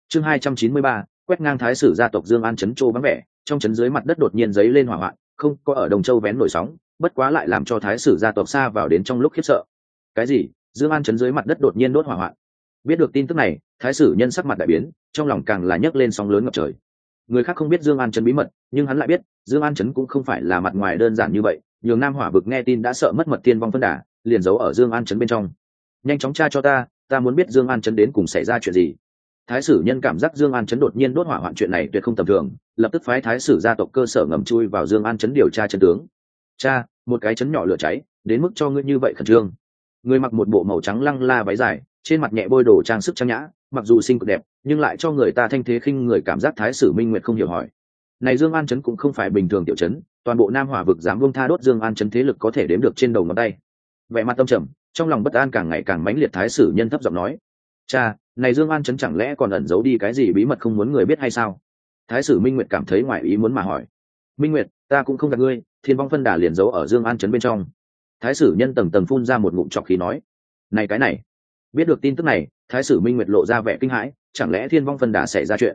Chương 293, quét ngang thái sử gia tộc Dương An trấn Châu vắng vẻ, trong trấn dưới mặt đất đột nhiên giấy lên hỏa hoạn, không có ở Đồng Châu vén nổi sóng, bất quá lại làm cho thái sử gia tộc xa vào đến trong lúc khiếp sợ. Cái gì? Dương An trấn dưới mặt đất đột nhiên đốt hỏa hoạn. Biết được tin tức này, thái sử nhân sắc mặt đại biến, trong lòng càng là nhấc lên sóng lớn ngập trời. Người khác không biết Dương An trấn bí mật, nhưng hắn lại biết, Dương An trấn cũng không phải là mặt ngoài đơn giản như vậy, nhường Nam Hỏa vực nghe tin đã sợ mất mật tiên vong phân đà, liền giấu ở Dương An trấn bên trong. Nhanh chóng tra cho ta muốn biết Dương An trấn đến cùng xảy ra chuyện gì. Thái sử nhân cảm giác Dương An trấn đột nhiên đốt hỏa hoạn chuyện này tuyệt không tầm thường, lập tức phái thái sử gia tộc cơ sở ngầm chui vào Dương An trấn điều tra chân tướng. Cha, một cái trấn nhỏ lửa cháy, đến mức cho ngươi như vậy khẩn trương. Người mặc một bộ màu trắng lăng la váy dài, trên mặt nhẹ bôi đồ trang sức trang nhã, mặc dù xinh cực đẹp, nhưng lại cho người ta thanh thế khinh người cảm giác. Thái sử Minh Nguyệt không hiểu hỏi. Này Dương An trấn cũng không phải bình thường tiểu trấn, toàn bộ Nam Hỏa vực dám buông tha đốt Dương An trấn thế lực có thể đếm được trên đầu ngón tay. Vẻ mặt tâm trầm, trong lòng bất an càng ngày càng mãnh liệt. Thái sử nhân thấp giọng nói: "Cha, này Dương An trấn chẳng lẽ còn ẩn giấu đi cái gì bí mật không muốn người biết hay sao?" Thái sử Minh Nguyệt cảm thấy ngoài ý muốn mà hỏi. "Minh Nguyệt, ta cũng không gạt ngươi, Thiên Vong phân đà liền giấu ở Dương An trấn bên trong." Thái sử nhân tầng tầng phun ra một ngụm trọc khí nói. "Này cái này." Biết được tin tức này, Thái sử Minh Nguyệt lộ ra vẻ kinh hãi, chẳng lẽ Thiên Vong phân đà xảy ra chuyện?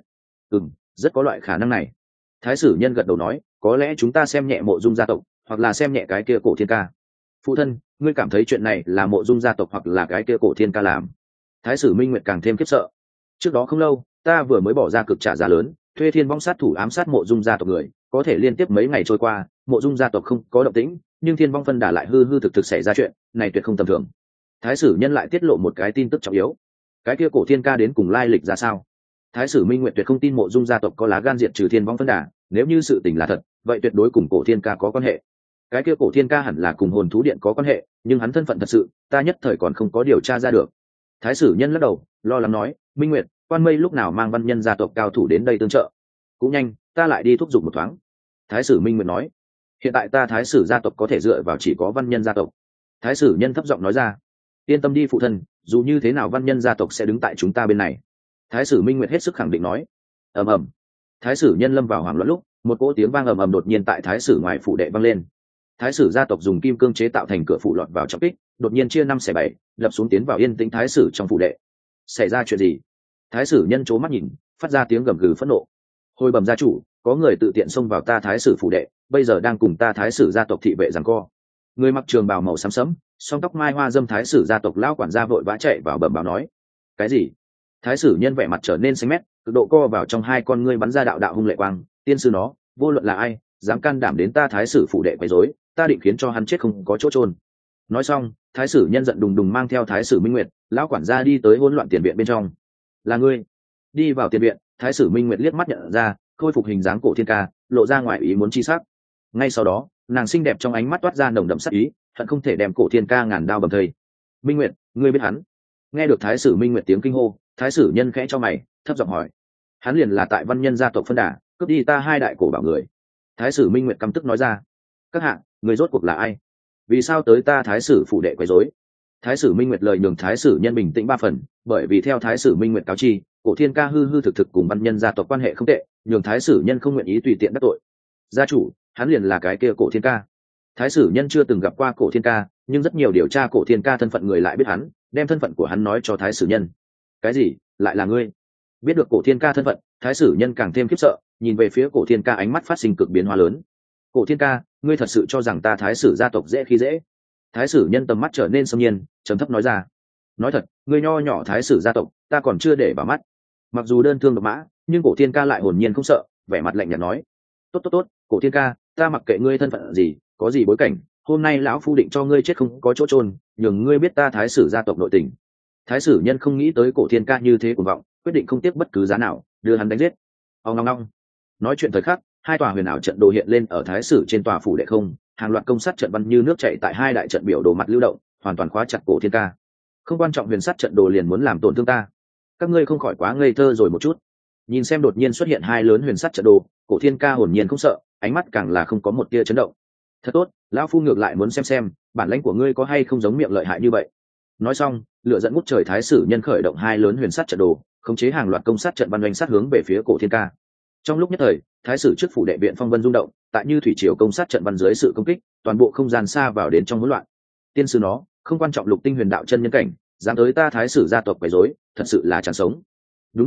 Rất có loại khả năng này. Thái sử nhân gật đầu nói, có lẽ chúng ta xem nhẹ Mộ Dung gia tộc, hoặc là xem nhẹ cái kia Cổ Thiên Ca. Phụ thân, ngươi cảm thấy chuyện này là Mộ Dung gia tộc hoặc là cái kia Cổ Thiên Ca làm? Thái sử Minh Nguyệt càng thêm khiếp sợ. Trước đó không lâu, ta vừa mới bỏ ra cực trả giá lớn, thuê Thiên Vong sát thủ ám sát Mộ Dung gia tộc người, có thể liên tiếp mấy ngày trôi qua, Mộ Dung gia tộc không có động tĩnh, nhưng Thiên Vong phân đà lại hư hư thực thực xảy ra chuyện, này tuyệt không tầm thường. Thái sử nhân lại tiết lộ một cái tin tức trọng yếu. Cái kia Cổ Thiên Ca đến cùng lai lịch ra sao? Thái sử Minh Nguyệt tuyệt không tin Mộ Dung gia tộc có lá gan diệt trừ Thiên Vong phân đà, nếu như sự tình là thật, vậy tuyệt đối cùng Cổ Thiên Ca có quan hệ. Cái kia Cổ Thiên Ca hẳn là cùng hồn thú điện có quan hệ, nhưng hắn thân phận thật sự, ta nhất thời còn không có điều tra ra được. Thái sử nhân lắc đầu, lo lắng nói, Minh Nguyệt, Quan Mây lúc nào mang văn nhân gia tộc cao thủ đến đây tương trợ? Cũng nhanh, ta lại đi thúc giục một thoáng. Thái sử Minh Nguyệt nói, hiện tại ta Thái sử gia tộc có thể dựa vào chỉ có văn nhân gia tộc. Thái sử nhân thấp giọng nói ra, yên tâm đi phụ thân, dù như thế nào văn nhân gia tộc sẽ đứng tại chúng ta bên này. Thái sử Minh Nguyệt hết sức khẳng định nói. Ầm ầm. Thái sử nhân lâm vào hoảng loạn lúc, một cỗ tiếng vang ầm ầm đột nhiên tại thái sử ngoài phủ đệ vang lên. Thái sử gia tộc dùng kim cương chế tạo thành cửa phủ lọt vào trọng kích, đột nhiên chia 5/7, đập xuống tiến vào yên tĩnh thái sử trong phủ đệ. Xảy ra chuyện gì? Thái sử nhân chố mắt nhìn, phát ra tiếng gầm gừ phẫn nộ. Hồi bẩm gia chủ, có người tự tiện xông vào ta thái sử phủ đệ, bây giờ đang cùng ta thái sử gia tộc thị vệ giằng co. Người mặc trường bào màu xám sẫm, song tóc mai hoa dâm thái sử gia tộc lão quản gia vội vã chạy vào bẩm báo nói. Cái gì? Thái sử nhân vẻ mặt trở nên xanh mét, cực độ co vào trong hai con ngươi bắn ra đạo đạo hung lệ quang. Tiên sư nó, vô luận là ai dám can đảm đến ta thái sử phủ đệ quấy rối, ta định khiến cho hắn chết không có chỗ chôn. Nói xong, thái sử nhân giận đùng đùng mang theo thái sử Minh Nguyệt, lão quản gia đi tới hỗn loạn tiền viện bên trong. Là ngươi? Đi vào tiền viện, thái sử Minh Nguyệt liếc mắt nhận ra, khôi phục hình dáng Cổ Thiên Ca, lộ ra ngoài ý muốn chi sắc. Ngay sau đó, nàng xinh đẹp trong ánh mắt toát ra nồng đậm sắc ý, hận không thể đem Cổ Thiên Ca ngàn đao bầm thây. Minh Nguyệt, ngươi biết hắn? Nghe được thái sử Minh Nguyệt tiếng kinh hô, thái sử nhân khẽ cho mày, thấp giọng hỏi. Hắn liền là tại văn nhân gia tộc phân đà, cướp đi ta hai đại cổ bảo người. Thái sử Minh Nguyệt căm tức nói ra. Các hạ, người rốt cuộc là ai? Vì sao tới ta thái sử phủ đệ quấy rối? Thái sử Minh Nguyệt lời nhường thái sử nhân bình tĩnh 3 phần, bởi vì theo thái sử Minh Nguyệt cáo chi, Cổ Thiên Ca hư hư thực thực cùng văn nhân gia tộc quan hệ không tệ, nhường thái sử nhân không nguyện ý tùy tiện đắc tội. Gia chủ, hắn liền là cái kia Cổ Thiên Ca. Thái sử nhân chưa từng gặp qua Cổ Thiên Ca, nhưng rất nhiều điều tra Cổ Thiên Ca thân phận người lại biết hắn, đem thân phận của hắn nói cho thái sử nhân. Cái gì? Lại là ngươi? Biết được Cổ Thiên Ca thân phận, thái sử nhân càng thêm khiếp sợ, nhìn về phía Cổ Thiên Ca ánh mắt phát sinh cực biến hóa lớn. Cổ Thiên Ca, ngươi thật sự cho rằng ta thái sử gia tộc dễ khi dễ? Thái sử nhân tầm mắt trở nên xâm nhiên, trầm thấp nói ra. Nói thật, ngươi nho nhỏ thái sử gia tộc, ta còn chưa để vào mắt. Mặc dù đơn thương độc mã, nhưng Cổ Thiên Ca lại hồn nhiên không sợ, vẻ mặt lạnh nhạt nói. Tốt, Cổ Thiên Ca, ta mặc kệ ngươi thân phận gì, có gì bối cảnh, hôm nay lão phu định cho ngươi chết không có chỗ chôn, nhường ngươi biết ta thái sử gia tộc nội tình. Thái sử nhân không nghĩ tới Cổ Thiên Ca như thế cuồng vọng, quyết định không tiếc bất cứ giá nào đưa hắn đánh giết. Ông long. Nói chuyện thời khắc, hai tòa huyền ảo trận đồ hiện lên ở thái sử trên tòa phủ đệ không, hàng loạt công sát trận văn như nước chảy tại hai đại trận biểu đồ mặt lưu động, hoàn toàn khóa chặt Cổ Thiên Ca. Không quan trọng huyền sát trận đồ liền muốn làm tổn thương ta, các ngươi không khỏi quá ngây thơ rồi một chút. Nhìn xem đột nhiên xuất hiện hai lớn huyền sát trận đồ, Cổ Thiên Ca hồn nhiên không sợ, ánh mắt càng là không có một tia chấn động. Thật tốt, lão phu ngược lại muốn xem bản lãnh của ngươi có hay không giống miệng lợi hại như vậy. Nói xong, lửa dẫn ngút trời thái sử nhân khởi động hai lớn huyền sát trận đồ, khống chế hàng loạt công sát trận văn doanh sát hướng về phía Cổ Thiên Ca. Trong lúc nhất thời, thái sử trước phủ đệ viện phong vân rung động, tại như thủy triều công sát trận văn dưới sự công kích, toàn bộ không gian xa vào đến trong hỗn loạn. Tiên sư nó, không quan trọng lục tinh huyền đạo chân nhân cảnh, dám tới ta thái sử gia tộc quấy rối, thật sự là chẳng sống. Đúng vậy à,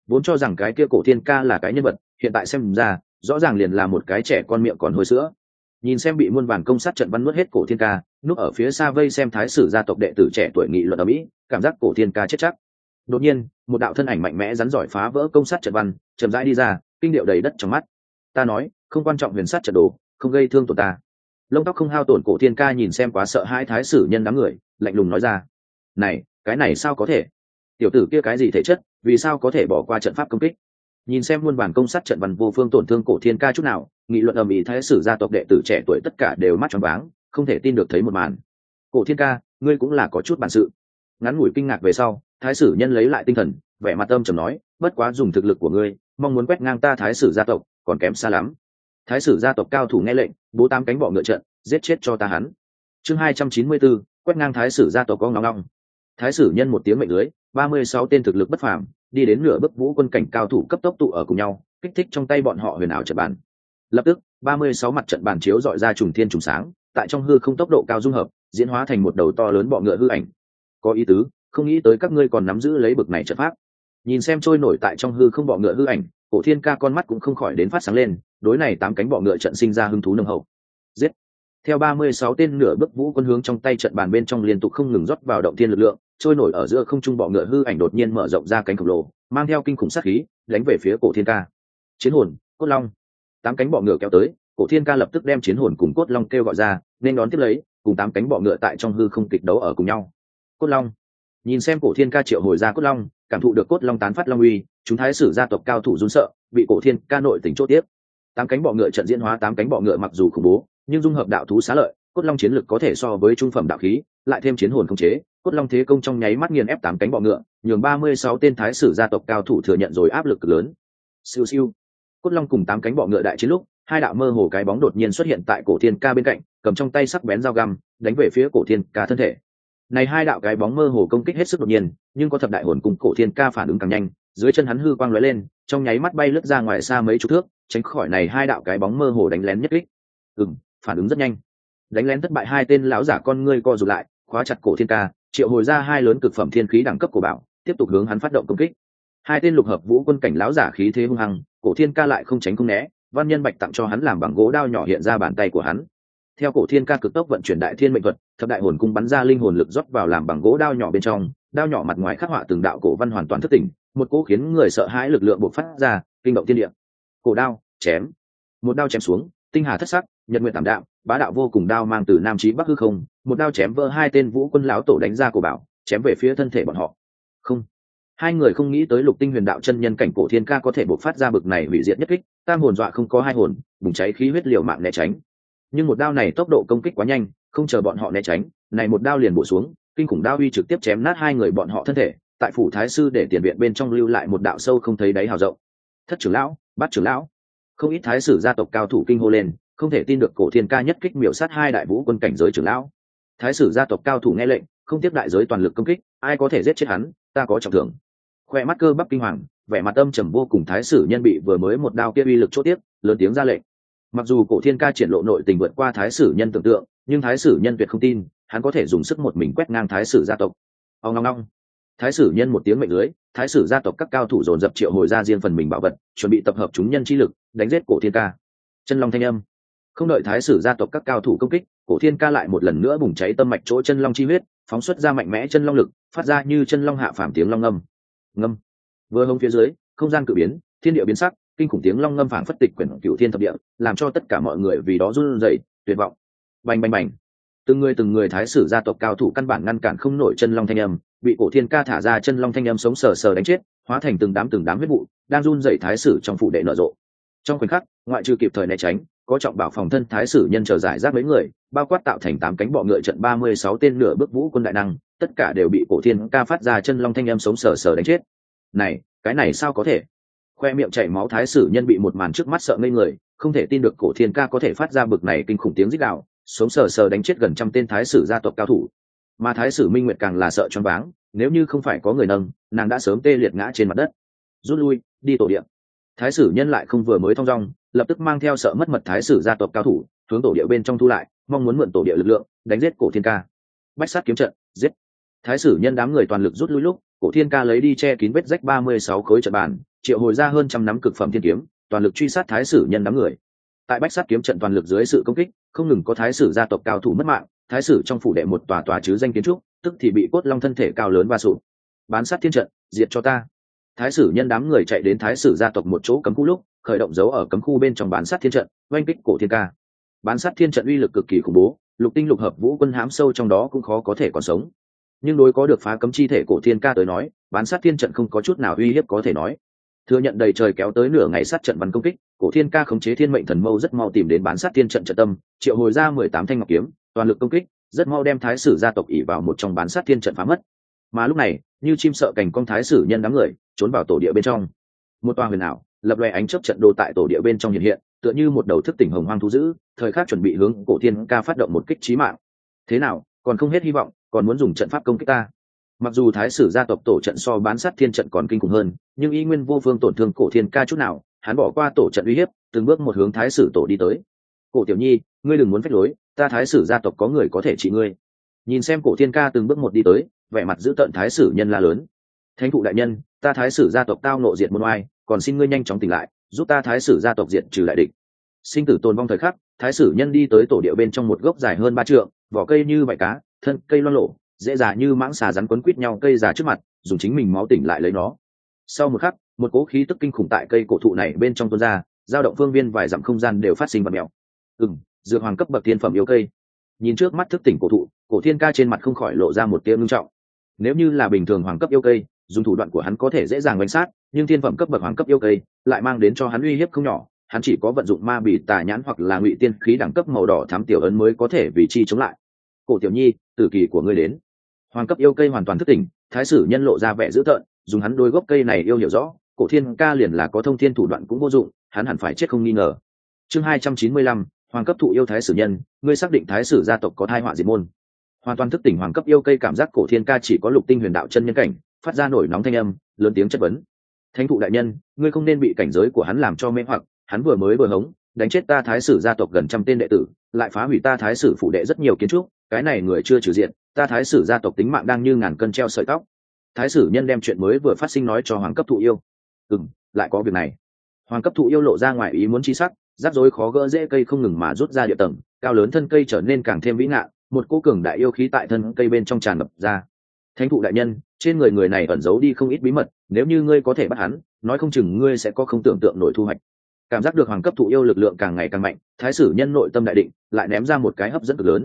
vốn cho rằng cái kia cổ thiên ca là cái nhân vật, hiện tại xem ra rõ ràng liền là một cái trẻ con miệng còn hôi sữa. Nhìn xem bị muôn vàn công sát trận văn nuốt hết cổ thiên ca, núp ở phía xa vây xem thái sử gia tộc đệ tử trẻ tuổi nghị luận ở mỹ, cảm giác cổ thiên ca chết chắc. Đột nhiên một đạo thân ảnh mạnh mẽ rắn giỏi phá vỡ công sát trận văn, chậm rãi đi ra, kinh điệu đầy đất trong mắt. Ta nói không quan trọng huyền sát trận đồ, không gây thương tổn ta. Lông tóc không hao tổn cổ thiên ca nhìn xem quá sợ hãi thái sử nhân đám người, lạnh lùng nói ra. Này, cái này sao có thể? Tiểu tử kia cái gì thể chất, vì sao có thể bỏ qua trận pháp công kích? Nhìn xem muôn bản công sát trận văn vô phương tổn thương cổ thiên ca chút nào, nghị luận ầm ĩ thái sử gia tộc đệ tử trẻ tuổi tất cả đều mắt tròn váng, không thể tin được thấy một màn. Cổ thiên ca, ngươi cũng là có chút bản sự. Ngắn ngủi kinh ngạc về sau, thái sử nhân lấy lại tinh thần, vẻ mặt âm trầm nói, bất quá dùng thực lực của ngươi, mong muốn quét ngang ta thái sử gia tộc còn kém xa lắm. Thái sử gia tộc cao thủ nghe lệnh, bố 8 cánh bọ ngựa trận, giết chết cho ta hắn. Chương 294, quét ngang thái sử gia tộc có ngong ngong. Thái sử nhân một tiếng mệnh lưới, 36 tên thực lực bất phàm, đi đến nửa bước vũ quân cảnh cao thủ cấp tốc tụ ở cùng nhau, kích thích trong tay bọn họ huyền ảo trận bàn. Lập tức, 36 mặt trận bàn chiếu dọi ra trùng thiên trùng sáng, tại trong hư không tốc độ cao dung hợp, diễn hóa thành một đầu to lớn bọ ngựa hư ảnh. Có ý tứ, không nghĩ tới các ngươi còn nắm giữ lấy bực này trận pháp. Nhìn xem trôi nổi tại trong hư không bọ ngựa hư ảnh, cổ thiên ca con mắt cũng không khỏi đến phát sáng lên, đối này 8 cánh bọ ngựa trận sinh ra hứng thú nồng hậu. Giết! Theo 36 tên nửa bước vũ quân hướng trong tay trận bàn bên trong liên tục không ngừng rót vào động thiên lực lượng, trôi nổi ở giữa không trung bọ ngựa hư ảnh đột nhiên mở rộng ra cánh khổng lồ, mang theo kinh khủng sát khí, đánh về phía cổ thiên ca. Chiến hồn, cốt long. 8 cánh bọ ngựa kéo tới, cổ thiên ca lập tức đem chiến hồn cùng cốt long kêu gọi ra, nên đón tiếp lấy, cùng 8 cánh bọ ngựa tại trong hư không kịch đấu ở cùng nhau. Cốt long. Nhìn xem cổ thiên ca triệu hồi ra cốt long, cảm thụ được cốt long tán phát long uy, chúng thái sử gia tộc cao thủ run sợ, bị cổ thiên ca nội tình chốt tiếp. 8 cánh bọ ngựa trận diễn hóa 8 cánh bọ ngựa mặc dù khủng bố, nhưng dung hợp đạo thú xá lợi, cốt long chiến lực có thể so với trung phẩm đạo khí, lại thêm chiến hồn khống chế, cốt long thế công trong nháy mắt nghiền ép 8 cánh bọ ngựa, nhường 36 tên thái sử gia tộc cao thủ thừa nhận rồi áp lực cực lớn. Siêu siêu. Cốt long cùng 8 cánh bọ ngựa đại chiến lúc, hai đạo mơ hồ cái bóng đột nhiên xuất hiện tại cổ thiên ca bên cạnh, cầm trong tay sắc bén dao găm, đánh về phía cổ thiên ca thân thể. Này hai đạo cái bóng mơ hồ công kích hết sức đột nhiên, nhưng có thập đại hồn cùng cổ thiên ca phản ứng càng nhanh, dưới chân hắn hư quang lóe lên, trong nháy mắt bay lướt ra ngoài xa mấy chục thước, tránh khỏi này hai đạo cái bóng mơ hồ đánh lén nhất kích. Phản ứng rất nhanh. Đánh lén thất bại hai tên lão giả con ngươi co rụt lại, khóa chặt cổ thiên ca, triệu hồi ra hai lớn cực phẩm thiên khí đẳng cấp của bảo, tiếp tục hướng hắn phát động công kích. Hai tên lục hợp vũ quân cảnh lão giả khí thế hung hăng, cổ thiên ca lại không tránh không né, văn nhân bạch tặng cho hắn làm bằng gỗ đao nhỏ hiện ra bàn tay của hắn. Theo cổ thiên ca cực tốc vận chuyển đại thiên mệnh thuật, thập đại hồn cung bắn ra linh hồn lực rót vào làm bằng gỗ đao nhỏ bên trong, đao nhỏ mặt ngoài khắc họa từng đạo cổ văn hoàn toàn thức tỉnh, một cỗ khiến người sợ hãi lực lượng bộc phát ra, kinh động thiên địa. Cổ đao, chém. Một đao chém xuống, tinh hà thất sắc, nhật nguyện tảm đạm, bá đạo vô cùng đao mang từ nam chí bắc hư không, một đao chém vỡ hai tên vũ quân lão tổ đánh ra cổ bảo, chém về phía thân thể bọn họ. Không, hai người không nghĩ tới lục tinh huyền đạo chân nhân cảnh cổ thiên ca có thể bộc phát ra bực này hủy diệt nhất kích, tam hồn dọa không có hai hồn, bùng cháy khí huyết liều mạng né tránh. Nhưng một đao này tốc độ công kích quá nhanh, không chờ bọn họ né tránh, này một đao liền bổ xuống, kinh khủng đao uy trực tiếp chém nát hai người bọn họ thân thể, tại phủ thái sư để tiền viện bên trong lưu lại một đạo sâu không thấy đáy hào rộng. Thất trưởng lão, bát trưởng lão, không ít thái sử gia tộc cao thủ kinh hô lên, không thể tin được cổ thiên ca nhất kích miểu sát hai đại vũ quân cảnh giới trưởng lão. Thái sử gia tộc cao thủ nghe lệnh, không tiếp đại giới toàn lực công kích, ai có thể giết chết hắn, ta có trọng thưởng. Khoe mắt cơ bắp kinh hoàng, vẻ mặt âm trầm vô cùng thái sử nhân bị vừa mới một đao kia uy lực chốt tiếp, lớn tiếng ra lệnh. Mặc dù cổ thiên ca triển lộ nội tình vượt qua thái sử nhân tưởng tượng, nhưng thái sử nhân tuyệt không tin hắn có thể dùng sức một mình quét ngang thái sử gia tộc. Ông ngong ngong. Thái sử nhân một tiếng mệnh lưới, thái sử gia tộc các cao thủ dồn dập triệu hồi ra riêng phần mình bảo vật, chuẩn bị tập hợp chúng nhân chi lực đánh giết cổ thiên ca. Chân long thanh âm. Không đợi thái sử gia tộc các cao thủ công kích, cổ thiên ca lại một lần nữa bùng cháy tâm mạch chỗ chân long chi huyết, phóng xuất ra mạnh mẽ chân long lực, phát ra như chân long hạ phàm tiếng long ngâm. Ngâm. Vừa hông phía dưới, không gian cự biến, thiên địa biến sắc, kinh khủng tiếng long ngâm phảng phất tịch quyển cửu thiên thập địa, làm cho tất cả mọi người vì đó run rẩy, tuyệt vọng. Bành bành bành. Từng người thái sử gia tộc cao thủ căn bản ngăn cản không nổi chân long thanh âm, bị cổ thiên ca thả ra chân long thanh âm sống sờ sờ đánh chết, hóa thành từng đám huyết vụ, đang run rẩy thái sử trong phủ đệ nở rộ. Trong khoảnh khắc, ngoại trừ kịp thời né tránh, có trọng bảo phòng thân thái sử nhân chờ giải rác mấy người, bao quát tạo thành 8 cánh bọ ngựa trận 36 tên nửa bước vũ quân đại năng, tất cả đều bị cổ thiên ca phát ra chân long thanh âm sống sờ sờ đánh chết. Này, cái này sao có thể? Khoe miệng chảy máu thái sử nhân bị một màn trước mắt sợ ngây người, không thể tin được cổ thiên ca có thể phát ra bực này kinh khủng tiếng rít gào, sống sờ sờ đánh chết gần trăm tên thái sử gia tộc cao thủ. Mà thái sử minh nguyệt càng là sợ choáng váng, nếu như không phải có người nâng, nàng đã sớm tê liệt ngã trên mặt đất. Rút lui, đi tổ điện. Thái sử nhân lại không vừa mới thong dong, lập tức mang theo sợ mất mật thái sử gia tộc cao thủ hướng tổ địa bên trong thu lại, mong muốn mượn tổ địa lực lượng đánh giết cổ thiên ca. Bách sát kiếm trận, giết. Thái sử nhân đám người toàn lực rút lui lúc, cổ thiên ca lấy đi che kín vết rách 36 khối trận bàn, triệu hồi ra hơn trăm nắm cực phẩm thiên kiếm, toàn lực truy sát thái sử nhân đám người. Tại bách sát kiếm trận toàn lực dưới sự công kích, không ngừng có thái sử gia tộc cao thủ mất mạng, thái sử trong phủ đệ một tòa tòa chứ danh kiến trúc tức thì bị cốt long thân thể cao lớn va sụp. Bán sát thiên trận, diệt cho ta. Thái sử nhân đám người chạy đến thái sử gia tộc một chỗ cấm khu lúc khởi động dấu ở cấm khu bên trong bán sát thiên trận, oanh kích cổ thiên ca. Bán sát thiên trận uy lực cực kỳ khủng bố, lục tinh lục hợp vũ quân hãm sâu trong đó cũng khó có thể còn sống. Nhưng đối có được phá cấm chi thể cổ thiên ca tới nói, bán sát thiên trận không có chút nào uy hiếp có thể nói. Thừa nhận đầy trời kéo tới nửa ngày sát trận bắn công kích, cổ thiên ca khống chế thiên mệnh thần mâu rất mau tìm đến bán sát thiên trận trận tâm, triệu hồi ra 18 thanh ngọc kiếm, toàn lực công kích, rất mau đem thái sử gia tộc ỷ vào một trong bán sát thiên trận phá mất. Mà lúc này, như chim sợ cành cong thái sử nhân đám người trốn vào tổ địa bên trong. Một tòa huyền ảo, lập loè ánh chớp trận đồ tại tổ địa bên trong hiện hiện, tựa như một đầu thức tỉnh hồng hoang thú dữ, thời khắc chuẩn bị hướng cổ thiên ca phát động một kích chí mạng. Thế nào, còn không hết hy vọng, còn muốn dùng trận pháp công kích ta? Mặc dù thái sử gia tộc tổ trận so bán sát thiên trận còn kinh khủng hơn, nhưng y nguyên vô phương tổn thương cổ thiên ca chút nào, hắn bỏ qua tổ trận uy hiếp, từng bước một hướng thái sử tổ đi tới. Cổ tiểu nhi, ngươi đừng muốn phách lối, ta thái sử gia tộc có người có thể trị ngươi. Nhìn xem cổ thiên ca từng bước một đi tới, vẻ mặt giữ tợn thái sử nhân la lớn: thánh thụ đại nhân, ta thái sử gia tộc tao nộ diệt môn oai, còn xin ngươi nhanh chóng tỉnh lại, giúp ta thái sử gia tộc diệt trừ đại địch. Sinh tử tồn vong thời khắc, thái sử nhân đi tới tổ địa bên trong một gốc dài hơn 3 trượng, vỏ cây như vảy cá, thân cây loang lổ, dễ dàng như mãng xà rắn quấn quít nhau cây già trước mặt, dùng chính mình máu tỉnh lại lấy nó. Sau một khắc, một cỗ khí tức kinh khủng tại cây cổ thụ này bên trong tuôn ra, dao động phương viên vài dặm không gian đều phát sinh vật mèo. Dược hoàng cấp bậc tiên phẩm yêu cây. Nhìn trước mắt thức tỉnh cổ thụ, cổ thiên ca trên mặt không khỏi lộ ra một tia ngưng trọng. Nếu như là bình thường hoàng cấp yêu cây, dùng thủ đoạn của hắn có thể dễ dàng đánh sát, nhưng thiên phẩm cấp bậc hoàng cấp yêu cây lại mang đến cho hắn uy hiếp không nhỏ. Hắn chỉ có vận dụng ma bì tà nhãn hoặc là ngụy tiên khí đẳng cấp màu đỏ thám tiểu ấn mới có thể vì chi chống lại. Cổ tiểu nhi, tử kỳ của ngươi đến. Hoàng cấp yêu cây hoàn toàn thức tỉnh, thái sử nhân lộ ra vẻ dữ tợn, dùng hắn đôi gốc cây này yêu hiểu rõ, cổ thiên ca liền là có thông thiên thủ đoạn cũng vô dụng, hắn hẳn phải chết không nghi ngờ. Chương 295, hoàng cấp thụ yêu thái sử nhân, ngươi xác định thái sử gia tộc có thai họa diệt môn. Hoàn toàn thức tỉnh hoàng cấp yêu cây cảm giác cổ thiên ca chỉ có lục tinh huyền đạo chân nhân cảnh, phát ra nổi nóng thanh âm, lớn tiếng chất vấn: thánh thụ đại nhân, ngươi không nên bị cảnh giới của hắn làm cho mê hoặc, hắn vừa mới vừa hống đánh chết ta thái sử gia tộc gần trăm tên đệ tử, lại phá hủy ta thái sử phủ đệ rất nhiều kiến trúc, cái này người chưa trừ diện, ta thái sử gia tộc tính mạng đang như ngàn cân treo sợi tóc. Thái sử nhân đem chuyện mới vừa phát sinh nói cho hoàng cấp thụ yêu. Lại có việc này. Hoàng cấp thụ yêu lộ ra ngoài ý muốn chi sắc, rắc rối khó gỡ dễ cây không ngừng mà rút ra địa tầng, cao lớn thân cây trở nên càng thêm vĩ ngạn, một cỗ cường đại yêu khí tại thân cây bên trong tràn ngập ra. Thánh thụ đại nhân, trên người này ẩn giấu đi không ít bí mật, nếu như ngươi có thể bắt hắn, nói không chừng ngươi sẽ có không tưởng tượng nổi thu hoạch. Cảm giác được hoàng cấp thụ yêu lực lượng càng ngày càng mạnh, thái sử nhân nội tâm đại định, lại ném ra một cái hấp dẫn cực lớn.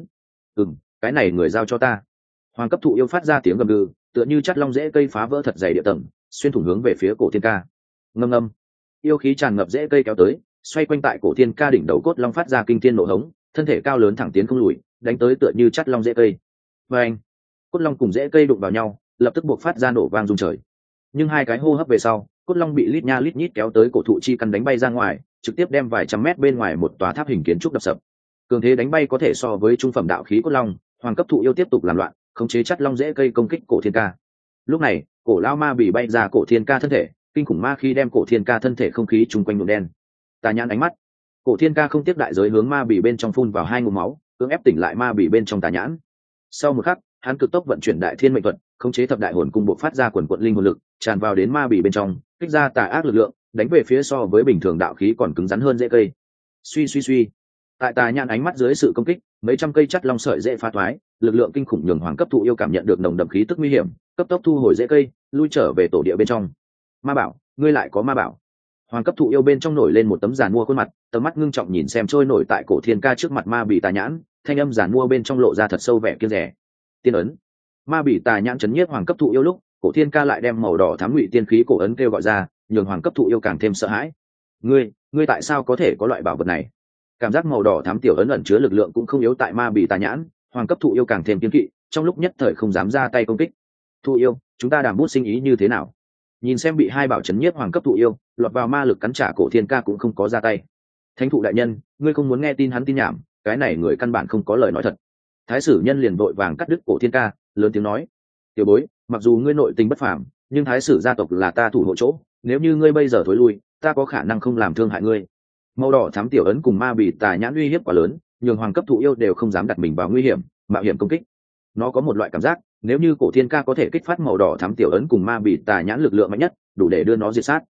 Cái này người giao cho ta. Hoàng cấp thụ yêu phát ra tiếng gầm gừ, tựa như chắt long rễ cây phá vỡ thật dày địa tầng, xuyên thủng hướng về phía cổ thiên ca. Ngâm ngâm, yêu khí tràn ngập rễ cây kéo tới, xoay quanh tại cổ thiên ca đỉnh đầu cốt long phát ra kinh thiên nổ hống, thân thể cao lớn thẳng tiến không lùi, đánh tới tựa như chắt long rễ cây. Và anh, cốt long cùng rễ cây đụng vào nhau, lập tức buộc phát ra nổ vang rung trời. Nhưng hai cái hô hấp về sau, cốt long bị lít nha lít nhít kéo tới cổ thụ chi căn đánh bay ra ngoài, trực tiếp đem vài trăm mét bên ngoài một tòa tháp hình kiến trúc đập sập. Cường thế đánh bay có thể so với trung phẩm đạo khí cốt long, hoàng cấp thụ yêu tiếp tục làm loạn, khống chế chắt long rễ cây công kích cổ thiên ca. Lúc này, cổ lao ma bị bay ra cổ thiên ca thân thể, kinh khủng ma khí đem cổ thiên ca thân thể không khí chung quanh nhuộm đen. Tà nhãn ánh mắt, cổ thiên ca không tiếc đại giới hướng ma bị bên trong phun vào 2 ngụm máu, cưỡng ép tỉnh lại ma bị bên trong tà nhãn. Sau một khắc, hắn cực tốc vận chuyển đại thiên mệnh thuật, khống chế thập đại hồn cung buộc phát ra quần quận linh hồn lực, tràn vào đến ma bị bên trong, kích ra tà ác lực lượng, đánh về phía so với bình thường đạo khí còn cứng rắn hơn rễ cây. Suy, tại tà nhãn ánh mắt dưới sự công kích, mấy trăm cây chắt long sợi dễ phá thoái, lực lượng kinh khủng nhường hoàng cấp thụ yêu cảm nhận được nồng đậm khí tức nguy hiểm, cấp tốc thu hồi rễ cây, lui trở về tổ địa bên trong. Ma bảo, ngươi lại có ma bảo. Hoàng cấp thụ yêu bên trong nổi lên một tấm giàn mua khuôn mặt, tầm mắt ngưng trọng nhìn xem trôi nổi tại cổ thiên ca trước mặt ma bị tà nhãn, thanh âm giàn mua bên trong lộ ra thật sâu vẻ kiêng rẻ. Tiên ấn. Ma bị tà nhãn chấn nhiếp hoàng cấp thụ yêu lúc, cổ thiên ca lại đem màu đỏ thám ngụy tiên khí cổ ấn kêu gọi ra, nhường hoàng cấp thụ yêu càng thêm sợ hãi. Ngươi tại sao có thể có loại bảo vật này? Cảm giác màu đỏ thám tiểu ấn ẩn chứa lực lượng cũng không yếu tại ma bị tà nhãn, hoàng cấp thụ yêu càng thêm kiên kỵ, trong lúc nhất thời không dám ra tay công kích. Thụ yêu, chúng ta đàm bút sinh ý như thế nào? Nhìn xem bị hai bảo chấn nhiếp hoàng cấp thụ yêu lọt vào ma lực cắn trả, cổ thiên ca cũng không có ra tay. Thánh thụ đại nhân, ngươi không muốn nghe tin hắn tin nhảm, cái này người căn bản không có lời nói thật. Thái sử nhân liền vội vàng cắt đứt cổ thiên ca, lớn tiếng nói: tiểu bối, mặc dù ngươi nội tình bất phàm, nhưng thái sử gia tộc là ta thủ hộ chỗ, nếu như ngươi bây giờ thối lui, ta có khả năng không làm thương hại ngươi. Màu đỏ thám tiểu ấn cùng ma bị tà nhãn uy hiếp quá lớn, nhường hoàng cấp thụ yêu đều không dám đặt mình vào nguy hiểm, mạo hiểm công kích. Nó có một loại cảm giác, nếu như cổ thiên ca có thể kích phát màu đỏ thám tiểu ấn cùng ma bị tà nhãn lực lượng mạnh nhất, đủ để đưa nó diệt sát.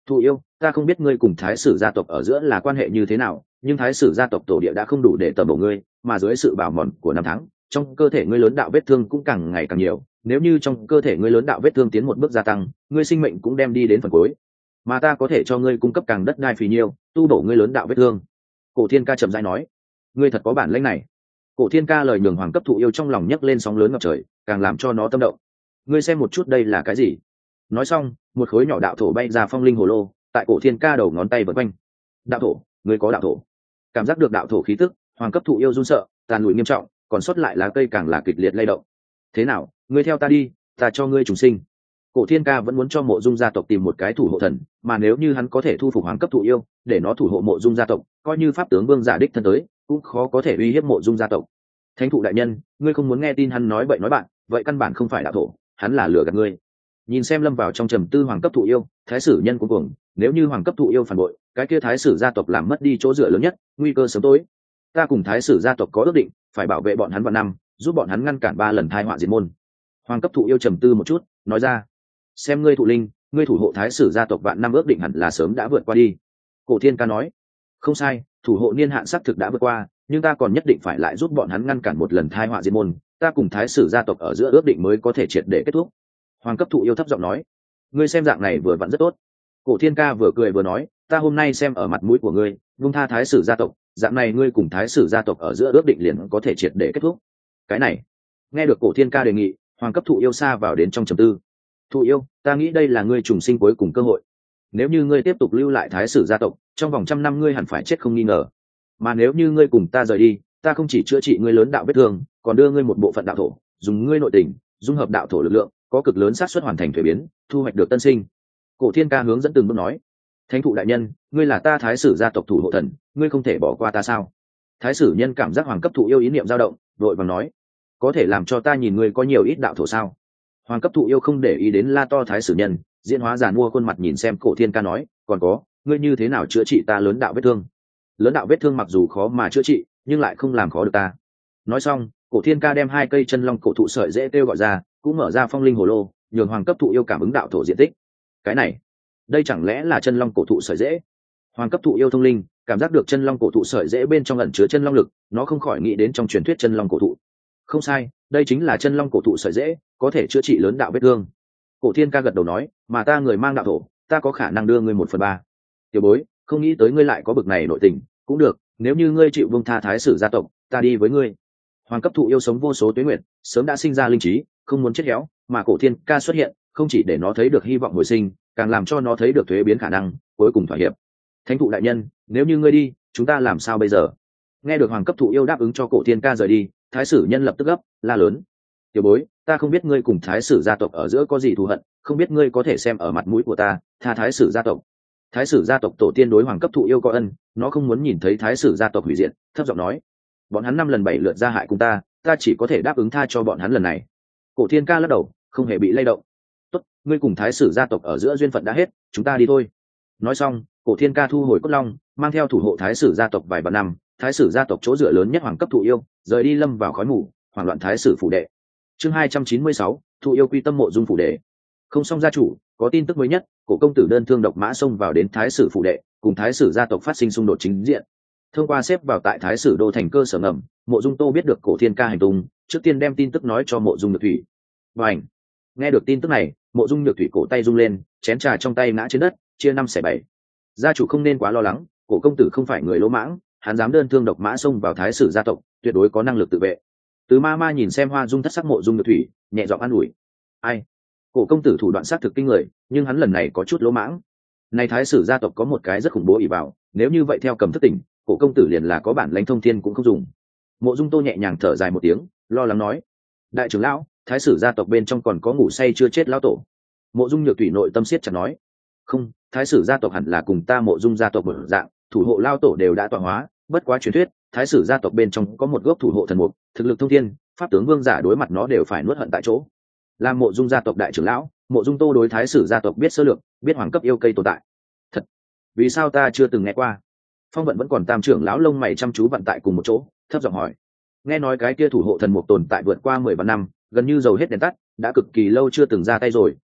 Thụ yêu, ta không biết ngươi cùng thái sử gia tộc ở giữa là quan hệ như thế nào, nhưng thái sử gia tộc tổ địa đã không đủ để tầm bổ ngươi, mà dưới sự bào mòn của năm tháng, trong cơ thể ngươi lớn đạo vết thương cũng càng ngày càng nhiều. Nếu như trong cơ thể ngươi lớn đạo vết thương tiến một bước gia tăng, ngươi sinh mệnh cũng đem đi đến phần cuối. Mà ta có thể cho ngươi cung cấp càng đất đai phì nhiêu, tu bổ ngươi lớn đạo vết thương. Cổ Thiên Ca chậm rãi nói, ngươi thật có bản lĩnh này. Cổ Thiên Ca lời nhường Hoàng Cấp Thụ yêu trong lòng nhấc lên sóng lớn ngập trời, càng làm cho nó tâm động. Ngươi xem một chút đây là cái gì? Nói xong, một khối nhỏ đạo thổ bay ra phong linh hồ lô, tại Cổ Thiên Ca đầu ngón tay vần quanh. Đạo thổ, ngươi có đạo thổ. Cảm giác được đạo thổ khí tức, Hoàng Cấp Thụ yêu run sợ, tàn lùi nghiêm trọng, còn sót lại lá cây càng là kịch liệt lay động. Thế nào, ngươi theo ta đi, ta cho ngươi trùng sinh. Cổ Thiên Ca vẫn muốn cho Mộ Dung gia tộc tìm một cái thủ hộ thần, mà nếu như hắn có thể thu phục Hoàng Cấp Thụ yêu, để nó thủ hộ Mộ Dung gia tộc, coi như pháp tướng vương giả đích thân tới, cũng khó có thể uy hiếp Mộ Dung gia tộc. Thánh thụ đại nhân, ngươi không muốn nghe tin hắn nói bậy nói bạn, vậy căn bản không phải đạo thổ, hắn là lừa gạt ngươi. Nhìn xem lâm vào trong trầm tư Hoàng Cấp Thụ yêu, thái sử nhân cuối cùng, nếu như Hoàng Cấp Thụ yêu phản bội, cái kia thái sử gia tộc làm mất đi chỗ dựa lớn nhất, nguy cơ sớm tối. Ta cùng thái sử gia tộc có ước định, phải bảo vệ bọn hắn vào năm, giúp bọn hắn ngăn cản 3 lần tai họa diệt môn. Hoàng Cấp Thụ yêu trầm tư một chút, nói ra, xem ngươi thụ linh, ngươi thủ hộ thái sử gia tộc vạn năm ước định hẳn là sớm đã vượt qua đi. Cổ Thiên Ca nói, không sai, thủ hộ niên hạn xác thực đã vượt qua, nhưng ta còn nhất định phải lại giúp bọn hắn ngăn cản một lần tai họa diệt môn, ta cùng thái sử gia tộc ở giữa ước định mới có thể triệt để kết thúc. Hoàng Cấp Thụ yêu thấp giọng nói, ngươi xem dạng này vừa vặn rất tốt. Cổ Thiên Ca vừa cười vừa nói, ta hôm nay xem ở mặt mũi của ngươi, vung tha thái sử gia tộc, dạng này ngươi cùng thái sử gia tộc ở giữa ước định liền có thể triệt để kết thúc. Cái này, nghe được Cổ Thiên Ca đề nghị, Hoàng Cấp Thụ yêu xa vào đến trong trầm tư. Thụ yêu, ta nghĩ đây là ngươi trùng sinh cuối cùng cơ hội. Nếu như ngươi tiếp tục lưu lại thái sử gia tộc, trong vòng 100 năm ngươi hẳn phải chết không nghi ngờ. Mà nếu như ngươi cùng ta rời đi, ta không chỉ chữa trị ngươi lớn đạo vết thương, còn đưa ngươi một bộ phận đạo thổ, dùng ngươi nội tình, dung hợp đạo thổ lực lượng, có cực lớn xác suất hoàn thành thuế biến, thu hoạch được tân sinh. Cổ Thiên Ca hướng dẫn từng bước nói, thánh thụ đại nhân, ngươi là ta thái sử gia tộc thủ hộ thần, ngươi không thể bỏ qua ta sao? Thái sử nhân cảm giác Hoàng Cấp Thụ yêu ý niệm dao động, đội vàng nói, có thể làm cho ta nhìn ngươi có nhiều ít đạo thổ sao? Hoàng Cấp Thụ yêu không để ý đến la to thái sử nhân, diễn hóa giàn mua khuôn mặt nhìn xem Cổ Thiên Ca nói, còn có, ngươi như thế nào chữa trị ta lớn đạo vết thương? Lớn đạo vết thương mặc dù khó mà chữa trị, nhưng lại không làm khó được ta. Nói xong, Cổ Thiên Ca đem 2 cây chân long cổ thụ sợi dễ kêu gọi ra, cũng mở ra phong linh hồ lô, nhường Hoàng Cấp Thụ yêu cảm ứng đạo thổ diện tích. Cái này, đây chẳng lẽ là chân long cổ thụ sợi dễ? Hoàng Cấp Thụ yêu thông linh, cảm giác được chân long cổ thụ sợi dễ bên trong ẩn chứa chân long lực, nó không khỏi nghĩ đến trong truyền thuyết chân long cổ thụ. Không sai, đây chính là chân long cổ thụ sợi dễ, có thể chữa trị lớn đạo vết thương. Cổ Thiên Ca gật đầu nói, mà ta người mang đạo thổ, ta có khả năng đưa ngươi 1/3. Tiểu bối, không nghĩ tới ngươi lại có bực này nội tình, cũng được, nếu như ngươi chịu buông tha thái sử gia tộc, ta đi với ngươi. Hoàng Cấp Thụ yêu sống vô số tuế nguyệt, sớm đã sinh ra linh trí, không muốn chết héo, mà Cổ Thiên Ca xuất hiện, không chỉ để nó thấy được hy vọng hồi sinh, càng làm cho nó thấy được thuế biến khả năng, cuối cùng thỏa hiệp. Thánh thụ đại nhân, nếu như ngươi đi, chúng ta làm sao bây giờ? Nghe được Hoàng Cấp Thụ yêu đáp ứng cho Cổ Thiên Ca rời đi, thái sử nhân lập tức gấp, la lớn, tiểu bối, ta không biết ngươi cùng thái sử gia tộc ở giữa có gì thù hận, không biết ngươi có thể xem ở mặt mũi của ta, tha thái sử gia tộc. Thái sử gia tộc tổ tiên đối Hoàng Cấp Thụ yêu có ân, nó không muốn nhìn thấy thái sử gia tộc hủy diệt, thấp giọng nói, bọn hắn 5 lần 7 lượt ra hại cùng ta chỉ có thể đáp ứng tha cho bọn hắn lần này. Cổ Thiên Ca lắc đầu, không hề bị lay động. Tốt, ngươi cùng thái sử gia tộc ở giữa duyên phận đã hết, chúng ta đi thôi. Nói xong, Cổ Thiên Ca thu hồi cốt long, mang theo thủ hộ thái sử gia tộc vài vạn năm, thái sử gia tộc chỗ dựa lớn nhất Hoàng Cấp Thụ yêu, rời đi lâm vào khói mù, hoảng loạn thái sử phủ đệ. Chương 296, Thụ yêu quy tâm Mộ Dung phủ đệ. Không xong gia chủ, có tin tức mới nhất, Cổ công tử đơn thương độc mã xông vào đến thái sử phủ đệ, cùng thái sử gia tộc phát sinh xung đột chính diện. Thông qua xếp vào tại thái sử đô thành cơ sở ngầm, Mộ Dung Tô biết được Cổ Thiên Ca hành tung, trước tiên đem tin tức nói cho Mộ Dung Nhược Thủy. Bành! Nghe được tin tức này, Mộ Dung Nhược Thủy cổ tay rung lên, chén trà trong tay ngã trên đất, chia 5/7. Gia chủ không nên quá lo lắng, Cổ công tử không phải người lỗ mãng, hắn dám đơn thương độc mã xông vào thái sử gia tộc, tuyệt đối có năng lực tự vệ. Từ ma ma nhìn xem Hoa Dung thất sắc Mộ Dung Nhược Thủy, nhẹ giọng an ủi. Ai? Cổ công tử thủ đoạn sát thực kinh người, nhưng hắn lần này có chút lỗ mãng. Này thái sử gia tộc có một cái rất khủng bố ỷ vào, nếu như vậy theo cầm thất tỉnh, Cổ công tử liền là có bản lãnh thông thiên cũng không dùng. Mộ Dung Tô nhẹ nhàng thở dài một tiếng, lo lắng nói, đại trưởng lão, thái sử gia tộc bên trong còn có ngủ say chưa chết lão tổ. Mộ Dung Nhược Thủy nội tâm siết chặt nói, không, thái sử gia tộc hẳn là cùng ta Mộ Dung gia tộc một dạng, thủ hộ lão tổ đều đã tọa hóa, bất quá truyền thuyết, thái sử gia tộc bên trong có một gốc thủ hộ thần mục, thực lực thông thiên, pháp tướng vương giả đối mặt nó đều phải nuốt hận tại chỗ. Làm Mộ Dung gia tộc đại trưởng lão, Mộ Dung Tô đối thái sử gia tộc biết sơ lược, biết Hoàng cấp yêu cây tồn tại. Thật, vì sao ta chưa từng nghe qua? Phong Vận vẫn còn tam trưởng lão lông mày chăm chú vận tại cùng một chỗ, thấp giọng hỏi. Nghe nói cái kia thủ hộ thần mục tồn tại vượt qua 10 vạn năm, gần như dầu hết đèn tắt, đã cực kỳ lâu chưa từng ra tay rồi,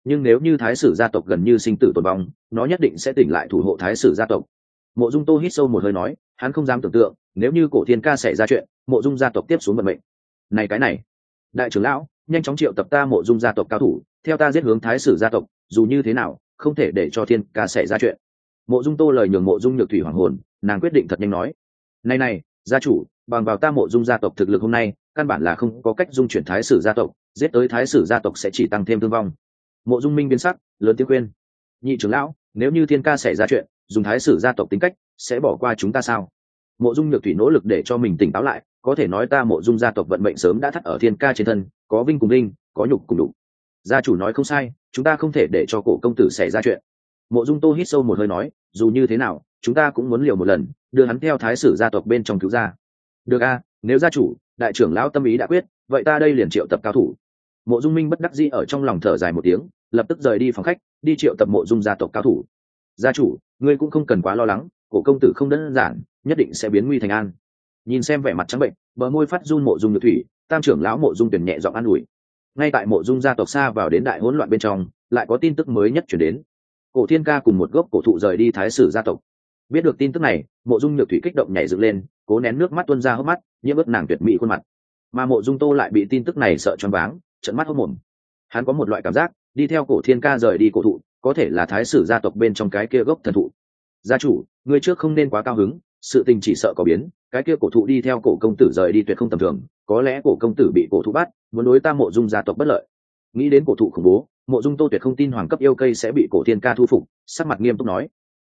nhưng nếu như thái sử gia tộc gần như sinh tử tồn vong, nó nhất định sẽ tỉnh lại thủ hộ thái sử gia tộc. Mộ Dung Tô hít sâu một hơi nói, hắn không dám tưởng tượng nếu như cổ thiên ca xảy ra chuyện, Mộ Dung gia tộc tiếp xuống vận mệnh. Này, đại trưởng lão, nhanh chóng triệu tập ta Mộ Dung gia tộc cao thủ, theo ta giết hướng thái sử gia tộc, dù như thế nào không thể để cho thiên ca xảy ra chuyện. Mộ Dung Tô lời nhường Mộ Dung Nhược Thủy hoàng hồn, nàng quyết định thật nhanh nói, này, gia chủ, bằng vào ta Mộ Dung gia tộc thực lực hôm nay, căn bản là không có cách dung chuyển thái sử gia tộc, giết tới thái sử gia tộc sẽ chỉ tăng thêm thương vong. Mộ Dung Minh biến sắc, lớn tiếng khuyên, nhị trưởng lão, nếu như thiên ca xảy ra chuyện, dùng thái sử gia tộc tính cách sẽ bỏ qua chúng ta sao? Mộ Dung Nhược Thủy nỗ lực để cho mình tỉnh táo lại, có thể nói ta Mộ Dung gia tộc vận mệnh sớm đã thắt ở thiên ca trên thân, có vinh cùng vinh, có nhục cùng nhục. Gia chủ nói không sai, chúng ta không thể để cho cổ công tử xảy ra chuyện. Mộ Dung Tô hít sâu một hơi nói, dù như thế nào chúng ta cũng muốn liều một lần, đưa hắn theo thái sử gia tộc bên trong cứu ra. Được a, nếu gia chủ đại trưởng lão tâm ý đã quyết, vậy ta đây liền triệu tập cao thủ. Mộ Dung Minh bất đắc dĩ ở trong lòng thở dài một tiếng, lập tức rời đi phòng khách, đi triệu tập Mộ Dung gia tộc cao thủ. Gia chủ, ngươi cũng không cần quá lo lắng, cổ công tử không đơn giản, nhất định sẽ biến nguy thành an. Nhìn xem vẻ mặt trắng bệnh, bờ môi phát run Mộ Dung Nhược Thủy, tam trưởng lão Mộ Dung Tuyển nhẹ giọng an ủi. Ngay tại Mộ Dung gia tộc xa vào đến đại hỗn loạn bên trong, lại có tin tức mới nhất chuyển đến. Cổ Thiên Ca cùng một gốc cổ thụ rời đi thái sử gia tộc. Biết được tin tức này, Mộ Dung Nhược Thủy kích động nhảy dựng lên, cố nén nước mắt tuôn ra hốc mắt, nhiễm ướt nàng tuyệt mỹ khuôn mặt. Mà Mộ Dung Tô lại bị tin tức này sợ choáng váng, trợn mắt hốt mồm. Hắn có một loại cảm giác, đi theo Cổ Thiên Ca rời đi cổ thụ, có thể là thái sử gia tộc bên trong cái kia gốc thần thụ. Gia chủ, ngươi trước không nên quá cao hứng, sự tình chỉ sợ có biến, cái kia cổ thụ đi theo cổ công tử rời đi tuyệt không tầm thường, có lẽ cổ công tử bị cổ thụ bắt, muốn đối ta Mộ Dung gia tộc bất lợi. Nghĩ đến cổ thụ khủng bố, Mộ Dung Tô tuyệt không tin hoàng cấp yêu cây sẽ bị Cổ Thiên Ca thu phục, sắc mặt nghiêm túc nói,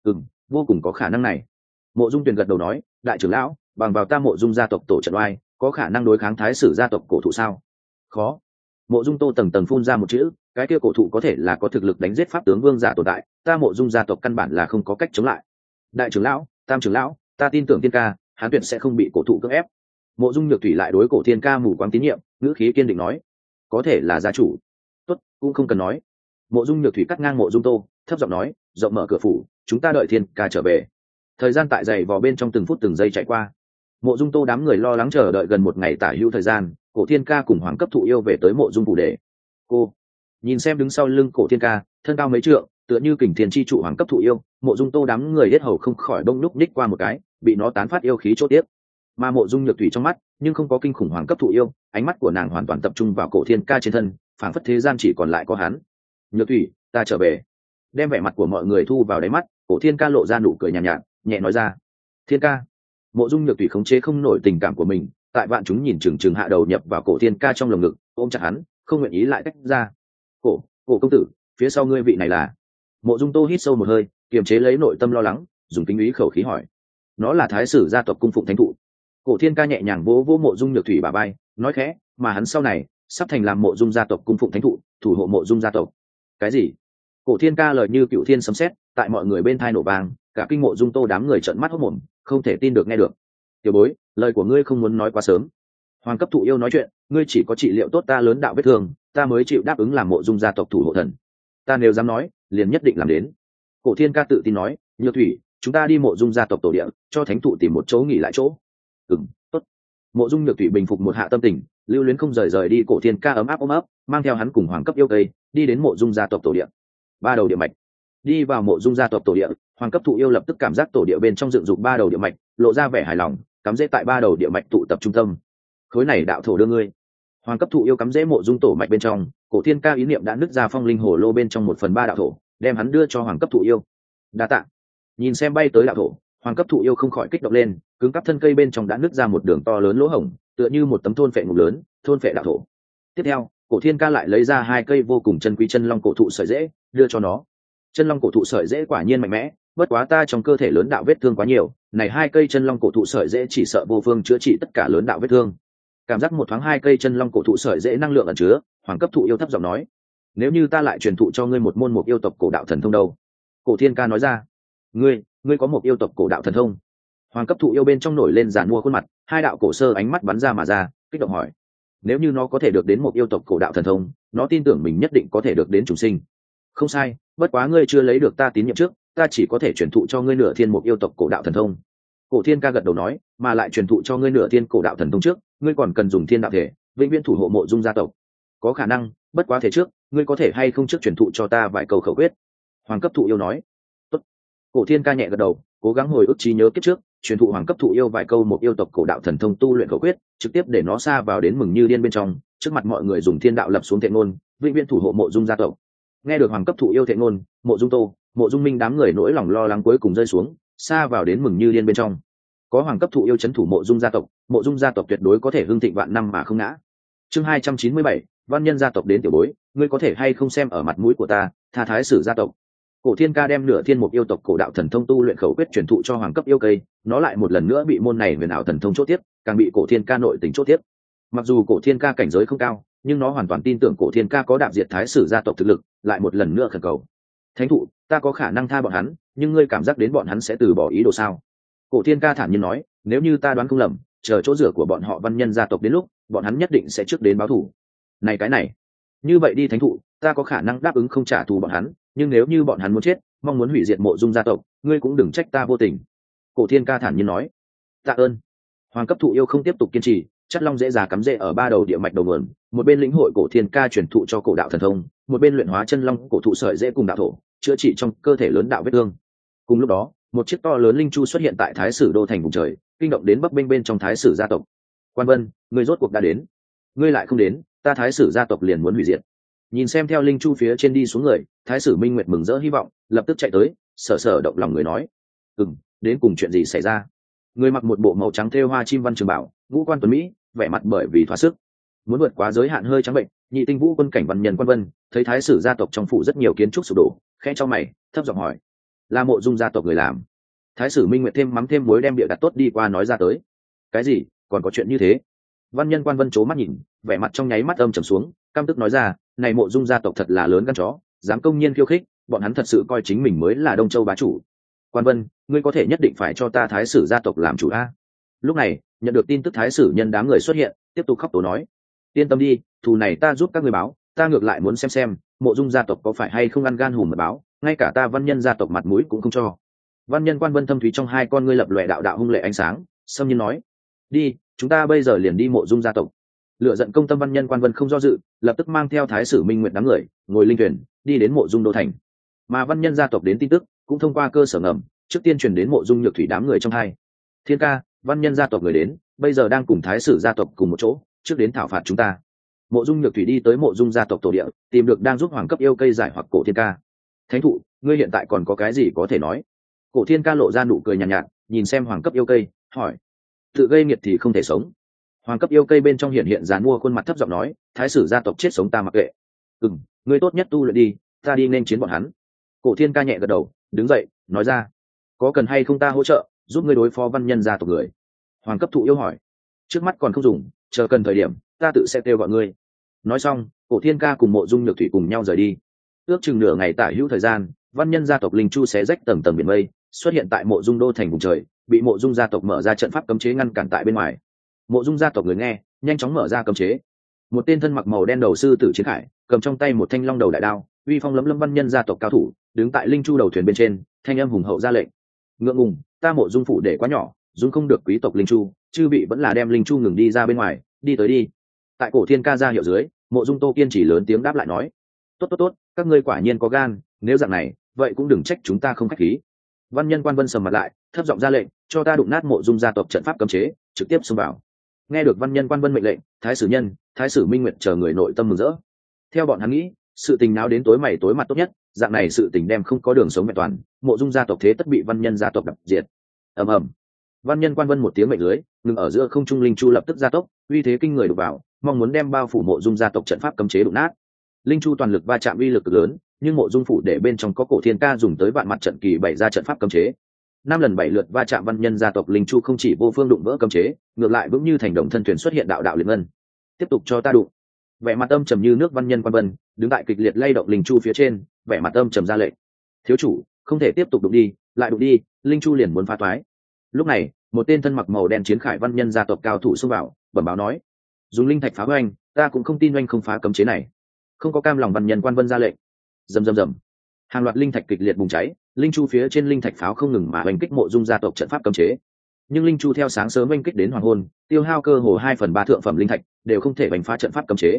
vô cùng có khả năng này. Mộ Dung Tuyền gật đầu nói, đại trưởng lão, bằng vào ta Mộ Dung gia tộc tổ trận oai, có khả năng đối kháng thái sử gia tộc cổ thụ sao? Khó. Mộ Dung Tô tầng tầng phun ra một chữ, cái kia cổ thụ có thể là có thực lực đánh giết pháp tướng vương giả tồn tại, ta Mộ Dung gia tộc căn bản là không có cách chống lại. Đại trưởng lão, tam trưởng lão, ta tin tưởng Thiên Ca, hắn tuyệt sẽ không bị cổ thụ cưỡng ép. Mộ Dung Nhược Thủy lại đối Cổ Thiên Ca mù quáng tín nhiệm, ngữ khí kiên định nói, có thể là gia chủ. Tốt, cũng không cần nói. Mộ Dung Nhược Thủy cắt ngang Mộ Dung Tô, thấp giọng nói, rộng mở cửa phủ, chúng ta đợi Thiên Ca trở về. Thời gian tại dày vò bên trong từng phút từng giây chạy qua. Mộ Dung Tô đám người lo lắng chờ đợi gần một ngày tả hữu thời gian, Cổ Thiên Ca cùng hoàng cấp thụ yêu về tới Mộ Dung phủ để. Cô nhìn xem đứng sau lưng Cổ Thiên Ca, thân cao mấy trượng, tựa như kình thiên chi trụ hoàng cấp thụ yêu, Mộ Dung Tô đám người yết hầu không khỏi đông lúc ních qua một cái, bị nó tán phát yêu khí chốt tiếp. Mà Mộ Dung Nhược Thủy trong mắt nhưng không có kinh khủng hoàng cấp thụ yêu, ánh mắt của nàng hoàn toàn tập trung vào Cổ Thiên Ca trên thân, phảng phất thế gian chỉ còn lại có hắn. Nhược Thủy, ta trở về. Đem vẻ mặt của mọi người thu vào đáy mắt, Cổ Thiên Ca lộ ra nụ cười nhàn nhạt, nhẹ nói ra, Thiên Ca. Mộ Dung Nhược Thủy khống chế không nổi tình cảm của mình, tại vạn chúng nhìn chừng hạ đầu nhập vào Cổ Thiên Ca trong lồng ngực, ôm chặt hắn, không nguyện ý lại tách ra. Cổ công tử, phía sau ngươi vị này là? Mộ Dung Tô hít sâu một hơi, kiềm chế lấy nội tâm lo lắng, dùng kính ý khẩu khí hỏi. Nó là thái sử gia tộc cung phụng thánh thụ. Cổ Thiên Ca nhẹ nhàng vỗ vỗ Mộ Dung Nhược Thủy bả vai, nói khẽ, mà hắn sau này sắp thành làm Mộ Dung gia tộc cung phụng thánh thụ, thủ hộ Mộ Dung gia tộc. Cái gì? Cổ Thiên Ca lời như cựu thiên sấm sét, tại mọi người bên thai nổ vang, cả kinh Mộ Dung Tô đám người trợn mắt hốt mồm, không thể tin được nghe được. Tiểu bối, lời của ngươi không muốn nói quá sớm. Hoàng cấp thụ yêu nói chuyện, ngươi chỉ có trị liệu tốt ta lớn đạo vết thương, ta mới chịu đáp ứng làm Mộ Dung gia tộc thủ hộ thần. Ta nếu dám nói, liền nhất định làm đến. Cổ Thiên Ca tự tin nói, Nhược Thủy, chúng ta đi Mộ Dung gia tộc tổ địa, cho thánh thụ tìm một chỗ nghỉ lại chỗ. Tốt. Mộ Dung Nhược Thủy bình phục một hạ tâm tình, lưu luyến không rời đi. Cổ Thiên Ca ấm áp mang theo hắn cùng hoàng cấp yêu cây đi đến Mộ Dung gia tộc tổ địa. Ba đầu địa mạch. Đi vào Mộ Dung gia tộc tổ địa, hoàng cấp thụ yêu lập tức cảm giác tổ địa bên trong dựng dục ba đầu địa mạch, lộ ra vẻ hài lòng, cắm rễ tại ba đầu địa mạch tụ tập trung tâm. Khối này đạo thổ đưa ngươi. Hoàng cấp thụ yêu cắm rễ Mộ Dung tổ mạch bên trong, Cổ Thiên Ca ý niệm đã nứt ra phong linh hồ lô bên trong 1/3 đạo thổ, đem hắn đưa cho hoàng cấp thụ yêu. Đa tạ. Nhìn xem bay tới đạo thổ, hoàng cấp thụ yêu không khỏi kích động lên, cứng cắp thân cây bên trong đã nứt ra một đường to lớn lỗ hổng, tựa như một tấm thôn phệ ngục lớn, thôn phệ đạo thổ. Tiếp theo, Cổ Thiên Ca lại lấy ra 2 cây vô cùng chân quý chân long cổ thụ sợi rễ, đưa cho nó. Chân long cổ thụ sợi rễ quả nhiên mạnh mẽ, bất quá ta trong cơ thể lớn đạo vết thương quá nhiều, này 2 cây chân long cổ thụ sợi rễ chỉ sợ vô phương chữa trị tất cả lớn đạo vết thương. Cảm giác một thoáng 2 cây chân long cổ thụ sợi rễ năng lượng ẩn chứa, hoàng cấp thụ yêu thấp giọng nói, nếu như ta lại truyền thụ cho ngươi một môn một yêu tộc cổ đạo thần thông đâu? Cổ Thiên Ca nói ra, ngươi có một yêu tộc cổ đạo thần thông? Hoàng cấp thụ yêu bên trong nổi lên giàn mua khuôn mặt, 2 đạo cổ sơ ánh mắt bắn ra mà ra, kích động hỏi, nếu như nó có thể được đến một yêu tộc cổ đạo thần thông, nó tin tưởng mình nhất định có thể được đến trùng sinh. Không sai, bất quá ngươi chưa lấy được ta tín nhiệm trước, ta chỉ có thể truyền thụ cho ngươi nửa thiên một yêu tộc cổ đạo thần thông. Cổ Thiên Ca gật đầu nói, mà lại truyền thụ cho ngươi nửa thiên cổ đạo thần thông trước, ngươi còn cần dùng thiên đạo thể vĩnh viễn thủ hộ Mộ Dung gia tộc. Có khả năng bất quá thế trước ngươi có thể hay không trước truyền thụ cho ta vài câu khẩu quyết? Hoàng cấp thụ yêu nói. Tốt. Cổ thiên ca nhẹ gật đầu, cố gắng hồi ức trí nhớ kiếp trước, truyền thụ hoàng cấp thụ yêu vài câu một yêu tộc cổ đạo thần thông tu luyện khẩu quyết, trực tiếp để nó xa vào đến mừng như điên bên trong, trước mặt mọi người dùng thiên đạo lập xuống thệ ngôn, vĩnh viễn thủ hộ mộ dung gia tộc. Nghe được hoàng cấp thụ yêu thệ ngôn, mộ dung tô, mộ dung minh đám người nỗi lòng lo lắng cuối cùng rơi xuống, xa vào đến mừng như điên bên trong. Có hoàng cấp thụ yêu chấn thủ mộ dung gia tộc, mộ dung gia tộc tuyệt đối có thể hưng thịnh vạn năm mà không ngã. Chương 297, văn nhân gia tộc đến tiểu bối, ngươi có thể hay không xem ở mặt mũi của ta, tha thái sử gia tộc. Cổ thiên ca đem nửa thiên mục yêu tộc cổ đạo thần thông tu luyện khẩu quyết truyền thụ cho hoàng cấp yêu cây, nó lại một lần nữa bị môn này huyền ảo thần thông chốt tiếp, càng bị cổ thiên ca nội tình chốt tiếp. Mặc dù cổ thiên ca cảnh giới không cao, nhưng nó hoàn toàn tin tưởng cổ thiên ca có đạp diệt thái sử gia tộc thực lực, lại một lần nữa khẩn cầu: thánh thụ, ta có khả năng tha bọn hắn, nhưng ngươi cảm giác đến bọn hắn sẽ từ bỏ ý đồ sao? Cổ thiên ca thản nhiên nói: nếu như ta đoán không lầm, chờ chỗ rửa của bọn họ văn nhân gia tộc đến lúc, bọn hắn nhất định sẽ trước đến báo thù. Này cái này, như vậy đi thánh thụ, ta có khả năng đáp ứng không trả thù bọn hắn, nhưng nếu như bọn hắn muốn chết, mong muốn hủy diệt mộ dung gia tộc, ngươi cũng đừng trách ta vô tình. Cổ thiên ca thản nhiên nói. Tạ ơn. Hoàng cấp thụ yêu không tiếp tục kiên trì, chất long dễ già cắm rễ ở ba đầu địa mạch đầu nguồn, một bên lĩnh hội cổ thiên ca truyền thụ cho cổ đạo thần thông, một bên luyện hóa chân long cổ thụ sợi dễ cùng đạo thổ, chữa trị trong cơ thể lớn đạo vết thương. Cùng lúc đó, một chiếc to lớn linh chu xuất hiện tại thái sử đô thành vùng trời, kinh động đến bắc binh bên trong thái sử gia tộc. Quan Vân, ngươi rốt cuộc đã đến. Ngươi lại không đến, ta thái sử gia tộc liền muốn hủy diệt. Nhìn xem theo linh chu phía trên đi xuống người, thái sử Minh Nguyệt mừng rỡ hy vọng, lập tức chạy tới, sở động lòng người nói: đến cùng chuyện gì xảy ra? Người mặc một bộ màu trắng thêu hoa chim văn trường bảo, ngũ quan tuấn mỹ, vẻ mặt bởi vì thỏa sức, muốn vượt quá giới hạn hơi trắng bệnh, nhị tinh vũ quân cảnh văn nhân Quan Vân, thấy thái sử gia tộc trong phủ rất nhiều kiến trúc sụp đổ, khẽ cho mày, thấp giọng hỏi: là mộ dung gia tộc người làm? Thái sử Minh Nguyệt thêm mắm thêm muối đem địa đặt tốt đi qua nói ra tới. Cái gì? Còn có chuyện như thế? Văn nhân Quan Vân trố mắt nhìn, vẻ mặt trong nháy mắt âm trầm xuống, căm tức nói ra: này mộ dung gia tộc thật là lớn gan chó, dám công nhiên khiêu khích, bọn hắn thật sự coi chính mình mới là Đông Châu bá chủ. Quan Vân, ngươi có thể nhất định phải cho ta thái sử gia tộc làm chủ a. Lúc này, nhận được tin tức thái sử nhân đám người xuất hiện, tiếp tục khóc tố nói: yên tâm đi, thù này ta giúp các ngươi báo, ta ngược lại muốn xem mộ dung gia tộc có phải hay không ăn gan hùm mật báo, ngay cả ta văn nhân gia tộc mặt mũi cũng không cho. Văn nhân Quan Vân thâm thúy trong hai con ngươi lập lòe đạo đạo hung lệ ánh sáng, xâm nhiên nói: đi, chúng ta bây giờ liền đi mộ dung gia tộc. Lựa giận công tâm văn nhân Quan Vân không do dự, lập tức mang theo thái sử Minh Nguyệt đám người ngồi linh thuyền đi đến mộ dung đô thành. Mà văn nhân gia tộc đến tin tức cũng thông qua cơ sở ngầm trước tiên truyền đến mộ dung nhược thủy đám người trong hai. Thiên ca, văn nhân gia tộc người đến, bây giờ đang cùng thái sử gia tộc cùng một chỗ, trước đến thảo phạt chúng ta. Mộ dung nhược thủy đi tới mộ dung gia tộc tổ địa, tìm được đang giúp hoàng cấp yêu cây giải hoặc cổ thiên ca. Thánh thụ, ngươi hiện tại còn có cái gì có thể nói? Cổ thiên ca lộ ra nụ cười nhàn nhạt, nhìn xem hoàng cấp yêu cây, hỏi: tự gây nghiệt thì không thể sống? Hoàng cấp yêu cây bên trong hiện dàn mua khuôn mặt thấp giọng nói: thái sử gia tộc chết sống ta mặc kệ. Ngươi tốt nhất tu luyện đi, ta đi nên chiến bọn hắn. Cổ thiên ca nhẹ gật đầu, đứng dậy nói ra: có cần hay không ta hỗ trợ giúp ngươi đối phó văn nhân gia tộc người? Hoàng cấp thụ yêu hỏi. Trước mắt còn không dùng, chờ cần thời điểm ta tự sẽ kêu gọi ngươi. Nói xong, cổ thiên ca cùng mộ dung nhược thủy cùng nhau rời đi. Ước chừng nửa ngày tả hữu thời gian, văn nhân gia tộc linh chu xé rách tầng tầng biển mây, xuất hiện tại mộ dung đô thành vùng trời, bị mộ dung gia tộc mở ra trận pháp cấm chế ngăn cản tại bên ngoài. Mộ dung gia tộc người nghe, nhanh chóng mở ra cấm chế. Một tên thân mặc màu đen đầu sư tử chiến khải, cầm trong tay một thanh long đầu đại đao, uy phong lấm lấm văn nhân gia tộc cao thủ, đứng tại linh chu đầu thuyền bên trên, thanh âm hùng hậu ra lệnh: ngượng ngùng, ta mộ dung phủ để quá nhỏ, dung không được quý tộc linh chu, chư vị vẫn là đem linh chu ngừng đi ra bên ngoài, đi tới đi. Tại cổ thiên ca ra hiệu dưới, mộ dung tô kiên chỉ lớn tiếng đáp lại nói: tốt, các ngươi quả nhiên có gan, nếu dạng này, vậy cũng đừng trách chúng ta không khách khí. Văn nhân Quan Vân sầm mặt lại, thấp giọng ra lệnh: cho ta đụng nát mộ dung gia tộc trận pháp cấm chế, trực tiếp xông vào. Nghe được văn nhân Quan Vân mệnh lệnh, thái sử nhân, thái sử Minh Nguyệt chờ người nội tâm mừng rỡ. Theo bọn hắn nghĩ, sự tình náo đến tối mày tối mặt tốt nhất, dạng này sự tình đem không có đường sống vẹn toàn, mộ dung gia tộc thế tất bị văn nhân gia tộc đập diệt. ầm. Văn nhân Quan Vân một tiếng mệnh lưới, ngừng ở giữa không trung linh chu lập tức gia tốc, uy thế kinh người đục vào, mong muốn đem bao phủ mộ dung gia tộc trận pháp cấm chế đụng nát. Linh chu toàn lực va chạm uy lực cực lớn, nhưng mộ dung phủ để bên trong có cổ thiên ca dùng tới vạn mặt trận kỳ bày ra trận pháp cấm chế. 5 lần 7 lượt va chạm văn nhân gia tộc linh chu không chỉ vô phương đụng vỡ cấm chế, ngược lại vững như thành đồng thân thuyền xuất hiện đạo đạo liên ngân. Tiếp tục cho ta đụng. Vẻ mặt âm trầm như nước văn nhân Quan Vân đứng tại kịch liệt lay động linh chu phía trên, vẻ mặt âm trầm ra lệnh: thiếu chủ, không thể tiếp tục đụng đi, lại đụng đi, linh chu liền muốn phá toái. Lúc này, một tên thân mặc màu đen chiến khải văn nhân gia tộc cao thủ xông vào, bẩm báo nói: dùng linh thạch phá oanh, ta cũng không tin oanh không phá cấm chế này. Không có cam lòng văn nhân Quan Vân ra lệnh. Rầm. Hàng loạt linh thạch kịch liệt bùng cháy, linh chu phía trên linh thạch pháo không ngừng mà oanh kích mộ dung gia tộc trận pháp cấm chế. Nhưng linh chu theo sáng sớm oanh kích đến hoàng hôn, tiêu hao cơ hồ 2/3 thượng phẩm linh thạch, đều không thể đánh phá trận pháp cấm chế.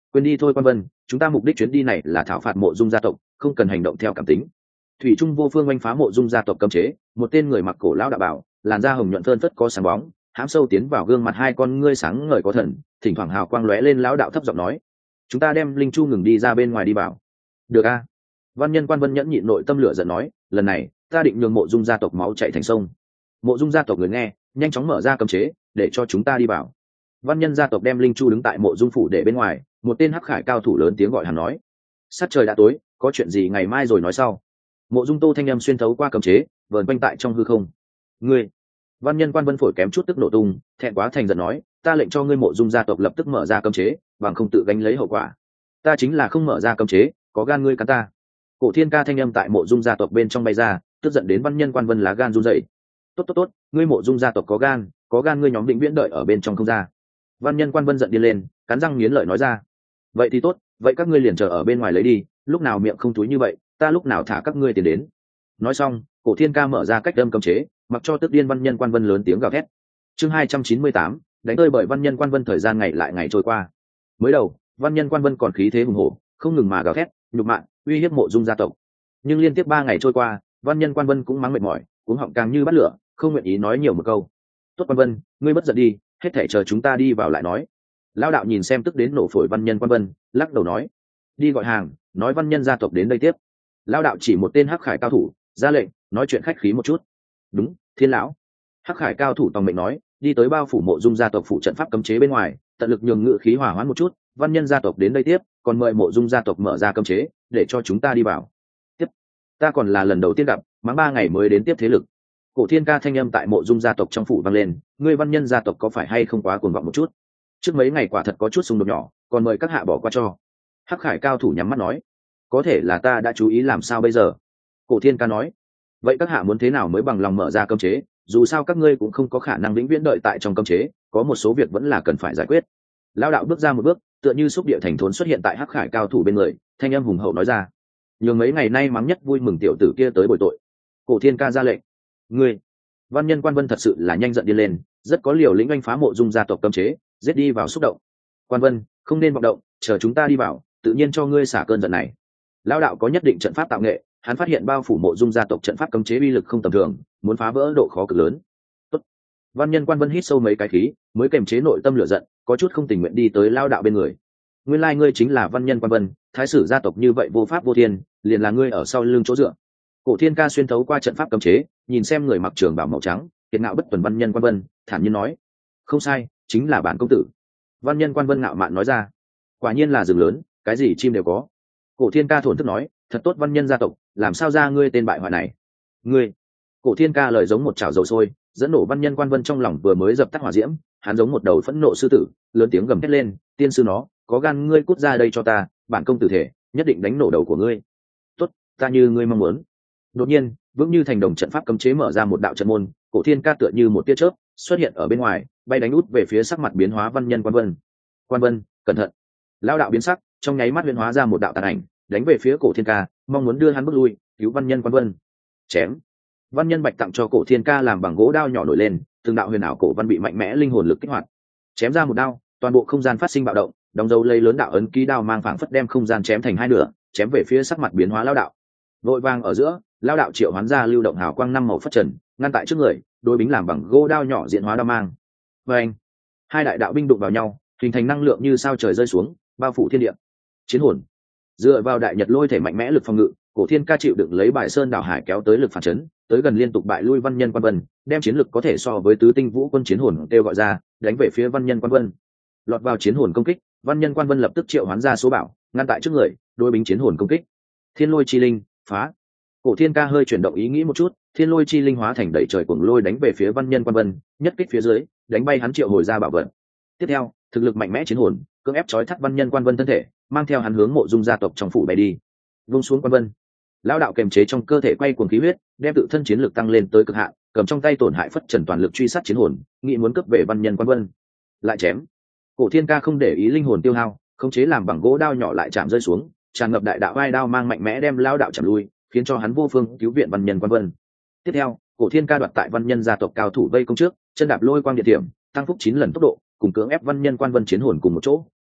quên đi thôi quan vân, chúng ta mục đích chuyến đi này là thảo phạt mộ dung gia tộc, không cần hành động theo cảm tính. Thủy Trung vô phương oanh phá mộ dung gia tộc cấm chế, một tên người mặc cổ lão đạo bảo, làn da hồng nhuận phơn phất có sáng bóng, hãm sâu tiến vào gương mặt, hai con ngươi sáng ngời có thần, thỉnh thoảng hào quang lóe lên. Lão đạo thấp giọng nói, chúng ta đem linh chu ngừng đi ra bên ngoài đi bảo. Được a. Văn Nhân Quan Vân nhẫn nhịn nội tâm lửa giận nói, lần này ta định nhường mộ dung gia tộc máu chảy thành sông. Mộ dung gia tộc người nghe, nhanh chóng mở ra cấm chế để cho chúng ta đi bảo. Văn Nhân gia tộc đem linh chu đứng tại mộ dung phủ để bên ngoài, một tên hắc khải cao thủ lớn tiếng gọi hắn nói, sát trời đã tối, có chuyện gì ngày mai rồi nói sau. Mộ dung tô thanh âm xuyên thấu qua cấm chế, vờn quanh tại trong hư không. Ngươi! Văn Nhân Quan Vân phổi kém chút tức nổ tung, thẹn quá thành giận nói, ta lệnh cho ngươi mộ dung gia tộc lập tức mở ra cấm chế, bằng không tự gánh lấy hậu quả. Ta chính là không mở ra cấm chế, có gan ngươi cắn ta. Cổ Thiên Ca thanh âm tại mộ dung gia tộc bên trong bay ra, tức giận đến Văn Nhân Quan Vân lá gan run rẩy. Tốt, ngươi mộ dung gia tộc có gan ngươi nhóm Vĩnh Viễn đợi ở bên trong không ra. Văn Nhân Quan Vân giận điên lên, cắn răng nghiến lợi nói ra, vậy thì tốt, vậy các ngươi liền chờ ở bên ngoài lấy đi, lúc nào miệng không túi như vậy, ta lúc nào thả các ngươi tiền đến. Nói xong, Cổ Thiên Ca mở ra cách đâm cấm chế, mặc cho tức điên Văn Nhân Quan Vân lớn tiếng gào thét. Chương 298, đánh tơi bởi Văn Nhân Quan Vân. Thời gian ngày lại ngày trôi qua. Mới đầu, Văn Nhân Quan Vân còn khí thế hùng hổ, không ngừng mà gào thét, nhục mạ, uy hiếp mộ dung gia tộc. Nhưng liên tiếp 3 ngày trôi qua, Văn Nhân Quan Vân cũng mắng mệt mỏi, cuống họng càng như bắt lửa, không nguyện ý nói nhiều một câu. Tốt Quan Vân, ngươi bất giận đi, hết thảy chờ chúng ta đi vào lại nói. Lão đạo nhìn xem tức đến nổ phổi Văn Nhân Quan Vân, lắc đầu nói, đi gọi hàng, nói Văn Nhân gia tộc đến đây tiếp. Lão đạo chỉ một tên hắc khải cao thủ, ra lệnh, nói chuyện khách khí một chút. Đúng, Thiên lão. Hắc khải cao thủ tòng mệnh nói, đi tới bao phủ mộ dung gia tộc phụ trận pháp cấm chế bên ngoài, tận lực nhường ngự khí hỏa hoãn một chút. Văn Nhân gia tộc đến đây tiếp, còn mời mộ dung gia tộc mở ra cấm chế để cho chúng ta đi vào. Tiếp, ta còn là lần đầu tiên gặp, mắng 3 ngày mới đến tiếp thế lực. Cổ Thiên Ca thanh âm tại mộ dung gia tộc trong phủ vang lên, ngươi Văn Nhân gia tộc có phải hay không quá cuồng vọng một chút? Trước mấy ngày quả thật có chút xung đột nhỏ, còn mời các hạ bỏ qua cho. Hắc khải cao thủ nhắm mắt nói, có thể là ta đã chú ý, làm sao bây giờ? Cổ Thiên Ca nói, vậy các hạ muốn thế nào mới bằng lòng mở ra cấm chế, dù sao các ngươi cũng không có khả năng vĩnh viễn đợi tại trong cấm chế, có một số việc vẫn là cần phải giải quyết. Lão đạo bước ra một bước, tựa như xúc địa thành thốn xuất hiện tại hắc khải cao thủ bên người, thanh âm hùng hậu nói ra, nhường mấy ngày nay mắng nhất vui mừng tiểu tử kia tới bồi tội. Cổ Thiên Ca ra lệnh. Ngươi! Văn Nhân Quan Vân thật sự là nhanh giận đi lên, rất có liều lĩnh oanh phá mộ dung gia tộc cấm chế, giết đi vào xúc động. Quan Vân, không nên vọng động, chờ chúng ta đi vào, tự nhiên cho ngươi xả cơn giận này. Lão đạo có nhất định trận pháp tạo nghệ, hắn phát hiện bao phủ mộ dung gia tộc trận pháp cấm chế uy lực không tầm thường, muốn phá vỡ độ khó cực lớn. Tốt. Văn Nhân Quan Vân hít sâu mấy cái khí, mới kiềm chế nội tâm lửa giận, có chút không tình nguyện đi tới Lão đạo bên người. Nguyên lai ngươi chính là Văn Nhân Quan Vân, thái sử gia tộc như vậy vô pháp vô thiên, liền là ngươi ở sau lưng chỗ dựa. Cổ Thiên Ca xuyên thấu qua trận pháp cấm chế, nhìn xem người mặc trường bào màu trắng, kiệt ngạo bất tuần Văn Nhân Quan Vân, thản nhiên nói, không sai, chính là bản công tử. Văn Nhân Quan Vân ngạo mạn nói ra, quả nhiên là rừng lớn, cái gì chim đều có. Cổ Thiên Ca thổn thức nói, thật tốt Văn Nhân gia tộc, làm sao ra ngươi tên bại hoại này? Ngươi! Cổ Thiên Ca lời giống một chảo dầu sôi, dẫn nổ Văn Nhân Quan Vân trong lòng vừa mới dập tắt hỏa diễm, hắn giống một đầu phẫn nộ sư tử, lớn tiếng gầm thét lên, tiên sư nó, có gan ngươi cút ra đây cho ta, bản công tử thể, nhất định đánh nổ đầu của ngươi. Tốt, ta như ngươi mong muốn. Đột nhiên, vững như thành đồng trận pháp cấm chế mở ra một đạo trận môn, Cổ Thiên Ca tựa như một tia chớp xuất hiện ở bên ngoài, bay đánh út về phía sắc mặt biến hóa Văn Nhân Quan Vân. Quan Vân, cẩn thận! Lão đạo biến sắc, trong nháy mắt huyễn hóa ra một đạo tàn ảnh, đánh về phía Cổ Thiên Ca, mong muốn đưa hắn bước lui, cứu Văn Nhân Quan Vân. Chém! Văn Nhân Bạch tặng cho Cổ Thiên Ca làm bằng gỗ đao nhỏ nổi lên, từng đạo huyền ảo cổ văn bị mạnh mẽ linh hồn lực kích hoạt. Chém ra một đao, toàn bộ không gian phát sinh bạo động, đóng dấu lấy lớn đạo ấn ký đao mang phảng phất đem không gian chém thành hai nửa, chém về phía sắc mặt biến hóa lão đạo. Vội vàng ở giữa, lão đạo triệu hoán ra lưu động hào quang 5 màu phất trần, ngăn tại trước người, đối bính làm bằng gỗ đao nhỏ diện hóa đao mang. Và anh, hai đại đạo binh đụng vào nhau, hình thành năng lượng như sao trời rơi xuống, bao phủ thiên địa. Chiến hồn. Dựa vào đại nhật lôi thể mạnh mẽ lực phòng ngự, Cổ Thiên Ca chịu đựng lấy bài sơn đảo hải kéo tới lực phản chấn, tới gần liên tục bại lui Văn Nhân Quan Vân, đem chiến lực có thể so với tứ tinh vũ quân chiến hồn kêu gọi ra, đánh về phía Văn Nhân Quan Vân. Lọt vào chiến hồn công kích, Văn Nhân Quan Vân lập tức triệu hoán ra số bảo, ngăn tại trước người, đối bính chiến hồn công kích. Thiên lôi chi linh, phá. Cổ Thiên Ca hơi chuyển động ý nghĩ một chút, thiên lôi chi linh hóa thành đẩy trời cuồng lôi đánh về phía Văn Nhân Quan Vân, nhất kích phía dưới, đánh bay hắn triệu hồi ra bảo vật. Tiếp theo, thực lực mạnh mẽ chiến hồn, cưỡng ép trói thắt Văn Nhân Quan Vân thân thể, mang theo hắn hướng mộ dung gia tộc trong phủ bay đi. Vung xuống Quan Vân. Lão đạo kềm chế trong cơ thể quay cuồng khí huyết, đem tự thân chiến lực tăng lên tới cực hạn, cầm trong tay tổn hại phất trần toàn lực truy sát chiến hồn, nghĩ muốn cướp về Văn Nhân Quan Vân. Lại chém. Cổ Thiên Ca không để ý linh hồn tiêu hao, khống chế làm bằng gỗ đao nhỏ lại chạm rơi xuống, tràn ngập đại đạo vai đao mang mạnh mẽ đem lão đạo chạm lui, khiến cho hắn vô phương cứu viện Văn Nhân Quan Vân. Tiếp theo, Cổ Thiên Ca đoạt tại Văn Nhân gia tộc cao thủ vây công trước, chân đạp lôi quang địa điểm, tăng phúc 9 lần tốc độ, cùng cưỡng ép Văn Nhân Quan Vân chiến hồn cùng một chỗ,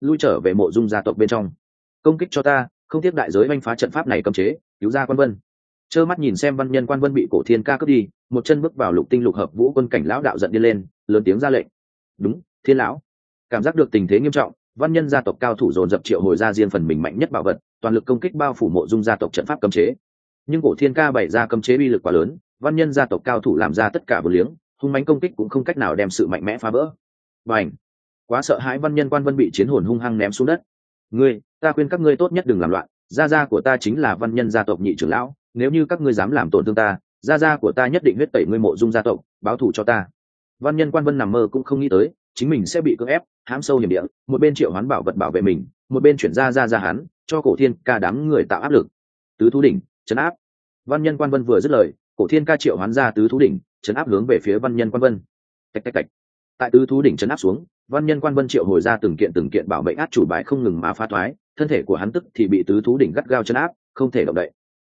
lui trở về mộ dung gia tộc bên trong. Công kích cho ta, không tiếc đại giới oanh phá trận pháp này cấm chế, cứu ra Quan Vân. Trơ mắt nhìn xem văn nhân Quan Vân bị Cổ Thiên Ca cướp đi, một chân bước vào lục tinh lục hợp vũ quân cảnh lão đạo giận điên lên, lớn tiếng ra lệnh. Đúng, Thiên lão. Cảm giác được tình thế nghiêm trọng, văn nhân gia tộc cao thủ dồn dập triệu hồi ra riêng phần mình mạnh nhất bảo vật, toàn lực công kích bao phủ mộ dung gia tộc trận pháp cấm chế. Nhưng Cổ Thiên Ca bày ra cấm chế uy lực quá lớn, văn nhân gia tộc cao thủ làm ra tất cả vô liếng, hung mãnh công kích cũng không cách nào đem sự mạnh mẽ phá vỡ. Bành! Quá sợ hãi, văn nhân Quan Vân bị chiến hồn hung hăng ném xuống đất. Ngươi, ta khuyên các ngươi tốt nhất đừng làm loạn, gia gia của ta chính là văn nhân gia tộc nhị trưởng lão, nếu như các ngươi dám làm tổn thương ta, gia gia của ta nhất định huyết tẩy ngươi mộ dung gia tộc, báo thù cho ta. Văn nhân Quan Vân nằm mơ cũng không nghĩ tới chính mình sẽ bị cưỡng ép hãm sâu hiểm địa, một bên triệu hoán bảo vật bảo vệ mình, một bên chuyển ra hắn cho Cổ Thiên Ca đám người tạo áp lực. Tứ thú đỉnh trấn áp. Văn nhân Quan Vân vừa dứt lời, Cổ Thiên Ca triệu hoán ra tứ thú đỉnh trấn áp hướng về phía văn nhân Quan Vân. Tạch tạch tạch. Tại tứ thú đỉnh trấn áp xuống, văn nhân Quan Vân triệu hồi ra từng kiện bảo mệnh át chủ bài không ngừng mà phá thoái, thân thể của hắn tức thì bị tứ thú đỉnh gắt gao trấn áp, không thể động đậy.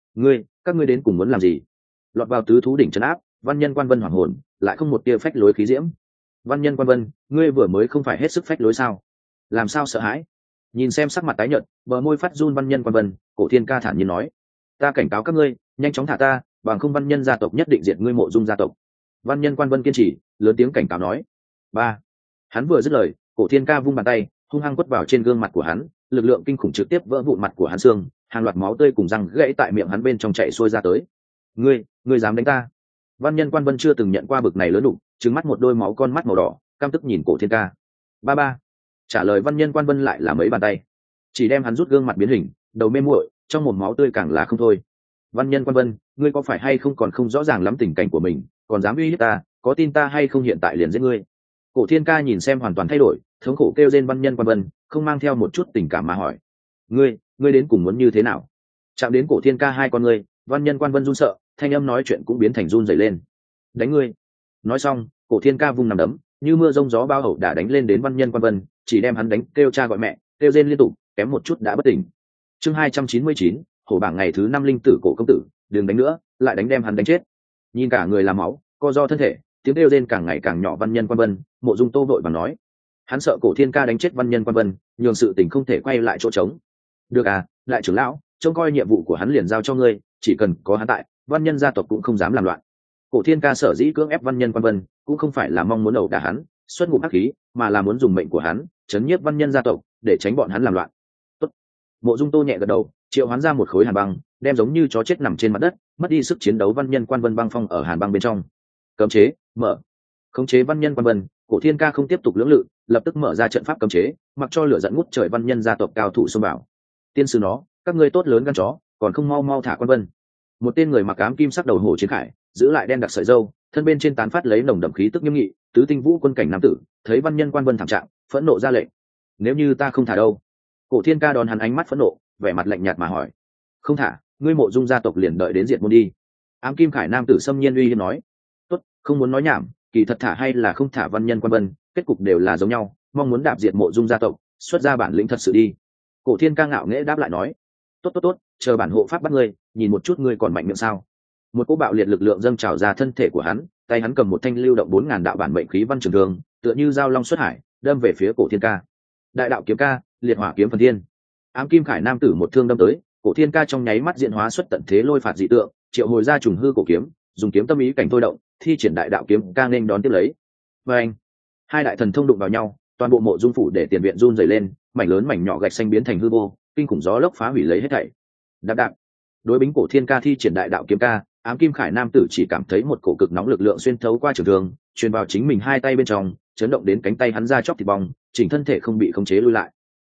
Các ngươi đến cùng muốn làm gì? Lọt vào tứ thú đỉnh trấn áp, văn nhân Quan Vân hoảng hồn, lại không một tia phách lối khí diễm. Văn nhân Quan Vân, ngươi vừa mới không phải hết sức phách lối sao? Làm sao sợ hãi? Nhìn xem sắc mặt tái nhợt, bờ môi phát run văn nhân Quan Vân, Cổ Thiên Ca thản nhiên nói: ta cảnh cáo các ngươi, nhanh chóng thả ta, bằng không văn nhân gia tộc nhất định diệt ngươi mộ dung gia tộc. Văn nhân Quan Vân kiên trì, lớn tiếng cảnh cáo nói. Ba. Hắn vừa dứt lời, Cổ Thiên Ca vung bàn tay hung hăng quất vào trên gương mặt của hắn, lực lượng kinh khủng trực tiếp vỡ vụn mặt của hắn xương, hàng loạt máu tươi cùng răng gãy tại miệng hắn bên trong chảy xuôi ra tới. Ngươi dám đánh ta? Văn nhân Quan Vân chưa từng nhận qua bực này lớn đủ, trừng mắt một đôi máu con mắt màu đỏ, căm tức nhìn Cổ Thiên Ca. Ba. Trả lời văn nhân Quan Vân lại là mấy bàn tay, chỉ đem hắn rút gương mặt biến hình, đầu mê muội, trong mồm máu tươi càng là không thôi. Văn nhân Quan Vân, ngươi có phải hay không còn không rõ ràng lắm tình cảnh của mình, còn dám uy hiếp ta, có tin ta hay không hiện tại liền giết ngươi? Cổ Thiên Ca nhìn xem hoàn toàn thay đổi, thống khổ kêu rên văn nhân Quan Vân, không mang theo một chút tình cảm mà hỏi: ngươi đến cùng muốn như thế nào? Chạm đến Cổ Thiên Ca hai con ngươi, văn nhân Quan Vân run sợ, thanh âm nói chuyện cũng biến thành run rẩy lên. Đánh ngươi! Nói xong, Cổ Thiên Ca vung nằm đấm, như mưa rông gió bao hậu đã đánh lên đến văn nhân Quan Vân, chỉ đem hắn đánh kêu cha gọi mẹ, kêu rên liên tục, kém một chút đã bất tỉnh. Chương 299, hổ bảng ngày thứ 5 linh tử Cổ công tử, đừng đánh nữa, lại đánh đem hắn đánh chết. Nhìn cả người làm máu, co do thân thể, tiếng kêu rên càng ngày càng nhỏ văn nhân Quan Vân, Mộ Dung Tô vội vàng nói: hắn sợ Cổ Thiên Ca đánh chết văn nhân Quan Vân, nhường sự tình không thể quay lại chỗ trống. Được à, lại trưởng lão, trông coi nhiệm vụ của hắn liền giao cho ngươi, chỉ cần có hắn tại, văn nhân gia tộc cũng không dám làm loạn. Cổ Thiên Ca sở dĩ cưỡng ép văn nhân Quan Vân, cũng không phải là mong muốn ẩu đả hắn, xuất ngụm ác khí, mà là muốn dùng mệnh của hắn chấn nhiếp văn nhân gia tộc, để tránh bọn hắn làm loạn. Tốt. Mộ Dung Tô nhẹ gật đầu, triệu hoán ra một khối hàn băng, đem giống như chó chết nằm trên mặt đất, mất đi sức chiến đấu văn nhân Quan Vân băng phong ở hàn băng bên trong. Cấm chế mở. Khống chế văn nhân Quan Vân, Cổ Thiên Ca không tiếp tục lưỡng lự, lập tức mở ra trận pháp cấm chế, mặc cho lửa giận ngút trời văn nhân gia tộc cao thủ xông vào. Tiên sư nó, các ngươi tốt lớn gan chó, còn không mau mau thả Quan Vân. Một tên người mặc ám kim sắc đầu hổ chiến khải, giữ lại đen đặc sợi râu, thân bên trên tán phát lấy nồng đậm khí tức nghiêm nghị, tứ tinh vũ quân cảnh nam tử, thấy văn nhân Quan Vân thảm trạng, phẫn nộ ra lệnh: nếu như ta không thả đâu? Cổ Thiên Ca đón hắn ánh mắt phẫn nộ, vẻ mặt lạnh nhạt mà hỏi: không thả, ngươi mộ dung gia tộc liền đợi đến diệt môn đi. Ám kim khải nam tử xâm nhiên uy hiếp nói: tốt, không muốn nói nhảm, kỳ thật thả hay là không thả văn nhân Quan Vân, kết cục đều là giống nhau, mong muốn đạp diệt mộ dung gia tộc, xuất ra bản lĩnh thật sự đi. Cổ Thiên Ca ngạo nghễ đáp lại nói: tốt, chờ bản hộ pháp bắt ngươi, nhìn một chút ngươi còn mạnh miệng sao? Một cỗ bạo liệt lực lượng dâng trào ra thân thể của hắn, tay hắn cầm một thanh lưu động 4000 đạo bản mệnh khí văn trường thương, tựa như dao long xuất hải, đâm về phía Cổ Thiên Ca. Đại đạo kiếm ca, liệt hỏa kiếm phần thiên. Ám kim khải nam tử một thương đâm tới, Cổ Thiên Ca trong nháy mắt diễn hóa xuất tận thế lôi phạt dị tượng, triệu hồi ra trùng hư cổ kiếm, dùng kiếm tâm ý cảnh thôi động, thi triển đại đạo kiếm ca nên đón tiếp lấy. Và anh, hai đại thần thông đụng vào nhau, toàn bộ mộ dung phủ để tiền viện run rẩy lên, mảnh lớn mảnh nhỏ gạch xanh biến thành hư vô, kinh khủng gió lốc phá hủy lấy hết thảy. Đạp. Đối bính Cổ Thiên Ca thi triển đại đạo kiếm ca, ám kim khải nam tử chỉ cảm thấy một cổ cực nóng lực lượng xuyên thấu qua trường thương, truyền vào chính mình hai tay bên trong, chấn động đến cánh tay hắn ra chóc thịt bong, chỉnh thân thể không bị khống chế lui lại.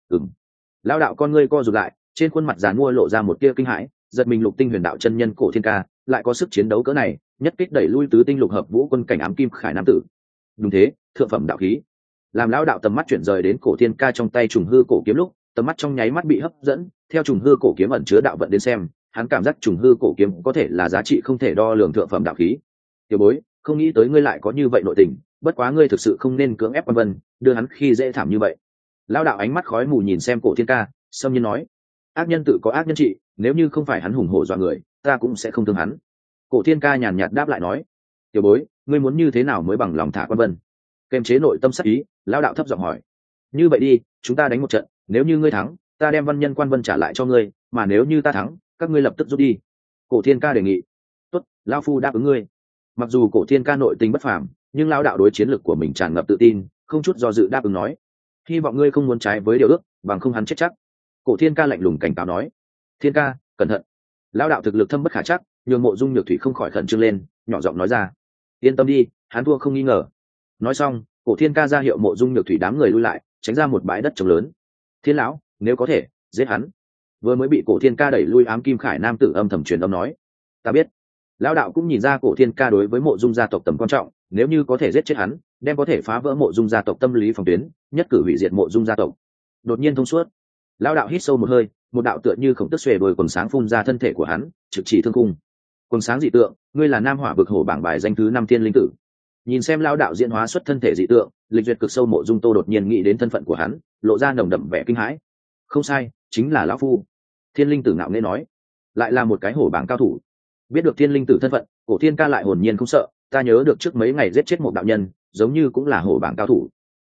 Lão đạo con ngươi co rụt lại, trên khuôn mặt giàn mua lộ ra một tia kinh hãi, giật mình lục tinh huyền đạo chân nhân Cổ Thiên Ca lại có sức chiến đấu cỡ này, nhất kích đẩy lui tứ tinh lục hợp vũ quân cảnh ám kim khải nam tử. Đúng thế, thượng phẩm đạo khí. Làm lão đạo tầm mắt chuyển rời đến Cổ Thiên Ca trong tay trùng hư cổ kiếm lúc, tầm mắt trong nháy mắt bị hấp dẫn, theo trùng hư cổ kiếm ẩn chứa đạo vận đến xem, hắn cảm giác trùng hư cổ kiếm có thể là giá trị không thể đo lường thượng phẩm đạo khí. Tiểu bối, không nghĩ tới ngươi lại có như vậy nội tình, bất quá ngươi thực sự không nên cưỡng ép Quan Vân, đưa hắn khi dễ thảm như vậy. Lão đạo ánh mắt khói mù nhìn xem Cổ Thiên Ca, xâm nhiên nói: ác nhân tự có ác nhân trị, nếu như không phải hắn hùng hổ dọa người, ta cũng sẽ không thương hắn. Cổ Thiên Ca nhàn nhạt đáp lại nói: tiểu bối, ngươi muốn như thế nào mới bằng lòng thả Quan Vân? Kềm chế nội tâm sắc ý, lão đạo thấp giọng hỏi: như vậy đi, chúng ta đánh một trận, nếu như ngươi thắng ta đem văn nhân quan vân trả lại cho ngươi, mà nếu như ta thắng các ngươi lập tức rút đi. Cổ thiên ca đề nghị. Tốt, lao phu đáp ứng ngươi. Mặc dù cổ thiên ca nội tình bất phàm, nhưng lao đạo đối chiến lược của mình tràn ngập tự tin, không chút do dự đáp ứng nói. Hy vọng ngươi không muốn trái với điều ước, bằng không hắn chết chắc. Cổ thiên ca lạnh lùng cảnh cáo nói. Thiên ca cẩn thận. Lao đạo thực lực thâm bất khả chắc, nhường Mộ Dung Nhược Thủy không khỏi khẩn trương lên, nhỏ giọng nói ra. Yên tâm đi, hắn thua không nghi ngờ. Nói xong, cổ thiên ca ra hiệu Mộ Dung Nhược Thủy đám người lui lại, tránh ra một bãi đất trống lớn. Thiên lão, nếu có thể giết hắn. Vừa mới bị cổ thiên ca đẩy lui ám kim khải nam tử âm thầm truyền âm nói. Ta biết. Lão đạo cũng nhìn ra cổ thiên ca đối với Mộ Dung gia tộc tầm quan trọng, nếu như có thể giết chết hắn, đem có thể phá vỡ Mộ Dung gia tộc tâm lý phòng tuyến, nhất cử hủy diệt Mộ Dung gia tộc. Đột nhiên thông suốt, lão đạo hít sâu một hơi, một đạo tựa như khổng tức xuề đôi quần sáng phun ra thân thể của hắn, trực chỉ thương cung. Quần sáng dị tượng, ngươi là Nam Hỏa vực hổ bảng bài danh thứ 5 thiên linh tử. Nhìn xem lão đạo diễn hóa xuất thân thể dị tượng, lịch duyệt cực sâu Mộ Dung Tô đột nhiên nghĩ đến thân phận của hắn, lộ ra nồng đậm vẻ kinh hãi. Không sai, chính là lão phu. Thiên linh tử ngạo nghễ nói. Lại là một cái hổ bảng cao thủ. Biết được thiên linh tử thân phận, cổ thiên ca lại hồn nhiên không sợ. Ta nhớ được trước mấy ngày giết chết một đạo nhân, giống như cũng là hổ bảng cao thủ.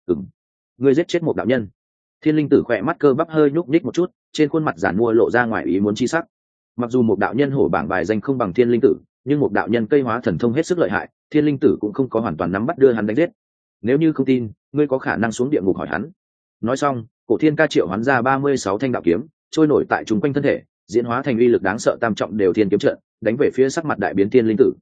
Ngươi giết chết một đạo nhân. Thiên linh tử khỏe mắt cơ bắp hơi nhúc nhích một chút, trên khuôn mặt giản mua lộ ra ngoài ý muốn chi sắc. Mặc dù một đạo nhân hổ bảng bài danh không bằng thiên linh tử, nhưng một đạo nhân cây hóa thần thông hết sức lợi hại, thiên linh tử cũng không có hoàn toàn nắm bắt đưa hắn đánh giết. Nếu như không tin, ngươi có khả năng xuống địa ngục hỏi hắn. Nói xong, cổ thiên ca triệu hoán ra 36 thanh đạo kiếm, trôi nổi tại chúng quanh thân thể, diễn hóa thành uy lực đáng sợ tam trọng đều thiên kiếm trận, đánh về phía sắc mặt đại biến thiên linh tử.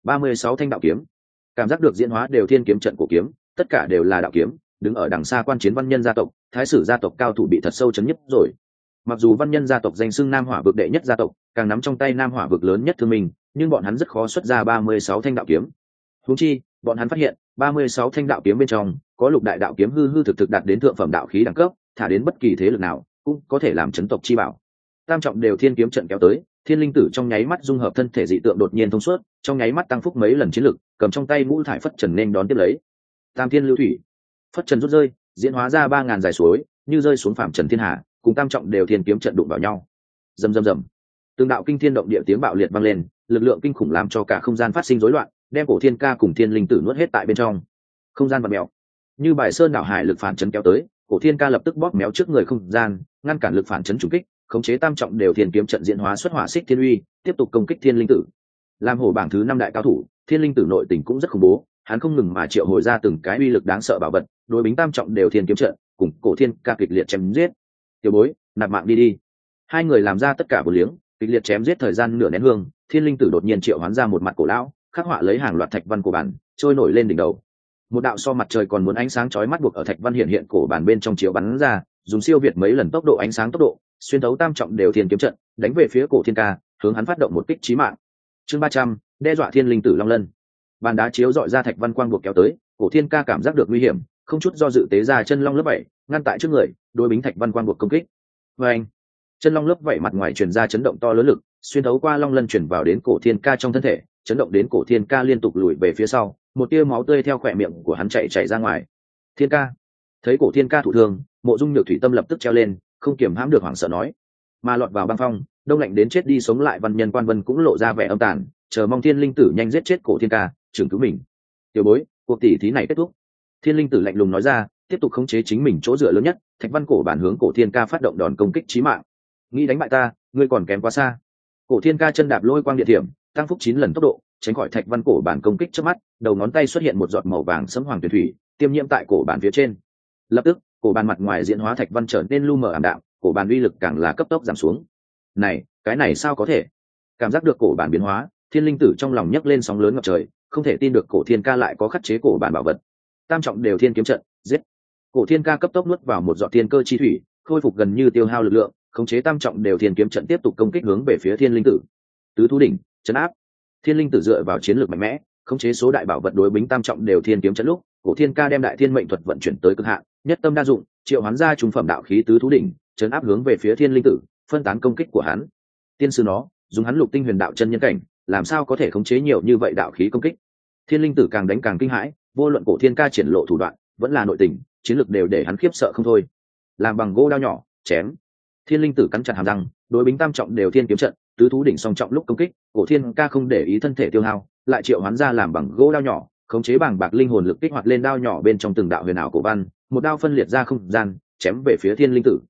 36 thanh đạo kiếm, cảm giác được diễn hóa đều thiên kiếm trận của kiếm, tất cả đều là đạo kiếm, đứng ở đằng xa quan chiến văn nhân gia tộc, thái sử gia tộc cao thủ bị thật sâu chấn nhất rồi. Mặc dù văn nhân gia tộc danh xưng Nam Hỏa vực đệ nhất gia tộc, càng nắm trong tay Nam Hỏa vực lớn nhất thương mình, nhưng bọn hắn rất khó xuất ra 36 thanh đạo kiếm. Huống chi, bọn hắn phát hiện, 36 thanh đạo kiếm bên trong, có lục đại đạo kiếm hư hư thực thực đạt đến thượng phẩm đạo khí đẳng cấp, thả đến bất kỳ thế lực nào, cũng có thể làm chấn tộc chi bảo. Tam trọng đều thiên kiếm trận kéo tới, thiên linh tử trong nháy mắt dung hợp thân thể dị tượng đột nhiên thông suốt, trong nháy mắt tăng phúc mấy lần chiến lực, cầm trong tay ngũ thải phất trần nên đón tiếp lấy. Tam thiên lưu thủy, phất trần rút rơi, diễn hóa ra 3000 dài suối, như rơi xuống phạm trần thiên hà, cùng tam trọng đều thiên kiếm trận đụng vào nhau. Rầm rầm rầm, từng đạo kinh thiên động địa tiếng bạo liệt vang lên, lực lượng kinh khủng làm cho cả không gian phát sinh rối loạn, đem cổ thiên ca cùng thiên linh tử nuốt hết tại bên trong. Không gian vặn mèo, như bài sơn đảo hải lực phản chấn kéo tới, cổ thiên ca lập tức bóp méo trước người không gian, ngăn cản lực phản chấn trùng kích, khống chế tam trọng đều thiên kiếm trận diễn hóa xuất hỏa xích thiên uy, tiếp tục công kích thiên linh tử. Làm hổ bảng thứ 5 đại cao thủ, thiên linh tử nội tình cũng rất khủng bố, hắn không ngừng mà triệu hồi ra từng cái uy lực đáng sợ bảo vật, đối bính tam trọng đều thiên kiếm trận, cùng cổ thiên ca kịch liệt chém giết. Tiểu bối, nạp mạng đi đi. Hai người làm ra tất cả vô liếng, kịch liệt chém giết thời gian nửa nén hương, thiên linh tử đột nhiên triệu hoán ra một mặt cổ lão, khắc họa lấy hàng loạt thạch văn cổ bản, trôi nổi lên đỉnh đầu. Một đạo so mặt trời còn muốn ánh sáng chói mắt buộc ở thạch văn hiện cổ bản bên trong chiếu bắn ra, dùng siêu việt mấy lần tốc độ ánh sáng tốc độ, xuyên thấu tam trọng đều thiên kiếm trận, đánh về phía cổ thiên ca, hướng hắn phát động một kích chí mạng. Chương 300, đe dọa thiên linh tử long lân. Bàn đá chiếu dọi ra thạch văn quang buộc kéo tới, cổ thiên ca cảm giác được nguy hiểm, không chút do dự tế ra chân long lớp 7, ngăn tại trước người, đối bính thạch văn quang buộc công kích. Anh, chân long lớp 7 mặt ngoài truyền ra chấn động to lớn lực, xuyên thấu qua long lân truyền vào đến cổ thiên ca trong thân thể, chấn động đến cổ thiên ca liên tục lùi về phía sau, một tia máu tươi theo khỏe miệng của hắn chảy ra ngoài. Thiên ca, thấy cổ thiên ca thụ thương, Mộ Dung Nhược Thủy tâm lập tức treo lên, không kiềm hãm được hoảng sợ nói. Mà lọt vào băng phong, đông lạnh đến chết đi sống lại văn nhân quan vân cũng lộ ra vẻ âm tàn, chờ mong thiên linh tử nhanh giết chết cổ thiên ca, trưởng cứu mình. Tiểu bối, cuộc tỷ thí này kết thúc. Thiên linh tử lạnh lùng nói ra, tiếp tục khống chế chính mình chỗ dựa lớn nhất, thạch văn cổ bản hướng cổ thiên ca phát động đòn công kích chí mạng. Nghĩ đánh bại ta, ngươi còn kém quá xa. Cổ thiên ca chân đạp lôi quang địa thiểm, tăng phúc 9 lần tốc độ, tránh khỏi thạch văn cổ bản công kích trước mắt, đầu ngón tay xuất hiện một giọt màu vàng sẫm hoàng tuyển thủy, tiêm nhiễm tại cổ bản phía trên. Lập tức, cổ bản mặt ngoài diễn hóa thạch văn trở nên lu mờ ảm đạm, cổ bản uy lực càng là cấp tốc giảm xuống. Này, cái này sao có thể? Cảm giác được cổ bản biến hóa, thiên linh tử trong lòng nhấc lên sóng lớn ngập trời, không thể tin được cổ thiên ca lại có khắc chế cổ bản bảo vật. Tam trọng đều thiên kiếm trận, giết. Cổ thiên ca cấp tốc nuốt vào một giọt thiên cơ chi thủy, khôi phục gần như tiêu hao lực lượng, khống chế tam trọng đều thiên kiếm trận tiếp tục công kích hướng về phía thiên linh tử. Tứ thú đỉnh, trấn áp. Thiên linh tử dựa vào chiến lược mạnh mẽ, khống chế số đại bảo vật đối bính tam trọng đều thiên kiếm trận lúc, cổ thiên ca đem đại thiên mệnh thuật vận chuyển tới cực hạn, nhất tâm đa dụng, triệu hoán ra trung phẩm đạo khí tứ thú đỉnh, trấn áp hướng về phía thiên linh tử, phân tán công kích của hắn. Tiên sư nó, dùng hắn lục tinh huyền đạo chân nhân cảnh, làm sao có thể khống chế nhiều như vậy đạo khí công kích? Thiên linh tử càng đánh càng kinh hãi, vô luận cổ thiên ca triển lộ thủ đoạn, vẫn là nội tình, chiến lược đều để hắn khiếp sợ không thôi. Làm bằng gỗ đao nhỏ, chém. Thiên linh tử cắn chặt hàm răng, đối bính tam trọng đều thiên kiếm trận, tứ thú đỉnh song trọng lúc công kích, cổ thiên ca không để ý thân thể tiêu hao, lại triệu hoán ra làm bằng gỗ đao nhỏ, khống chế bảng bạc linh hồn lực kích hoạt lên đao nhỏ bên trong từng đạo huyền ảo cổ văn, một đao phân liệt ra không gian, chém về phía thiên linh tử.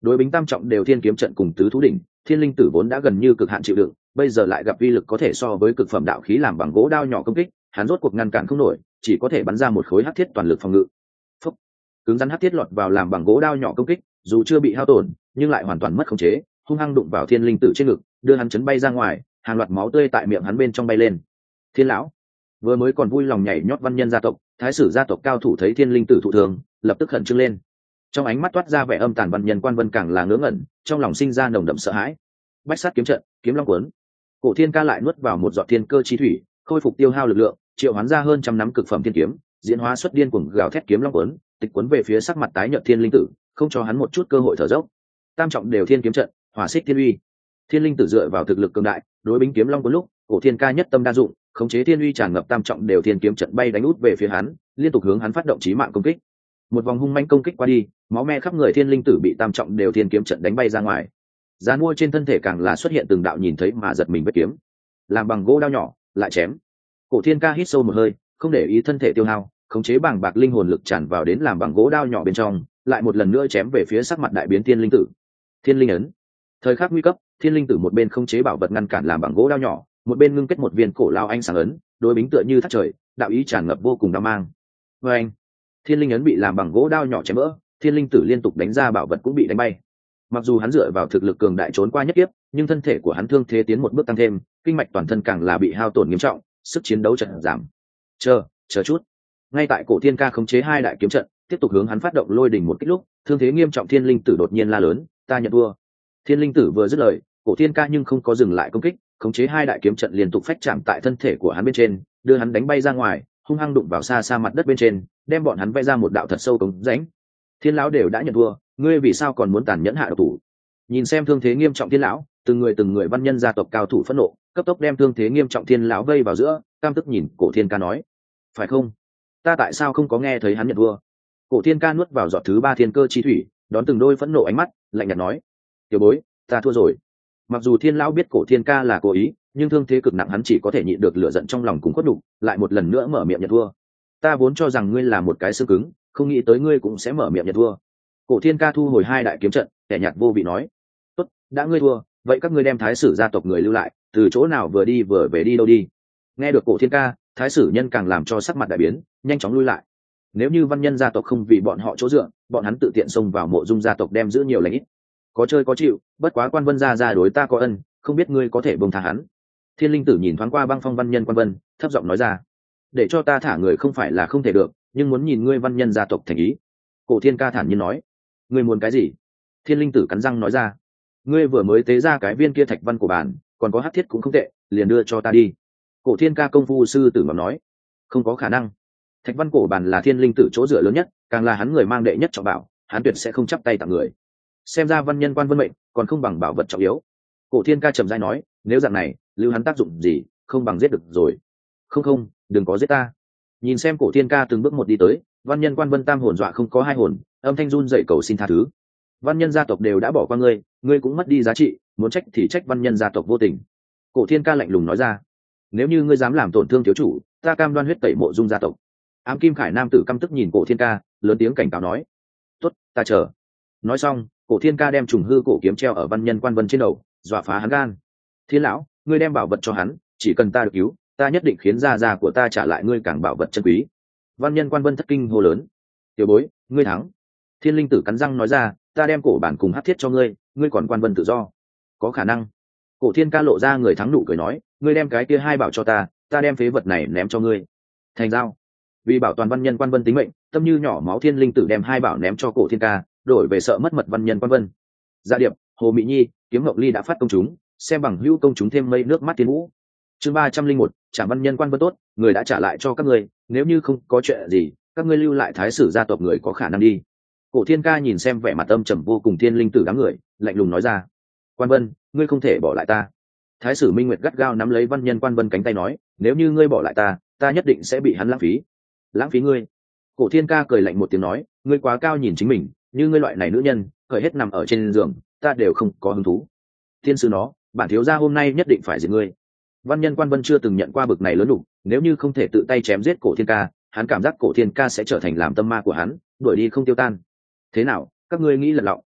đối bính tam trọng đều thiên kiếm trận cùng tứ thú đỉnh, thiên linh tử vốn đã gần như cực hạn chịu đựng, bây giờ lại gặp uy lực có thể so với cực phẩm đạo khí làm bằng gỗ đao nhỏ công kích, hắn rốt cuộc ngăn cản không nổi, chỉ có thể bắn ra một khối hắc thiết toàn lực phòng ngự. Phúc. Cứng rắn hắc thiết lọt vào làm bằng gỗ đao nhỏ công kích, dù chưa bị hao tổn nhưng lại hoàn toàn mất khống chế, hung hăng đụng vào thiên linh tử trên ngực, đưa hắn chấn bay ra ngoài, hàng loạt máu tươi tại miệng hắn bên trong bay lên. Thiên lão vừa mới còn vui lòng nhảy nhót văn nhân gia tộc, thái sử gia tộc cao thủ thấy thiên linh tử thụ thường, lập tức khẩn trương lên. Trong ánh mắt toát ra vẻ âm tàn, văn nhân Quan Vân càng là ngớ ngẩn, trong lòng sinh ra nồng đậm sợ hãi. Bách sát kiếm trận, kiếm long cuốn. Cổ Thiên Ca lại nuốt vào một giọt thiên cơ chi thủy, khôi phục tiêu hao lực lượng, triệu hoán ra hơn trăm nắm cực phẩm thiên kiếm, diễn hóa xuất điên cuồng gào thét kiếm long cuốn, tịch cuốn về phía sắc mặt tái nhợt thiên linh tử, không cho hắn một chút cơ hội thở dốc. Tam trọng đều thiên kiếm trận, hỏa xích thiên uy. Thiên linh tử dựa vào thực lực cường đại, đối bính kiếm long cuốn lúc, Cổ Thiên Ca nhất tâm đa dụng, khống chế thiên uy tràn ngập tam trọng đều thiên kiếm trận bay đánh út về phía hắn, liên tục hướng hắn phát động chí mạng công kích. Một vòng hung manh công kích qua đi, máu me khắp người thiên linh tử bị tam trọng đều thiên kiếm trận đánh bay ra ngoài. Giàn mua trên thân thể càng là xuất hiện từng đạo nhìn thấy mà giật mình vết kiếm, làm bằng gỗ đao nhỏ, lại chém. Cổ Thiên Ca hít sâu một hơi, không để ý thân thể tiêu hao, khống chế bàng bạc linh hồn lực tràn vào đến làm bằng gỗ đao nhỏ bên trong, lại một lần nữa chém về phía sắc mặt đại biến thiên linh tử. Thiên linh ấn. Thời khắc nguy cấp, thiên linh tử một bên khống chế bảo vật ngăn cản làm bằng gỗ đao nhỏ, một bên ngưng kết một viên cổ lao ánh sáng ấn, đối bính tựa như thác trời, đạo ý tràn ngập vô cùng đao mang. Và anh, thiên linh ấn bị làm bằng gỗ đao nhỏ chém vỡ, thiên linh tử liên tục đánh ra bảo vật cũng bị đánh bay. Mặc dù hắn dựa vào thực lực cường đại trốn qua nhất kiếp, nhưng thân thể của hắn thương thế tiến một bước tăng thêm, kinh mạch toàn thân càng là bị hao tổn nghiêm trọng, sức chiến đấu chợt giảm. Chờ chút. Ngay tại Cổ Thiên Ca khống chế hai đại kiếm trận, tiếp tục hướng hắn phát động lôi đỉnh một kích lúc, thương thế nghiêm trọng thiên linh tử đột nhiên la lớn, ta nhận thua. Thiên linh tử vừa dứt lời, Cổ Thiên Ca nhưng không có dừng lại công kích, khống chế hai đại kiếm trận liên tục phách chạm tại thân thể của hắn bên trên, đưa hắn đánh bay ra ngoài, hung hăng đụng vào xa xa mặt đất bên trên, đem bọn hắn vẽ ra một đạo thật sâu cống rãnh. Thiên lão đều đã nhận thua, ngươi vì sao còn muốn tàn nhẫn hạ độc thủ? Nhìn xem thương thế nghiêm trọng thiên lão, từng người văn nhân gia tộc cao thủ phẫn nộ, cấp tốc đem thương thế nghiêm trọng thiên lão vây vào giữa, cam tức nhìn Cổ Thiên Ca nói, phải không? Ta tại sao không có nghe thấy hắn nhận thua? Cổ Thiên Ca nuốt vào giọt thứ ba thiên cơ chi thủy, đón từng đôi phẫn nộ ánh mắt, lạnh nhạt nói, tiểu bối, ta thua rồi. Mặc dù thiên lão biết Cổ Thiên Ca là cố ý, nhưng thương thế cực nặng hắn chỉ có thể nhịn được lửa giận trong lòng cùng khuất đục, lại một lần nữa mở miệng nhận thua. Ta vốn cho rằng ngươi là một cái xương cứng, không nghĩ tới ngươi cũng sẽ mở miệng nhận thua. Cổ Thiên Ca thu hồi hai đại kiếm trận, kẻ nhạt vô vị nói, tốt, đã ngươi thua, vậy các ngươi đem thái sử gia tộc người lưu lại, từ chỗ nào vừa đi vừa về đi đâu đi. Nghe được Cổ Thiên Ca, thái sử nhân càng làm cho sắc mặt đại biến, nhanh chóng lui lại. Nếu như văn nhân gia tộc không vì bọn họ chỗ dựa, bọn hắn tự tiện xông vào mộ dung gia tộc đem giữ nhiều lãnh ít. Có chơi có chịu, bất quá Quan Vân gia đối ta có ân, không biết ngươi có thể bông tha hắn. Thiên linh tử nhìn thoáng qua băng phong văn nhân Quan Vân, thấp giọng nói ra, để cho ta thả người không phải là không thể được, nhưng muốn nhìn ngươi văn nhân gia tộc thành ý. Cổ Thiên Ca thản nhiên nói, ngươi muốn cái gì? Thiên linh tử cắn răng nói ra, ngươi vừa mới tế ra cái viên kia thạch văn của bản, còn có hắc thiết cũng không tệ, liền đưa cho ta đi. Cổ Thiên Ca công phu sư tử ngầm nói, không có khả năng. Thạch văn cổ bản là thiên linh tử chỗ dựa lớn nhất, càng là hắn người mang đệ nhất trọng bảo, hắn tuyệt sẽ không chắp tay tặng người. Xem ra văn nhân Quan Vân mệnh còn không bằng bảo vật trọng yếu. Cổ Thiên Ca trầm rãi nói, nếu dạng này lưu hắn tác dụng gì, không bằng giết được rồi. Không, đừng có giết ta. Nhìn xem Cổ Thiên Ca từng bước một đi tới, văn nhân Quan Vân tam hồn dọa không có hai hồn, âm thanh run dậy cầu xin tha thứ. Văn nhân gia tộc đều đã bỏ qua ngươi, ngươi cũng mất đi giá trị, muốn trách thì trách văn nhân gia tộc vô tình. Cổ Thiên Ca lạnh lùng nói ra, nếu như ngươi dám làm tổn thương thiếu chủ, ta cam đoan huyết tẩy mộ dung gia tộc. Ám Kim Khải nam tử căm tức nhìn Cổ Thiên Ca, lớn tiếng cảnh cáo nói, tốt, ta chờ. Nói xong, Cổ Thiên Ca đem trùng hư cổ kiếm treo ở văn nhân Quan Vân trên đầu, dọa phá hắn gan. Thiên lão, ngươi đem bảo vật cho hắn, chỉ cần ta được cứu, ta nhất định khiến gia gia của ta trả lại ngươi càng bảo vật chân quý. Văn nhân Quan Vân thất kinh hô lớn, tiểu bối, ngươi thắng. Thiên linh tử cắn răng nói ra, ta đem cổ bản cùng hắc thiết cho ngươi, ngươi còn Quan Vân tự do. Có khả năng. Cổ Thiên Ca lộ ra người thắng nụ cười nói, ngươi đem cái kia hai bảo cho ta, ta đem phế vật này ném cho ngươi. Thành giao. Vì bảo toàn văn nhân Quan Vân tính mệnh, tâm như nhỏ máu thiên linh tử đem hai bảo ném cho Cổ Thiên Ca, đổi về sợ mất mật văn nhân Quan Vân. Dạ điệp, Hồ Mị Nhi, Kiếm Ngọc Ly đã phát công chúng, xem bằng hữu công chúng thêm mây nước mắt tiên vũ. Chương 301, trả văn nhân Quan Vân tốt, người đã trả lại cho các ngươi, nếu như không có chuyện gì, các ngươi lưu lại thái sử gia tộc người có khả năng đi. Cổ Thiên Ca nhìn xem vẻ mặt âm trầm vô cùng thiên linh tử đám người, lạnh lùng nói ra, Quan Vân, ngươi không thể bỏ lại ta. Thái sử Minh Nguyệt gắt gao nắm lấy văn nhân Quan Vân cánh tay nói, nếu như ngươi bỏ lại ta, ta nhất định sẽ bị hắn lãng phí. Lãng phí ngươi? Cổ Thiên Ca cười lạnh một tiếng nói, ngươi quá cao nhìn chính mình, như ngươi loại này nữ nhân, khởi hết nằm ở trên giường, ta đều không có hứng thú. Thiên sư nó, bản thiếu gia hôm nay nhất định phải giết ngươi. Văn nhân Quan Vân chưa từng nhận qua bực này lớn đủ, nếu như không thể tự tay chém giết Cổ Thiên Ca, hắn cảm giác Cổ Thiên Ca sẽ trở thành làm tâm ma của hắn, đuổi đi không tiêu tan. Thế nào, các ngươi nghĩ lật lọng?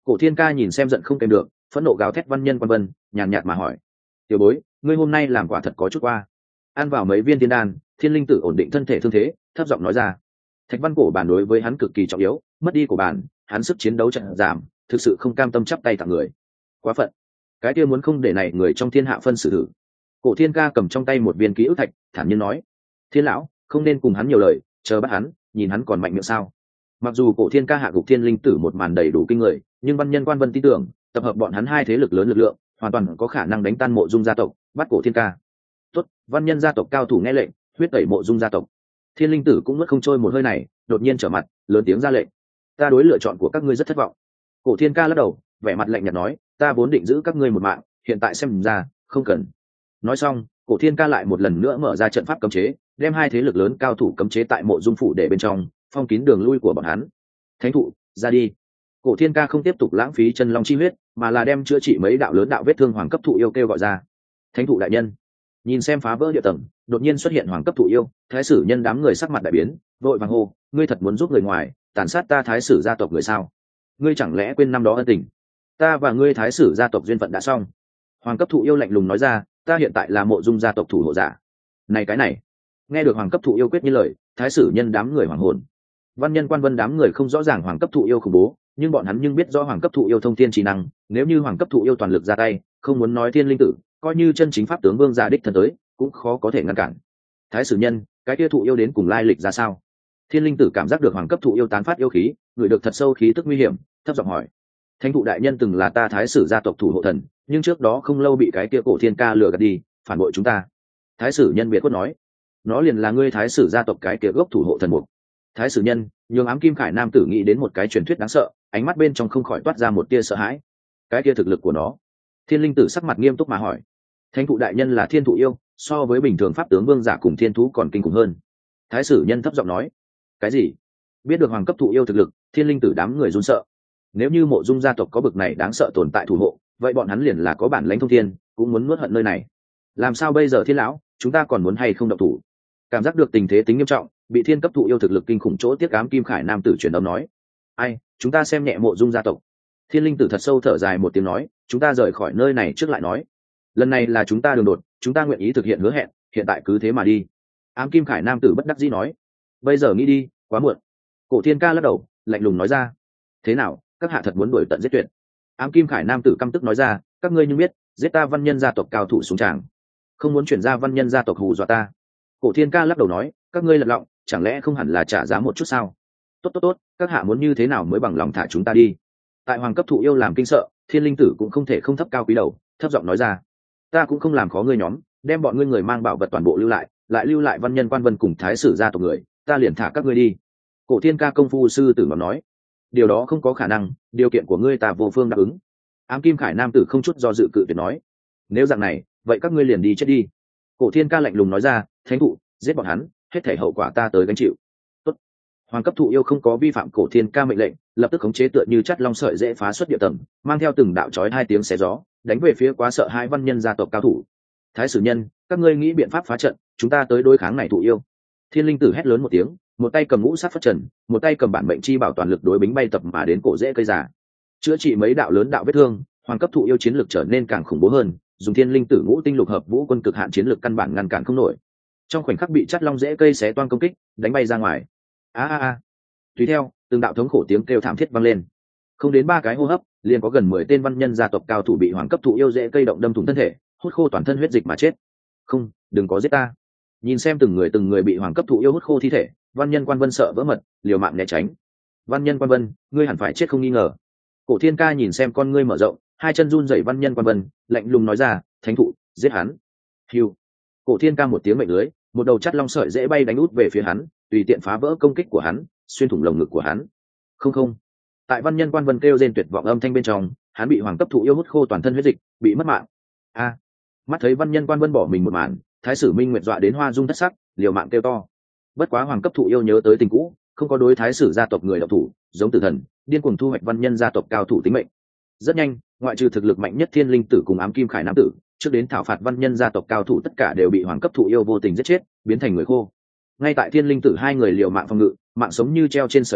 Cổ Thiên Ca nhìn xem giận không kèm được, phẫn nộ gào thét Văn Nhân Quan Vân, nhàn nhạt mà hỏi: tiểu bối, ngươi hôm nay làm quả thật có chút qua. Ăn vào mấy viên tiên đan, Thiên Linh Tử ổn định thân thể thương thế, thấp giọng nói ra. Thạch Văn Cổ bản đối với hắn cực kỳ trọng yếu, mất đi cổ bản, hắn sức chiến đấu chậm giảm, thực sự không cam tâm chắp tay tặng người. Quá phận, cái kia muốn không để này người trong thiên hạ phân xử thử. Cổ Thiên Ca cầm trong tay một viên ký ức thạch, thản nhiên nói: Thiên lão, không nên cùng hắn nhiều lời, chờ bắt hắn, nhìn hắn còn mạnh miệng sao. Mặc dù Cổ Thiên Ca hạ gục Thiên Linh Tử một màn đầy đủ kinh người, nhưng Văn Nhân Quan Vân tin tưởng tập hợp bọn hắn hai thế lực lớn lực lượng, hoàn toàn có khả năng đánh tan Mộ Dung gia tộc, bắt Cổ Thiên Ca. Tốt, Văn Nhân gia tộc cao thủ nghe lệnh, huyết tẩy Mộ Dung gia tộc. Thiên Linh Tử cũng nuốt không trôi một hơi này, đột nhiên trở mặt, lớn tiếng ra lệnh: ta đối lựa chọn của các ngươi rất thất vọng. Cổ Thiên Ca lắc đầu, vẻ mặt lạnh nhạt nói: ta vốn định giữ các ngươi một mạng, hiện tại xem ra không cần. Nói xong, Cổ Thiên Ca lại một lần nữa mở ra trận pháp cấm chế, đem hai thế lực lớn cao thủ cấm chế tại Mộ Dung phủ để bên trong, phong kín đường lui của bọn hắn. Thánh thụ, ra đi. Cổ Thiên Ca không tiếp tục lãng phí chân long chi huyết, mà là đem chữa trị mấy đạo lớn đạo vết thương hoàng cấp thụ yêu kêu gọi ra. Thánh thụ đại nhân, nhìn xem phá vỡ địa tầng, đột nhiên xuất hiện hoàng cấp thụ yêu, thái sử nhân đám người sắc mặt đại biến, vội vàng hô: ngươi thật muốn giúp người ngoài tàn sát ta thái sử gia tộc người sao? Ngươi chẳng lẽ quên năm đó ân tình? Ta và ngươi thái sử gia tộc duyên phận đã xong. Hoàng cấp thụ yêu lạnh lùng nói ra: ta hiện tại là Mộ Dung gia tộc thủ hộ giả. Này cái này, nghe được hoàng cấp thụ yêu quyết như lời, thái sử nhân đám người hoảng hồn. Văn Nhân Quan Vân đám người không rõ ràng hoàng cấp thụ yêu khủng bố, nhưng bọn hắn nhưng biết rõ hoàng cấp thụ yêu thông thiên trí năng, nếu như hoàng cấp thụ yêu toàn lực ra tay, không muốn nói Thiên Linh Tử, coi như chân chính pháp tướng vương gia đích thân tới, cũng khó có thể ngăn cản. Thái sử nhân, cái kia thụ yêu đến cùng lai lịch ra sao? Thiên Linh Tử cảm giác được hoàng cấp thụ yêu tán phát yêu khí, ngửi được thật sâu khí tức nguy hiểm, thấp giọng hỏi: thánh thụ đại nhân từng là ta thái sử gia tộc thủ hộ thần, nhưng trước đó không lâu bị cái kia Cổ Thiên Ca lừa gạt đi, phản bội chúng ta. Thái sử nhân biệt quất nói: nó liền là ngươi thái sử gia tộc cái kia gốc thủ hộ thần mục. Thái sử nhân, nhường Ám Kim Khải nam tử nghĩ đến một cái truyền thuyết đáng sợ, ánh mắt bên trong không khỏi toát ra một tia sợ hãi. Cái kia thực lực của nó? Thiên Linh Tử sắc mặt nghiêm túc mà hỏi. Thánh thụ đại nhân là thiên thụ yêu, so với bình thường pháp tướng vương giả cùng thiên thú còn kinh khủng hơn. Thái sử nhân thấp giọng nói. Cái gì? Biết được hoàng cấp thụ yêu thực lực, Thiên Linh Tử đám người run sợ. Nếu như Mộ Dung gia tộc có bực này đáng sợ tồn tại thủ hộ, vậy bọn hắn liền là có bản lãnh thông thiên, cũng muốn nuốt hận nơi này. Làm sao bây giờ Thiên lão, chúng ta còn muốn hay không động thủ? Cảm giác được tình thế tính nghiêm trọng, bị thiên cấp thụ yêu thực lực kinh khủng chỗ tiếc Ám Kim Khải nam tử truyền âm nói: ai, chúng ta xem nhẹ Mộ Dung gia tộc. Thiên Linh Tử thật sâu thở dài một tiếng nói: chúng ta rời khỏi nơi này trước lại nói. Lần này là chúng ta đường đột, chúng ta nguyện ý thực hiện hứa hẹn, hiện tại cứ thế mà đi. Ám Kim Khải nam tử bất đắc dĩ nói: bây giờ nghĩ đi, quá muộn. Cổ Thiên Ca lắc đầu, lạnh lùng nói ra: thế nào, các hạ thật muốn đuổi tận giết tuyệt? Ám Kim Khải nam tử căm tức nói ra: các ngươi nhưng biết, giết ta Văn Nhân gia tộc cao thủ xuống tràng, không muốn chuyển ra Văn Nhân gia tộc hù dọa ta. Cổ Thiên Ca lắc đầu nói: các ngươi lật lọng, chẳng lẽ không hẳn là trả giá một chút sao? Tốt tốt tốt, các hạ muốn như thế nào mới bằng lòng thả chúng ta đi? Tại hoàng cấp thụ yêu làm kinh sợ, Thiên Linh Tử cũng không thể không thấp cao quý đầu, thấp giọng nói ra: ta cũng không làm khó ngươi nhóm, đem bọn ngươi người mang bảo vật toàn bộ lưu lại lưu lại Văn Nhân Quan Vân cùng thái sử gia tộc người, ta liền thả các ngươi đi. Cổ Thiên Ca công phu sư tử ngọc nói: điều đó không có khả năng, điều kiện của ngươi ta vô phương đáp ứng. Ám Kim Khải nam tử không chút do dự cự tuyệt nói: nếu dạng này, vậy các ngươi liền đi chết đi. Cổ Thiên Ca lạnh lùng nói ra: thánh thụ, giết bọn hắn, hết thảy hậu quả ta tới gánh chịu. Tốt. Hoàng cấp thụ yêu không có vi phạm Cổ Thiên Ca mệnh lệnh, lập tức khống chế tựa như chắt long sợi dễ phá xuất địa tầng, mang theo từng đạo chói hai tiếng xé gió, đánh về phía quá sợ hai Văn Nhân gia tộc cao thủ. Thái sử nhân, các ngươi nghĩ biện pháp phá trận, chúng ta tới đối kháng này thụ yêu. Thiên Linh Tử hét lớn một tiếng, một tay cầm ngũ sát phất trần, một tay cầm bản mệnh chi bảo toàn lực đối bính bay tập mà đến cổ rễ cây già, chữa trị mấy đạo lớn đạo vết thương. Hoàng cấp thụ yêu chiến lực trở nên càng khủng bố hơn, dùng Thiên Linh Tử ngũ tinh lục hợp vũ quân cực hạn chiến lực căn bản ngăn cản không nổi, trong khoảnh khắc bị chắt long rễ cây xé toang công kích, đánh bay ra ngoài. Tùy theo, từng đạo thống khổ tiếng kêu thảm thiết vang lên. Không đến 3 cái hô hấp, liền có gần 10 tên Văn Nhân gia tộc cao thủ bị hoàng cấp thụ yêu rễ cây động đâm thủng thân thể, hút khô toàn thân huyết dịch mà chết. Không, đừng có giết ta. Nhìn xem từng người bị hoàng cấp thụ yêu hút khô thi thể, Văn Nhân Quan Vân sợ vỡ mật, liều mạng né tránh. Văn Nhân Quan Vân, ngươi hẳn phải chết không nghi ngờ. Cổ Thiên Ca nhìn xem con ngươi mở rộng, hai chân run rẩy Văn Nhân Quan Vân, lạnh lùng nói ra: thánh thụ, giết hắn. Hiu. Cổ Thiên Ca một tiếng mệnh lưới, một đầu chắt long sợi dễ bay đánh út về phía hắn, tùy tiện phá vỡ công kích của hắn, xuyên thủng lồng ngực của hắn. Không. Tại Văn Nhân Quan Vân kêu rên tuyệt vọng âm thanh bên trong, hắn bị hoàng cấp thụ yêu hút khô toàn thân huyết dịch, bị mất mạng. Mắt thấy Văn Nhân Quan Vân bỏ mình một màn, thái sử Minh Nguyệt dọa đến hoa dung thất sắc, liều mạng kêu to. Bất quá hoàng cấp thụ yêu nhớ tới tình cũ, không có đối thái sử gia tộc người đạo thủ, giống tử thần, điên cuồng thu hoạch Văn Nhân gia tộc cao thủ tính mệnh. Rất nhanh, ngoại trừ thực lực mạnh nhất Thiên Linh Tử cùng Ám Kim Khải nam tử, trước đến thảo phạt Văn Nhân gia tộc cao thủ tất cả đều bị hoàng cấp thụ yêu vô tình giết chết, biến thành người khô. Ngay tại Thiên Linh Tử hai người liều mạng phòng ngự, mạng sống như treo trên sợi tóc,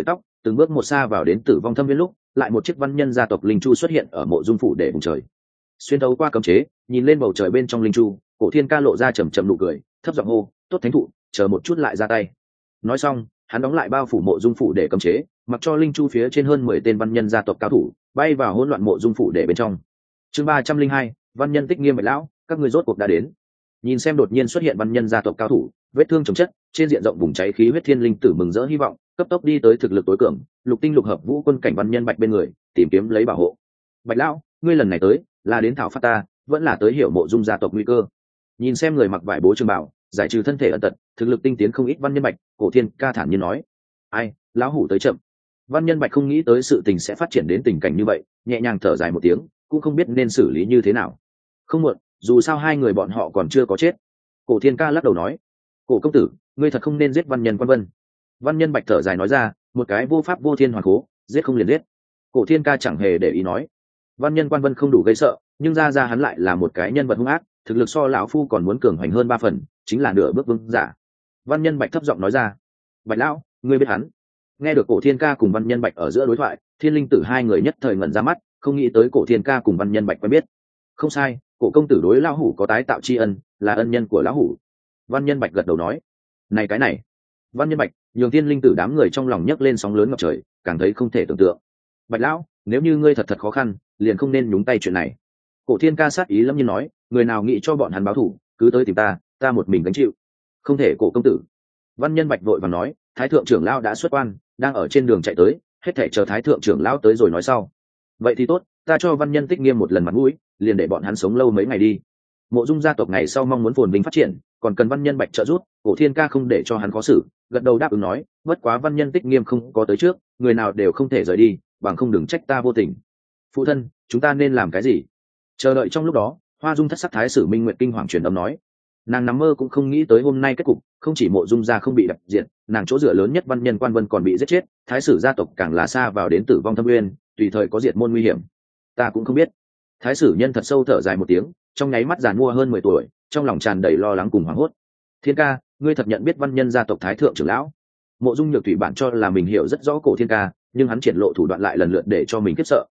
từng bước một xa vào đến tử vong thâm viên lúc lại một chiếc văn nhân gia tộc linh chu xuất hiện ở mộ dung phủ để vùng trời. Xuyên thấu qua cấm chế nhìn lên bầu trời bên trong linh chu, Cổ Thiên Ca lộ ra trầm trầm nụ cười, thấp giọng hô, tốt thánh thụ, chờ một chút lại ra tay. Nói xong hắn đóng lại bao phủ mộ dung phủ để cấm chế, mặc cho linh chu phía trên hơn 10 tên văn nhân gia tộc cao thủ bay vào hỗn loạn mộ dung phủ để bên trong. Chương 302, văn nhân tích nghiêm bạch lão, các ngươi rốt cuộc đã đến. Nhìn xem đột nhiên xuất hiện văn nhân gia tộc cao thủ, vết thương chồng chất, trên diện rộng vùng cháy khí huyết thiên linh tử mừng rỡ hy vọng, cấp tốc đi tới thực lực tối cường, lục tinh lục hợp vũ quân cảnh văn nhân bạch bên người, tìm kiếm lấy bảo hộ. Bạch lão, ngươi lần này tới, là đến thảo phạt ta, vẫn là tới hiểu mộ dung gia tộc nguy cơ. Nhìn xem người mặc vải bố trường bào, giải trừ thân thể ẩn tật, thực lực tinh tiến không ít văn nhân bạch, Cổ Thiên Ca thản nhiên nói: ai, lão hủ tới chậm. Văn nhân bạch không nghĩ tới sự tình sẽ phát triển đến tình cảnh như vậy, nhẹ nhàng thở dài một tiếng, cũng không biết nên xử lý như thế nào. Không muộn, dù sao hai người bọn họ còn chưa có chết. Cổ Thiên Ca lắc đầu nói: Cổ công tử, ngươi thật không nên giết văn nhân quan vân. Văn nhân bạch thở dài nói ra: một cái vô pháp vô thiên hoàn cố, giết không liền giết. Cổ Thiên Ca chẳng hề để ý nói: văn nhân quan vân không đủ gây sợ, nhưng ra hắn lại là một cái nhân vật hung ác, thực lực so lão phu còn muốn cường hoành hơn 3 phần, chính là nửa bước vương giả. Văn nhân bạch thấp giọng nói ra: bạch lão, ngươi biết hắn? Nghe được Cổ Thiên Ca cùng văn nhân bạch ở giữa đối thoại, thiên linh tử hai người nhất thời ngẩn ra mắt, không nghĩ tới Cổ Thiên Ca cùng văn nhân bạch quen biết. Không sai, Cổ công tử đối lão hủ có tái tạo tri ân, là ân nhân của lão hủ. Văn nhân bạch gật đầu nói: này cái này. Văn nhân bạch nhường thiên linh tử đám người trong lòng nhấc lên sóng lớn ngập trời, càng thấy không thể tưởng tượng. Bạch lão, nếu như ngươi thật khó khăn, liền không nên nhúng tay chuyện này. Cổ Thiên Ca sát ý lâm nhiên nói: người nào nghĩ cho bọn hắn báo thù, cứ tới tìm ta một mình gánh chịu. Không thể, Cổ công tử. Văn nhân bạch vội vàng nói: thái thượng trưởng lão đã xuất quan, đang ở trên đường chạy tới, hết thảy chờ thái thượng trưởng lão tới rồi nói sau. Vậy thì tốt, ta cho văn nhân tích nghiêm một lần mặt mũi, liền để bọn hắn sống lâu mấy ngày đi. Mộ dung gia tộc ngày sau mong muốn phồn vinh phát triển, còn cần văn nhân bạch trợ giúp. Cổ Thiên Ca không để cho hắn khó xử, gật đầu đáp ứng nói: bất quá văn nhân tích nghiêm không có tới trước, người nào đều không thể rời đi, bằng không đừng trách ta vô tình. Phụ thân, chúng ta nên làm cái gì? Chờ đợi trong lúc đó, Hoa Dung thất sắc thái sử Minh Nguyệt kinh hoàng truyền âm nói: nàng nằm mơ cũng không nghĩ tới hôm nay kết cục, không chỉ mộ dung gia không bị đập diện, nàng chỗ dựa lớn nhất văn nhân quan vân còn bị giết chết, thái sử gia tộc càng là xa vào đến tử vong thâm uyên, tùy thời có diệt môn nguy hiểm. Ta cũng không biết. Thái sử nhân thật sâu thở dài một tiếng, trong nháy mắt giàn mua hơn 10 tuổi, trong lòng tràn đầy lo lắng cùng hoảng hốt. Thiên Ca, ngươi thật nhận biết văn nhân gia tộc thái thượng trưởng lão? Mộ dung nhược thủy bản cho là mình hiểu rất rõ Cổ Thiên Ca, nhưng hắn triển lộ thủ đoạn lại lần lượt để cho mình khiếp sợ.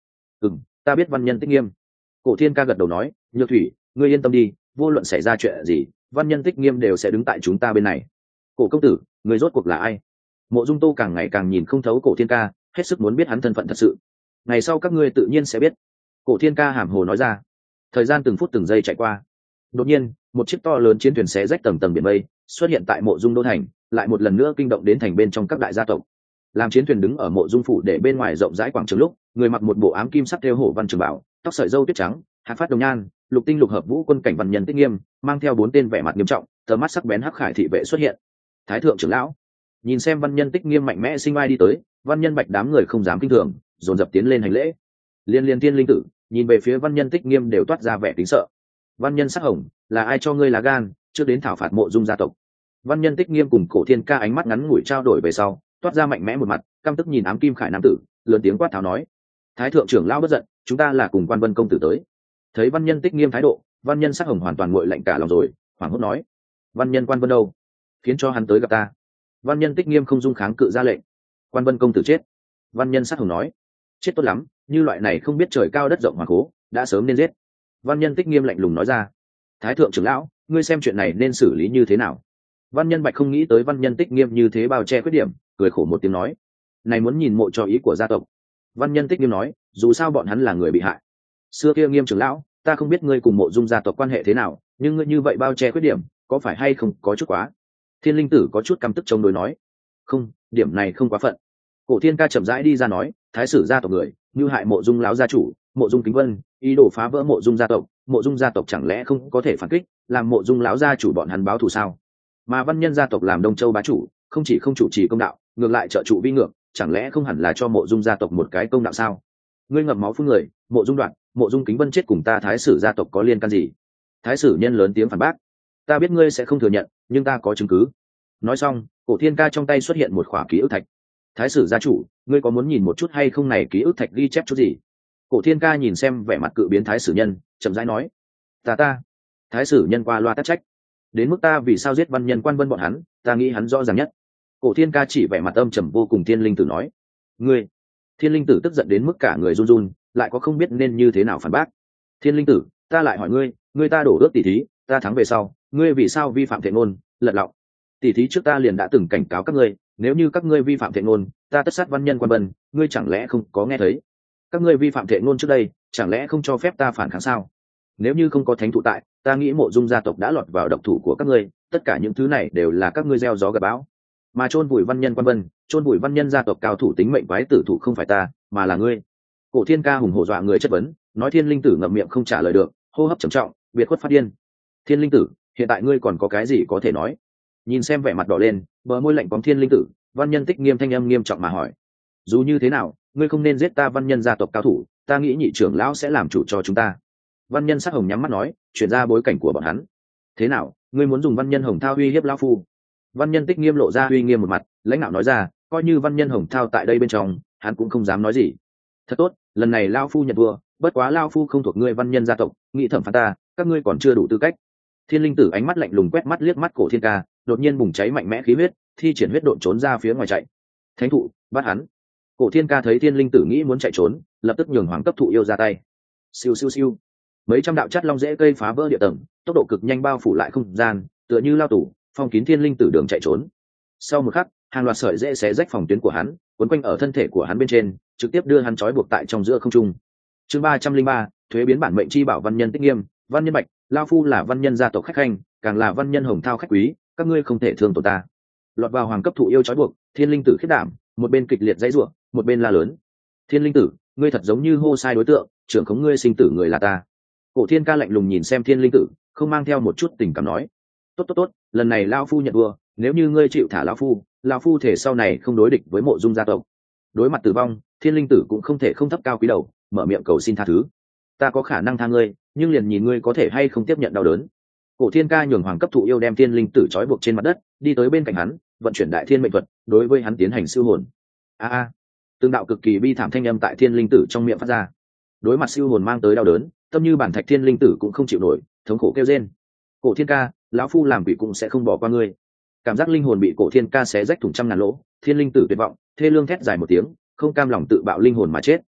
Ta biết văn nhân tích nghiêm. Cổ Thiên Ca gật đầu nói: nhược thủy, ngươi yên tâm đi, vô luận xảy ra chuyện gì, văn nhân tích nghiêm đều sẽ đứng tại chúng ta bên này. Cổ công tử, người rốt cuộc là ai? Mộ dung tô càng ngày càng nhìn không thấu Cổ Thiên Ca, hết sức muốn biết hắn thân phận thật sự. Ngày sau các ngươi tự nhiên sẽ biết. Cổ Thiên Ca hàm hồ nói ra. Thời gian từng phút từng giây chạy qua, đột nhiên một chiếc to lớn chiến thuyền xé rách tầng tầng biển mây xuất hiện tại mộ dung đô thành, lại một lần nữa kinh động đến thành bên trong các đại gia tộc. Làm chiến thuyền đứng ở mộ dung phủ để bên ngoài rộng rãi quảng trường lúc, người mặc một bộ ám kim sắc thêu hổ văn trường bảo, tóc sợi râu tuyết trắng, hạt phát đồng nhan, lục tinh lục hợp vũ quân cảnh văn nhân tích nghiêm, mang theo 4 tên vẻ mặt nghiêm trọng, tờ mắt sắc bén hắc khải thị vệ xuất hiện. Thái thượng trưởng lão nhìn xem văn nhân tích nghiêm mạnh mẽ sinh vai đi tới, văn nhân bạch đám người không dám kinh thường, dồn dập tiến lên hành lễ. Liên tiên linh tử nhìn về phía văn nhân tích nghiêm đều toát ra vẻ kính sợ. Văn nhân sắc hồng, là ai cho ngươi lá gan trước đến thảo phạt mộ dung gia tộc? Văn nhân tích nghiêm cùng Cổ Thiên Ca ánh mắt ngắn ngủi trao đổi về sau, toát ra mạnh mẽ một mặt, căm tức nhìn ám kim khải nam tử, lớn tiếng quát tháo nói: thái thượng trưởng lão bất giận, chúng ta là cùng quan vân công tử tới. Thấy văn nhân tích nghiêm thái độ, văn nhân sắc hồng hoàn toàn nguội lạnh cả lòng rồi, hoảng hốt nói: văn nhân quan vân đâu? khiến cho hắn tới gặp ta. Văn nhân tích nghiêm không dung kháng cự ra lệnh. Quan vân công tử chết. Văn nhân sắc hồng nói: chết tốt lắm, như loại này không biết trời cao đất rộng hoàng cố, đã sớm nên giết. Văn nhân tích nghiêm lạnh lùng nói ra: thái thượng trưởng lão, ngươi xem chuyện này nên xử lý như thế nào? Văn nhân bạch không nghĩ tới văn nhân tích nghiêm như thế bao che khuyết điểm, cười khổ một tiếng nói: này muốn nhìn mộ cho ý của gia tộc. Văn nhân tích nghiêm nói: dù sao bọn hắn là người bị hại. Xưa kia nghiêm trưởng lão, ta không biết ngươi cùng mộ dung gia tộc quan hệ thế nào, nhưng ngươi như vậy bao che khuyết điểm, có phải hay không có chút quá? Thiên linh tử có chút căm tức chống đối nói: không, điểm này không quá phận. Cổ Thiên Ca chậm rãi đi ra nói: thái sử gia tộc người như hại mộ dung lão gia chủ mộ dung kính vân, ý đồ phá vỡ mộ dung gia tộc chẳng lẽ không có thể phản kích, làm mộ dung lão gia chủ bọn hắn báo thù sao? Mà văn nhân gia tộc làm đông châu bá chủ, không chỉ không chủ trì công đạo, ngược lại trợ trụ vi ngược, chẳng lẽ không hẳn là cho mộ dung gia tộc một cái công đạo sao? Ngươi ngậm máu phun người, mộ dung đoạn, mộ dung kính vân chết cùng ta thái sử gia tộc có liên can gì? Thái sử nhân lớn tiếng phản bác: ta biết ngươi sẽ không thừa nhận, nhưng ta có chứng cứ. Nói xong, Cổ Thiên Ca trong tay xuất hiện một khỏa ký ức thạch. Thái sử gia chủ, ngươi có muốn nhìn một chút hay không này ký ức thạch ghi chép chút gì? Cổ Thiên Ca nhìn xem vẻ mặt cự biến thái sử nhân, chậm rãi nói: ta. Thái sử nhân qua loa tắc trách: đến mức ta vì sao giết văn nhân quan vân bọn hắn, ta nghĩ hắn rõ ràng nhất. Cổ Thiên Ca chỉ vẻ mặt âm trầm vô cùng thiên linh tử nói: ngươi. Thiên linh tử tức giận đến mức cả người run run, lại có không biết nên như thế nào phản bác. Thiên linh tử, ta lại hỏi ngươi, ngươi ta đổ ước tỷ thí, ta thắng về sau, ngươi vì sao vi phạm thệ ngôn, lật lọng? Tỷ thí trước ta liền đã từng cảnh cáo các ngươi, nếu như các ngươi vi phạm thệ ngôn, ta tất sát văn nhân quan bần, ngươi chẳng lẽ không có nghe thấy? Các ngươi vi phạm thệ ngôn trước đây, chẳng lẽ không cho phép ta phản kháng sao? Nếu như không có thánh thụ tại, ta nghĩ Mộ Dung gia tộc đã lọt vào độc thủ của các ngươi, tất cả những thứ này đều là các ngươi gieo gió gặt bão. Mà chôn vùi văn nhân quan vân, chôn vùi văn nhân gia tộc cao thủ tính mệnh quái tử thủ không phải ta, mà là ngươi. Cổ Thiên Ca hùng hổ dọa người chất vấn, nói Thiên linh tử ngậm miệng không trả lời được, hô hấp trầm trọng, biệt khuất phát điên. Thiên linh tử, hiện tại ngươi còn có cái gì có thể nói? Nhìn xem vẻ mặt đỏ lên, bờ môi lạnh bóng Thiên linh tử, văn nhân tích nghiêm thanh âm nghiêm trọng mà hỏi. Dù như thế nào, ngươi không nên giết ta văn nhân gia tộc cao thủ, ta nghĩ nhị trưởng lão sẽ làm chủ cho chúng ta. Văn nhân sắc hồng nhắm mắt nói, chuyển ra bối cảnh của bọn hắn. Thế nào, ngươi muốn dùng văn nhân hồng thao uy hiếp lão phu? Văn nhân tích nghiêm lộ ra uy nghiêm một mặt, lãnh đạo nói ra, coi như văn nhân hồng thao tại đây bên trong, hắn cũng không dám nói gì. Thật tốt, lần này lão phu nhận vua, bất quá lão phu không thuộc ngươi văn nhân gia tộc, nghĩ thẩm phán ta, các ngươi còn chưa đủ tư cách. Thiên linh tử ánh mắt lạnh lùng quét mắt liếc mắt Cổ Thiên Ca, đột nhiên bùng cháy mạnh mẽ khí huyết, thi triển huyết độn trốn ra phía ngoài chạy. Thánh thụ, bắt hắn. Cổ Thiên Ca thấy Thiên linh tử nghĩ muốn chạy trốn, lập tức nhường hoàng cấp thụ yêu ra tay. Siêu siêu siêu. Mấy trăm đạo chất long rễ cây phá vỡ địa tầng, tốc độ cực nhanh bao phủ lại không gian, tựa như lao tù, phong kín Thiên linh tử đường chạy trốn. Sau một khắc, hàng loạt sợi rễ xé rách phòng tuyến của hắn, quấn quanh ở thân thể của hắn bên trên, trực tiếp đưa hắn trói buộc tại trong giữa không trung. Chương 303, thuế biến bản mệnh chi bảo văn nhân tích nghiêm, văn nhân bạch, lao phu là văn nhân gia tộc khách khanh, càng là văn nhân hồng thao khách quý, các ngươi không thể thương tổn ta. Lọt vào hoàng cấp thụ yêu trói buộc, Thiên linh tử khiết đảm, một bên kịch liệt dãy rủa, một bên la lớn. Thiên linh tử, ngươi thật giống như hô sai đối tượng, trưởng khống ngươi sinh tử người là ta. Cổ Thiên Ca lạnh lùng nhìn xem Thiên linh tử, không mang theo một chút tình cảm nói. Tốt tốt tốt, lần này lao phu nhận vua, nếu như ngươi chịu thả lão phu thể sau này không đối địch với Mộ Dung gia tộc. Đối mặt tử vong, Thiên linh tử cũng không thể không thấp cao quý đầu, mở miệng cầu xin tha thứ. Ta có khả năng tha ngươi, nhưng liền nhìn ngươi có thể hay không tiếp nhận đau đớn. Cổ Thiên Ca nhường hoàng cấp thụ yêu đem Thiên linh tử trói buộc trên mặt đất, đi tới bên cạnh hắn, vận chuyển đại thiên mệnh thuật, đối với hắn tiến hành siêu hồn. Từng đạo cực kỳ bi thảm thanh âm tại Thiên linh tử trong miệng phát ra. Đối mặt siêu hồn mang tới đau đớn, tâm như bản thạch Thiên linh tử cũng không chịu nổi, thống khổ kêu rên. Cổ Thiên Ca, lão phu làm quỷ cũng sẽ không bỏ qua ngươi. Cảm giác linh hồn bị Cổ Thiên Ca xé rách thủng trăm ngàn lỗ, Thiên linh tử tuyệt vọng, thê lương thét dài một tiếng, không cam lòng tự bạo linh hồn mà chết.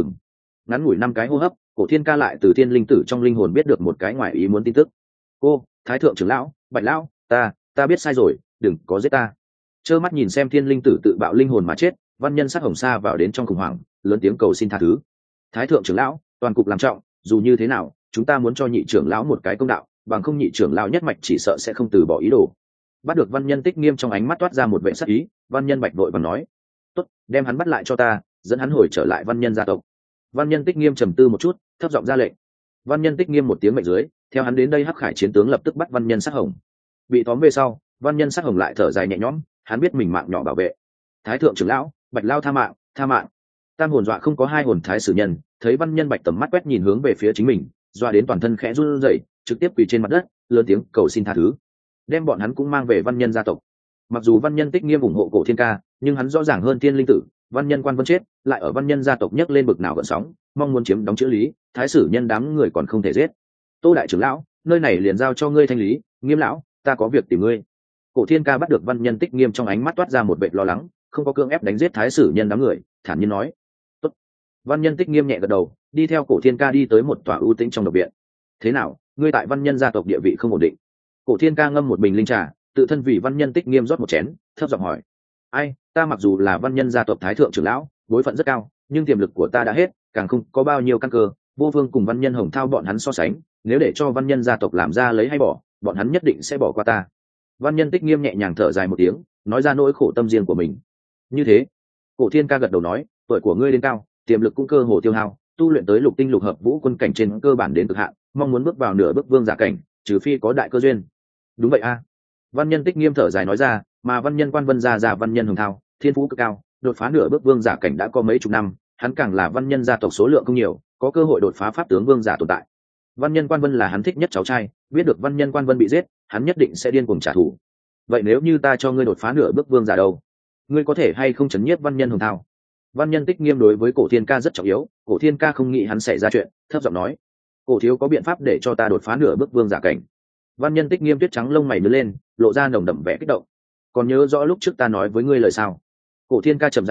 Ngắn ngủi 5 cái hô hấp, Cổ Thiên Ca lại từ Thiên linh tử trong linh hồn biết được một cái ngoài ý muốn tin tức. Cô, Thái thượng trưởng lão, Bạch lão, ta biết sai rồi, đừng có giết ta. Trơ mắt nhìn xem Thiên linh tử tự bạo linh hồn mà chết, văn nhân sắc hồng sa vào đến trong khủng hoảng, lớn tiếng cầu xin tha thứ. Thái thượng trưởng lão, toàn cục làm trọng, dù như thế nào, chúng ta muốn cho nhị trưởng lão một cái công đạo, bằng không nhị trưởng lão nhất mạch chỉ sợ sẽ không từ bỏ ý đồ. Bắt được văn nhân tích nghiêm trong ánh mắt toát ra một vẻ sắc ý, văn nhân bạch đội và nói: tốt, đem hắn bắt lại cho ta, dẫn hắn hồi trở lại văn nhân gia tộc. Văn nhân tích nghiêm trầm tư một chút, thấp giọng ra lệnh. Văn nhân tích nghiêm một tiếng mệnh dưới, theo hắn đến đây hắc khải chiến tướng lập tức bắt văn nhân sắc hồng. Bị tóm về sau, văn nhân sắc hồng lại thở dài nhẹ nhõm, hắn biết mình mạng nhỏ bảo vệ. Thái thượng trưởng lão, Bạch lao tha mạng, tha mạng. Tam hồn dọa không có hai hồn thái sử nhân, thấy văn nhân bạch tầm mắt quét nhìn hướng về phía chính mình, dọa đến toàn thân khẽ run rẩy, trực tiếp quỳ trên mặt đất, lớn tiếng cầu xin tha thứ. Đem bọn hắn cũng mang về văn nhân gia tộc. Mặc dù văn nhân tích nghiêm ủng hộ Cổ Thiên Ca, nhưng hắn rõ ràng hơn Thiên linh tử, văn nhân quan vân chết, lại ở văn nhân gia tộc nhấc lên bực nào gợn sóng, mong muốn chiếm đóng chữ lý, thái sử nhân đám người còn không thể giết. Tô đại trưởng lão, nơi này liền giao cho ngươi thanh lý, Nghiêm lão, ta có việc tìm ngươi. Cổ Thiên Ca bắt được văn nhân tích nghiêm trong ánh mắt toát ra một vẻ lo lắng, không có cưỡng ép đánh giết thái sử nhân đám người, thản nhiên nói: tốt. Văn nhân tích nghiêm nhẹ gật đầu, đi theo Cổ Thiên Ca đi tới một tòa ưu tĩnh trong độc viện. Thế nào, ngươi tại văn nhân gia tộc địa vị không ổn định? Cổ Thiên Ca ngâm một bình linh trà, tự thân vì văn nhân tích nghiêm rót một chén, thấp giọng hỏi: ai, ta mặc dù là văn nhân gia tộc thái thượng trưởng lão, bối phận rất cao, nhưng tiềm lực của ta đã hết, càng không có bao nhiêu căn cơ, vô phương cùng văn nhân hồng thao bọn hắn so sánh, nếu để cho văn nhân gia tộc làm ra lấy hay bỏ, bọn hắn nhất định sẽ bỏ qua ta. Văn nhân tích nghiêm nhẹ nhàng thở dài một tiếng, nói ra nỗi khổ tâm riêng của mình. Như thế, Cổ Thiên Ca gật đầu nói: tuổi của ngươi lên cao, tiềm lực cũng cơ hồ tiêu hao, tu luyện tới lục tinh lục hợp vũ quân cảnh trên cơ bản đến cực hạn, mong muốn bước vào nửa bước vương giả cảnh, trừ phi có đại cơ duyên. Đúng vậy a. Văn nhân tích nghiêm thở dài nói ra, mà văn nhân quan vân gia văn nhân hồng thao, thiên phú cực cao, đột phá nửa bước vương giả cảnh đã có mấy chục năm, hắn càng là văn nhân gia tộc số lượng không nhiều, có cơ hội đột phá pháp tướng vương giả tồn tại. Văn nhân quan vân là hắn thích nhất cháu trai, biết được văn nhân quan vân bị giết, hắn nhất định sẽ điên cuồng trả thù. Vậy nếu như ta cho ngươi đột phá nửa bước vương giả đâu, ngươi có thể hay không chấn nhiếp văn nhân hồng thao? Văn nhân tích nghiêm đối với Cổ Thiên Ca rất trọng yếu, Cổ Thiên Ca không nghĩ hắn xảy ra chuyện, thấp giọng nói: cổ thiếu có biện pháp để cho ta đột phá nửa bước vương giả cảnh? Văn nhân tích nghiêm tuyết trắng lông mày nứt lên, lộ ra nồng đậm vẻ kích động. Còn nhớ rõ lúc trước ta nói với ngươi lời sao? Cổ Thiên Ca trầm rãi nói: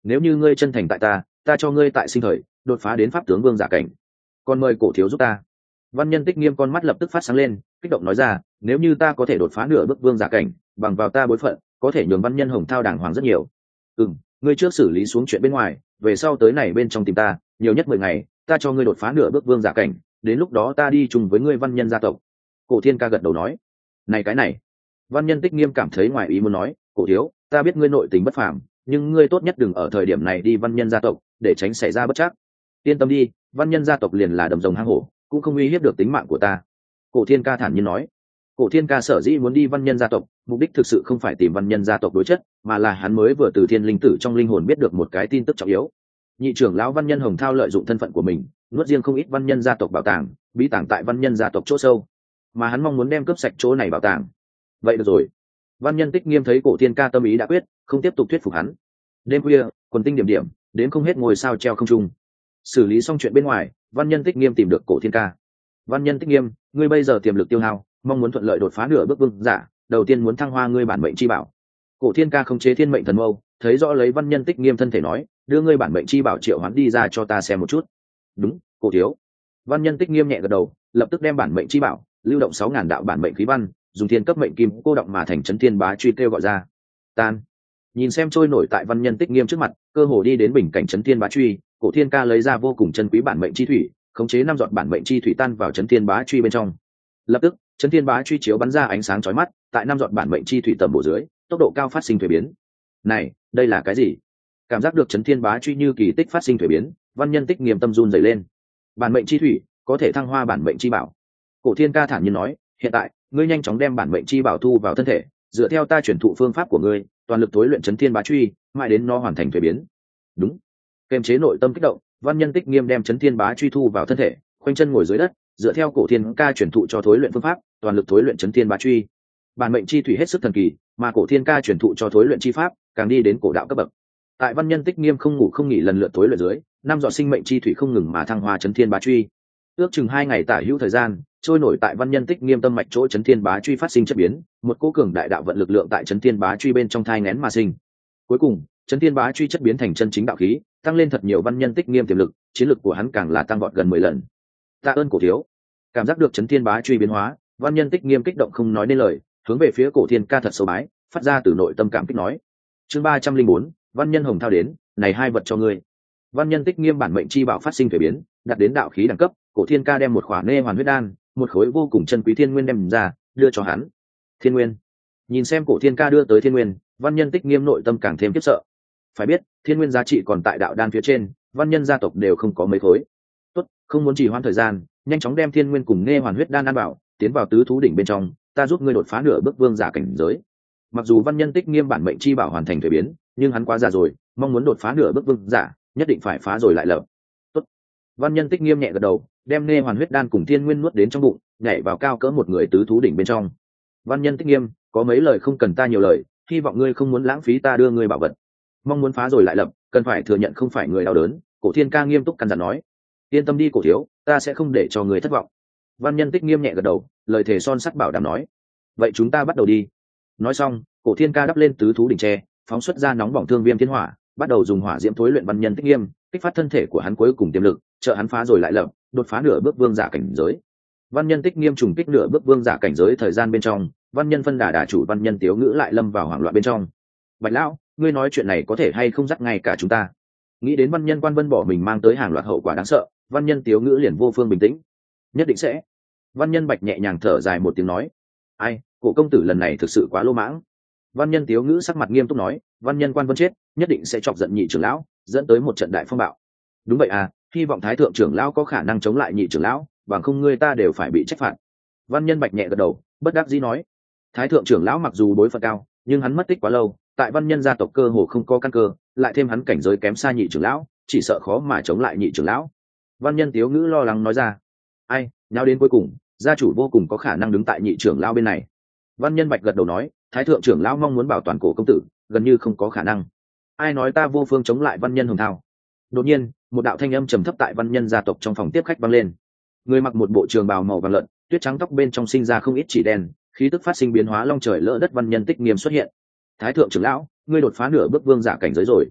nếu như ngươi chân thành tại ta cho ngươi tại sinh thời đột phá đến pháp tướng vương giả cảnh. Còn mời cổ thiếu giúp ta. Văn Nhân Tích Nghiêm con mắt lập tức phát sáng lên, kích động nói ra, nếu như ta có thể đột phá nửa bước vương giả cảnh, bằng vào ta bối phận có thể nhường Văn Nhân Hồng Thao đàng hoàng rất nhiều. Ngươi trước xử lý xuống chuyện bên ngoài, về sau tới này bên trong tìm ta, nhiều nhất 10 ngày, ta cho ngươi đột phá nửa bước vương giả cảnh, đến lúc đó ta đi chung với ngươi Văn Nhân gia tộc. Cổ Thiên Ca gật đầu nói, này. Văn Nhân Tích Nghiêm cảm thấy ngoài ý muốn nói, cổ thiếu, ta biết ngươi nội tình bất phàm, nhưng ngươi tốt nhất đừng ở thời điểm này đi Văn Nhân gia tộc, để tránh xảy ra bất trắc. Yên tâm đi, Văn Nhân gia tộc liền là đầm rồng hang hổ, cũng không uy hiếp được tính mạng của ta. Cổ Thiên Ca thản nhiên nói. Cổ Thiên Ca sở dĩ muốn đi Văn Nhân gia tộc, mục đích thực sự không phải tìm Văn Nhân gia tộc đối chất, mà là hắn mới vừa từ Thiên Linh Tử trong linh hồn biết được một cái tin tức trọng yếu. Nhị trưởng lão Văn Nhân Hồng Thao lợi dụng thân phận của mình, nuốt riêng không ít Văn Nhân gia tộc bảo tàng, bí tàng tại Văn Nhân gia tộc chỗ sâu, mà hắn mong muốn đem cướp sạch chỗ này bảo tàng. Vậy được rồi. Văn Nhân Tích Nghiêm thấy Cổ Thiên Ca tâm ý đã quyết, không tiếp tục thuyết phục hắn. Đêm khuya, quần tinh điểm điểm, đến không hết ngôi sao treo không trung. Xử lý xong chuyện bên ngoài, Văn Nhân Tích Nghiêm tìm được Cổ Thiên Ca. Văn Nhân Tích Nghiêm, ngươi bây giờ tiềm lực tiêu hao, mong muốn thuận lợi đột phá nửa bước vương giả, đầu tiên muốn thăng hoa ngươi bản mệnh chi bảo. Cổ Thiên Ca không chế thiên mệnh thần mâu, thấy rõ lấy Văn Nhân Tích Nghiêm thân thể nói, đưa ngươi bản mệnh chi bảo triệu hoán đi ra cho ta xem một chút. Đúng, cổ thiếu. Văn Nhân Tích Nghiêm nhẹ gật đầu, lập tức đem bản mệnh chi bảo, lưu động 6000 đạo bản mệnh khí văn, dùng thiên cấp mệnh kim cô động mà thành chấn thiên bá truy kêu gọi ra. Tan. Nhìn xem trôi nổi tại Văn Nhân Tích Nghiêm trước mặt, cơ hồ đi đến bình cảnh chấn thiên bá truy, Cổ Thiên Ca lấy ra vô cùng chân quý bản mệnh chi thủy, khống chế 5 giọt bản mệnh chi thủy tan vào chấn thiên bá truy bên trong. Lập tức, chấn thiên bá truy chiếu bắn ra ánh sáng chói mắt, tại 5 giọt bản mệnh chi thủy tầm bổ dưới, tốc độ cao phát sinh thuế biến. Này, đây là cái gì? Cảm giác được chấn thiên bá truy như kỳ tích phát sinh thuế biến, Văn Nhân Tích Nghiêm tâm run rẩy lên. Bản mệnh chi thủy có thể thăng hoa bản mệnh chi bảo. Cổ Thiên Ca thản nhiên nói, hiện tại, ngươi nhanh chóng đem bản mệnh chi bảo thu vào thân thể, dựa theo ta truyền thụ phương pháp của ngươi, toàn lực tối luyện chấn thiên bá truy, mãi đến nó hoàn thành thuế biến. Đúng. Kềm chế nội tâm kích động, Văn Nhân Tích Nghiêm đem chấn thiên bá truy thu vào thân thể, khoanh chân ngồi dưới đất, dựa theo Cổ Thiên Ca truyền thụ cho thối luyện phương pháp, toàn lực thối luyện chấn thiên bá truy. Bản mệnh chi thủy hết sức thần kỳ, mà Cổ Thiên Ca truyền thụ cho thối luyện chi pháp, càng đi đến cổ đạo cấp bậc. Tại Văn Nhân Tích Nghiêm không ngủ không nghỉ lần lượt thối luyện dưới, 5 giọt sinh mệnh chi thủy không ngừng mà thăng hoa chấn thiên bá truy. Ước chừng 2 ngày tả hữu thời gian, trôi nổi tại Văn Nhân Tích Nghiêm tâm mạch chỗ chấn thiên bá truy phát sinh chất biến, một cỗ cường đại đạo vận lực lượng tại chấn thiên bá truy bên trong thai nghén mà sinh. Cuối cùng, chấn thiên bá truy chất biến thành chân chính đạo khí, tăng lên thật nhiều Văn Nhân Tích Nghiêm tiềm lực, chiến lực của hắn càng là tăng vọt gần 10 lần. Tạ ơn cổ thiếu. Cảm giác được chấn thiên bá truy biến hóa, Văn Nhân Tích Nghiêm kích động không nói nên lời, hướng về phía Cổ Thiên Ca thật sâu bái, phát ra từ nội tâm cảm kích nói. Chương 304, Văn Nhân Hồng Thao đến, này 2 vật cho ngươi. Văn Nhân Tích Nghiêm bản mệnh chi bảo phát sinh thuế biến, đạt đến đạo khí đẳng cấp, Cổ Thiên Ca đem một khỏa nê hoàn huyết đan, một khối vô cùng chân quý thiên nguyên đem ra, đưa cho hắn. Thiên nguyên. Nhìn xem Cổ Thiên Ca đưa tới thiên nguyên, Văn Nhân Tích Nghiêm nội tâm càng thêm khiếp sợ. Phải biết, thiên nguyên giá trị còn tại đạo đan phía trên, Văn Nhân gia tộc đều không có mấy khối. Tốt, không muốn trì hoãn thời gian, nhanh chóng đem thiên nguyên cùng nê hoàn huyết đan ăn bảo, tiến vào tứ thú đỉnh bên trong, ta giúp ngươi đột phá nửa bước vương giả cảnh giới. Mặc dù Văn Nhân Tích Nghiêm bản mệnh chi bảo hoàn thành thuế biến, nhưng hắn quá già rồi, mong muốn đột phá nửa bước vương giả, nhất định phải phá rồi lại lập. Tốt. Văn Nhân Tích Nghiêm nhẹ gật đầu, đem nê hoàn huyết đan cùng thiên nguyên nuốt đến trong bụng, nhảy vào cao cỡ một người tứ thú đỉnh bên trong. Văn Nhân Tích Nghiêm, có mấy lời không cần ta nhiều lời, hy vọng ngươi không muốn lãng phí ta đưa ngươi bảo vật. Mong muốn phá rồi lại lập, cần phải thừa nhận không phải người đau đớn. Cổ Thiên Ca nghiêm túc căn dặn nói, yên tâm đi cổ thiếu, ta sẽ không để cho người thất vọng. Văn Nhân Tích Nghiêm nhẹ gật đầu, lời thề son sắt bảo đảm nói, vậy chúng ta bắt đầu đi. Nói xong, Cổ Thiên Ca đắp lên tứ thú đỉnh tre, phóng xuất ra nóng bỏng thương viêm thiên hỏa, bắt đầu dùng hỏa diễm thối luyện Văn Nhân Tích Nghiêm, kích phát thân thể của hắn cuối cùng tiềm lực, trợ hắn phá rồi lại lập, đột phá nửa bước vương giả cảnh giới. Văn Nhân Tích Nghiêm trùng kích nửa bước vương giả cảnh giới thời gian bên trong, Văn Nhân phân đà chủ Văn Nhân Tiếu Ngữ lại lâm vào hoảng loạn bên trong. Bạch lão, ngươi nói chuyện này có thể hay không dắt ngay cả chúng ta? Nghĩ đến Văn Nhân Quan Vân bỏ mình mang tới hàng loạt hậu quả đáng sợ, Văn Nhân Tiếu Ngữ liền vô phương bình tĩnh. Nhất định sẽ. Văn Nhân Bạch nhẹ nhàng thở dài một tiếng nói, ai, cổ công tử lần này thực sự quá lô mãng. Văn Nhân Tiếu Ngữ sắc mặt nghiêm túc nói, Văn Nhân Quan Vân chết, nhất định sẽ chọc giận nhị trưởng lão, dẫn tới một trận đại phong bạo. Đúng vậy à, hy vọng thái thượng trưởng lão có khả năng chống lại nhị trưởng lão, bằng không ngươi ta đều phải bị trách phạt. Văn Nhân Bạch nhẹ gật đầu, bất đắc dĩ nói, thái thượng trưởng lão mặc dù đối phận cao, nhưng hắn mất tích quá lâu, tại Văn Nhân gia tộc cơ hồ không có căn cơ, lại thêm hắn cảnh giới kém xa nhị trưởng lão, chỉ sợ khó mà chống lại nhị trưởng lão. Văn Nhân Tiếu Ngữ lo lắng nói ra, ai, nào đến cuối cùng, gia chủ vô cùng có khả năng đứng tại nhị trưởng lão bên này. Văn Nhân Bạch gật đầu nói, thái thượng trưởng lão mong muốn bảo toàn cổ công tử, gần như không có khả năng. Ai nói ta vô phương chống lại Văn Nhân Hồng Thao? Đột nhiên, một đạo thanh âm trầm thấp tại Văn Nhân gia tộc trong phòng tiếp khách vang lên. Người mặc một bộ trường bào màu vàng lợn, tuyết trắng tóc bên trong sinh ra không ít chỉ đen, khí tức phát sinh biến hóa long trời lỡ đất Văn Nhân Tích Nghiêm xuất hiện. Thái thượng trưởng lão, ngươi đột phá nửa bước vương giả cảnh giới rồi.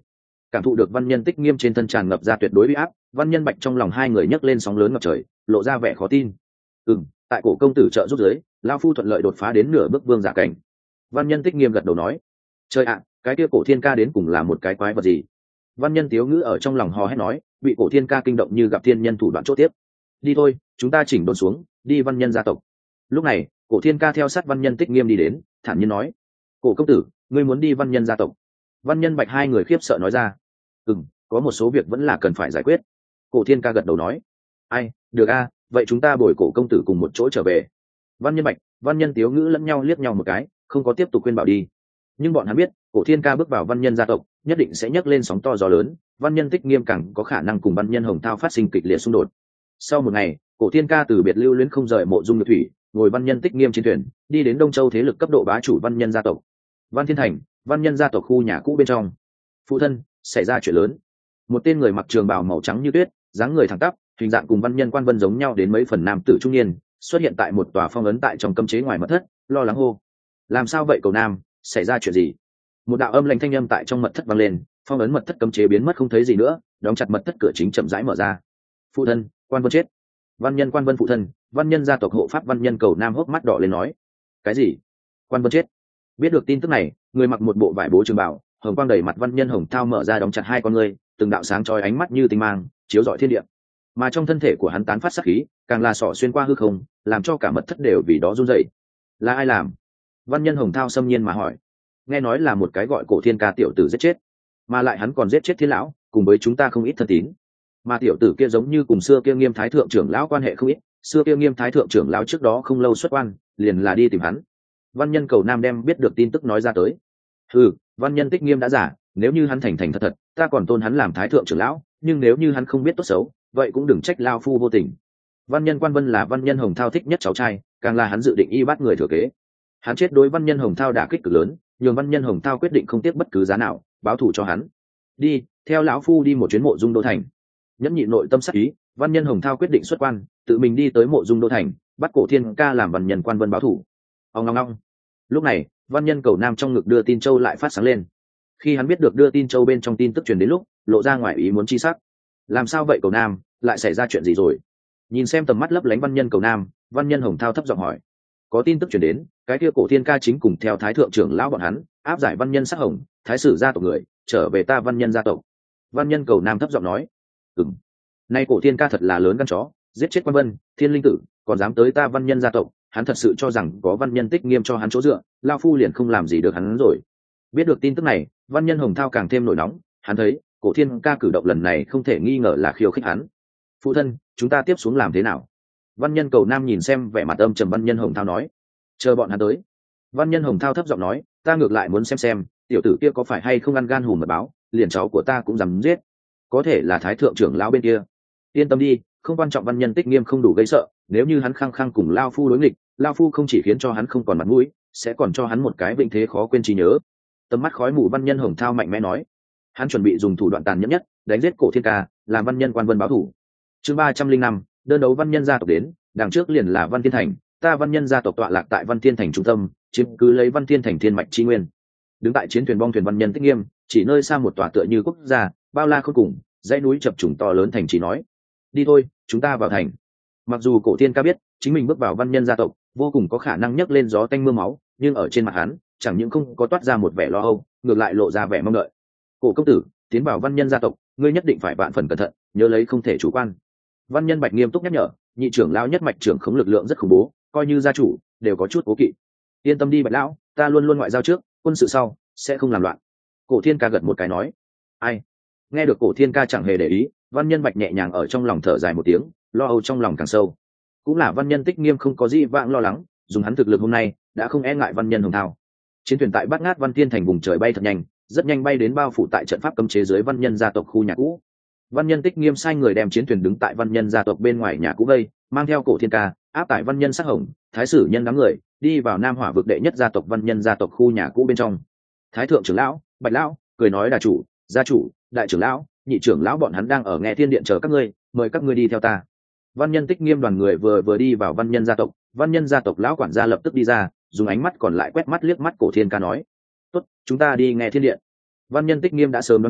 Cảm thụ được văn nhân tích nghiêm trên thân tràn ngập ra tuyệt đối uy áp, văn nhân bạch trong lòng hai người nhấc lên sóng lớn ngập trời, lộ ra vẻ khó tin. Tại cổ công tử trợ giúp giới, lao phu thuận lợi đột phá đến nửa bước vương giả cảnh. Văn nhân tích nghiêm gật đầu nói. Trời ạ, cái kia cổ thiên ca đến cùng là một cái quái vật gì? Văn nhân tiếu ngữ ở trong lòng hò hét nói, bị cổ thiên ca kinh động như gặp thiên nhân thủ đoạn chốt tiếp. Đi thôi, chúng ta chỉnh đốn xuống, đi văn nhân gia tộc. Lúc này cổ thiên ca theo sát văn nhân tích nghiêm đi đến, thản nhiên nói, cổ công tử, ngươi muốn đi văn nhân gia tộc? Văn nhân bạch hai người khiếp sợ nói ra. Có một số việc vẫn là cần phải giải quyết. Cổ thiên ca gật đầu nói. Ai, được a, vậy chúng ta bồi cổ công tử cùng một chỗ trở về. Văn nhân bạch, văn nhân tiếu ngữ lẫn nhau liếc nhau một cái, không có tiếp tục khuyên bảo đi. Nhưng bọn hắn biết cổ thiên ca bước vào văn nhân gia tộc nhất định sẽ nhấc lên sóng to gió lớn, văn nhân tích nghiêm càng có khả năng cùng văn nhân hồng thao phát sinh kịch liệt xung đột. Sau một ngày, cổ thiên ca từ biệt lưu luyến không rời mộ dung nhược thủy, ngồi văn nhân tích nghiêm trên thuyền đi đến đông châu thế lực cấp độ bá chủ văn nhân gia tộc văn thiên thành, văn nhân gia tộc khu nhà cũ bên trong. Phụ thân, xảy ra chuyện lớn. Một tên người mặc trường bào màu trắng như tuyết, dáng người thẳng tắp, hình dạng cùng văn nhân quan vân giống nhau đến mấy phần, nam tử trung niên xuất hiện tại một tòa phong ấn tại trong cấm chế ngoài mật thất, lo lắng hô. Làm sao vậy cầu nam, xảy ra chuyện gì? Một đạo âm lạnh thanh âm tại trong mật thất vang lên, phong ấn mật thất cấm chế biến mất không thấy gì nữa, đóng chặt mật thất cửa chính chậm rãi mở ra. Phụ thân, quan vân chết. Văn nhân quan vân phụ thân, văn nhân gia tộc hộ pháp văn nhân cầu nam hốc mắt đỏ lên nói. Cái gì? Quan vân chết? Biết được tin tức này, người mặc một bộ vải bố trường bào, hồng quang đầy mặt văn nhân hồng thao mở ra đóng chặt hai con ngươi, từng đạo sáng chói ánh mắt như tinh mang chiếu rọi thiên địa, mà trong thân thể của hắn tán phát sát khí càng là sỏ xuyên qua hư không, làm cho cả mật thất đều vì đó run rẩy. Là ai làm? Văn nhân hồng thao xâm nhiên mà hỏi. Nghe nói là một cái gọi cổ thiên ca tiểu tử giết chết, mà lại hắn còn giết chết thiên lão cùng với chúng ta không ít thân tín, mà tiểu tử kia giống như cùng xưa kia nghiêm thái thượng trưởng lão quan hệ không ít, xưa kia nghiêm thái thượng trưởng lão trước đó không lâu xuất quan, liền là đi tìm hắn. Văn nhân cầu nam đem biết được tin tức nói ra tới. Văn nhân tích nghiêm đã giả, nếu như hắn thành thành thật thật, ta còn tôn hắn làm thái thượng trưởng lão, nhưng nếu như hắn không biết tốt xấu, vậy cũng đừng trách lao phu vô tình. Văn nhân quan vân là văn nhân hồng thao thích nhất cháu trai, càng là hắn dự định y bắt người thừa kế. Hắn chết đối văn nhân hồng thao đả kích cực lớn, nhường văn nhân hồng thao quyết định không tiếc bất cứ giá nào báo thù cho hắn. Đi, theo lão phu đi một chuyến mộ dung đô thành. Nhẫn nhị nội tâm sắc ý, văn nhân hồng thao quyết định xuất quan, tự mình đi tới mộ dung đô thành, bắt cổ thiên ca làm văn nhân quan vân báo thù. Ông ngong ngong. Lúc này văn nhân cầu nam trong ngực đưa tin châu lại phát sáng lên. Khi hắn biết được đưa tin châu bên trong tin tức truyền đến lúc, lộ ra ngoài ý muốn chi sắc. Làm sao vậy cầu nam, lại xảy ra chuyện gì rồi? Nhìn xem tầm mắt lấp lánh văn nhân cầu nam, văn nhân hồng thao thấp giọng hỏi. Có tin tức truyền đến, cái kia cổ thiên ca chính cùng theo thái thượng trưởng lão bọn hắn áp giải văn nhân sắc hồng, thái sử gia tộc người trở về ta văn nhân gia tộc. Văn nhân cầu nam thấp giọng nói. Nay cổ thiên ca thật là lớn gan chó, giết chết quan vân, thiên linh tử, còn dám tới ta văn nhân gia tộc, hắn thật sự cho rằng có văn nhân tích nghiêm cho hắn chỗ dựa, lao phu liền không làm gì được hắn rồi. Biết được tin tức này, văn nhân hồng thao càng thêm nổi nóng, hắn thấy cổ thiên ca cử động lần này không thể nghi ngờ là khiêu khích hắn. Phụ thân, chúng ta tiếp xuống làm thế nào? Văn nhân cầu nam nhìn xem vẻ mặt âm trầm văn nhân hồng thao nói. Chờ bọn hắn tới. Văn nhân hồng thao thấp giọng nói, ta ngược lại muốn xem tiểu tử kia có phải hay không ăn gan hùm mật báo, liền cháu của ta cũng dám giết. Có thể là thái thượng trưởng lão bên kia. Yên tâm đi, không quan trọng văn nhân tích nghiêm không đủ gây sợ, nếu như hắn khăng khăng cùng lao phu đối nghịch, lao phu không chỉ khiến cho hắn không còn mặt mũi, sẽ còn cho hắn một cái vĩnh thế khó quên trí nhớ. Tầm mắt khói mù văn nhân hồng thao mạnh mẽ nói. Hắn chuẩn bị dùng thủ đoạn tàn nhẫn nhất đánh giết cổ thiên ca, làm văn nhân quan vân báo thủ. Chương 305, đơn đấu văn nhân gia tộc đến, đằng trước liền là văn thiên thành, ta văn nhân gia tộc tọa lạc tại văn thiên thành trung tâm, chiếm cứ lấy văn thiên thành thiên mạch chi nguyên. Đứng tại chiến thuyền bong thuyền văn nhân tích nghiêm, chỉ nơi xa một tòa tựa như quốc gia bao la khôn cùng, dãy núi chập trùng to lớn thành trì nói. Đi thôi, chúng ta vào thành. Mặc dù cổ thiên ca biết chính mình bước vào văn nhân gia tộc vô cùng có khả năng nhấc lên gió tanh mưa máu, nhưng ở trên mặt hắn chẳng những không có toát ra một vẻ lo âu, ngược lại lộ ra vẻ mong đợi. Cổ công tử, tiến vào văn nhân gia tộc, ngươi nhất định phải vạn phần cẩn thận, nhớ lấy không thể chủ quan. Văn nhân bạch nghiêm túc nhắc nhở, nhị trưởng lão nhất mạch trưởng khống lực lượng rất khủng bố, coi như gia chủ đều có chút cố kỵ. Yên tâm đi bạch lão, ta luôn luôn ngoại giao trước, quân sự sau, sẽ không làm loạn. Cổ thiên ca gật một cái nói. Ai? Nghe được cổ thiên ca chẳng hề để ý, văn nhân bạch nhẹ nhàng ở trong lòng thở dài một tiếng, lo âu trong lòng càng sâu. Cũng là văn nhân tích nghiêm không có gì vãng lo lắng, dùng hắn thực lực hôm nay đã không e ngại văn nhân hồng thao. Chiến thuyền tại bát ngát văn thiên thành vùng trời bay thật nhanh, rất nhanh bay đến bao phủ tại trận pháp cấm chế dưới văn nhân gia tộc khu nhà cũ. Văn nhân tích nghiêm sai người đem chiến thuyền đứng tại văn nhân gia tộc bên ngoài nhà cũ vây, mang theo cổ thiên ca, áp tải văn nhân sắc hồng, thái sử nhân đám người đi vào nam hỏa vực đệ nhất gia tộc văn nhân gia tộc khu nhà cũ bên trong. Thái thượng trưởng lão, bạch lão cười nói đà chủ, gia chủ, đại trưởng lão, nhị trưởng lão bọn hắn đang ở nghe thiên điện chờ các ngươi, mời các ngươi đi theo ta. Văn nhân tích nghiêm đoàn người vừa đi vào văn nhân gia tộc lão quản gia lập tức đi ra, dùng ánh mắt còn lại quét mắt liếc mắt cổ thiên ca nói. Tốt, chúng ta đi nghe thiên điện. Văn nhân tích nghiêm đã sớm đoán được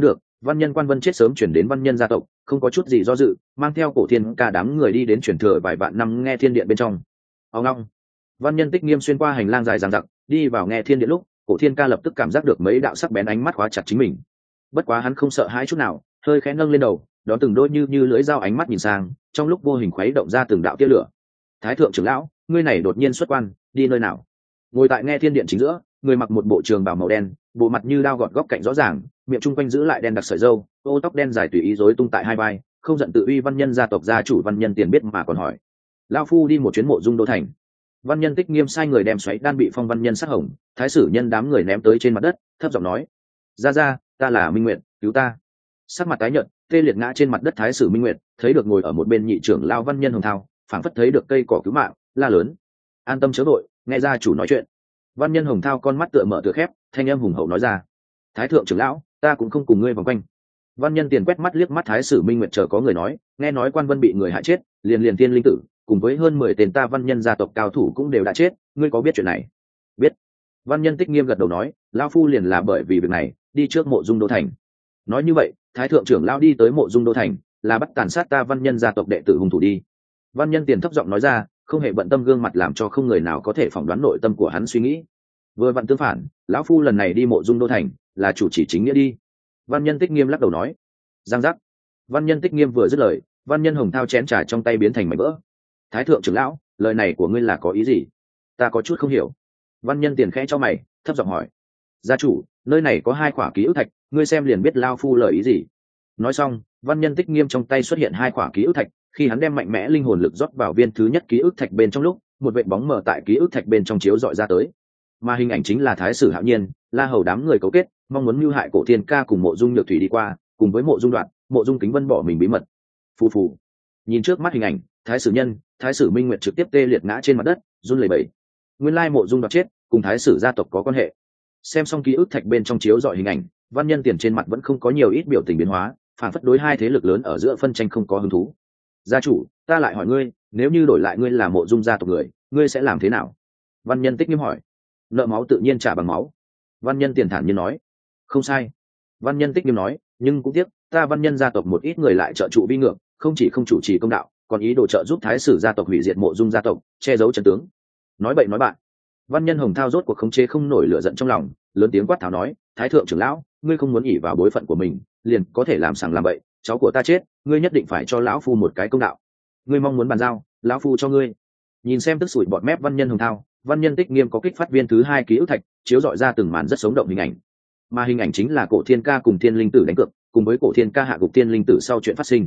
Văn nhân quan vân chết sớm chuyển đến văn nhân gia tộc, không có chút gì do dự, mang theo cổ thiên ca đám người đi đến truyền thừa vài vạn năm nghe thiên điện bên trong. Ông long, văn nhân Tích Nghiêm xuyên qua hành lang dài dằng dặc, đi vào nghe thiên điện lúc, cổ thiên ca lập tức cảm giác được mấy đạo sắc bén ánh mắt khóa chặt chính mình. Bất quá hắn không sợ hãi chút nào, hơi khẽ nâng lên đầu, đón từng đôi như lưỡi dao ánh mắt nhìn sang, trong lúc vô hình khuấy động ra từng đạo tia lửa. Thái thượng trưởng lão, ngươi này đột nhiên xuất quan, đi nơi nào? Ngồi tại nghe thiên điện chính giữa, người mặc một bộ trường bào màu đen, bộ mặt như đao gọt góc cạnh rõ ràng, miệng trung quanh giữ lại đen đặc sợi râu, ô tóc đen dài tùy ý rối tung tại hai vai, không giận tự uy văn nhân gia tộc gia chủ Văn nhân Tiền biết mà còn hỏi: lão phu đi một chuyến mộ dung đô thành. Văn nhân Tích Nghiêm sai người đem xoáy đan bị phong văn nhân sắc hồng, thái sử nhân đám người ném tới trên mặt đất, thấp giọng nói: ra, ta là Minh Nguyệt, cứu ta. Sắc mặt tái nhợt, tê liệt ngã trên mặt đất thái sử Minh Nguyệt, thấy được ngồi ở một bên nhị trưởng lao văn nhân Hồng Thao, phảng phất thấy được cây cỏ cứu mạng, la lớn: an tâm chớ đội, nghe gia chủ nói chuyện. Văn nhân Hồng Thao con mắt tựa mở tựa khép, thanh âm hùng hậu nói ra: thái thượng trưởng lão, ta cũng không cùng ngươi vòng quanh. Văn nhân Tiền quét mắt liếc mắt thái sử Minh Nguyệt, chờ có người nói, nghe nói quan vân bị người hại chết, liền tiên linh tử cùng với hơn 10 tên ta văn nhân gia tộc cao thủ cũng đều đã chết, ngươi có biết chuyện này? Biết. Văn nhân Tích Nghiêm gật đầu nói, lão phu liền là bởi vì việc này đi trước mộ dung đô thành. Nói như vậy, thái thượng trưởng lão đi tới mộ dung đô thành là bắt tàn sát ta văn nhân gia tộc đệ tử hung thủ đi. Văn nhân Tiền thấp giọng nói ra, không hề bận tâm, gương mặt làm cho không người nào có thể phỏng đoán nội tâm của hắn suy nghĩ. Vừa vặn tương phản, lão phu lần này đi mộ dung đô thành là chủ chỉ chính nghĩa đi. Văn nhân Tích Nghiêm lắc đầu nói. Giang giác. Văn nhân Tích Nghiêm vừa dứt lời, văn nhân Hồng Thao chén trà trong tay biến thành mảnh vỡ. Thái thượng trưởng lão, lời này của ngươi là có ý gì? Ta có chút không hiểu. Văn nhân Tiền khẽ cho mày, thấp giọng hỏi: gia chủ, nơi này có 2 khỏa ký ức thạch, ngươi xem liền biết lao phu lời ý gì. Nói xong, văn nhân Tích Nghiêm trong tay xuất hiện 2 khỏa ký ức thạch, khi hắn đem mạnh mẽ linh hồn lực rót vào viên thứ nhất ký ức thạch bên trong lúc, một vệt bóng mờ tại ký ức thạch bên trong chiếu dọi ra tới. Mà hình ảnh chính là thái sử Hạo Nhiên, La Hầu đám người cấu kết, mong muốn mưu hại cổ thiên ca cùng mộ dung nhược thủy đi qua, cùng với mộ dung đoạn, mộ dung kính vân bỏ mình bí mật. Phù phù. Nhìn trước mắt hình ảnh, thái sử nhân, thái sử Minh Nguyệt trực tiếp tê liệt ngã trên mặt đất, run lẩy bẩy. Nguyên lai mộ dung đoạt chết cùng thái sử gia tộc có quan hệ. Xem xong ký ức thạch bên trong chiếu dọi hình ảnh, văn nhân Tiền trên mặt vẫn không có nhiều ít biểu tình biến hóa, phản phất đối 2 thế lực lớn ở giữa phân tranh không có hứng thú. Gia chủ, ta lại hỏi ngươi, nếu như đổi lại ngươi là mộ dung gia tộc người, ngươi sẽ làm thế nào? Văn nhân Tích Nghiêm hỏi. Nợ máu tự nhiên trả bằng máu. Văn nhân Tiền thản nhiên nói. Không sai. Văn nhân Tích Nghiêm nói, nhưng cũng tiếc, ta văn nhân gia tộc một ít người lại trợ trụ vi ngược, không chỉ không chủ trì công đạo, còn ý đồ trợ giúp thái sử gia tộc hủy diệt mộ dung gia tộc, che giấu chân tướng. Nói bậy nói bạn. Văn nhân Hồng Thao rốt cuộc khống chế không nổi lửa giận trong lòng, lớn tiếng quát tháo nói: thái thượng trưởng lão, ngươi không muốn ỷ vào bối phận của mình liền có thể làm sằng làm bậy, cháu của ta chết, ngươi nhất định phải cho lão phu một cái công đạo. Ngươi mong muốn bàn giao, lão phu cho ngươi. Nhìn xem tức sủi bọt mép văn nhân Hồng Thao, văn nhân Tích Nghiêm có kích phát viên thứ 2 ký ức thạch, chiếu dọi ra từng màn rất sống động hình ảnh. Mà hình ảnh chính là cổ thiên ca cùng thiên linh tử đánh cược, cùng với cổ thiên ca hạ gục thiên linh tử sau chuyện phát sinh.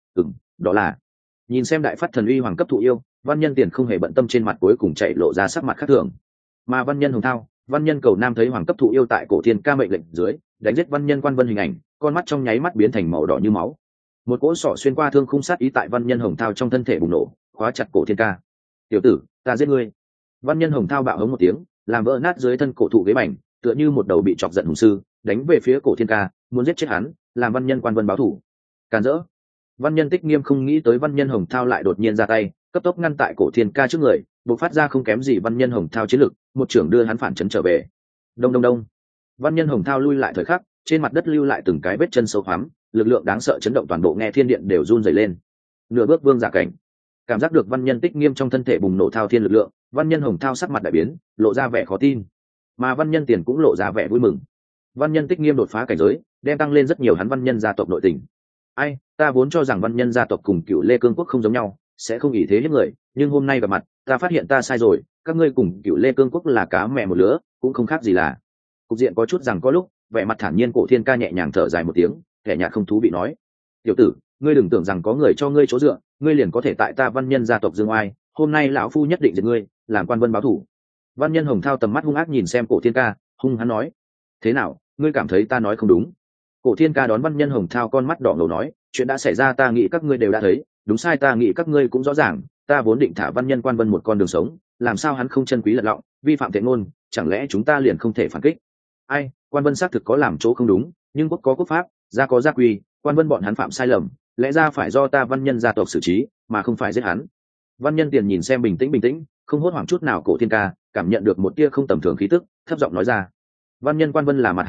Đó là nhìn xem đại phát thần uy hoàng cấp thụ yêu, văn nhân Tiền không hề bận tâm, trên mặt cuối cùng chạy lộ ra sắc mặt khác thường. Mà văn nhân Hồng Thao, văn nhân Cầu Nam thấy hoàng cấp thụ yêu tại cổ thiên ca mệnh lệnh dưới đánh giết văn nhân Quan Vân hình ảnh, con mắt trong nháy mắt biến thành màu đỏ như máu. Một cỗ sọ xuyên qua thương khung sát ý tại văn nhân Hồng Thao trong thân thể bùng nổ, khóa chặt cổ thiên ca. Tiểu tử, ta giết ngươi. Văn nhân Hồng Thao bạo hống một tiếng, làm vỡ nát dưới thân cổ thụ ghế bành, tựa như một đầu bị chọc giận hùng sư, đánh về phía cổ thiên ca, muốn giết chết hắn, làm văn nhân Quan Vân báo thù. Càn rỡ. Văn nhân Tích Nghiêm không nghĩ tới văn nhân Hồng Thao lại đột nhiên ra tay, cấp tốc ngăn tại cổ thiên ca trước người, bộc phát ra không kém gì văn nhân Hồng Thao chiến lực, một trưởng đưa hắn phản chấn trở về. Đông đông đông. Văn nhân Hồng Thao lui lại thời khắc, trên mặt đất lưu lại từng cái vết chân sâu hoắm, lực lượng đáng sợ chấn động toàn bộ nghe thiên điện đều run rẩy lên. Nửa bước vương giả cảnh. Cảm giác được văn nhân Tích Nghiêm trong thân thể bùng nổ thao thiên lực lượng, văn nhân Hồng Thao sắc mặt đại biến, lộ ra vẻ khó tin. Mà văn nhân Tiền cũng lộ ra vẻ vui mừng. Văn nhân Tích Nghiêm đột phá cảnh giới, đem tăng lên rất nhiều hắn văn nhân gia tộc nội tình. Ai, ta vốn cho rằng văn nhân gia tộc cùng Cựu Lê Cương quốc không giống nhau, sẽ không ỷ thế hiếp người, nhưng hôm nay gặp mặt, ta phát hiện ta sai rồi, các ngươi cùng Cựu Lê Cương quốc là cá mẹ một lứa, cũng không khác gì là. Cục diện có chút rằng có lúc, vẻ mặt thản nhiên cổ thiên ca nhẹ nhàng thở dài một tiếng, kẻ nhạt không thú vị nói: tiểu tử, ngươi đừng tưởng rằng có người cho ngươi chỗ dựa, ngươi liền có thể tại ta văn nhân gia tộc dương oai, hôm nay lão phu nhất định giết ngươi, làm quan vân báo thủ. Văn nhân Hồng Thao tầm mắt hung ác nhìn xem cổ thiên ca, hung hắn nói: thế nào, ngươi cảm thấy ta nói không đúng? Cổ thiên ca đón văn nhân Hồng Thao con mắt đỏ ngầu nói: chuyện đã xảy ra ta nghĩ các ngươi đều đã thấy, đúng sai ta nghĩ các ngươi cũng rõ ràng, ta vốn định thả văn nhân Quan Vân một con đường sống, làm sao hắn không chân quý lật lọng, vi phạm thệ ngôn, chẳng lẽ chúng ta liền không thể phản kích? Ai, Quan Vân xác thực có làm chỗ không đúng, nhưng quốc có quốc pháp, gia có gia quy, Quan Vân bọn hắn phạm sai lầm, lẽ ra phải do ta văn nhân gia tộc xử trí, mà không phải giết hắn. Văn nhân Tiền nhìn xem bình tĩnh, không hốt hoảng chút nào cổ thiên ca, cảm nhận được một tia không tầm thường khí tức, thấp giọng nói ra: văn nhân Quan Vân là mặt hàng gì,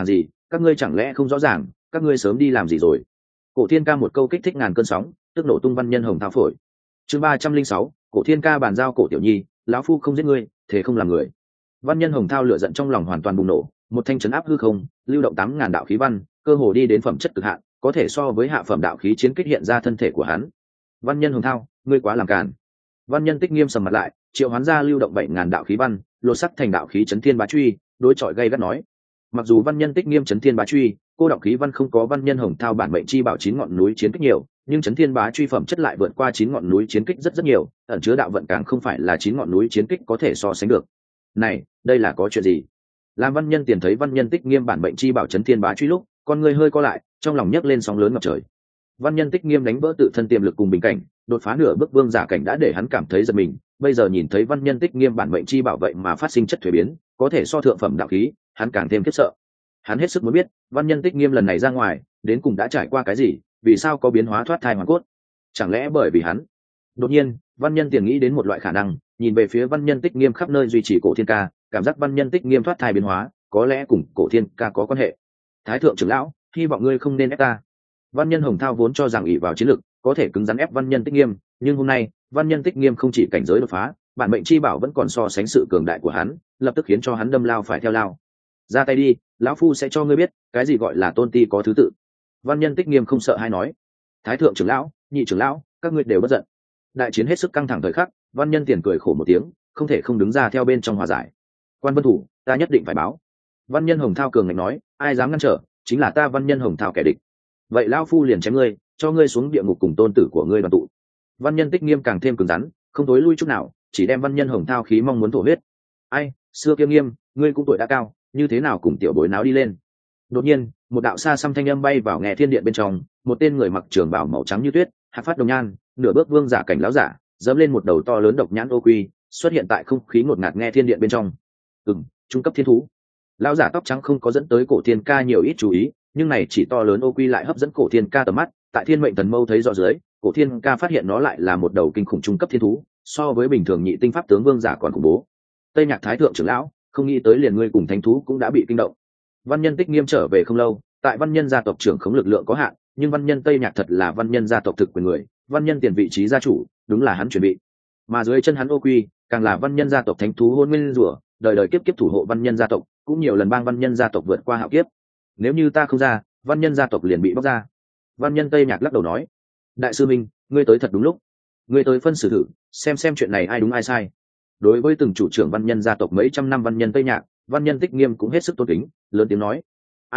các ngươi chẳng lẽ không rõ ràng các ngươi sớm đi làm gì rồi? Cổ Thiên Ca một câu kích thích ngàn cơn sóng, tức nổ tung Văn Nhân Hồng Thao phổi. Chương 306, Cổ Thiên Ca bàn giao Cổ Tiểu Nhi, lão phu không giết ngươi, thế không làm người. Văn Nhân Hồng Thao lửa giận trong lòng hoàn toàn bùng nổ, một thanh trấn áp hư không, lưu động 8000 đạo khí văn, cơ hồ đi đến phẩm chất cực hạn, có thể so với hạ phẩm đạo khí chiến kích hiện ra thân thể của hắn. Văn Nhân Hồng Thao, ngươi quá làm càn. Văn Nhân Tích nghiêm sầm mặt lại, triệu hoán ra lưu động 7000 đạo khí văn, lột sắc thành đạo khí chấn thiên bá truy, đối chọi gay gắt nói. Mặc dù Văn Nhân Tích nghiêm chấn thiên bá truy, cô động khí văn không có Văn Nhân Hồng Thao bản mệnh chi bảo 9 ngọn núi chiến kích nhiều, nhưng chấn thiên bá truy phẩm chất lại vượt qua 9 ngọn núi chiến kích rất nhiều, ẩn chứa đạo vận càng không phải là 9 ngọn núi chiến kích có thể so sánh được. Này, đây là có chuyện gì? Lam Văn Nhân tiền thấy Văn Nhân Tích nghiêm bản mệnh chi bảo chấn thiên bá truy lúc, con người hơi co lại, trong lòng nhấc lên sóng lớn ngập trời. Văn Nhân Tích nghiêm đánh vỡ tự thân tiềm lực cùng bình cảnh, đột phá nửa bước vương giả cảnh đã để hắn cảm thấy giật mình, bây giờ nhìn thấy Văn Nhân Tích nghiêm bản mệnh chi bảo vậy mà phát sinh chất thuế biến, có thể so thượng phẩm đạo khí, hắn càng thêm khiếp sợ. Hắn hết sức muốn biết, Văn Nhân Tích nghiêm lần này ra ngoài, đến cùng đã trải qua cái gì, vì sao có biến hóa thoát thai hoàn cốt? Chẳng lẽ bởi vì hắn? Đột nhiên, Văn Nhân tiền nghĩ đến một loại khả năng, nhìn về phía Văn Nhân Tích nghiêm khắp nơi duy trì Cổ Thiên Ca, cảm giác Văn Nhân Tích nghiêm thoát thai biến hóa, có lẽ cùng Cổ Thiên Ca có quan hệ. Thái thượng trưởng lão, hy vọng ngươi không nên ép ta. Văn Nhân Hồng Thao vốn cho rằng ỷ vào chiến lực có thể cứng rắn ép Văn Nhân Tích nghiêm, nhưng hôm nay Văn Nhân Tích nghiêm không chỉ cảnh giới đột phá, bản mệnh chi bảo vẫn còn so sánh sự cường đại của hắn, lập tức khiến cho hắn đâm lao phải theo lao. Ra tay đi, lão phu sẽ cho ngươi biết cái gì gọi là tôn ti có thứ tự. Văn Nhân Tích nghiêm không sợ hay nói. Thái thượng trưởng lão, nhị trưởng lão, các ngươi đều bất giận. Đại chiến hết sức căng thẳng thời khắc, Văn Nhân tiền cười khổ một tiếng, không thể không đứng ra theo bên trong hòa giải. Quan Vân Thủ, ta nhất định phải báo. Văn Nhân Hồng Thao cường ngạnh nói, ai dám ngăn trở, chính là ta Văn Nhân Hồng Thao kẻ địch. Vậy lão phu liền chém ngươi, cho ngươi xuống địa ngục cùng tôn tử của ngươi đoàn tụ. Văn Nhân Tích nghiêm càng thêm cứng rắn, không tối lui chút nào, chỉ đem Văn Nhân Hồng Thao khí mong muốn thổ huyết. Ai, xưa kia nghiêm, ngươi cũng tuổi đã cao, như thế nào cùng tiểu bối náo đi lên? Đột nhiên, một đạo xa xăm thanh âm bay vào nghe thiên điện bên trong, một tên người mặc trường bào màu trắng như tuyết, hạc phát đồng nhan, nửa bước vương giả cảnh lão giả, dẫm lên một đầu to lớn độc nhãn ô quy, xuất hiện tại không khí ngột ngạt nghe thiên điện bên trong. Trung cấp thiên thú. Lão giả tóc trắng không có dẫn tới Cổ Thiên Ca nhiều ít chú ý, nhưng này chỉ to lớn ô quy lại hấp dẫn Cổ Thiên Ca tầm mắt. Tại Thiên Mệnh Thần Mâu thấy rõ dưới, Cổ Thiên Ca phát hiện nó lại là một đầu kinh khủng trung cấp thiên thú, so với bình thường nhị tinh pháp tướng vương giả còn khủng bố. Tây Nhạc Thái thượng trưởng lão, không nghĩ tới liền ngươi cùng thánh thú cũng đã bị kinh động. Văn Nhân Tích nghiêm trở về không lâu, tại Văn Nhân gia tộc trưởng khống lực lượng có hạn, nhưng Văn Nhân Tây Nhạc thật là Văn Nhân gia tộc thực quyền người, Văn Nhân tiền vị trí gia chủ, đúng là hắn chuẩn bị. Mà dưới chân hắn ô quy, càng là Văn Nhân gia tộc thánh thú Hôn Nguyên rùa, đời đời kiếp kiếp thủ hộ Văn Nhân gia tộc, cũng nhiều lần bang Văn Nhân gia tộc vượt qua hạo kiếp. Nếu như ta không ra, Văn Nhân gia tộc liền bị bóc ra. Văn Nhân Tây Nhạc lắc đầu nói, đại sư minh, ngươi tới thật đúng lúc, ngươi tới phân xử thử, xem chuyện này ai đúng ai sai. Đối với từng chủ trưởng Văn Nhân gia tộc mấy trăm năm Văn Nhân Tây Nhạc, Văn Nhân Tích nghiêm cũng hết sức tôn kính, lớn tiếng nói,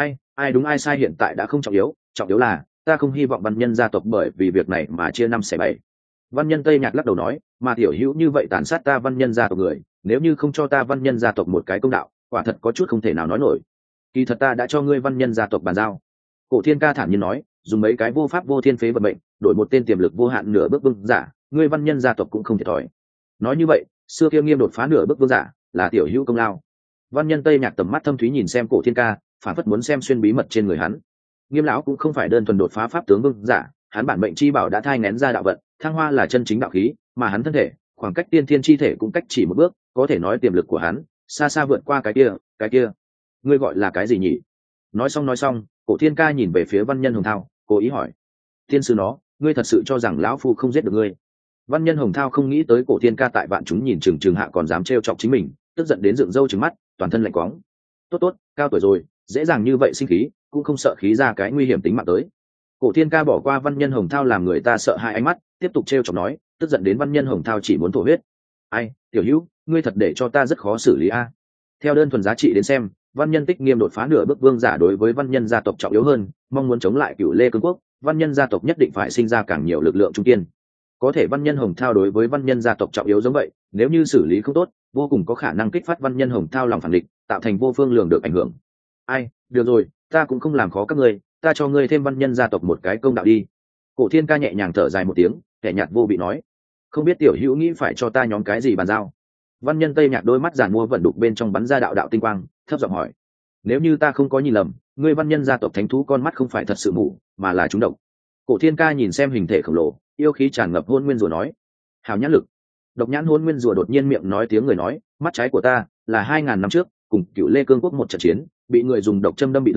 ai đúng ai sai hiện tại đã không trọng yếu là ta không hy vọng Văn Nhân gia tộc bởi vì việc này mà chia năm xẻ bảy. Văn Nhân Tây Nhạc lắc đầu nói, mà tiểu hữu như vậy tàn sát ta Văn Nhân gia tộc người, nếu như không cho ta Văn Nhân gia tộc một cái công đạo, quả thật có chút không thể nào nói nổi. Kỳ thật ta đã cho ngươi Văn Nhân gia tộc bàn giao. Cổ Thiên Ca thản nhiên nói, dùng mấy cái vô pháp vô thiên phế vận mệnh, đổi một tên tiềm lực vô hạn nửa bước vương giả, ngươi Văn Nhân gia tộc cũng không thiệt thòi. Nói như vậy, xưa kia nghiêm đột phá nửa bước vương giả, là tiểu hữu công lao. Văn Nhân Tây Nhạc tầm mắt thâm thúy nhìn xem Cổ Thiên Ca, phản phất muốn xem xuyên bí mật trên người hắn. Nghiêm lão cũng không phải đơn thuần đột phá pháp tướng vương giả, hắn bản mệnh chi bảo đã thai nghén ra đạo vận, thăng hoa là chân chính đạo khí, mà hắn thân thể, khoảng cách tiên thiên chi thể cũng cách chỉ một bước, có thể nói tiềm lực của hắn xa xa vượt qua cái kia. Ngươi gọi là cái gì nhỉ? Nói xong, Cổ Thiên Ca nhìn về phía Văn Nhân Hồng Thao, cố ý hỏi, tiên sư nó, ngươi thật sự cho rằng lão phu không giết được ngươi? Văn Nhân Hồng Thao không nghĩ tới Cổ Thiên Ca tại vạn chúng nhìn chừng hạ còn dám trêu chọc chính mình, tức giận đến dựng râu trừng mắt, toàn thân lạnh quóng. Tốt, cao tuổi rồi, dễ dàng như vậy sinh khí, cũng không sợ khí ra cái nguy hiểm tính mạng tới. Cổ Thiên Ca bỏ qua Văn Nhân Hồng Thao làm người ta sợ hai ánh mắt, tiếp tục trêu chọc nói, tức giận đến Văn Nhân Hồng Thao chỉ muốn thổ huyết. Ai, tiểu hữu, ngươi thật để cho ta rất khó xử lý a. Theo đơn thuần giá trị đến xem, Văn Nhân Tích nghiêm đột phá nửa bước vương giả đối với Văn Nhân gia tộc trọng yếu hơn, mong muốn chống lại Cửu Lê Cương Quốc, Văn Nhân gia tộc nhất định phải sinh ra càng nhiều lực lượng trung kiên. Có thể Văn Nhân Hồng Thao đối với Văn Nhân gia tộc trọng yếu giống vậy, nếu như xử lý không tốt, vô cùng có khả năng kích phát Văn Nhân Hồng Thao lòng phản địch, tạo thành vô phương lường được ảnh hưởng. Ai, được rồi, ta cũng không làm khó các ngươi, ta cho ngươi thêm Văn Nhân gia tộc một cái công đạo đi. Cổ Thiên Ca nhẹ nhàng thở dài một tiếng, kẻ nhạt vô bị nói, không biết tiểu hữu nghĩ phải cho ta nhóm cái gì bàn giao. Văn Nhân Tây Nhạc đôi mắt giàn mua vận đục bên trong bắn ra đạo đạo tinh quang, thấp giọng hỏi, nếu như ta không có nhìn lầm, ngươi Văn Nhân gia tộc thánh thú con mắt không phải thật sự mù, mà là trúng độc. Cổ Thiên Ca nhìn xem hình thể khổng lồ, yêu khí tràn ngập Hôn Nguyên rùa nói, hào nhãn lực. Độc nhãn Hôn Nguyên rùa đột nhiên miệng nói tiếng người nói, mắt trái của ta là 2000 năm trước cùng Cửu Lê Cương Quốc một trận chiến, bị người dùng độc châm đâm bị thương,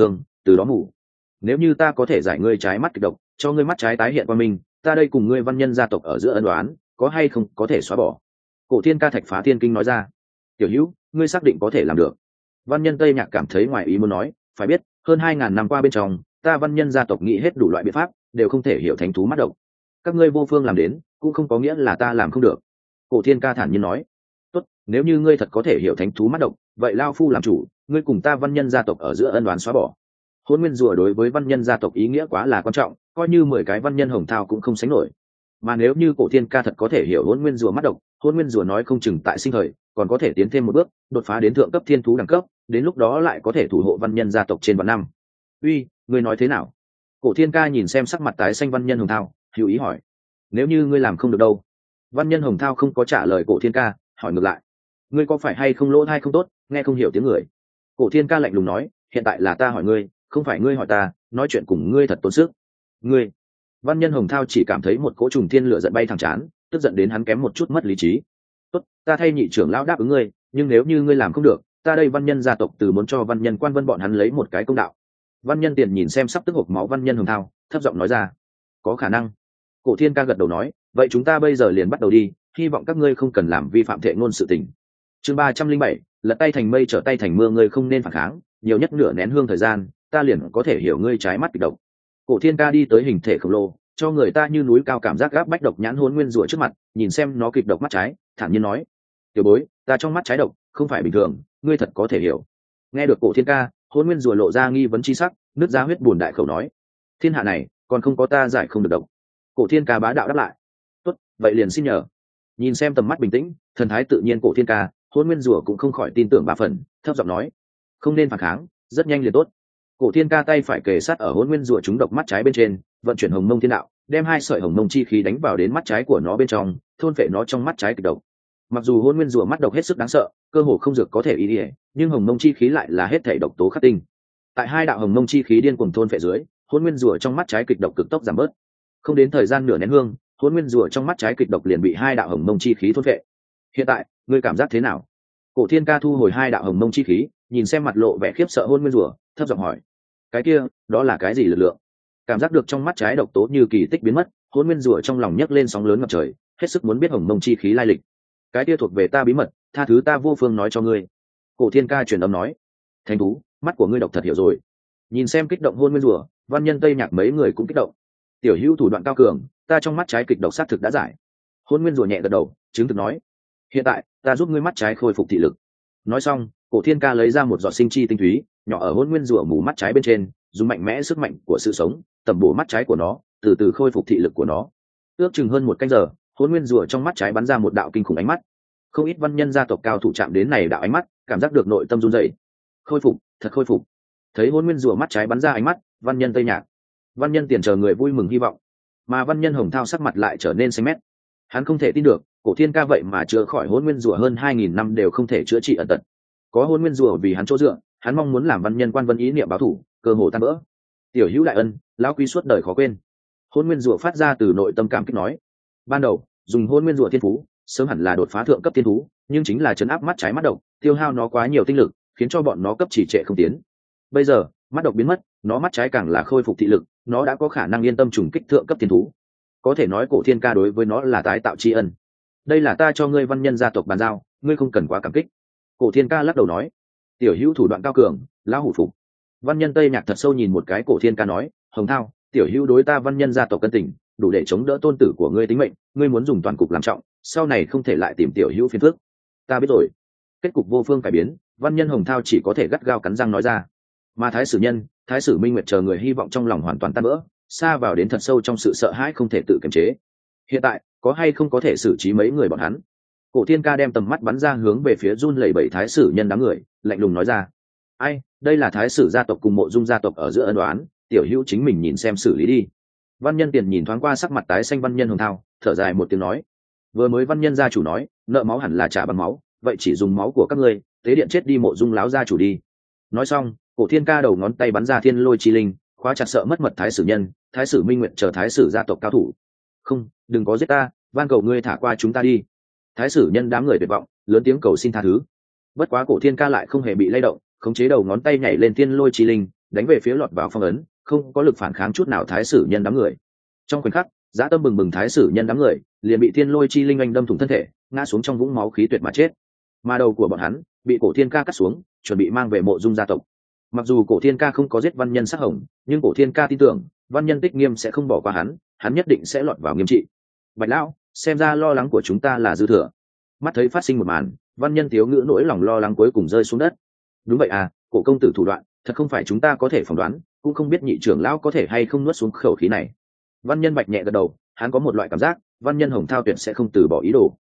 từ đó mù. Nếu như ta có thể giải ngươi trái mắt kịch độc, cho ngươi mắt trái tái hiện qua mình, ta đây cùng ngươi văn nhân gia tộc ở giữa ân đoán có hay không có thể xóa bỏ. Cổ thiên ca thạch phá thiên kinh nói ra. Tiểu hữu, ngươi xác định có thể làm được? Văn nhân tây nhạc cảm thấy ngoài ý muốn nói, phải biết hơn 2.000 năm qua bên trong, ta văn nhân gia tộc nghĩ hết đủ loại biện pháp, đều không thể hiểu thánh thú mắt độc. Các ngươi vô phương làm đến, cũng không có nghĩa là ta làm không được. Cổ thiên ca thản nhiên nói. Tốt, nếu như ngươi thật có thể hiểu thánh thú mắt độc, vậy lao phu làm chủ, ngươi cùng ta văn nhân gia tộc ở giữa ân đoán xóa bỏ. Hôn nguyên rùa đối với văn nhân gia tộc ý nghĩa quá là quan trọng, coi như 10 cái văn nhân hồng thao cũng không sánh nổi. Mà nếu như cổ thiên ca thật có thể hiểu hôn nguyên rùa mắt độc, hôn nguyên rùa nói không chừng tại sinh thời còn có thể tiến thêm một bước, đột phá đến thượng cấp thiên thú đẳng cấp, đến lúc đó lại có thể thủ hộ văn nhân gia tộc trên vạn năm. Uy, ngươi nói thế nào? Cổ thiên ca nhìn xem sắc mặt tái xanh văn nhân hồng thao, hữu ý hỏi. Nếu như ngươi làm không được đâu? Văn nhân hồng thao không có trả lời cổ thiên ca, hỏi ngược lại. Ngươi có phải hay không lỗ tai không tốt, nghe không hiểu tiếng người? Cổ thiên ca lạnh lùng nói, hiện tại là ta hỏi ngươi, không phải ngươi hỏi ta, nói chuyện cùng ngươi thật tốn sức. Ngươi. Văn nhân hồng thao chỉ cảm thấy một cỗ trùng thiên lửa giận bay thẳng chán, tức giận đến hắn kém một chút mất lý trí. Tốt, ta thay nhị trưởng lão đáp ứng ngươi, nhưng nếu như ngươi làm không được, ta đây văn nhân gia tộc từ muốn cho văn nhân quan vân bọn hắn lấy một cái công đạo. Văn nhân tiền nhìn xem sắp tức hộc máu văn nhân hồng thao, thấp giọng nói ra. Có khả năng. Cổ thiên ca gật đầu nói, vậy chúng ta bây giờ liền bắt đầu đi, hy vọng các ngươi không cần làm vi phạm thệ ngôn sự tình. Chương 307, lật tay thành mây trở tay thành mưa, ngươi không nên phản kháng, nhiều nhất nửa nén hương thời gian, ta liền có thể hiểu ngươi trái mắt kịch độc. Cổ thiên ca đi tới hình thể khổng lồ, cho người ta như núi cao cảm giác gáp bách độc nhãn hôn nguyên rùa trước mặt, nhìn xem nó kịch độc mắt trái, thản nhiên nói. Tiểu bối, ta trong mắt trái độc, không phải bình thường, ngươi thật có thể hiểu. Nghe được cổ thiên ca, hôn nguyên rùa lộ ra nghi vấn chi sắc, nứt ra huyết buồn đại khẩu nói. Thiên hạ này, còn không có ta giải không được độc. Cổ thiên ca bá đạo đáp lại. Tốt, vậy liền xin nhờ. Nhìn xem tầm mắt bình tĩnh, thần thái tự nhiên cổ thiên ca, hôn nguyên rùa cũng không khỏi tin tưởng bà phần, thấp giọng nói. Không nên phản kháng, rất nhanh liền tốt. Cổ thiên ca tay phải kề sát ở hôn nguyên rùa trúng độc mắt trái bên trên, vận chuyển hồng mông thiên đạo, đem 2 sợi hồng mông chi khí đánh vào đến mắt trái của nó bên trong, thôn phệ nó trong mắt trái kịch độc. Mặc dù hôn nguyên rùa mắt độc hết sức đáng sợ, cơ hồ không dược có thể ý ỉa, nhưng hồng mông chi khí lại là hết thể độc tố khắc tinh. Tại 2 đạo hồng mông chi khí điên cuồng thôn phệ dưới, hôn nguyên rùa trong mắt trái kịch độc cực tốc giảm bớt. Không đến thời gian nửa nén hương, hôn nguyên rùa trong mắt trái kịch độc liền bị 2 đạo hồng mông chi khí thôn phệ. Hiện tại, ngươi cảm giác thế nào? Cổ thiên ca thu hồi 2 đạo hồng mông chi khí, nhìn xem mặt lộ vẻ khiếp sợ hôn nguyên rùa, thấp giọng hỏi. Cái kia, đó là cái gì lực lượng? Cảm giác được trong mắt trái độc tố như kỳ tích biến mất, hôn nguyên rùa trong lòng nhấc lên sóng lớn ngập trời, hết sức muốn biết hồng mông chi khí lai lịch. Cái kia thuộc về ta bí mật, tha thứ ta vô phương nói cho ngươi. Cổ thiên ca truyền âm nói. Thánh thú, mắt của ngươi độc thật hiểu rồi. Nhìn xem kích động hôn nguyên rùa, văn nhân tây nhạc mấy người cũng kích động. Tiểu hữu thủ đoạn cao cường, ta trong mắt trái kịch độc sát thực đã giải. Hôn nguyên rùa nhẹ gật đầu, chứng thực nói. Hiện tại, ta giúp ngươi mắt trái khôi phục thị lực. Nói xong, cổ thiên ca lấy ra một giọt sinh chi tinh túy, nhỏ ở hôn nguyên rùa mù mắt trái bên trên, dùng mạnh mẽ sức mạnh của sự sống tẩm bổ mắt trái của nó, từ từ khôi phục thị lực của nó. Ước chừng hơn 1 canh giờ, hôn nguyên rùa trong mắt trái bắn ra một đạo kinh khủng ánh mắt. Không ít văn nhân gia tộc cao thủ chạm đến này đạo ánh mắt, cảm giác được nội tâm run rẩy. Khôi phục, thật khôi phục. Thấy hôn nguyên rùa mắt trái bắn ra ánh mắt, văn nhân tây nhạc, văn nhân tiền chờ người vui mừng hy vọng, mà văn nhân hồng thao sắc mặt lại trở nên xanh mét. Hắn không thể tin được, cổ thiên ca vậy mà chữa khỏi hôn nguyên rùa hơn 2.000 năm đều không thể chữa trị ẩn tật. Có hôn nguyên rùa vì hắn chỗ dựa, hắn mong muốn làm văn nhân quan vân ý niệm báo thủ, cơ hồ tan vỡ. Tiểu hữu đại ân, lão quý suốt đời khó quên. Hôn nguyên rùa phát ra từ nội tâm cảm kích nói. Ban đầu dùng hôn nguyên rùa thiên phú, sớm hẳn là đột phá thượng cấp thiên thú, nhưng chính là chấn áp mắt trái mắt độc, tiêu hao nó quá nhiều tinh lực, khiến cho bọn nó cấp trì trệ không tiến. Bây giờ mắt độc biến mất, nó mắt trái càng là khôi phục thị lực, nó đã có khả năng yên tâm trùng kích thượng cấp thiên thú. Có thể nói cổ thiên ca đối với nó là tái tạo tri ân. Đây là ta cho ngươi văn nhân gia tộc bàn giao, ngươi không cần quá cảm kích. Cổ thiên ca lắc đầu nói. Tiểu hữu thủ đoạn cao cường, lão hủ phục. Văn nhân tây nhạc thật sâu nhìn một cái cổ thiên ca nói. Hồng thao, tiểu hữu đối ta văn nhân gia tộc cân tình, đủ để chống đỡ tôn tử của ngươi tính mệnh, ngươi muốn dùng toàn cục làm trọng, sau này không thể lại tìm tiểu hữu phiền phức. Ta biết rồi. Kết cục vô phương cải biến, văn nhân hồng thao chỉ có thể gắt gao cắn răng nói ra. Mà thái sử nhân, thái sử minh nguyệt chờ người hy vọng trong lòng hoàn toàn tan vỡ, xa vào đến thật sâu trong sự sợ hãi không thể tự kiềm chế. Hiện tại có hay không có thể xử trí mấy người bọn hắn? Cổ thiên ca đem tầm mắt bắn ra hướng về phía run lẩy bẩy thái sử nhân đám người, lạnh lùng nói ra. Ai, đây là thái sử gia tộc cùng mộ dung gia tộc ở giữa ân đoán, tiểu hữu chính mình nhìn xem xử lý đi. Văn nhân tiền nhìn thoáng qua sắc mặt tái xanh văn nhân hồng thao, thở dài một tiếng nói. Vừa mới văn nhân gia chủ nói nợ máu hẳn là trả bằng máu, vậy chỉ dùng máu của các ngươi tế điện chết đi mộ dung láo gia chủ đi. Nói xong, cổ thiên ca đầu ngón tay bắn ra thiên lôi chi linh, khóa chặt sợ mất mật thái sử nhân, thái sử minh nguyện chờ thái sử gia tộc cao thủ. Không, đừng có giết ta, van cầu ngươi thả qua chúng ta đi. Thái sử nhân đám người tuyệt vọng, lớn tiếng cầu xin tha thứ. Bất quá cổ thiên ca lại không hề bị lay động, khống chế đầu ngón tay nhảy lên thiên lôi chi linh, đánh về phía lọt vào phong ấn không có lực phản kháng chút nào thái sử nhân đám người. Trong khoảnh khắc dã tâm bừng bừng thái sử nhân đám người liền bị thiên lôi chi linh anh đâm thủng thân thể, ngã xuống trong vũng máu khí tuyệt mà chết. Mà đầu của bọn hắn bị cổ thiên ca cắt xuống, chuẩn bị mang về mộ dung gia tộc. Mặc dù cổ thiên ca không có giết văn nhân sắc hồng, nhưng cổ thiên ca tin tưởng văn nhân tích nghiêm sẽ không bỏ qua hắn nhất định sẽ lọt vào nghiêm trị. Bạch lão, xem ra lo lắng của chúng ta là dư thừa. Mắt thấy phát sinh một màn, văn nhân thiếu ngữ nỗi lòng lo lắng cuối cùng rơi xuống đất. Đúng vậy à, cổ công tử thủ đoạn thật không phải chúng ta có thể phỏng đoán, cũng không biết nhị trưởng lão có thể hay không nuốt xuống khẩu khí này. Văn nhân bạch nhẹ gật đầu, hắn có một loại cảm giác văn nhân hồng thao tuyển sẽ không từ bỏ ý đồ.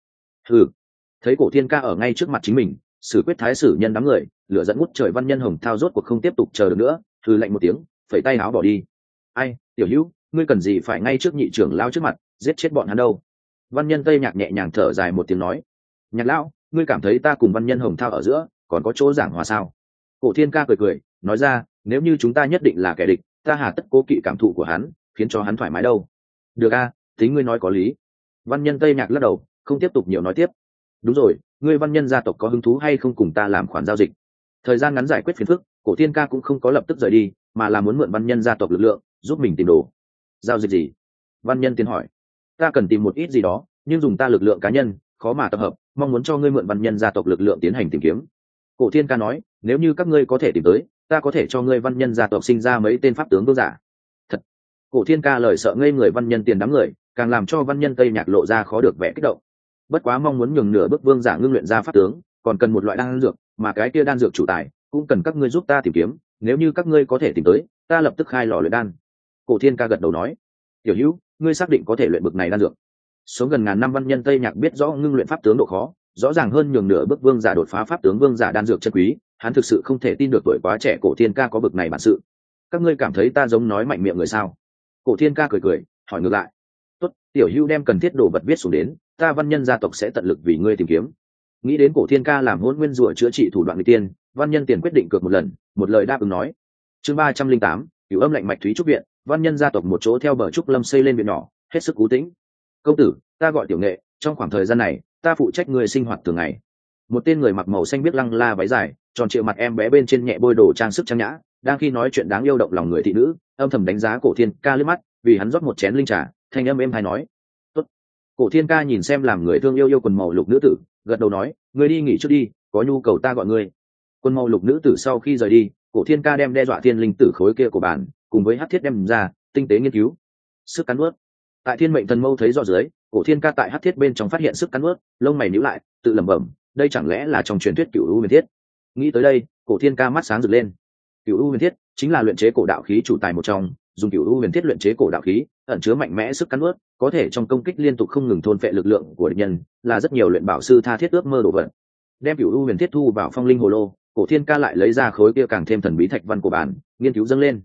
Thấy cổ thiên ca ở ngay trước mặt chính mình, xử quyết thái sử nhân đám người, lửa dẫn ngút trời, văn nhân hồng thao rốt cuộc không tiếp tục chờ được nữa, lạnh một tiếng, phẩy tay áo bỏ đi. Ai, tiểu hữu, ngươi cần gì phải ngay trước nhị trưởng lão trước mặt giết chết bọn hắn đâu? Văn nhân tây nhạc nhẹ nhàng thở dài một tiếng nói. Nhạc lão, ngươi cảm thấy ta cùng văn nhân hồng thao ở giữa còn có chỗ giảng hòa sao? Cổ thiên ca cười nói ra, nếu như chúng ta nhất định là kẻ địch, ta hà tất cố kỵ cảm thụ của hắn, khiến cho hắn thoải mái đâu. Được a, tính ngươi nói có lý. Văn nhân tây nhạc lắc đầu, không tiếp tục nhiều nói tiếp. Đúng rồi, ngươi văn nhân gia tộc có hứng thú hay không cùng ta làm khoản giao dịch? Thời gian ngắn giải quyết phiền phức, cổ thiên ca cũng không có lập tức rời đi, mà là muốn mượn văn nhân gia tộc lực lượng giúp mình tìm đồ. Giao dịch gì? Văn nhân tiến hỏi. Ta cần tìm một ít gì đó, nhưng dùng ta lực lượng cá nhân khó mà tập hợp, mong muốn cho ngươi mượn văn nhân gia tộc lực lượng tiến hành tìm kiếm. Cổ thiên ca nói, nếu như các ngươi có thể tìm tới, ta có thể cho ngươi văn nhân gia tộc sinh ra mấy tên pháp tướng vương giả. Thật? Cổ thiên ca lời sợ ngây người văn nhân tiền đám người, càng làm cho văn nhân tây nhạc lộ ra khó được vẻ kích động. Bất quá mong muốn nhường nửa bước vương giả ngưng luyện ra pháp tướng, còn cần một loại đan dược, mà cái kia đan dược chủ tài cũng cần các ngươi giúp ta tìm kiếm, nếu như các ngươi có thể tìm tới, ta lập tức khai lò luyện đan. Cổ thiên ca gật đầu nói, tiểu hữu, ngươi xác định có thể luyện bực này đan dược? Số gần ngàn năm văn nhân tây nhạc biết rõ ngưng luyện pháp tướng độ khó, rõ ràng hơn nhường nửa bước vương giả đột phá pháp tướng vương giả đan dược chân quý, hắn thực sự không thể tin được tuổi quá trẻ cổ thiên ca có bực này bản sự. Các ngươi cảm thấy ta giống nói mạnh miệng người sao? Cổ thiên ca cười hỏi ngược lại. Tốt, tiểu hữu đem cần thiết đồ vật viết xuống đến, ta văn nhân gia tộc sẽ tận lực vì ngươi tìm kiếm. Nghĩ đến cổ thiên ca làm hôn nguyên rùa chữa trị thủ đoạn người tiên, văn nhân tiền quyết định cược một lần, một lời đáp ứng nói. Chương 308, Cửu Âm lạnh mạch thúy trúc viện, văn nhân gia tộc một chỗ theo bờ trúc lâm xây lên viện nhỏ, hết sức cú tĩnh. Công tử, ta gọi Tiểu Nghệ, trong khoảng thời gian này ta phụ trách người sinh hoạt thường ngày. Một tên người mặc màu xanh biếc lăng la váy dài, tròn trịa mặt em bé bên trên nhẹ bôi đồ trang sức trang nhã, đang khi nói chuyện đáng yêu động lòng người thị nữ, âm thầm đánh giá cổ thiên ca liếc mắt, vì hắn rót một chén linh trà, thanh âm êm hay nói. Tốt. Cổ thiên ca nhìn xem làm người thương yêu quần màu lục nữ tử, gật đầu nói, ngươi đi nghỉ trước đi, có nhu cầu ta gọi ngươi. Quần màu lục nữ tử sau khi rời đi, cổ thiên ca đem đe dọa thiên linh tử khối kia của bản cùng với hắc thiết đem ra tinh tế nghiên cứu. Sức cắn nuốt. Tại thiên mệnh thần mâu thấy rõ dưới, cổ thiên ca tại hắc thiết bên trong phát hiện sức cắn nuốt, lông mày nhíu lại, tự lẩm bẩm, đây chẳng lẽ là trong truyền thuyết Cửu U Huyền Thiết? Nghĩ tới đây, cổ thiên ca mắt sáng rực lên. Cửu U Huyền Thiết chính là luyện chế cổ đạo khí chủ tài một trong, dùng Cửu U Huyền Thiết luyện chế cổ đạo khí, ẩn chứa mạnh mẽ sức cắn nuốt, có thể trong công kích liên tục không ngừng thôn phệ lực lượng của địch nhân, là rất nhiều luyện bảo sư tha thiết ước mơ đồ vật. Đem Cửu U Huyền Thiết thu vào phong linh hồ lô, cổ thiên ca lại lấy ra khối kia càng thêm thần bí thạch văn của bản, nghiên cứu dâng lên.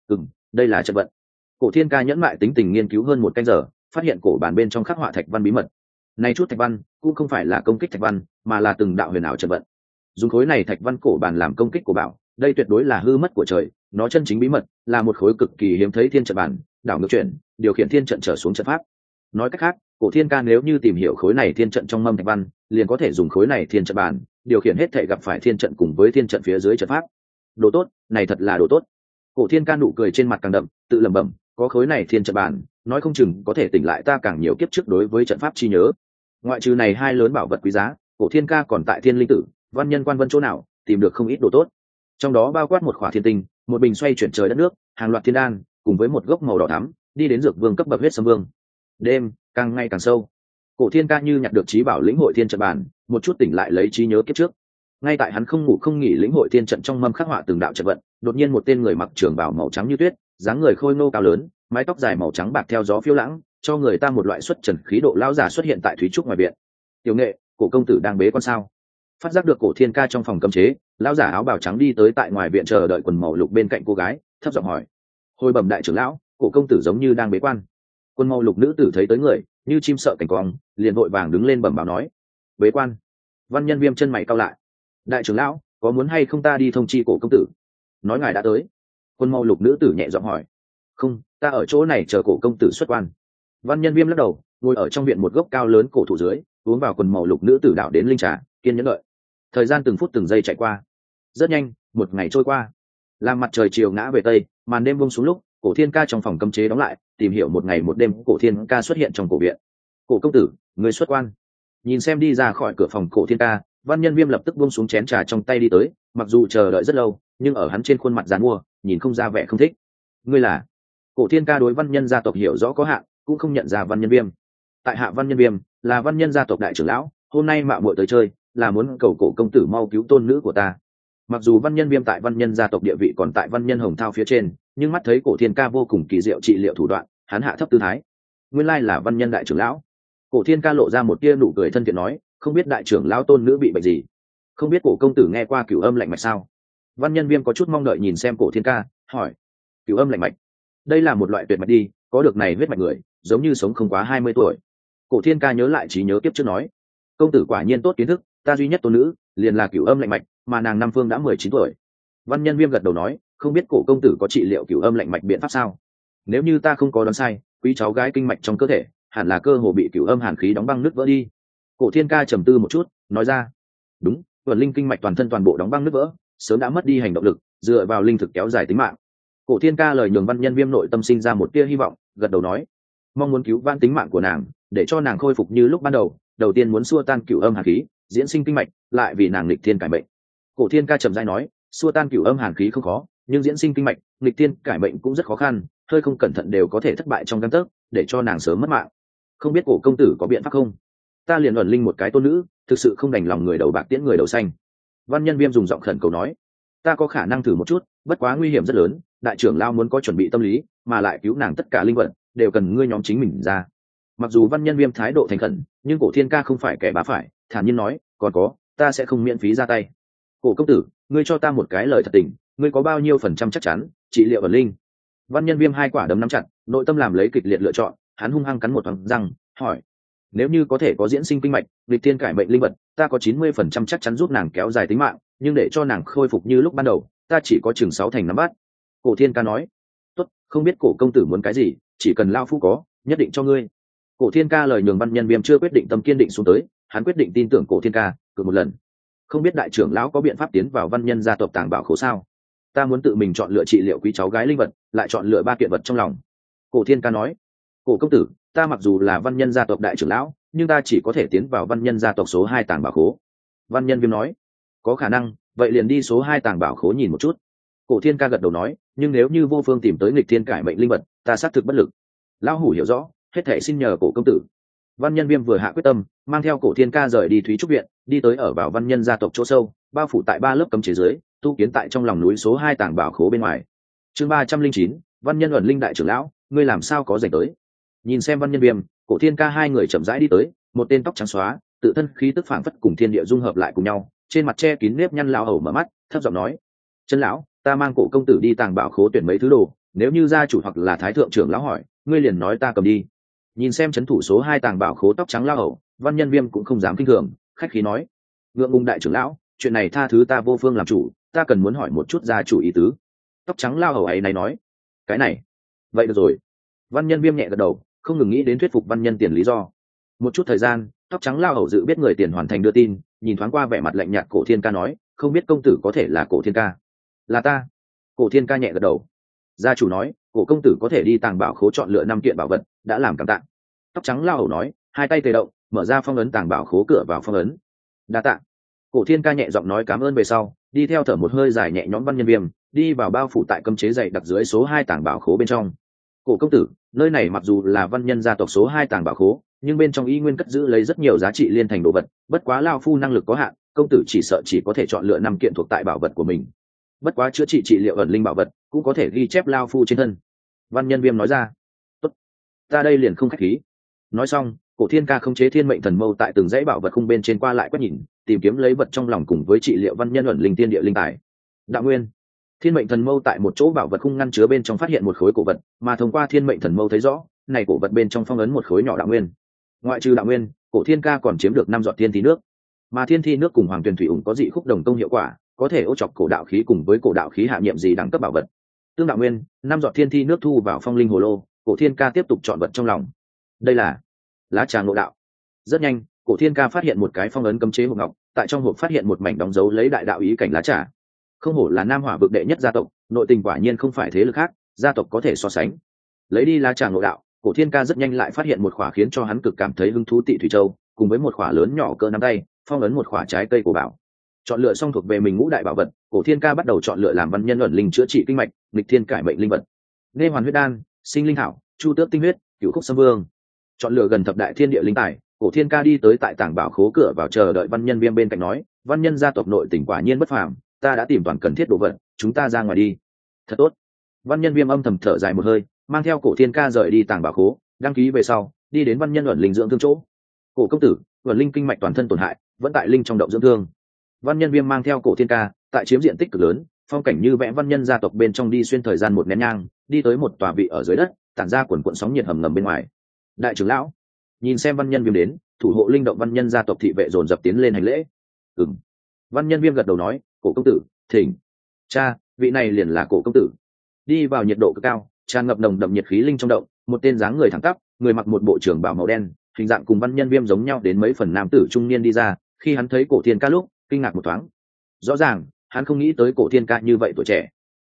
Đây là trận vận. Cổ thiên ca nhẫn mại tính tình nghiên cứu hơn một canh giờ, phát hiện cổ bản bên trong khắc họa thạch văn bí mật. Này chút thạch văn cũng không phải là công kích thạch văn, mà là từng đạo huyền ảo trận vận. Dùng khối này thạch văn cổ bản làm công kích của bảo, đây tuyệt đối là hư mất của trời, nó chân chính bí mật là một khối cực kỳ hiếm thấy thiên trận bản, đảo ngược chuyển, điều khiển thiên trận trở xuống trận pháp. Nói cách khác, cổ thiên ca nếu như tìm hiểu khối này thiên trận trong mâm thạch văn, liền có thể dùng khối này thiên trận bản điều khiển hết thể gặp phải thiên trận cùng với thiên trận phía dưới trận pháp. Đồ tốt, này thật là đồ tốt. Cổ thiên ca nụ cười trên mặt càng đậm, tự lẩm bẩm, có khối này thiên trận bản, nói không chừng có thể tỉnh lại ta càng nhiều kiếp trước đối với trận pháp chi nhớ. Ngoại trừ này hai lớn bảo vật quý giá, cổ thiên ca còn tại thiên linh tử, văn nhân quan vân chỗ nào tìm được không ít đồ tốt, trong đó bao quát một khỏa thiên tinh, một bình xoay chuyển trời đất nước, hàng loạt thiên đan, cùng với một gốc màu đỏ thắm, đi đến dược vương cấp bậc huyết sâm vương. Đêm càng ngày càng sâu, cổ thiên ca như nhặt được trí bảo lĩnh hội thiên trận bản, một chút tỉnh lại lấy trí nhớ kiếp trước. Ngay tại hắn không ngủ không nghỉ lĩnh hội thiên trận trong mâm khắc họa từng đạo trận vận, đột nhiên một tên người mặc trường bào màu trắng như tuyết, dáng người khôi ngô cao lớn, mái tóc dài màu trắng bạc theo gió phiêu lãng, cho người ta một loại xuất trần khí độ lão giả xuất hiện tại thúy trúc ngoài viện. Tiểu Nghệ, cổ công tử đang bế quan sao? Phát giác được cổ thiên ca trong phòng cấm chế, lão giả áo bào trắng đi tới tại ngoài viện chờ đợi quần màu lục bên cạnh cô gái, thấp giọng hỏi. Hồi bẩm đại trưởng lão, cổ công tử giống như đang bế quan. Quần màu lục nữ tử thấy tới người, như chim sợ cảnh quang, liền vội vàng đứng lên bẩm báo nói. Bế quan? Văn nhân viêm chân mày cau lại. Đại trưởng lão, có muốn hay không ta đi thông chi cổ công tử? Nói ngài đã tới. Quần màu lục nữ tử nhẹ giọng hỏi. Không, ta ở chỗ này chờ cổ công tử xuất quan. Văn nhân viêm lắc đầu, ngồi ở trong viện một gốc cao lớn cổ thụ dưới, uống vào quần màu lục nữ tử đạo đến linh trà, kiên nhẫn đợi. Thời gian từng phút từng giây chạy qua. Rất nhanh, một ngày trôi qua. làm mặt trời chiều ngã về tây, màn đêm buông xuống lúc Cổ Thiên Ca trong phòng cấm chế đóng lại, tìm hiểu một ngày một đêm, Cổ Thiên Ca xuất hiện trong cổ viện. Cổ công tử, người xuất quan. Nhìn xem đi ra khỏi cửa phòng Cổ Thiên Ca, Văn Nhân Viêm lập tức buông xuống chén trà trong tay đi tới, mặc dù chờ đợi rất lâu nhưng ở hắn trên khuôn mặt giàn mua nhìn không ra vẻ không thích. Ngươi là? Cổ Thiên Ca đối Văn Nhân gia tộc hiểu rõ có hạn, cũng không nhận ra Văn Nhân Viêm. Tại hạ Văn Nhân Viêm, là Văn Nhân gia tộc đại trưởng lão, hôm nay mạo muội tới chơi, là muốn cầu Cổ công tử mau cứu tôn nữ của ta. Mặc dù Văn Nhân Viêm tại Văn Nhân gia tộc địa vị còn tại Văn Nhân Hồng Thao phía trên, nhưng mắt thấy Cổ Thiên Ca vô cùng kỳ diệu trị liệu thủ đoạn, hắn hạ thấp tư thái. Nguyên lai là Văn Nhân đại trưởng lão. Cổ Thiên Ca lộ ra một tia nụ cười thân thiện nói, không biết đại trưởng lão tôn nữ bị bệnh gì, không biết Cổ công tử nghe qua cửu âm lạnh mạch sao? Văn Nhân Viêm có chút mong đợi nhìn xem Cổ Thiên Ca, hỏi. Cửu âm lạnh mạch? Đây là một loại tuyệt mạch đi, có được này huyết mạch người giống như sống không quá 20 tuổi. Cổ Thiên Ca nhớ lại trí nhớ kiếp trước nói, công tử quả nhiên tốt kiến thức, ta duy nhất tôn nữ liền là cửu âm lạnh mạch, mà nàng năm phương đã 19 tuổi. Văn Nhân Viêm gật đầu nói, không biết Cổ công tử có trị liệu cửu âm lạnh mạch biện pháp sao? Nếu như ta không có đoán sai, quý cháu gái kinh mạch trong cơ thể hẳn là cơ hồ bị cửu âm hàn khí đóng băng nứt vỡ đi. Cổ Thiên Ca trầm tư một chút, nói ra, đúng, vượt linh kinh mạch toàn thân toàn bộ đóng băng nứt vỡ, sớm đã mất đi hành động lực, dựa vào linh thực kéo dài tính mạng. Cổ Thiên Ca lời nhường Văn Nhân Viêm nội tâm sinh ra một tia hy vọng, gật đầu nói, mong muốn cứu vãn tính mạng của nàng, để cho nàng khôi phục như lúc ban đầu, đầu tiên muốn xua tan cửu âm hàn khí, diễn sinh kinh mạch, lại vì nàng nghịch thiên cải mệnh. Cổ Thiên Ca trầm rãi nói, xua tan cửu âm hàn khí không khó, nhưng diễn sinh kinh mạch, nghịch thiên cải mệnh cũng rất khó khăn, hơi không cẩn thận đều có thể thất bại trong gang tấc, để cho nàng sớm mất mạng. Không biết Cổ công tử có biện pháp không? Ta liền ẩn linh một cái tôn nữ, thực sự không đành lòng người đầu bạc tiễn người đầu xanh. Văn Nhân Viêm dùng giọng khẩn cầu nói, ta có khả năng thử một chút, bất quá nguy hiểm rất lớn, đại trưởng lao muốn có chuẩn bị tâm lý, mà lại cứu nàng tất cả linh vật đều cần ngươi nhóm chính mình ra. Mặc dù Văn Nhân Viêm thái độ thành khẩn, nhưng Cổ Thiên Ca không phải kẻ bá phải, thản nhiên nói, còn có, ta sẽ không miễn phí ra tay. Cổ công tử, ngươi cho ta một cái lời thật tình, ngươi có bao nhiêu phần trăm chắc chắn trị liệu ẩn linh? Văn Nhân Viêm hai quả đấm nắm chặt, nội tâm làm lấy kịch liệt lựa chọn, hắn hung hăng cắn một thoáng răng, hỏi, nếu như có thể có diễn sinh kinh mạch, nghịch thiên cải mệnh linh vật, ta có 90% chắc chắn giúp nàng kéo dài tính mạng, nhưng để cho nàng khôi phục như lúc ban đầu, ta chỉ có chừng 6 thành nắm bắt. Cổ Thiên Ca nói, tốt, không biết Cổ công tử muốn cái gì, chỉ cần lao phu có, nhất định cho ngươi. Cổ Thiên Ca lời nhường Văn Nhân Viêm chưa quyết định tâm kiên định xuống tới, hắn quyết định tin tưởng Cổ Thiên Ca, cược một lần. Không biết đại trưởng lão có biện pháp tiến vào Văn Nhân gia tộc tàng bảo khố sao? Ta muốn tự mình chọn lựa trị liệu quý cháu gái linh vật, lại chọn lựa 3 kiện vật trong lòng. Cổ Thiên Ca nói, Cổ công tử, ta mặc dù là Văn Nhân gia tộc đại trưởng lão, nhưng ta chỉ có thể tiến vào Văn Nhân gia tộc số 2 tàng bảo khố. Văn Nhân Viêm nói, có khả năng, vậy liền đi số 2 tàng bảo khố nhìn một chút. Cổ Thiên Ca gật đầu nói, nhưng nếu như vô phương tìm tới nghịch thiên cải mệnh linh vật, ta xác thực bất lực. Lão hủ hiểu rõ, hết thảy xin nhờ Cổ công tử. Văn Nhân Viêm vừa hạ quyết tâm, mang theo Cổ Thiên Ca rời đi Thúy Trúc viện, đi tới ở vào Văn Nhân gia tộc chỗ sâu, bao phủ tại 3 lớp cấm chế dưới, tu kiến tại trong lòng núi số 2 tàng bảo khố bên ngoài. Chương 309, Văn Nhân ẩn linh đại trưởng lão, ngươi làm sao có rảnh tới? Nhìn xem Văn Nhân Viêm, Cổ Thiên Ca hai người chậm rãi đi tới, một tên tóc trắng xóa, tự thân khí tức phảng phất cùng thiên địa dung hợp lại cùng nhau, trên mặt che kín nếp nhăn lão hầu mở mắt, thấp giọng nói, chân lão, ta mang Cổ công tử đi tàng bảo khố tuyển mấy thứ đồ, nếu như gia chủ hoặc là thái thượng trưởng lão hỏi, ngươi liền nói ta cầm đi. Nhìn xem trấn thủ số 2 tàng bảo khố tóc trắng lão hầu, Văn Nhân Viêm cũng không dám kinh thường, khách khí nói, ngượng ngùng đại trưởng lão, chuyện này tha thứ ta vô phương làm chủ, ta cần muốn hỏi một chút gia chủ ý tứ. Tóc trắng lão hầu ấy này nói, cái này, vậy được rồi. Văn Nhân Viêm nhẹ gật đầu, không ngừng nghĩ đến thuyết phục Văn Nhân Tiền lý do. Một chút thời gian, tóc trắng lao hầu dự biết người Tiền hoàn thành đưa tin, nhìn thoáng qua vẻ mặt lạnh nhạt Cổ Thiên Ca nói, không biết công tử có thể là Cổ Thiên Ca? Là ta. Cổ Thiên Ca nhẹ gật đầu. Gia chủ nói, Cổ công tử có thể đi tàng bảo khố chọn lựa 5 kiện bảo vật, đã làm cảm tạ. Tóc trắng lao hầu nói, hai tay tề động, mở ra phong ấn tàng bảo khố cửa vào phong ấn. Đa tạ. Cổ Thiên Ca nhẹ giọng nói cảm ơn về sau, đi theo thở một hơi dài nhẹ nhõm Văn Nhân Viêm, đi vào bao phủ tại cấm chế dày đặc dưới số 2 tàng bảo khố bên trong. Cổ công tử, nơi này mặc dù là Văn Nhân gia tộc số 2 tàng bảo khố, nhưng bên trong y nguyên cất giữ lấy rất nhiều giá trị liên thành đồ vật, bất quá lao phu năng lực có hạn, công tử chỉ sợ chỉ có thể chọn lựa 5 kiện thuộc tại bảo vật của mình. Bất quá chữa trị liệu ẩn linh bảo vật cũng có thể ghi chép lao phu trên thân. Văn Nhân Viêm nói ra, tốt, ta đây liền không khách khí. Nói xong, Cổ Thiên Ca khống chế thiên mệnh thần mâu tại từng dãy bảo vật khung bên trên qua lại quét nhìn, tìm kiếm lấy vật trong lòng cùng với trị liệu Văn Nhân ẩn linh tiên địa linh tài. Đạo nguyên. Thiên mệnh thần mâu tại một chỗ bảo vật khung ngăn chứa bên trong phát hiện một khối cổ vật, mà thông qua thiên mệnh thần mâu thấy rõ, này cổ vật bên trong phong ấn một khối nhỏ đạo nguyên. Ngoại trừ đạo nguyên, Cổ Thiên Ca còn chiếm được 5 giọt thiên thi nước, mà thiên thi nước cùng hoàng tuyền thủy ủng có dị khúc đồng công hiệu quả, có thể ô chọc cổ đạo khí cùng với cổ đạo khí hạ nhiệm gì đẳng cấp bảo vật. Tương đạo nguyên, 5 giọt thiên thi nước thu vào phong linh hồ lô, Cổ Thiên Ca tiếp tục chọn vật trong lòng. Đây là lá trà ngộ đạo. Rất nhanh, Cổ Thiên Ca phát hiện một cái phong ấn cấm chế hộp ngọc, tại trong hộp phát hiện một mảnh đóng dấu lấy đại đạo ý cảnh lá trà. Không hổ là Nam Hỏa vực đệ nhất gia tộc, nội tình quả nhiên không phải thế lực khác gia tộc có thể so sánh. Lấy đi lá trà ngộ đạo, Cổ Thiên Ca rất nhanh lại phát hiện một khỏa khiến cho hắn cực cảm thấy hứng thú Tị Thủy Châu, cùng với một khỏa lớn nhỏ cỡ nắm tay, phong ấn một khỏa trái cây của bảo. Chọn lựa xong thuộc về mình ngũ đại bảo vật, Cổ Thiên Ca bắt đầu chọn lựa làm văn nhân ẩn linh chữa trị kinh mạch, nghịch thiên cải mệnh linh vật. Nghe hoàn huyết đan, sinh linh thảo, chu tước tinh huyết, cửu khúc sâm vương. Chọn lựa gần thập đại thiên địa linh tài, Cổ Thiên Ca đi tới tại tảng bảo khố cửa vào chờ đợi văn nhân Viêm bên cạnh nói, văn nhân gia tộc nội tình quả nhiên bất phàm, ta đã tìm toàn cần thiết đồ vật, chúng ta ra ngoài đi. Thật tốt. Văn nhân Viêm âm thầm thở dài một hơi, mang theo Cổ Thiên Ca rời đi tàng bảo khố, đăng ký về sau đi đến văn nhân ẩn linh dưỡng thương chỗ. Cổ công tử, ẩn linh kinh mạch toàn thân tổn hại, vẫn tại linh trong động dưỡng thương. Văn nhân Viêm mang theo Cổ Thiên Ca tại chiếm diện tích cực lớn, phong cảnh như vẽ văn nhân gia tộc bên trong đi xuyên thời gian một nén nhang, đi tới một tòa vị ở dưới đất, tản ra quần cuộn sóng nhiệt hầm ngầm bên ngoài. Đại trưởng lão nhìn xem văn nhân Viêm đến, thủ hộ linh động văn nhân gia tộc thị vệ dồn dập tiến lên hành lễ. Văn nhân Viêm gật đầu nói, Cổ công tử, thỉnh. Cha, vị này liền là Cổ công tử. Đi vào nhiệt độ cực cao, tràn ngập nồng đậm nhiệt khí linh trong động, một tên dáng người thẳng tắp, người mặc một bộ trưởng bào màu đen, hình dạng cùng văn nhân Viêm giống nhau đến mấy phần nam tử trung niên đi ra. Khi hắn thấy Cổ Thiên Ca lúc, kinh ngạc một thoáng. Rõ ràng hắn không nghĩ tới Cổ Thiên Ca như vậy tuổi trẻ.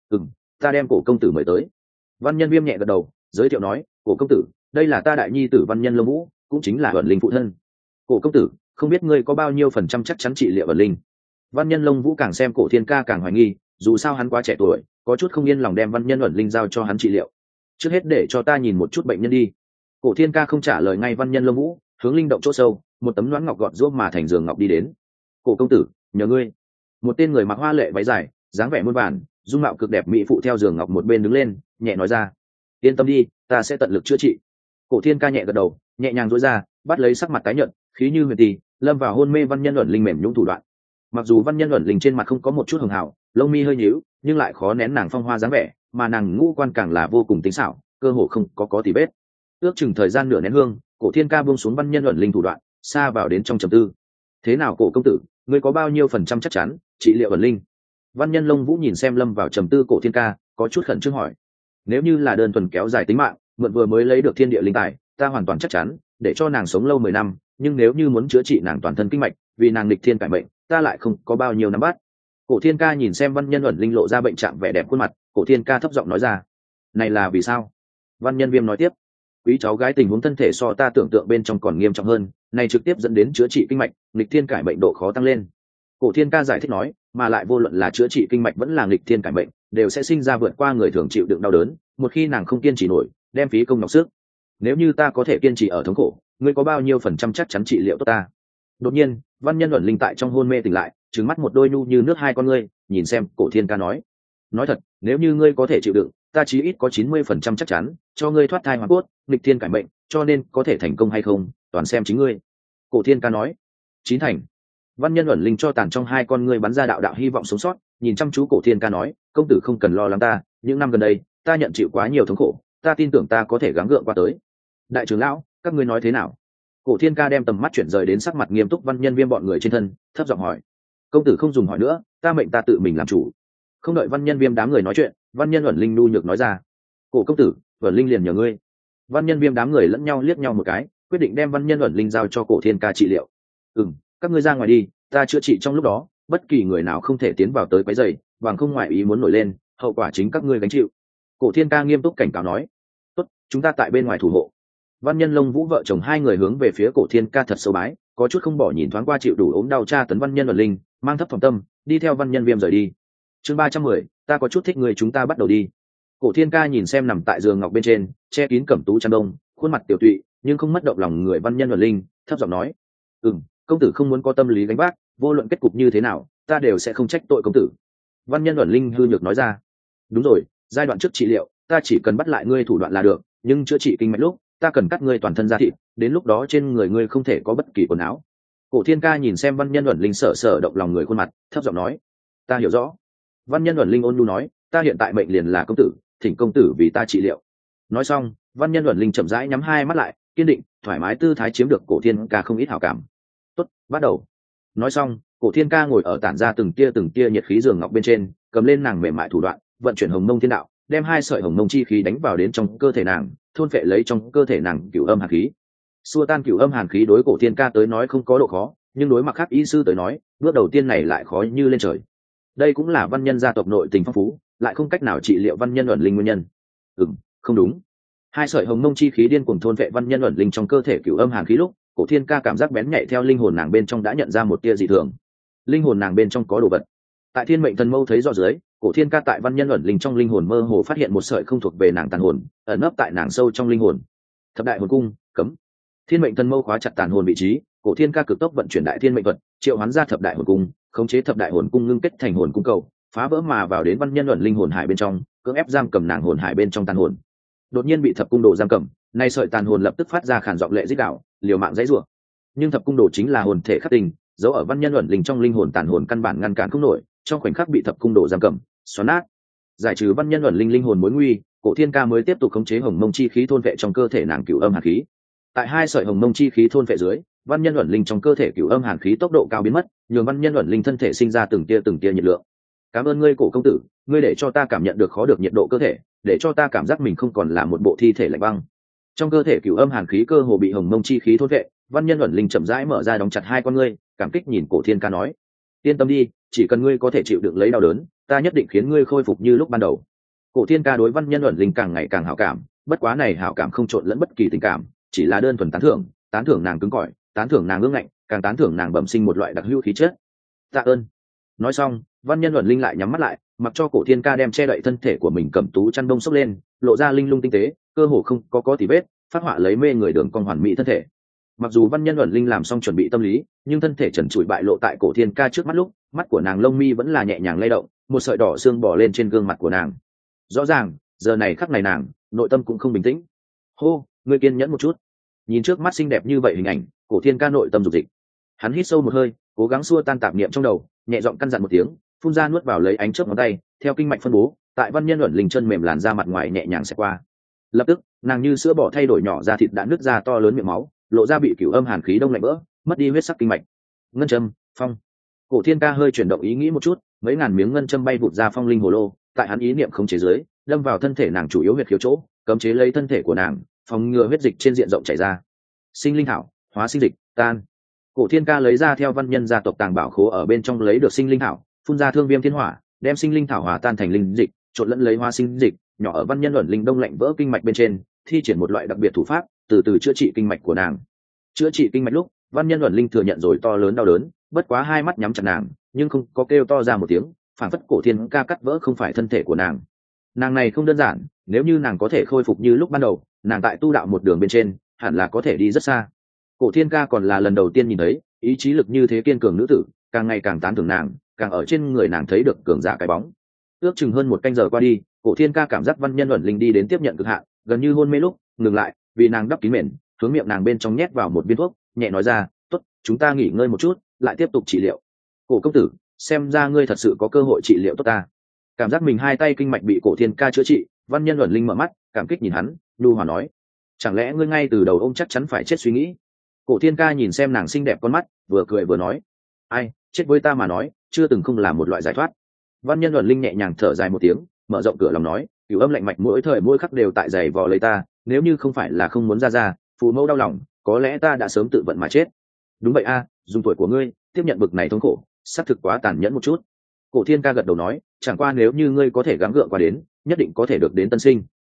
Ta đem Cổ công tử mời tới. Văn nhân Viêm nhẹ gật đầu, giới thiệu nói, Cổ công tử, đây là ta đại nhi tử văn nhân Lông Vũ, cũng chính là ẩn linh phụ thân. Cổ công tử, không biết ngươi có bao nhiêu phần trăm chắc chắn trị liệu ẩn linh? Văn nhân Lông Vũ càng xem Cổ Thiên Ca càng hoài nghi, dù sao hắn quá trẻ tuổi, có chút không yên lòng đem văn nhân ẩn linh giao cho hắn trị liệu. Trước hết để cho ta nhìn một chút bệnh nhân đi. Cổ Thiên Ca không trả lời ngay văn nhân Lông Vũ, hướng linh động chỗ sâu, một tấm loãng ngọc gọt giũa mà thành giường ngọc đi đến. Cổ công tử, nhờ ngươi. Một tên người mặc hoa lệ váy dài, dáng vẻ muôn vàn, dung mạo cực đẹp mỹ phụ theo giường ngọc một bên đứng lên, nhẹ nói ra, yên tâm đi, ta sẽ tận lực chữa trị. Cổ Thiên Ca nhẹ gật đầu, nhẹ nhàng duỗi ra, bắt lấy sắc mặt tái nhợt, khí như huyền tì, lâm vào hôn mê văn nhân ẩn linh mềm nhũn thủ đoạn. Mặc dù văn nhân ẩn linh trên mặt không có một chút hường hào, lông mi hơi nhíu, nhưng lại khó nén nàng phong hoa dáng vẻ, mà nàng ngũ quan càng là vô cùng tinh xảo, cơ hồ không có tì vết. Ước chừng thời gian nửa nén hương, Cổ Thiên Ca buông xuống văn nhân ẩn linh thủ đoạn, xa vào đến trong trầm tư. Thế nào Cổ công tử, ngươi có bao nhiêu phần trăm chắc chắn trị liệu ẩn linh? Văn nhân Lông Vũ nhìn xem lâm vào trầm tư Cổ Thiên Ca, có chút khẩn trương hỏi. Nếu như là đơn thuần kéo dài tính mạng, mượn vừa mới lấy được thiên địa linh tài, ta hoàn toàn chắc chắn để cho nàng sống lâu 10 năm, nhưng nếu như muốn chữa trị nàng toàn thân kinh mạch, vì nàng nghịch thiên cải mệnh, ta lại không có bao nhiêu nắm bắt. Cổ Thiên Ca nhìn xem văn nhân ẩn linh lộ ra bệnh trạng vẻ đẹp khuôn mặt, Cổ Thiên Ca thấp giọng nói ra, này là vì sao? Văn nhân Viêm nói tiếp, quý cháu gái tình huống thân thể so ta tưởng tượng bên trong còn nghiêm trọng hơn, này trực tiếp dẫn đến chữa trị kinh mạch, nghịch thiên cải mệnh độ khó tăng lên. Cổ Thiên Ca giải thích nói, mà lại vô luận là chữa trị kinh mạch vẫn là nghịch thiên cải mệnh, đều sẽ sinh ra vượt qua người thường chịu đựng đau đớn, một khi nàng không kiên trì nổi, đem phí công nhọc sức. Nếu như ta có thể kiên trì ở thống khổ, ngươi có bao nhiêu phần trăm chắc chắn trị liệu tốt ta? Đột nhiên, văn nhân ẩn linh tại trong hôn mê tỉnh lại, trừng mắt một đôi nhu như nước hai con ngươi, nhìn xem Cổ Thiên Ca nói thật, nếu như ngươi có thể chịu đựng, ta chí ít có 90% chắc chắn cho ngươi thoát thai hoàn cốt, nghịch thiên cải mệnh, cho nên có thể thành công hay không, toàn xem chính ngươi. Cổ Thiên Ca nói, chín thành. Văn nhân ẩn linh cho tàn trong hai con ngươi bắn ra đạo hy vọng sống sót, nhìn chăm chú Cổ Thiên Ca nói, công tử không cần lo lắng ta, những năm gần đây ta nhận chịu quá nhiều thống khổ, ta tin tưởng ta có thể gắng gượng qua tới. Đại trưởng lão, các ngươi nói thế nào? Cổ Thiên Ca đem tầm mắt chuyển rời đến sắc mặt nghiêm túc văn nhân Viêm bọn người trên thân, thấp giọng hỏi. Công tử không dùng hỏi nữa, ta mệnh ta tự mình làm chủ. Không đợi văn nhân Viêm đám người nói chuyện, văn nhân ẩn linh nu nhược nói ra, Cổ công tử, ẩn linh liền nhờ ngươi. Văn nhân Viêm đám người lẫn nhau liếc nhau một cái, quyết định đem văn nhân ẩn linh giao cho Cổ Thiên Ca trị liệu. Các ngươi ra ngoài đi, ta chữa trị trong lúc đó, bất kỳ người nào không thể tiến vào tới quấy rầy, bằng không ngoại ý muốn nổi lên, hậu quả chính các ngươi gánh chịu. Cổ Thiên Ca nghiêm túc cảnh cáo nói. Tốt, chúng ta tại bên ngoài thủ hộ. Văn nhân Lông Vũ vợ chồng hai người hướng về phía Cổ Thiên Ca thật sâu bái, có chút không bỏ nhìn thoáng qua chịu đủ ốm đau tra tấn văn nhân ẩn linh, mang thấp phòng tâm, đi theo văn nhân Viêm rời đi. Chương 310, ta có chút thích người, chúng ta bắt đầu đi. Cổ Thiên Ca nhìn xem nằm tại giường ngọc bên trên, che kín cẩm tú chăn đông, khuôn mặt tiểu tụy, nhưng không mất động lòng người văn nhân ẩn linh, thấp giọng nói, công tử không muốn có tâm lý gánh vác, vô luận kết cục như thế nào, ta đều sẽ không trách tội công tử. Văn nhân ẩn linh hư nhược nói ra. Đúng rồi, giai đoạn trước trị liệu, ta chỉ cần bắt lại ngươi thủ đoạn là được, nhưng chữa trị kinh mạch lúc, ta cần cắt ngươi toàn thân da thịt, đến lúc đó trên người ngươi không thể có bất kỳ quần áo. Cổ Thiên Ca nhìn xem văn nhân ẩn linh sở động lòng người khuôn mặt, thấp giọng nói, ta hiểu rõ. Văn nhân ẩn linh ôn nhu nói, ta hiện tại mệnh liền là công tử, thỉnh công tử vì ta trị liệu. Nói xong, văn nhân ẩn linh chậm rãi nhắm hai mắt lại, kiên định, thoải mái tư thái chiếm được Cổ Thiên Ca không ít hảo cảm. Tốt, bắt đầu. Nói xong, Cổ Thiên Ca ngồi ở tản ra từng tia nhiệt khí giường ngọc bên trên, cầm lên nàng mềm mại thủ đoạn, vận chuyển hồng mông thiên đạo, đem hai sợi hồng mông chi khí đánh vào đến trong cơ thể nàng, thôn phệ lấy trong cơ thể nàng cửu âm hàn khí. Xua tan cửu âm hàn khí đối Cổ Thiên Ca tới nói không có độ khó, nhưng đối mặt khác y sư tới nói, bước đầu tiên này lại khó như lên trời. Đây cũng là văn nhân gia tộc nội tình phong phú, lại không cách nào trị liệu văn nhân ẩn linh nguyên nhân. Không đúng. Hai sợi hồng mông chi khí điên cuồng thôn vệ văn nhân ẩn linh trong cơ thể cửu âm hàn khí lúc, Cổ Thiên Ca cảm giác bén nhạy theo linh hồn nàng bên trong đã nhận ra một tia dị thường. Linh hồn nàng bên trong có đồ vật. Tại Thiên Mệnh Thần Mâu thấy rõ dưới, Cổ Thiên Ca tại văn nhân ẩn linh trong linh hồn mơ hồ phát hiện một sợi không thuộc về nàng tàn hồn, ẩn nấp tại nàng sâu trong linh hồn. Thập đại hồn cung, cấm. Thiên Mệnh Thần Mâu khóa chặt tàn hồn vị trí, Cổ Thiên Ca cực tốc vận chuyển đại thiên mệnh thuật, triệu hoán ra thập đại hồn cung, khống chế thập đại hồn cung ngưng kết thành hồn cung cầu, phá vỡ mà vào đến văn nhân ẩn linh hồn hải bên trong, cưỡng ép giam cầm nàng hồn hải bên trong tàn hồn. Đột nhiên bị thập cung đồ giam cầm, nay sợi tàn hồn lập tức phát ra khản giọng lệ rít đạo, liều mạng dãy rủa. Nhưng thập cung đồ chính là hồn thể khắc tình, giấu ở văn nhân ẩn linh trong linh hồn tàn hồn căn bản ngăn cản không nổi, trong khoảnh khắc bị thập cung đồ giam cầm, xoắn nát. Giải trừ văn nhân ẩn linh linh hồn mối nguy, Cổ Thiên Ca mới tiếp tục khống chế hồng mông chi khí thôn vệ trong cơ thể nàng cửu âm hàn khí. Tại hai sợi hồng mông chi khí thôn vệ dưới, văn nhân ẩn linh trong cơ thể cửu âm hàn khí tốc độ cao biến mất, nhường văn nhân ẩn linh thân thể sinh ra từng tia nhiệt lượng. Cảm ơn ngươi Cổ công tử, ngươi để cho ta cảm nhận được khó được nhiệt độ cơ thể, để cho ta cảm giác mình không còn là một bộ thi thể lạnh băng. Trong cơ thể cửu âm hàn khí cơ hồ bị hồng mông chi khí thôn vệ, văn nhân ẩn linh chậm rãi mở ra đóng chặt hai con ngươi, cảm kích nhìn Cổ Thiên Ca nói: yên tâm đi, chỉ cần ngươi có thể chịu đựng lấy đau đớn, ta nhất định khiến ngươi khôi phục như lúc ban đầu. Cổ Thiên Ca đối văn nhân ẩn linh càng ngày càng hảo cảm, bất quá này hảo cảm không trộn lẫn bất kỳ tình cảm, chỉ là đơn thuần tán thưởng nàng cứng cỏi, tán thưởng nàng ương ngạnh, càng tán thưởng nàng bẩm sinh một loại đặc hữu khí chất. Tạ ơn. Nói xong, văn nhân ẩn linh lại nhắm mắt lại, mặc cho Cổ Thiên Ca đem che đậy thân thể của mình cầm tú chăn đông xốc lên, lộ ra linh lung tinh tế, cơ hồ không có tì vết, phát họa lấy mê người đường cong hoàn mỹ thân thể. Mặc dù văn nhân ẩn linh làm xong chuẩn bị tâm lý, nhưng thân thể trần trụi bại lộ tại Cổ Thiên Ca trước mắt lúc, mắt của nàng lông mi vẫn là nhẹ nhàng lay động, một sợi đỏ xương bò lên trên gương mặt của nàng. Rõ ràng, giờ này khắc này nàng, nội tâm cũng không bình tĩnh. Hô, ngươi kiên nhẫn một chút. Nhìn trước mắt xinh đẹp như vậy hình ảnh, Cổ Thiên Ca nội tâm dục dịch. Hắn hít sâu một hơi, cố gắng xua tan tạp niệm trong đầu, nhẹ giọng căn dặn một tiếng, phun ra nuốt vào lấy ánh chớp ngón tay, theo kinh mạch phân bố, tại văn nhân ẩn linh chân mềm làn ra mặt ngoài nhẹ nhàng xẹt qua. Lập tức, nàng như sữa bò thay đổi nhỏ ra thịt đã nứt ra to lớn miệng máu, lộ ra bị cửu âm hàn khí đông lạnh vỡ, mất đi huyết sắc kinh mạch. Ngân châm, phong. Cổ Thiên Ca hơi chuyển động ý nghĩ một chút, mấy ngàn miếng ngân châm bay vụt ra phong linh hồ lô, tại hắn ý niệm không chế dưới, đâm vào thân thể nàng chủ yếu huyệt khiếu chỗ, cấm chế lấy thân thể của nàng, phòng ngừa huyết dịch trên diện rộng chảy ra. Sinh linh thảo, hóa sinh dịch, tan. Cổ Thiên Ca lấy ra theo văn nhân gia tộc tàng bảo khố ở bên trong lấy được sinh linh thảo, phun ra thương viêm thiên hỏa, đem sinh linh thảo hòa tan thành linh dịch, trộn lẫn lấy hóa sinh dịch, nhỏ ở văn nhân ẩn linh đông lạnh vỡ kinh mạch bên trên, thi triển một loại đặc biệt thủ pháp, từ từ chữa trị kinh mạch của nàng. Chữa trị kinh mạch lúc, văn nhân ẩn linh thừa nhận rồi to lớn đau đớn, bất quá hai mắt nhắm chặt nàng, nhưng không có kêu to ra một tiếng, phản phất Cổ Thiên Ca cắt vỡ không phải thân thể của nàng. Nàng này không đơn giản, nếu như nàng có thể khôi phục như lúc ban đầu, nàng tại tu đạo một đường bên trên, hẳn là có thể đi rất xa. Cổ Thiên Ca còn là lần đầu tiên nhìn thấy ý chí lực như thế kiên cường nữ tử, càng ngày càng tán thưởng nàng, càng ở trên người nàng thấy được cường giả cái bóng. Ước chừng hơn một canh giờ qua đi, Cổ Thiên Ca cảm giác văn nhân ẩn linh đi đến tiếp nhận cực hạn, gần như hôn mê lúc, ngừng lại, vì nàng đắp kín mền, hướng miệng nàng bên trong nhét vào một viên thuốc, nhẹ nói ra: "Tốt, chúng ta nghỉ ngơi một chút, lại tiếp tục trị liệu." Cổ công tử, xem ra ngươi thật sự có cơ hội trị liệu tốt ta. Cảm giác mình hai tay kinh mạch bị Cổ Thiên Ca chữa trị, văn nhân ẩn linh mở mắt, cảm kích nhìn hắn, nhu hòa nói: "Chẳng lẽ ngươi ngay từ đầu ôm chắc chắn phải chết suy nghĩ?" Cổ Thiên Ca nhìn xem nàng xinh đẹp con mắt, vừa cười vừa nói: "Ai, chết với ta mà nói, chưa từng không là một loại giải thoát." Văn nhân ẩn linh nhẹ nhàng thở dài một tiếng, mở rộng cửa lòng nói: "Cửu âm lạnh mạch mỗi thời mỗi khắc đều tại giày vò lấy ta, nếu như không phải là không muốn ra, phù mẫu đau lòng, có lẽ ta đã sớm tự vận mà chết." "Đúng vậy a, dùng tuổi của ngươi tiếp nhận bực này thống khổ, xác thực quá tàn nhẫn một chút." Cổ Thiên Ca gật đầu nói: "Chẳng qua nếu như ngươi có thể gắng gượng qua đến, nhất định có thể được đến tân sinh."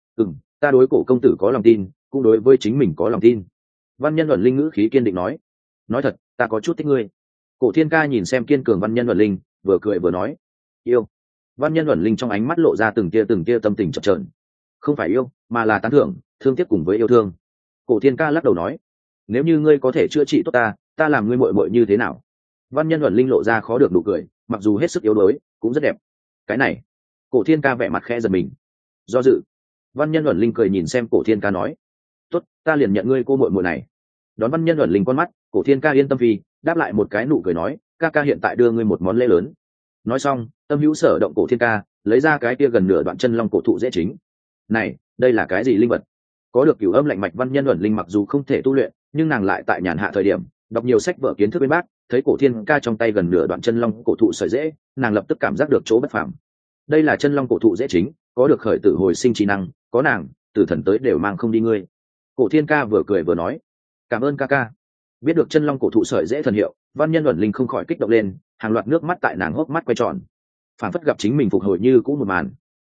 Ta đối Cổ công tử có lòng tin, cũng đối với chính mình có lòng tin." Văn nhân ẩn linh ngữ khí kiên định nói: "Nói thật, ta có chút thích ngươi." Cổ Thiên Ca nhìn xem kiên cường văn nhân ẩn linh, vừa cười vừa nói: "Yêu." Văn nhân ẩn linh trong ánh mắt lộ ra từng tia tâm tình chập chờn. "Không phải yêu, mà là tán thưởng, thương tiếc cùng với yêu thương." Cổ Thiên Ca lắc đầu nói: "Nếu như ngươi có thể chữa trị tốt ta làm ngươi muội muội như thế nào?" Văn nhân ẩn linh lộ ra khó được nụ cười, mặc dù hết sức yếu đuối, cũng rất đẹp. Cái này, Cổ Thiên Ca vẻ mặt khẽ giật mình, do dự. Văn nhân ẩn linh cười nhìn xem Cổ Thiên Ca nói: "Tốt, ta liền nhận ngươi cô muội muội này." Đón văn nhân ẩn linh con mắt, Cổ Thiên Ca yên tâm phi, đáp lại một cái nụ cười nói: "Ca ca hiện tại đưa ngươi một món lễ lớn." Nói xong, tâm hữu sở động Cổ Thiên Ca lấy ra cái kia gần nửa đoạn chân long cổ thụ dễ chính. "Này, đây là cái gì linh vật?" Có được cửu âm lạnh mạch văn nhân ẩn linh mặc dù không thể tu luyện, nhưng nàng lại tại nhàn hạ thời điểm đọc nhiều sách vở kiến thức bên bác, thấy Cổ Thiên Ca trong tay gần nửa đoạn chân long cổ thụ sợi dễ, nàng lập tức cảm giác được chỗ bất phàm. Đây là chân long cổ thụ dễ chính, có được khởi tử hồi sinh trí năng, có nàng, tử thần tới đều mang không đi ngươi. Cổ Thiên Ca vừa cười vừa nói: "Cảm ơn ca ca." Biết được chân long cổ thụ sợi dễ thần hiệu, văn nhân ẩn linh không khỏi kích động lên, hàng loạt nước mắt tại nàng hốc mắt quay tròn, phản phất gặp chính mình phục hồi như cũ một màn.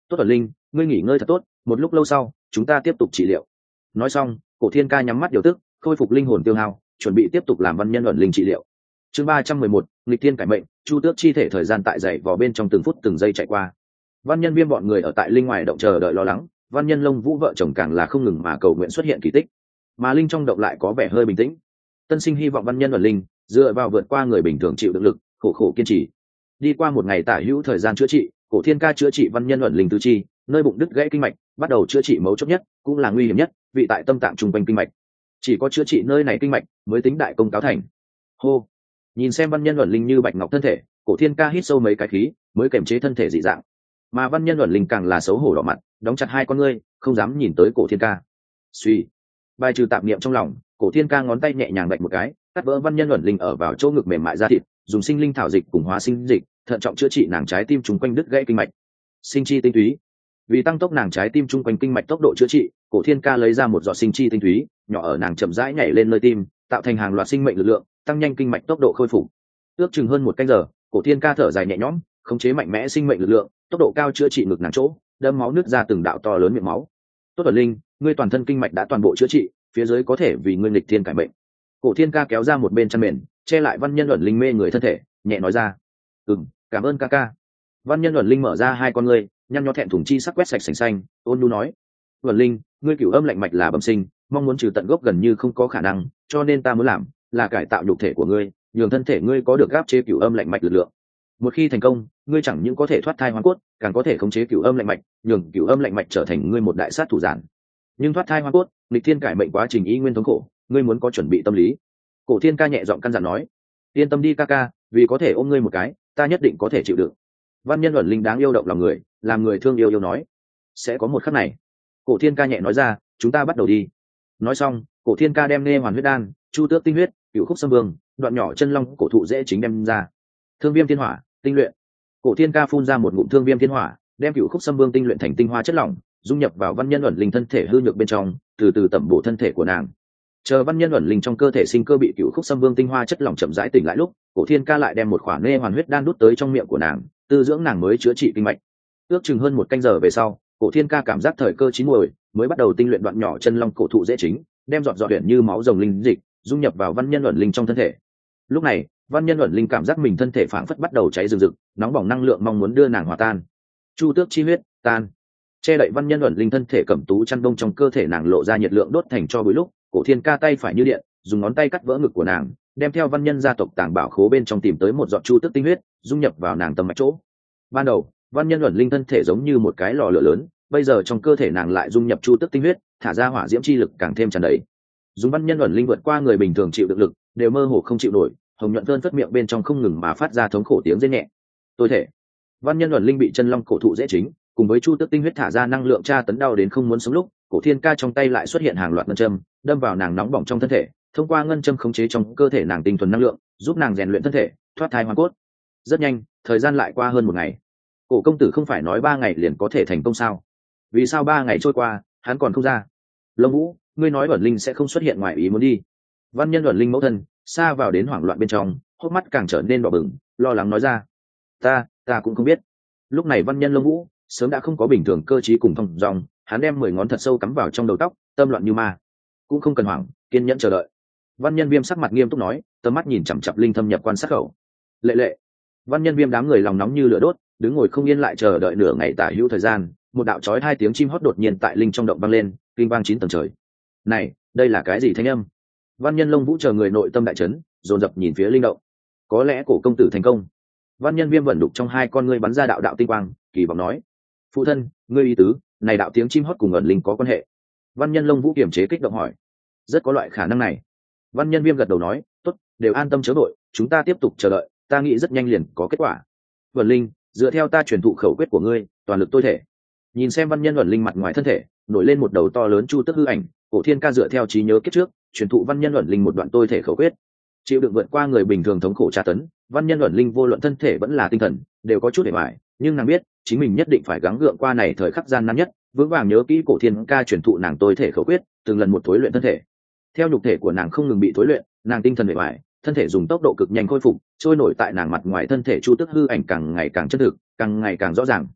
Tốt ẩn linh, ngươi nghỉ ngơi thật tốt, một lúc lâu sau chúng ta tiếp tục trị liệu. Nói xong cổ thiên ca nhắm mắt điều tức, khôi phục linh hồn tiêu hao, chuẩn bị tiếp tục làm văn nhân ẩn linh trị liệu. Chương 311, nghịch thiên cải mệnh. Chu Tước chi thể thời gian tại dậy vò bên trong từng phút từng giây chạy qua. Văn nhân Viêm bọn người ở tại linh ngoài động chờ đợi lo lắng, văn nhân Lông Vũ vợ chồng càng là không ngừng mà cầu nguyện xuất hiện kỳ tích, mà linh trong động lại có vẻ hơi bình tĩnh. Tân sinh hy vọng văn nhân ẩn linh dựa vào vượt qua người bình thường chịu đựng lực, khổ khổ kiên trì. Đi qua một ngày tả hữu thời gian chữa trị, cổ thiên ca chữa trị văn nhân ẩn linh tứ chi, nơi bụng đứt gãy kinh mạch, bắt đầu chữa trị mấu chốt nhất, cũng là nguy hiểm nhất, vị tại tâm tạng trung quanh kinh mạch. Chỉ có chữa trị nơi này kinh mạch mới tính đại công cáo thành. Hô, nhìn xem văn nhân ẩn linh như bạch ngọc thân thể, cổ thiên ca hít sâu mấy cái khí mới kiềm chế thân thể dị dạng, mà văn nhân ẩn linh càng là xấu hổ đỏ mặt, đóng chặt hai con ngươi không dám nhìn tới cổ thiên ca. Suy, bài trừ tạp niệm trong lòng, cổ thiên ca ngón tay nhẹ nhàng đạch một cái, cắt vỡ văn nhân ẩn linh ở vào chỗ ngực mềm mại da thịt, dùng sinh linh thảo dịch cùng hóa sinh dịch thận trọng chữa trị nàng trái tim chung quanh đứt gãy kinh mạch. Sinh chi tinh túy, vì tăng tốc nàng trái tim chung quanh kinh mạch tốc độ chữa trị, cổ thiên ca lấy ra một giọt sinh chi tinh túy nhỏ ở nàng chậm rãi nhảy lên nơi tim, tạo thành hàng loạt sinh mệnh lực lượng, tăng nhanh kinh mạch tốc độ khôi phục. Ước chừng hơn một canh giờ, cổ thiên ca thở dài nhẹ nhõm, khống chế mạnh mẽ sinh mệnh lực lượng, tốc độ cao chữa trị ngực nàng chỗ, đâm máu nứt ra từng đạo to lớn miệng máu. Tốt ẩn linh, ngươi toàn thân kinh mạch đã toàn bộ chữa trị, phía dưới có thể vì ngươi nghịch thiên cải mệnh. Cổ thiên ca kéo ra một bên chăn mền che lại văn nhân ẩn linh mê người thân thể, nhẹ nói ra. Cảm ơn ca ca. Văn nhân ẩn linh mở ra hai con ngươi, nhăn nhó thẹn thùng chi sắc quét sạch sành xanh, ôn nhu nói. Ẩn linh, ngươi cửu âm lạnh mạch là bẩm sinh, mong muốn trừ tận gốc gần như không có khả năng, cho nên ta muốn làm là cải tạo nhục thể của ngươi, nhường thân thể ngươi có được áp chế cửu âm lạnh mạch lực lượng. Một khi thành công, ngươi chẳng những có thể thoát thai hóa cốt, càng có thể khống chế cửu âm lạnh mạch, nhường cửu âm lạnh mạch trở thành ngươi một đại sát thủ giản. Nhưng thoát thai hóa cốt, nghịch thiên cải mệnh quá trình ý nguyên thống khổ, ngươi muốn có chuẩn bị tâm lý. Cổ thiên ca nhẹ giọng căn dặn nói. Yên tâm đi ca ca, vì có thể ôm ngươi một cái, ta nhất định có thể chịu đựng. Văn nhân ẩn linh đáng yêu động lòng người, làm người thương yêu nói. Sẽ có một khắc này. Cổ thiên ca nhẹ nói ra, chúng ta bắt đầu đi. Nói xong, cổ thiên ca đem nghe hoàn huyết đan, chu tước tinh huyết, cửu khúc sâm vương, đoạn nhỏ chân long cổ thụ dễ chính đem ra. Thương viêm thiên hỏa, tinh luyện. Cổ thiên ca phun ra một ngụm thương viêm thiên hỏa, đem cửu khúc sâm vương tinh luyện thành tinh hoa chất lỏng, dung nhập vào văn nhân ẩn linh thân thể hư nhược bên trong, từ từ tẩm bổ thân thể của nàng. Chờ văn nhân ẩn linh trong cơ thể sinh cơ bị cửu khúc sâm vương tinh hoa chất lỏng chậm rãi tỉnh lại lúc, cổ thiên ca lại đem một khoản nê hoàn huyết đan đút tới trong miệng của nàng, tư dưỡng nàng mới chữa trị kinh mạch. Ước chừng hơn một canh giờ về sau, cổ thiên ca cảm giác thời cơ chín muồi, mới bắt đầu tinh luyện đoạn nhỏ chân long cổ thụ dễ chính, đem dọn dọn luyện như máu rồng linh dịch dung nhập vào văn nhân ẩn linh trong thân thể. Lúc này văn nhân ẩn linh cảm giác mình thân thể phảng phất bắt đầu cháy rừng rực, nóng bỏng năng lượng mong muốn đưa nàng hòa tan. Chu tước chi huyết tan, che đậy văn nhân ẩn linh thân thể cẩm tú chăn đông trong cơ thể nàng lộ ra nhiệt lượng đốt thành cho bụi lúc, cổ thiên ca tay phải như điện, dùng ngón tay cắt vỡ ngực của nàng, đem theo văn nhân gia tộc tàng bảo khố bên trong tìm tới một giọt chu tước tinh huyết, dung nhập vào nàng tâm mạch chỗ. Ban đầu văn nhân ẩn linh thân thể giống như một cái lò lửa lớn, bây giờ trong cơ thể nàng lại dung nhập chu tước tinh huyết, thả ra hỏa diễm chi lực càng thêm tràn đầy. Dùng văn nhân ẩn linh vượt qua người bình thường chịu được lực, đều mơ hồ không chịu nổi, hồng nhuận cơn phất miệng bên trong không ngừng mà phát ra thống khổ tiếng rên nhẹ. Tôi thể văn nhân ẩn linh bị chân long cổ thụ dễ chính cùng với chu tước tinh huyết thả ra năng lượng tra tấn đau đến không muốn sống lúc, cổ thiên ca trong tay lại xuất hiện hàng loạt ngân châm, đâm vào nàng nóng bỏng trong thân thể, thông qua ngân châm khống chế trong cơ thể nàng tinh thuần năng lượng, giúp nàng rèn luyện thân thể, thoát thai hóa cốt. Rất nhanh, thời gian lại qua hơn một ngày. Cổ công tử không phải nói 3 ngày liền có thể thành công sao? Vì sao 3 ngày trôi qua hắn còn không ra? Lông Vũ, ngươi nói ẩn linh sẽ không xuất hiện ngoài ý muốn đi? Văn nhân ẩn linh mẫu thân xa vào đến hoảng loạn bên trong, hốc mắt càng trở nên đỏ bừng, lo lắng nói ra. Ta cũng không biết. Lúc này văn nhân Lông Vũ sớm đã không có bình thường cơ trí cùng thông dòng, hắn đem 10 ngón thật sâu cắm vào trong đầu tóc, tâm loạn như ma. Cũng không cần hoảng, kiên nhẫn chờ đợi. Văn nhân Viêm sắc mặt nghiêm túc nói, tầm mắt nhìn chằm chằm linh thâm nhập quan sát khẩu. Lệ. Văn nhân Viêm đám người lòng nóng như lửa đốt, đứng ngồi không yên lại chờ đợi nửa ngày tả hữu thời gian, một đạo chói 2 tiếng chim hót đột nhiên tại linh trong động vang lên, kinh vang 9 tầng trời. Này, đây là cái gì thanh âm? Văn nhân Lông Vũ chờ người nội tâm đại chấn, dồn dập nhìn phía linh động. Có lẽ cổ công tử thành công. Văn nhân Viêm vẩn đục trong hai con ngươi bắn ra đạo tinh quang, kỳ vọng nói: phụ thân, ngươi ý tứ này đạo tiếng chim hót cùng ẩn linh có quan hệ? Văn nhân Lông Vũ kiềm chế kích động hỏi. Rất có loại khả năng này. Văn nhân Viêm gật đầu nói: tốt, đều an tâm chớ vội, chúng ta tiếp tục chờ đợi, ta nghĩ rất nhanh liền có kết quả. Ẩn linh, dựa theo ta truyền thụ khẩu quyết của ngươi, toàn lực tôi thể. Nhìn xem văn nhân ẩn linh mặt ngoài thân thể nổi lên một đầu to lớn chu tước hư ảnh, cổ thiên ca dựa theo trí nhớ kiếp trước truyền thụ văn nhân ẩn linh một đoạn tôi thể khẩu quyết. Chịu đựng vượt qua người bình thường thống khổ tra tấn, văn nhân ẩn linh vô luận thân thể vẫn là tinh thần đều có chút để bại, nhưng nàng biết chính mình nhất định phải gắng gượng qua này thời khắc gian nan nhất, vững vàng nhớ kỹ cổ thiên ca truyền thụ nàng tôi thể khẩu quyết, từng lần một thối luyện thân thể. Theo nhục thể của nàng không ngừng bị thối luyện, nàng tinh thần để bại, thân thể dùng tốc độ cực nhanh khôi phục, trôi nổi tại nàng mặt ngoài thân thể chu tước hư ảnh càng ngày càng chân thực, càng ngày càng rõ ràng.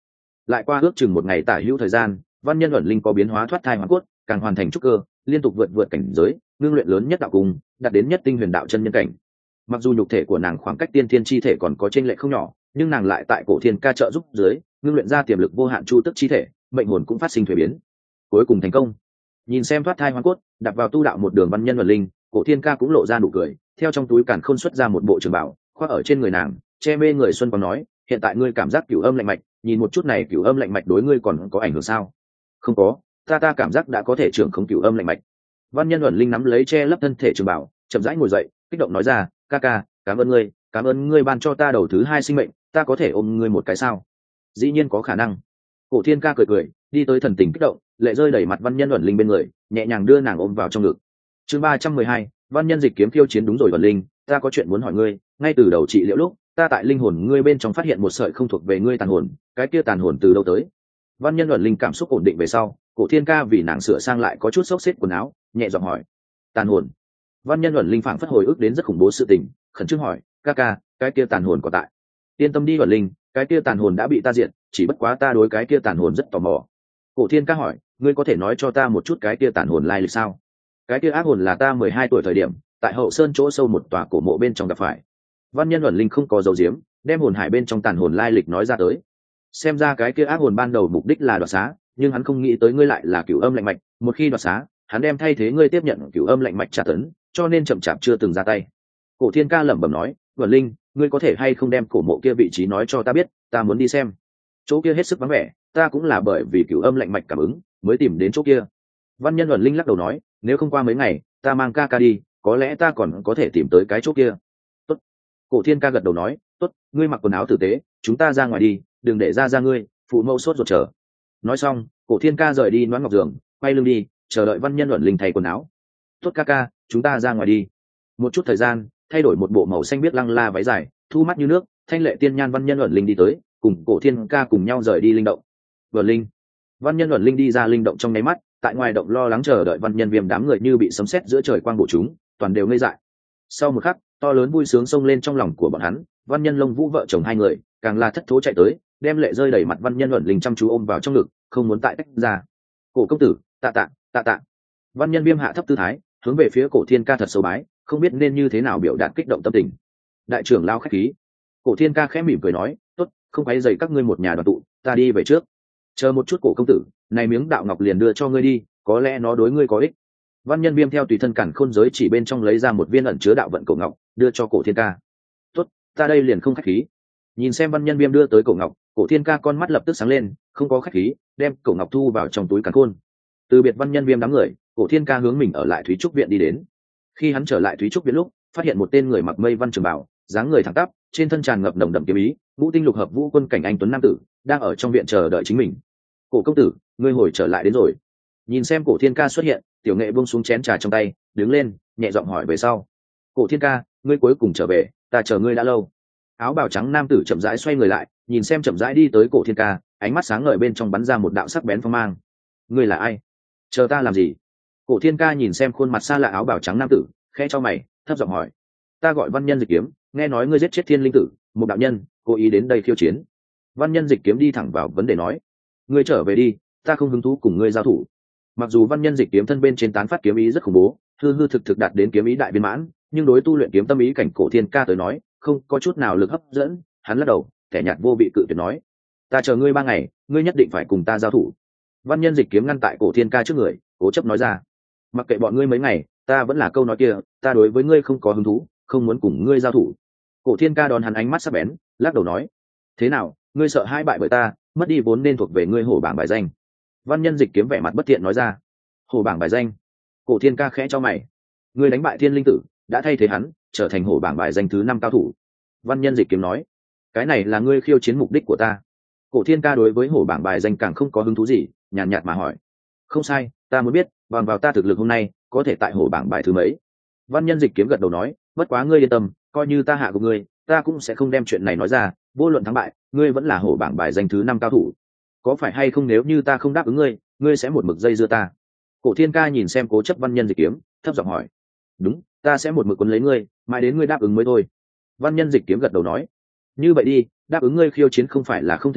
Lại qua ước chừng một ngày tả hữu thời gian, văn nhân ẩn linh có biến hóa thoát thai hóa cốt, càng hoàn thành trúc cơ, liên tục vượt cảnh giới, ngưng luyện lớn nhất đạo cung, đạt đến nhất tinh huyền đạo chân nhân cảnh. Mặc dù nhục thể của nàng khoảng cách tiên thiên chi thể còn có chênh lệch không nhỏ, nhưng nàng lại tại cổ thiên ca trợ giúp dưới, ngưng luyện ra tiềm lực vô hạn chu tức chi thể, mệnh hồn cũng phát sinh thuế biến, cuối cùng thành công. Nhìn xem thoát thai hóa cốt, đặt vào tu đạo một đường văn nhân ẩn linh, cổ thiên ca cũng lộ ra nụ cười, theo trong túi càn khôn xuất ra một bộ trường bảo, khoác ở trên người nàng, che mê người xuân còn nói, hiện tại ngươi cảm giác cửu âm lạnh mạch, nhìn một chút này cửu âm lạnh mạch đối ngươi còn có ảnh hưởng sao? Không có, ta cảm giác đã có thể trưởng không cửu âm lạnh mạch. Văn nhân ẩn linh nắm lấy che lấp thân thể trường bảo, chậm rãi ngồi dậy, kích động nói ra, ca ca, cảm ơn ngươi ban cho ta đầu thứ hai sinh mệnh, ta có thể ôm ngươi một cái sao? Dĩ nhiên có khả năng. Cổ thiên ca cười đi tới thần tình kích động, lệ rơi đẩy mặt văn nhân ẩn linh bên người, nhẹ nhàng đưa nàng ôm vào trong ngực. Chương 312, văn nhân dịch kiếm khiêu chiến. Đúng rồi ẩn linh, ta có chuyện muốn hỏi ngươi, ngay từ đầu trị liệu lúc, ta tại linh hồn ngươi bên trong phát hiện một sợi không thuộc về ngươi tàn hồn, cái kia tàn hồn từ đâu tới? Văn nhân ẩn linh cảm xúc ổn định về sau, cổ thiên ca vì nàng sửa sang lại có chút xốc xếp quần áo, nhẹ giọng hỏi. Tàn hồn? Văn nhân ẩn linh phảng phất hồi ức đến rất khủng bố sự tình, khẩn trương hỏi, ca, cái kia tàn hồn có tại? Yên tâm đi ẩn linh, cái kia tàn hồn đã bị ta diệt, chỉ bất quá ta đối cái kia tàn hồn rất tò mò. Cổ thiên ca hỏi, ngươi có thể nói cho ta một chút cái kia tàn hồn lai lịch sao? Cái kia ác hồn là ta 12 tuổi thời điểm, tại hậu sơn chỗ sâu một tòa cổ mộ bên trong gặp phải. Văn nhân ẩn linh không có dấu diếm, đem hồn hải bên trong tàn hồn lai lịch nói ra tới. Xem ra cái kia ác hồn ban đầu mục đích là đoạt xá, nhưng hắn không nghĩ tới ngươi lại là cửu âm lạnh mạch, một khi đoạt xá, hắn đem thay thế ngươi tiếp nhận cửu âm lạnh mạch trả tấn, cho nên chậm chạp chưa từng ra tay. Cổ thiên ca lẩm bẩm nói, ẩn linh, ngươi có thể hay không đem cổ mộ kia vị trí nói cho ta biết, ta muốn đi xem. Chỗ kia hết sức vắng vẻ, ta cũng là bởi vì cửu âm lạnh mạch cảm ứng mới tìm đến chỗ kia. Văn nhân ẩn linh lắc đầu nói, nếu không qua mấy ngày ta mang ca đi, có lẽ ta còn có thể tìm tới cái chỗ kia. Tốt. Cổ thiên ca gật đầu nói, tốt, ngươi mặc quần áo tử tế, chúng ta ra ngoài đi, đừng để ra ngươi, phụ mẫu sốt ruột chờ. Nói xong, cổ thiên ca rời đi noãn ngọc giường, quay lưng đi, chờ đợi văn nhân ẩn linh thay quần áo. Tốt ca, chúng ta ra ngoài đi. Một chút thời gian, thay đổi một bộ màu xanh biếc lăng la váy dài, thu mắt như nước, thanh lệ tiên nhan văn nhân ẩn linh đi tới, cùng cổ thiên ca cùng nhau rời đi linh động. Ẩn linh, văn nhân ẩn linh đi ra linh động trong nháy mắt, tại ngoài động lo lắng chờ đợi văn nhân viêm đám người như bị sấm sét giữa trời quang bổ chúng, toàn đều ngây dại. Sau một khắc, to lớn vui sướng xông lên trong lòng của bọn hắn, văn nhân lông vũ vợ chồng hai người càng là thất thố chạy tới, đem lệ rơi đầy mặt văn nhân ẩn linh chăm chú ôm vào trong ngực, không muốn tại tách ra. Cổ công tử, tạ. Văn nhân viêm hạ thấp tư thái, hướng về phía cổ thiên ca thật sâu bái, không biết nên như thế nào biểu đạt kích động tâm tình. Đại trưởng lao khách khí. Cổ thiên ca khẽ mỉm cười nói, tốt, không quấy rầy các ngươi một nhà đoàn tụ, ta đi về trước. Chờ một chút cổ công tử, này miếng đạo ngọc liền đưa cho ngươi đi, có lẽ nó đối ngươi có ích. Văn nhân viêm theo tùy thân cản khôn giới chỉ bên trong lấy ra một viên ẩn chứa đạo vận cổ ngọc, đưa cho cổ thiên ca. Tốt, ta đây liền không khách khí. Nhìn xem văn nhân viêm đưa tới cổ ngọc, cổ thiên ca con mắt lập tức sáng lên, không có khách khí, đem cổ ngọc thu vào trong túi cản khôn. Từ biệt văn nhân viêm đám người, cổ thiên ca hướng mình ở lại Thúy Trúc viện đi đến. Khi hắn trở lại Thúy Trúc viện lúc, phát hiện một tên người mặc mây văn trường bào, dáng người thẳng tắp, trên thân tràn ngập nồng đậm kiếm ý, ngũ tinh lục hợp vũ quân cảnh anh tuấn nam tử, đang ở trong viện chờ đợi chính mình. Cổ công tử, ngươi hồi trở lại đến rồi. Nhìn xem cổ thiên ca xuất hiện, tiểu nghệ buông xuống chén trà trong tay, đứng lên, nhẹ giọng hỏi về sau. Cổ thiên ca, ngươi cuối cùng trở về, ta chờ ngươi đã lâu. Áo bào trắng nam tử chậm rãi xoay người lại, nhìn xem chậm rãi đi tới cổ thiên ca, ánh mắt sáng ngời bên trong bắn ra một đạo sắc bén phong mang. Ngươi là ai? Chờ ta làm gì? Cổ thiên ca nhìn xem khuôn mặt xa lạ áo bào trắng nam tử, khẽ cho mày, thấp giọng hỏi. Ta gọi văn nhân dịch kiếm, nghe nói ngươi giết chết thiên linh tử, một đạo nhân, cố ý đến đây khiêu chiến. Văn nhân dịch kiếm đi thẳng vào vấn đề nói. Ngươi trở về đi, ta không hứng thú cùng ngươi giao thủ. Mặc dù văn nhân dịch kiếm thân bên trên tán phát kiếm ý rất khủng bố, hư thực đạt đến kiếm ý đại viên mãn, nhưng đối tu luyện kiếm tâm ý cảnh cổ thiên ca tới nói, không có chút nào lực hấp dẫn. Hắn lắc đầu, kẻ nhạt vô bị cự tuyệt nói. Ta chờ ngươi 3 ngày, ngươi nhất định phải cùng ta giao thủ. Văn nhân dịch kiếm ngăn tại cổ thiên ca trước người, cố chấp nói ra. Mặc kệ bọn ngươi mấy ngày, ta vẫn là câu nói kia, ta đối với ngươi không có hứng thú, không muốn cùng ngươi giao thủ. Cổ thiên ca đón hắn ánh mắt sắc bén, lắc đầu nói. Thế nào, ngươi sợ hai bại bởi ta, mất đi vốn nên thuộc về ngươi hổ bảng bài danh. Văn nhân dịch kiếm vẻ mặt bất thiện nói ra. Hổ bảng bài danh? Cổ thiên ca khẽ cho mày. Ngươi đánh bại thiên linh tử, đã thay thế hắn trở thành hổ bảng bài danh thứ 5 cao thủ. Văn nhân dịch kiếm nói. Cái này là ngươi khiêu chiến mục đích của ta. Cổ thiên ca đối với hổ bảng bài danh càng không có hứng thú gì, nhàn nhạt mà hỏi. Không sai, ta muốn biết bằng vào ta thực lực hôm nay có thể tại hổ bảng bài thứ mấy. Văn nhân dịch kiếm gật đầu nói, bất quá ngươi yên tâm, coi như ta hạ của ngươi, ta cũng sẽ không đem chuyện này nói ra, vô luận thắng bại, ngươi vẫn là hổ bảng bài danh thứ 5 cao thủ. Có phải hay không nếu như ta không đáp ứng ngươi, ngươi sẽ một mực dây dưa ta? Cổ thiên ca nhìn xem cố chấp văn nhân dịch kiếm, thấp giọng hỏi. Đúng, ta sẽ một mực quấn lấy ngươi, mãi đến ngươi đáp ứng mới thôi. Văn nhân dịch kiếm gật đầu nói. Như vậy đi, đáp ứng ngươi khiêu chiến không phải là không thể được,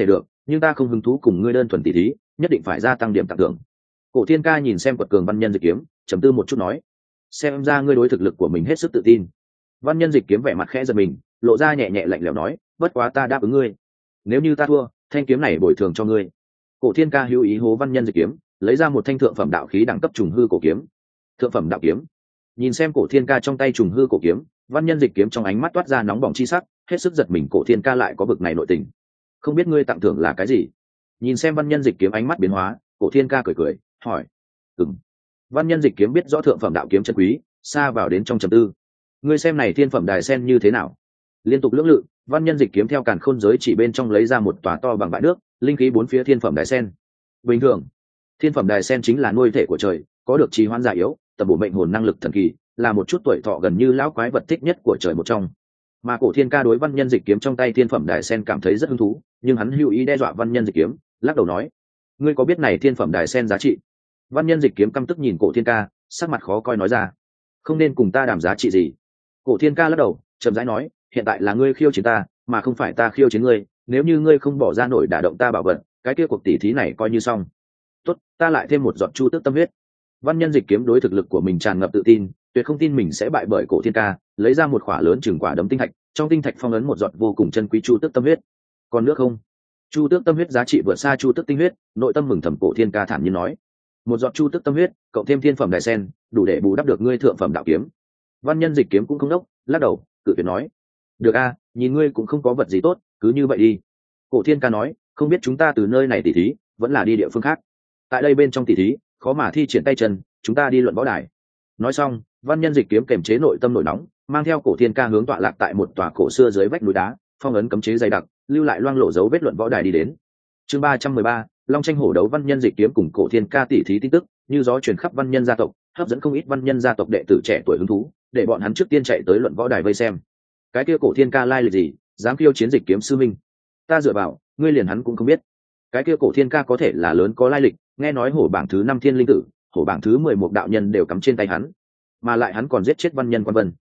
nhưng ta không hứng thú cùng ngươi đơn thuần tỉ thí, nhất định phải gia tăng điểm tặng thưởng. Cổ thiên ca nhìn xem quật cường văn nhân dịch kiếm, trầm tư một chút nói, xem ra ngươi đối thực lực của mình hết sức tự tin. Văn nhân dịch kiếm vẻ mặt khẽ giật mình, lộ ra nhẹ nhẹ lạnh lẽo nói, bất quá ta đáp ứng ngươi, nếu như ta thua, thanh kiếm này bồi thường cho ngươi. Cổ thiên ca hữu ý hố văn nhân dịch kiếm, lấy ra một thanh thượng phẩm đạo khí đẳng cấp trùng hư cổ kiếm. Thượng phẩm đạo kiếm. Nhìn xem cổ thiên ca trong tay trùng hư cổ kiếm, văn nhân dịch kiếm trong ánh mắt toát ra nóng bỏng chi sắc, hết sức giật mình cổ thiên ca lại có bực này nội tình. Không biết ngươi tặng thưởng là cái gì? Nhìn xem văn nhân dịch kiếm ánh mắt biến hóa, cổ thiên ca cười cười hỏi. Văn nhân dịch kiếm biết rõ thượng phẩm đạo kiếm chân quý, xa vào đến trong trầm tư. Ngươi xem này thiên phẩm đài sen như thế nào? Liên tục lưỡng lự, văn nhân dịch kiếm theo càn khôn giới chỉ bên trong lấy ra một tòa to bằng bãi nước, linh khí bốn phía thiên phẩm đài sen. Bình thường, thiên phẩm đài sen chính là nuôi thể của trời, có được trì hoãn già yếu, tập bổ mệnh hồn năng lực thần kỳ, là một chút tuổi thọ gần như lão quái vật thích nhất của trời một trong. Mà cổ thiên ca đối văn nhân dịch kiếm trong tay thiên phẩm đài sen cảm thấy rất hứng thú, nhưng hắn hữu ý đe dọa văn nhân dịch kiếm, lắc đầu nói, ngươi có biết này thiên phẩm đài sen giá trị? Văn nhân dịch kiếm căm tức nhìn cổ thiên ca, sắc mặt khó coi nói ra, không nên cùng ta đàm giá trị gì. Cổ thiên ca lắc đầu, chậm rãi nói, hiện tại là ngươi khiêu chiến ta, mà không phải ta khiêu chiến ngươi, nếu như ngươi không bỏ ra nổi đả động ta bảo vật, cái kia cuộc tỷ thí này coi như xong. Tốt, ta lại thêm một giọt chu tước tâm huyết. Văn nhân dịch kiếm đối thực lực của mình tràn ngập tự tin, tuyệt không tin mình sẽ bại bởi cổ thiên ca, lấy ra một khỏa lớn chừng quả đấm tinh thạch, trong tinh thạch phong ấn một giọt vô cùng chân quý chu tước tâm huyết. Còn nước không? Chu tước tâm huyết giá trị vượt xa chu tước tinh huyết, nội tâm mừng thầm cổ thiên ca thản nhiên nói, một giọt chu tước tâm huyết cộng thêm thiên phẩm đại sen, đủ để bù đắp được ngươi thượng phẩm đạo kiếm. Văn nhân dịch kiếm cũng không đốc, lắc đầu cự tuyệt nói, được a, nhìn ngươi cũng không có vật gì tốt, cứ như vậy đi. Cổ thiên ca nói, không biết chúng ta từ nơi này tỉ thí vẫn là đi địa phương khác? Tại đây bên trong tỉ thí khó mà thi triển tay chân, chúng ta đi luận võ đài. Nói xong, văn nhân dịch kiếm kềm chế nội tâm nổi nóng, mang theo cổ thiên ca hướng tọa lạc tại một tòa cổ xưa dưới vách núi đá, phong ấn cấm chế dày đặc, lưu lại loang lộ dấu vết luận võ đài đi đến. Chương 313, long tranh hổ đấu. Văn nhân dịch kiếm cùng cổ thiên ca tỉ thí tin tức như gió truyền khắp văn nhân gia tộc, hấp dẫn không ít văn nhân gia tộc đệ tử trẻ tuổi hứng thú, để bọn hắn trước tiên chạy tới luận võ đài vây xem. Cái kia cổ thiên ca lai lịch gì, dám khiêu chiến dịch kiếm sư minh? Ta dựa vào, ngươi liền hắn cũng không biết. Cái kia cổ thiên ca có thể là lớn có lai lịch, nghe nói hổ bảng thứ 5 thiên linh tử, hổ bảng thứ 11 đạo nhân đều cắm trên tay hắn, mà lại hắn còn giết chết văn nhân quan vân.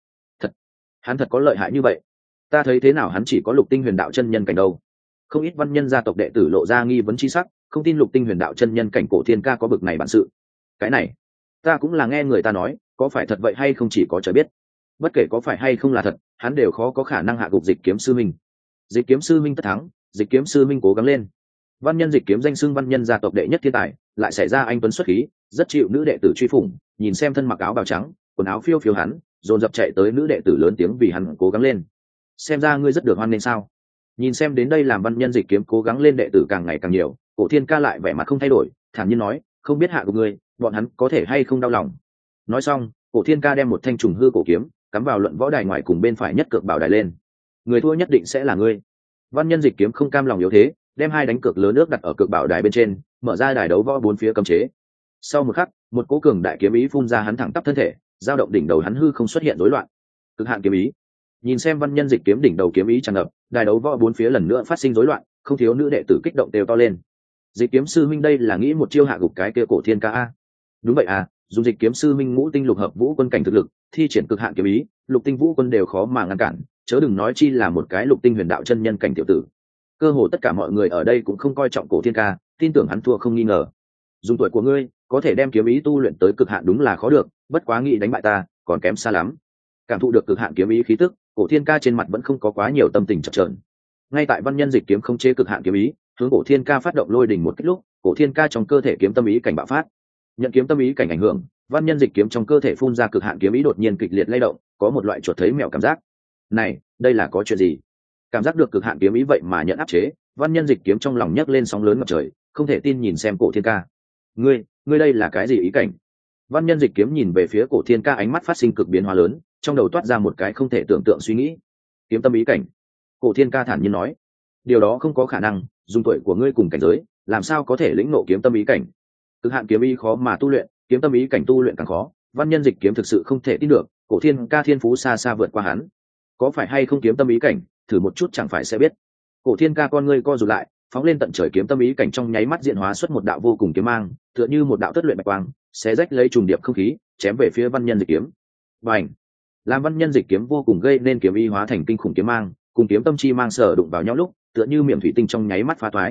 Hắn thật có lợi hại như vậy? Ta thấy thế nào hắn chỉ có lục tinh huyền đạo chân nhân cảnh đâu? Không ít văn nhân gia tộc đệ tử lộ ra nghi vấn chi sắc, không tin lục tinh huyền đạo chân nhân cảnh cổ thiên ca có bực này bản sự. Cái này ta cũng là nghe người ta nói, có phải thật vậy hay không chỉ có trời biết. Bất kể có phải hay không là thật, hắn đều khó có khả năng hạ gục dịch kiếm sư minh. Dịch kiếm sư minh tất thắng, dịch kiếm sư minh cố gắng lên. Văn nhân dịch kiếm danh xưng văn nhân gia tộc đệ nhất thiên tài, lại xảy ra anh tuấn xuất khí, rất chịu nữ đệ tử truy phủng. Nhìn xem thân mặc áo bào trắng, quần áo phiêu phiêu hắn, dồn dập chạy tới nữ đệ tử lớn tiếng vì hắn cố gắng lên. Xem ra ngươi rất được hoan nghênh sao? Nhìn xem đến đây làm văn nhân dịch kiếm cố gắng lên đệ tử càng ngày càng nhiều, cổ thiên ca lại vẻ mặt không thay đổi, thản nhiên nói, không biết hạ của ngươi, bọn hắn có thể hay không đau lòng. Nói xong, cổ thiên ca đem một thanh trùng hư cổ kiếm cắm vào luận võ đài ngoài cùng bên phải nhất cược bảo đài lên. Người thua nhất định sẽ là ngươi. Văn nhân dịch kiếm không cam lòng yếu thế, đem hai đánh cược lớn nước đặt ở cược bảo đài bên trên, mở ra đài đấu võ bốn phía cấm chế. Sau một khắc, một cỗ cường đại kiếm ý phun ra hắn thẳng tắp thân thể, dao động đỉnh đầu hắn hư không xuất hiện rối loạn. Cực hạn kiếm ý. Nhìn xem văn nhân dịch kiếm đỉnh đầu kiếm ý tràn ngập, đài đấu võ bốn phía lần nữa phát sinh rối loạn, không thiếu nữ đệ tử kích động đều to lên. Dịch kiếm sư minh đây là nghĩ một chiêu hạ gục cái kia cổ thiên ca a? Đúng vậy à, dùng dịch kiếm sư minh ngũ tinh lục hợp vũ quân cảnh thực lực, thi triển cực hạn kiếm ý, lục tinh vũ quân đều khó mà ngăn cản, chớ đừng nói chi là một cái lục tinh huyền đạo chân nhân cảnh tiểu tử. Cơ hồ tất cả mọi người ở đây cũng không coi trọng cổ thiên ca, tin tưởng hắn thua không nghi ngờ. Dùng tuổi của ngươi, có thể đem kiếm ý tu luyện tới cực hạn đúng là khó được, bất quá nghĩ đánh bại ta, còn kém xa lắm. Cảm thụ được cực hạn kiếm ý khí tức, cổ thiên ca trên mặt vẫn không có quá nhiều tâm tình chập chờn. Ngay tại văn nhân dịch kiếm không chế cực hạn kiếm ý, hướng cổ thiên ca phát động lôi đỉnh một kích lúc, cổ thiên ca trong cơ thể kiếm tâm ý cảnh bạo phát. Nhận kiếm tâm ý cảnh ảnh hưởng, văn nhân dịch kiếm trong cơ thể phun ra cực hạn kiếm ý đột nhiên kịch liệt lay động, có một loại chuột thấy mèo cảm giác. Này, đây là có chuyện gì? Cảm giác được cực hạn kiếm ý vậy mà nhận áp chế, văn nhân dịch kiếm trong lòng nhấc lên sóng lớn ngập trời, không thể tin nhìn xem cổ thiên ca. Ngươi đây là cái gì ý cảnh? Văn nhân dịch kiếm nhìn về phía cổ thiên ca, ánh mắt phát sinh cực biến hóa lớn, trong đầu toát ra một cái không thể tưởng tượng suy nghĩ. Kiếm tâm ý cảnh. Cổ thiên ca thản nhiên nói, điều đó không có khả năng, dùng tuổi của ngươi cùng cảnh giới, làm sao có thể lĩnh ngộ kiếm tâm ý cảnh? Cực hạn kiếm ý khó mà tu luyện, kiếm tâm ý cảnh tu luyện càng khó. Văn nhân dịch kiếm thực sự không thể tin được, cổ thiên ca thiên phú xa xa vượt qua hắn. Có phải hay không kiếm tâm ý cảnh, thử một chút chẳng phải sẽ biết. Cổ thiên ca con ngươi co rụt lại, phóng lên tận trời kiếm tâm ý cảnh trong nháy mắt diện hóa xuất một đạo vô cùng kiếm mang, tựa như một đạo tất luyện bạch quang, xé rách lấy trùng điệp không khí, chém về phía văn nhân dịch kiếm. Bành! Làm văn nhân dịch kiếm vô cùng gây nên kiếm ý hóa thành kinh khủng kiếm mang, cùng kiếm tâm chi mang sở đụng vào nhau lúc, tựa như miệng thủy tinh trong nháy mắt phá toái.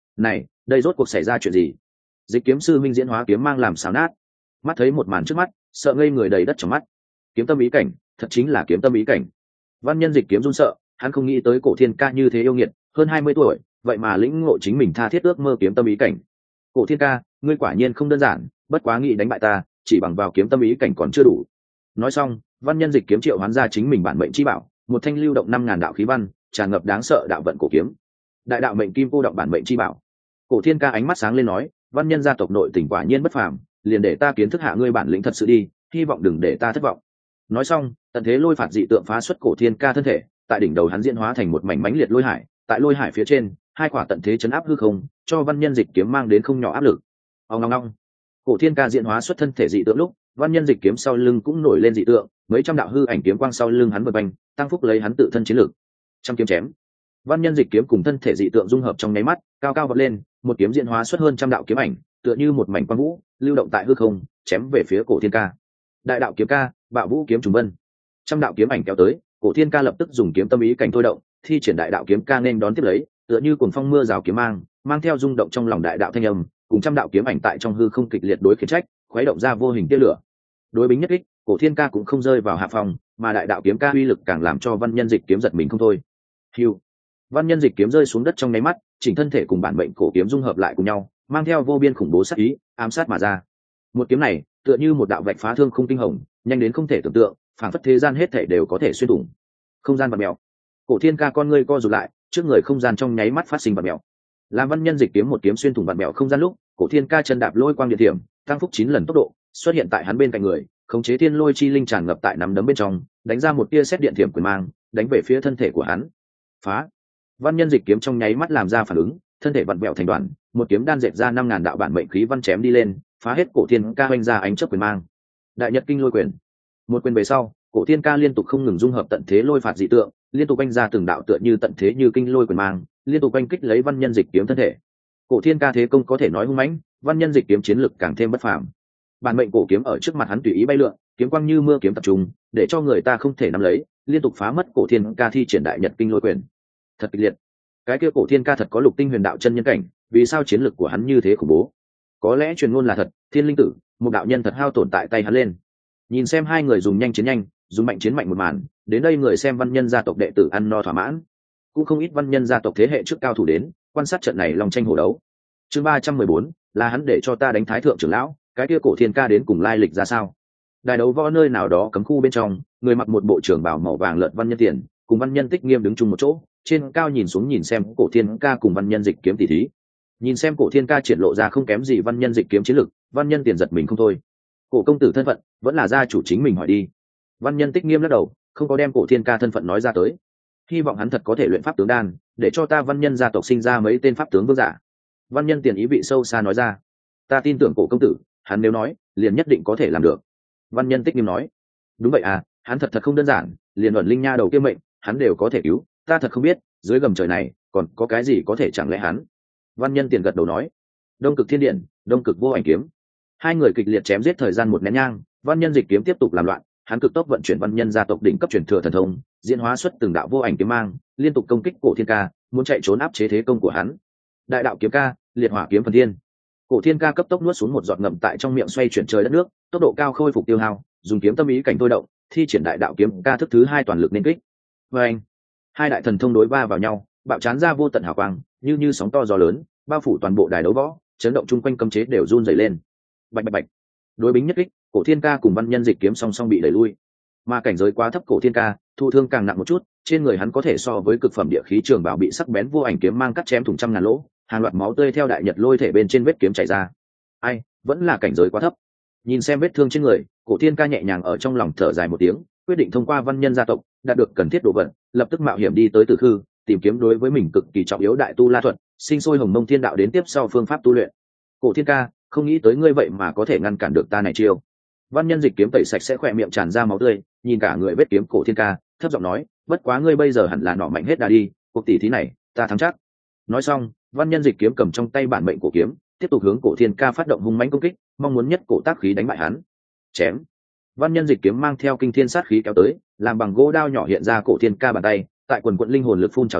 Này, đây rốt cuộc xảy ra chuyện gì? Dịch kiếm sư minh diễn hóa kiếm mang làm xáo nát. Mắt thấy một màn trước mắt, sợ ngây người đầy đất trong mắt. Kiếm tâm ý cảnh, thật chính là kiếm tâm ý cảnh. Văn Nhân Dịch kiếm run sợ, hắn không nghĩ tới Cổ Thiên Ca như thế yêu nghiệt, hơn 20 tuổi, vậy mà lĩnh ngộ chính mình tha thiết ước mơ kiếm tâm ý cảnh. Cổ Thiên Ca, ngươi quả nhiên không đơn giản, bất quá nghĩ đánh bại ta, chỉ bằng vào kiếm tâm ý cảnh còn chưa đủ. Nói xong, Văn Nhân Dịch kiếm triệu hoán ra chính mình bản mệnh chi bảo, một thanh lưu động 5000 đạo khí văn, tràn ngập đáng sợ đạo vận cổ kiếm. Đại đạo mệnh kim cô động bản mệnh chi bảo. Cổ Thiên Ca ánh mắt sáng lên nói, Văn Nhân gia tộc nội tình quả nhiên bất phàm, liền để ta kiến thức hạ ngươi bản lĩnh thật sự đi, hy vọng đừng để ta thất vọng. Nói xong, tận thế lôi phạt dị tượng phá xuất Cổ Thiên Ca thân thể, tại đỉnh đầu hắn diễn hóa thành một mảnh mãnh liệt lôi hải, tại lôi hải phía trên, hai quả tận thế chấn áp hư không, cho Văn Nhân Dịch kiếm mang đến không nhỏ áp lực. Ong ong ong. Cổ Thiên Ca diễn hóa xuất thân thể dị tượng lúc, Văn Nhân Dịch kiếm sau lưng cũng nổi lên dị tượng, mấy trăm đạo hư ảnh kiếm quang sau lưng hắn vần quanh, tăng phúc lấy hắn tự thân chiến lực. Trăm kiếm chém. Văn Nhân Dịch kiếm cùng thân thể dị tượng dung hợp trong nháy mắt, cao cao vọt lên, một kiếm diễn hóa xuất hơn trăm đạo kiếm ảnh, tựa như một mảnh quang vũ, lưu động tại hư không, chém về phía Cổ Thiên Ca. Đại đạo kiếm ca, bạo vũ kiếm trùng vân. Trăm đạo kiếm ảnh kéo tới, Cổ Thiên Ca lập tức dùng kiếm tâm ý cảnh thôi động, thi triển đại đạo kiếm ca nên đón tiếp lấy, tựa như cuồng phong mưa rào kiếm mang theo rung động trong lòng đại đạo thanh âm, cùng trăm đạo kiếm ảnh tại trong hư không kịch liệt đối khiển trách, khuấy động ra vô hình tia lửa. Đối bính nhất kích, Cổ Thiên Ca cũng không rơi vào hạ phòng, mà đại đạo kiếm ca uy lực càng làm cho Văn Nhân Dịch kiếm giật mình không thôi. Hưu. Văn Nhân Dịch kiếm rơi xuống đất trong nháy mắt, chỉnh thân thể cùng bản mệnh cổ kiếm dung hợp lại cùng nhau, mang theo vô biên khủng bố sát ý, ám sát mà ra. Một kiếm này, tựa như một đạo vạch phá thương khung kinh hồng, nhanh đến không thể tưởng tượng, phản phất thế gian hết thảy đều có thể xuyên thủng. Không gian vặn mèo. Cổ Thiên Ca con ngươi co rụt lại, trước người không gian trong nháy mắt phát sinh vặn mèo. Làm Văn Nhân Dịch kiếm một kiếm xuyên thủng vặn mèo không gian lúc, Cổ Thiên Ca chân đạp lôi quang địa điểm, tăng phúc 9 lần tốc độ, xuất hiện tại hắn bên cạnh người, khống chế thiên lôi chi linh tràn ngập tại nắm đấm bên trong, đánh ra một tia sét điện thiểm quyền mang, đánh về phía thân thể của hắn. Phá. Văn Nhân Dịch kiếm trong nháy mắt làm ra phản ứng, thân thể vặn vẹo thành đoàn, một kiếm đan dệt ra 5000 đạo bản mệnh khí văn chém đi lên, phá hết Cổ Thiên Ca oanh ra ánh chớp quyền mang. Đại Nhật Kinh Lôi Quyền. Một quyền về sau, Cổ Thiên Ca liên tục không ngừng dung hợp tận thế lôi phạt dị tượng, liên tục oanh ra từng đạo tựa như tận thế như kinh lôi quyền mang, liên tục oanh kích lấy Văn Nhân Dịch kiếm thân thể. Cổ Thiên Ca thế công có thể nói hung mãnh, Văn Nhân Dịch kiếm chiến lực càng thêm bất phàm. Bản mệnh cổ kiếm ở trước mặt hắn tùy ý bay lượn, kiếm quang như mưa kiếm tập trung, để cho người ta không thể nắm lấy, liên tục phá mất Cổ Thiên Ca thi triển đại nhật kinh lôi quyền. Thật kịch liệt. Cái kia Cổ Thiên Ca thật có lục tinh huyền đạo chân nhân cảnh, vì sao chiến lực của hắn như thế khủng bố? Có lẽ truyền ngôn là thật, Thiên Linh Tử, một đạo nhân thật hao tổn tại tay hắn lên. Nhìn xem hai người dùng nhanh chiến nhanh, dùng mạnh chiến mạnh một màn, đến đây người xem Văn Nhân gia tộc đệ tử ăn no thỏa mãn. Cũng không ít Văn Nhân gia tộc thế hệ trước cao thủ đến, quan sát trận này lòng tranh hổ đấu. Chương 314, là hắn để cho ta đánh thái thượng trưởng lão, cái kia Cổ Thiên Ca đến cùng lai lịch ra sao? Đài đấu võ nơi nào đó cấm khu bên trong, người mặc một bộ trưởng bào màu vàng lợn Văn Nhân Tiền, cùng Văn Nhân Tích Nghiêm đứng chung một chỗ, trên cao nhìn xuống nhìn xem Cổ Thiên Ca cùng Văn Nhân Dịch kiếm tỷ thí. Nhìn xem Cổ Thiên Ca triển lộ ra không kém gì Văn Nhân Dịch kiếm chiến lực, Văn Nhân Tiền giật mình không thôi. Cổ công tử thân phận, vẫn là gia chủ chính mình hỏi đi. Văn Nhân Tích Nghiêm lắc đầu, không có đem Cổ Thiên Ca thân phận nói ra tới. Hy vọng hắn thật có thể luyện pháp tướng đan, để cho ta Văn Nhân gia tộc sinh ra mấy tên pháp tướng vương giả. Văn Nhân Tiền ý vị sâu xa nói ra, ta tin tưởng Cổ công tử, hắn nếu nói, liền nhất định có thể làm được. Văn Nhân Tích Nghiêm nói, đúng vậy à, hắn thật không đơn giản, liền ẩn linh nha đầu kia mệnh, hắn đều có thể cứu, ta thật không biết, dưới gầm trời này, còn có cái gì có thể chẳng lẽ hắn. Văn Nhân Tiền gật đầu nói, Đông Cực Thiên Điện, Đông Cực Vô Ảnh Kiếm. Hai người kịch liệt chém giết thời gian một nén nhang, Văn Nhân Dịch kiếm tiếp tục làm loạn, hắn cực tốc vận chuyển Văn Nhân gia tộc đỉnh cấp truyền thừa thần thông, diễn hóa xuất từng đạo vô ảnh kiếm mang, liên tục công kích Cổ Thiên Ca, muốn chạy trốn áp chế thế công của hắn. Đại đạo kiếm ca, liệt hỏa kiếm phần thiên. Cổ Thiên Ca cấp tốc nuốt xuống một giọt ngậm tại trong miệng xoay chuyển trời đất nước, tốc độ cao khôi phục tiêu hao, dùng kiếm tâm ý cảnh thôi động, thi triển đại đạo kiếm ca thức thứ 2 toàn lực nên kích. Anh, hai đại thần thông đối va vào nhau, bạo chán ra vô tận hào quang, như sóng to gió lớn, bao phủ toàn bộ đài đấu võ, chấn động chung quanh cấm chế đều run rẩy lên. Bạch bạch bạch. Đối bính nhất kích, Cổ Thiên Ca cùng Văn Nhân Dịch kiếm song song bị đẩy lui. Mà cảnh giới quá thấp Cổ Thiên Ca, thụ thương càng nặng một chút, trên người hắn có thể so với cực phẩm địa khí trường bảo bị sắc bén vô ảnh kiếm mang cắt chém thủng trăm ngàn lỗ, hàng loạt máu tươi theo đại nhật lôi thể bên trên vết kiếm chảy ra. Ai, vẫn là cảnh giới quá thấp. Nhìn xem vết thương trên người, Cổ Thiên Ca nhẹ nhàng ở trong lòng thở dài một tiếng, quyết định thông qua Văn Nhân gia tộc đạt được cần thiết đồ vật, lập tức mạo hiểm đi tới Tử Khư, tìm kiếm đối với mình cực kỳ trọng yếu đại tu la thuật, sinh sôi hồng mông thiên đạo đến tiếp sau phương pháp tu luyện. Cổ Thiên Ca, không nghĩ tới ngươi vậy mà có thể ngăn cản được ta này chiêu. Văn Nhân Dịch kiếm tẩy sạch sẽ khỏe miệng tràn ra máu tươi, nhìn cả người vết kiếm Cổ Thiên Ca, thấp giọng nói, bất quá ngươi bây giờ hẳn là nọ mạnh hết đà đi, cuộc tỷ thí này, ta thắng chắc. Nói xong, Văn Nhân Dịch kiếm cầm trong tay bản mệnh cổ kiếm, tiếp tục hướng Cổ Thiên Ca phát động hung mãnh công kích, mong muốn nhất cổ tác khí đánh bại hắn. Chém. Văn Nhân Dịch kiếm mang theo kinh thiên sát khí kéo tới, làm bằng gỗ đao nhỏ hiện ra Cổ Thiên Ca bàn tay, tại quần quận linh hồn lực phun trào dưới,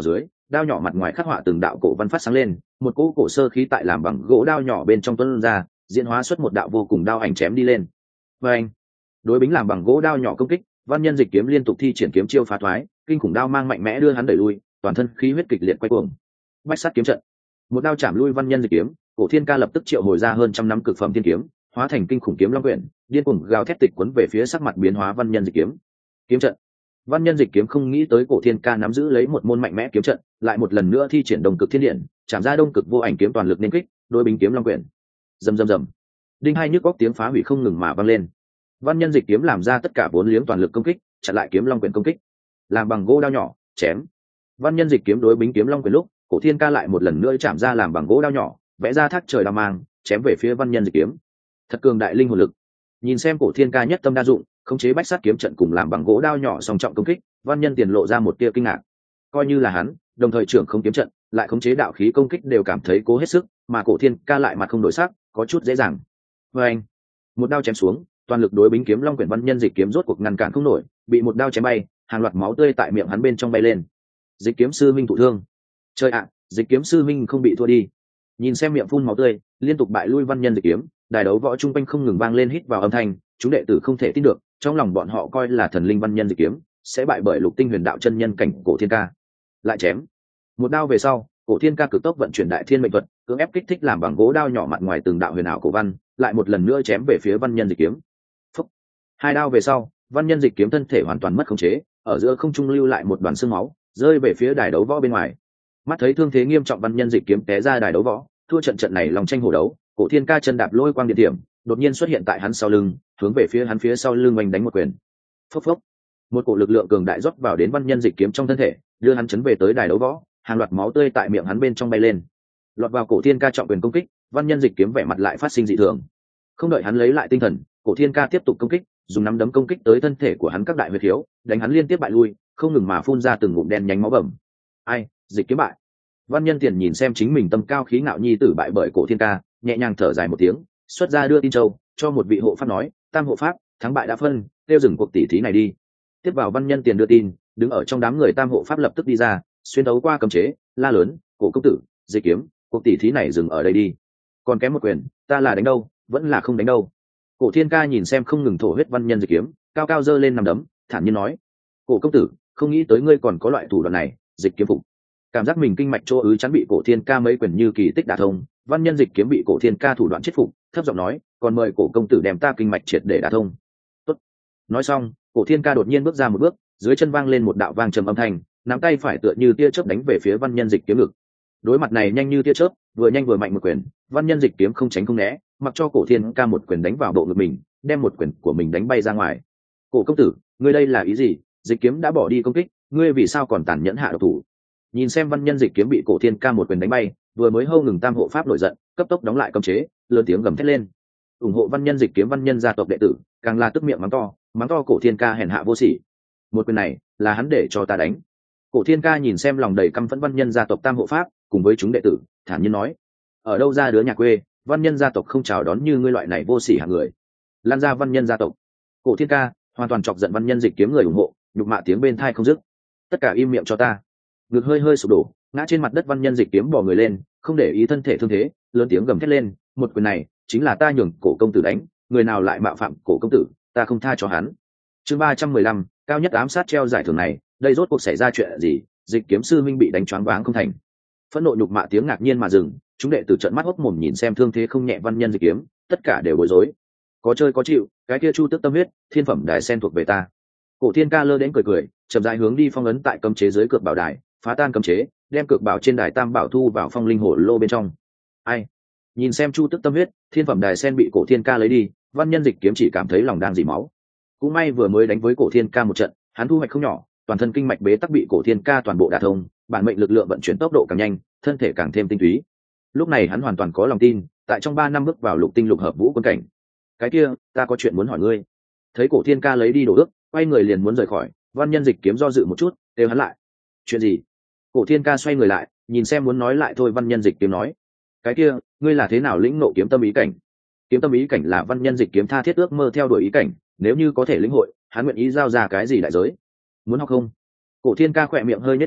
đao nhỏ mặt ngoài khắc họa từng đạo cổ văn phát sáng lên, một cỗ cổ sơ khí tại làm bằng gỗ đao nhỏ bên trong tuôn ra, diễn hóa xuất một đạo vô cùng đao ảnh chém đi lên. Và anh, đối bính làm bằng gỗ đao nhỏ công kích, Văn Nhân Dịch Kiếm liên tục thi triển kiếm chiêu phá thoái, kinh khủng đao mang mạnh mẽ đưa hắn đẩy lui, toàn thân khí huyết kịch liệt quay cuồng. Bách sát kiếm trận, một đao chạm lui Văn Nhân Dịch Kiếm, Cổ Thiên Ca lập tức triệu hồi ra hơn trăm năm cực phẩm thiên kiếm, hóa thành kinh khủng kiếm long quyển, điên cuồng gào thét tịch quấn về phía sắc mặt biến hóa Văn Nhân Dịch Kiếm. Kiếm trận, Văn Nhân Dịch Kiếm không nghĩ tới Cổ Thiên Ca nắm giữ lấy một môn mạnh mẽ kiếm trận, lại một lần nữa thi triển Đông Cực Thiên Điện, chạm ra Đông Cực Vô Ảnh kiếm toàn lực nên kích, đối bính kiếm long quyển. Rầm rầm rầm, đinh hai nhức góc tiếng phá hủy không ngừng mà vang lên. Văn Nhân Dịch Kiếm làm ra tất cả vốn liếng toàn lực công kích, chặn lại kiếm long quyển công kích, làm bằng gỗ đao nhỏ chém. Văn Nhân Dịch Kiếm đối bính kiếm long quyển lúc, Cổ Thiên Ca lại một lần nữa chạm ra làm bằng gỗ đao nhỏ, vẽ ra thác trời đao mang, chém về phía Văn Nhân Dịch Kiếm. Thật cường đại linh hồn lực. Nhìn xem Cổ Thiên Ca nhất tâm đa dụng, khống chế bách sát kiếm trận cùng làm bằng gỗ đao nhỏ song trọng công kích, Văn Nhân Tiền lộ ra một tia kinh ngạc. Coi như là hắn, đồng thời trưởng không kiếm trận, lại khống chế đạo khí công kích đều cảm thấy cố hết sức, mà Cổ Thiên Ca lại mặt không đổi sắc, có chút dễ dàng. Và anh, một đao chém xuống, toàn lực đối bính kiếm long quyển Văn Nhân Dịch Kiếm rốt cuộc ngăn cản không nổi, bị một đao chém bay, hàng loạt máu tươi tại miệng hắn bên trong bay lên. Dịch Kiếm sư minh thụ thương. Trời ạ, Dịch Kiếm sư minh không bị thua đi. Nhìn xem miệng phun máu tươi, liên tục bại lui Văn Nhân Dịch Kiếm, đài đấu võ trung quanh không ngừng vang lên hít vào âm thanh, chúng đệ tử không thể tin được, trong lòng bọn họ coi là thần linh Văn Nhân Dịch Kiếm sẽ bại bởi Lục Tinh Huyền Đạo chân nhân cảnh Cổ Thiên Ca. Lại chém một đao về sau, Cổ Thiên Ca cực tốc vận chuyển Đại Thiên Mệnh Thuật, cưỡng ép kích thích làm bằng gỗ đao nhỏ mặt ngoài từng đạo huyền ảo cổ văn, lại một lần nữa chém về phía Văn Nhân Dịch Kiếm. Phúc. Hai đao về sau, Văn Nhân Dịch Kiếm thân thể hoàn toàn mất khống chế, ở giữa không trung lưu lại một đoàn xương máu, rơi về phía đài đấu võ bên ngoài. Mắt thấy thương thế nghiêm trọng Văn Nhân Dịch Kiếm té ra đài đấu võ, thua trận này lòng tranh hổ đấu, Cổ Thiên Ca chân đạp lôi quang điện điểm, đột nhiên xuất hiện tại hắn sau lưng, hướng về phía hắn phía sau lưng oanh đánh một quyền. Phốc phốc, một cổ lực lượng cường đại rót vào đến Văn Nhân Dịch Kiếm trong thân thể, đưa hắn chấn về tới đài đấu võ, hàng loạt máu tươi tại miệng hắn bên trong bay lên. Lọt vào Cổ Thiên Ca trọng quyền công kích, Văn Nhân Dịch Kiếm vẻ mặt lại phát sinh dị thường. Không đợi hắn lấy lại tinh thần, Cổ Thiên Ca tiếp tục công kích, dùng nắm đấm công kích tới thân thể của hắn các đại huyệt khiếu, đánh hắn liên tiếp bại lui, không ngừng mà phun ra từng ngụm đen nhánh máu bầm. Ai, Dịch Kiếm bại. Văn Nhân Tiền nhìn xem chính mình tâm cao khí ngạo nhi tử bại bởi Cổ Thiên Ca, nhẹ nhàng thở dài một tiếng, xuất ra đưa tin châu cho một vị hộ pháp nói, Tam hộ pháp, thắng bại đã phân, tiêu dừng cuộc tỷ thí này đi. Tiếp vào Văn Nhân Tiền đưa tin, đứng ở trong đám người Tam hộ pháp lập tức đi ra, xuyên đấu qua cấm chế, la lớn, Cổ công tử, Dịch Kiếm, cuộc tỷ thí này dừng ở đây đi. Còn kém một quyền, ta là đánh đâu, vẫn là không đánh đâu. Cổ Thiên Ca nhìn xem không ngừng thổ huyết Văn Nhân Dịch Kiếm, cao cao giơ lên nằm đấm, thản nhiên nói, Cổ công tử, không nghĩ tới ngươi còn có loại thủ đoạn này. Dịch Kiếm phục. Cảm giác mình kinh mạch chỗ ứ chắn bị Cổ Thiên Ca mấy quyền như kỳ tích đả thông, Văn Nhân Dịch Kiếm bị Cổ Thiên Ca thủ đoạn chết phục, thấp giọng nói, còn mời Cổ công tử đem ta kinh mạch triệt để đả thông. Tốt. Nói xong, Cổ Thiên Ca đột nhiên bước ra một bước, dưới chân vang lên một đạo vang trầm âm thanh, nắm tay phải tựa như tia chớp đánh về phía Văn Nhân Dịch Kiếm ngực. Đối mặt này nhanh như tia chớp, vừa nhanh vừa mạnh một quyền, Văn Nhân Dịch Kiếm không tránh không né, mặc cho Cổ Thiên Ca một quyền đánh vào bộ ngực mình, đem một quyền của mình đánh bay ra ngoài. Cổ công tử, ngươi đây là ý gì? Dịch Kiếm đã bỏ đi công kích, ngươi vì sao còn tàn nhẫn hạ độc thủ? Nhìn xem Văn Nhân Dịch Kiếm bị Cổ Thiên Ca một quyền đánh bay, vừa mới hâu ngừng Tam hộ pháp nổi giận, cấp tốc đóng lại cấm chế, lớn tiếng gầm thét lên. Ủng hộ Văn Nhân Dịch Kiếm Văn Nhân gia tộc đệ tử, càng là tức miệng mắng to Cổ Thiên Ca hèn hạ vô sỉ. Một quyền này, là hắn để cho ta đánh. Cổ Thiên Ca nhìn xem lòng đầy căm phẫn Văn Nhân gia tộc Tam hộ pháp, cùng với chúng đệ tử, thản nhiên nói: ở đâu ra đứa nhà quê, Văn Nhân gia tộc không chào đón như ngươi loại này vô sỉ hạng người. Lan ra Văn Nhân gia tộc. Cổ Thiên Ca hoàn toàn chọc giận Văn Nhân Dịch Kiếm người ủng hộ, nhục mạ tiếng bên tai không dứt. Tất cả im miệng cho ta. Ngực hơi hơi sụp đổ, ngã trên mặt đất Văn Nhân Dịch Kiếm bò người lên, không để ý thân thể thương thế, lớn tiếng gầm thét lên, một quyền này chính là ta nhường Cổ công tử đánh, người nào lại mạo phạm Cổ công tử, ta không tha cho hắn. Chương 315, cao nhất ám sát treo giải thưởng này, đây rốt cuộc xảy ra chuyện gì? Dịch Kiếm sư minh bị đánh choáng váng không thành. Phẫn nộ nhục mạ tiếng ngạc nhiên mà dừng, chúng đệ tử trợn mắt hốc mồm nhìn xem thương thế không nhẹ Văn Nhân Dịch Kiếm, tất cả đều bối rối. Có chơi có chịu, cái kia Chu Tước tâm huyết, thiên phẩm đài sen thuộc về ta. Cổ Thiên Ca lơ đến cười cười, chậm rãi hướng đi phong ấn tại cấm chế dưới cược bảo đài, phá tan cấm chế, đem cược bảo trên đài tam bảo thu vào phong linh hổ lô bên trong. Ai? Nhìn xem Chu Tước tâm huyết, thiên phẩm đài sen bị Cổ Thiên Ca lấy đi, Văn Nhân Dịch Kiếm chỉ cảm thấy lòng đang dỉ máu. Cũng may vừa mới đánh với Cổ Thiên Ca một trận, hắn thu hoạch không nhỏ, toàn thân kinh mạch bế tắc bị Cổ Thiên Ca toàn bộ đả thông, bản mệnh lực lượng vận chuyển tốc độ càng nhanh, thân thể càng thêm tinh túy. Lúc này hắn hoàn toàn có lòng tin, tại trong 3 năm bước vào lục tinh lục hợp vũ quân cảnh. Cái kia, ta có chuyện muốn hỏi ngươi. Thấy Cổ Thiên Ca lấy đi đồ ước, quay người liền muốn rời khỏi, Văn Nhân Dịch Kiếm do dự một chút, kêu hắn lại. Chuyện gì? Cổ Thiên Ca xoay người lại, nhìn xem muốn nói lại thôi Văn Nhân Dịch Kiếm nói. Cái kia, ngươi là thế nào lĩnh ngộ kiếm tâm ý cảnh? Kiếm tâm ý cảnh là Văn Nhân Dịch Kiếm tha thiết ước mơ theo đuổi ý cảnh, nếu như có thể lĩnh hội, hắn nguyện ý giao ra cái gì đại giới? Muốn học không? Cổ Thiên Ca khỏe miệng hơi nhếch lên,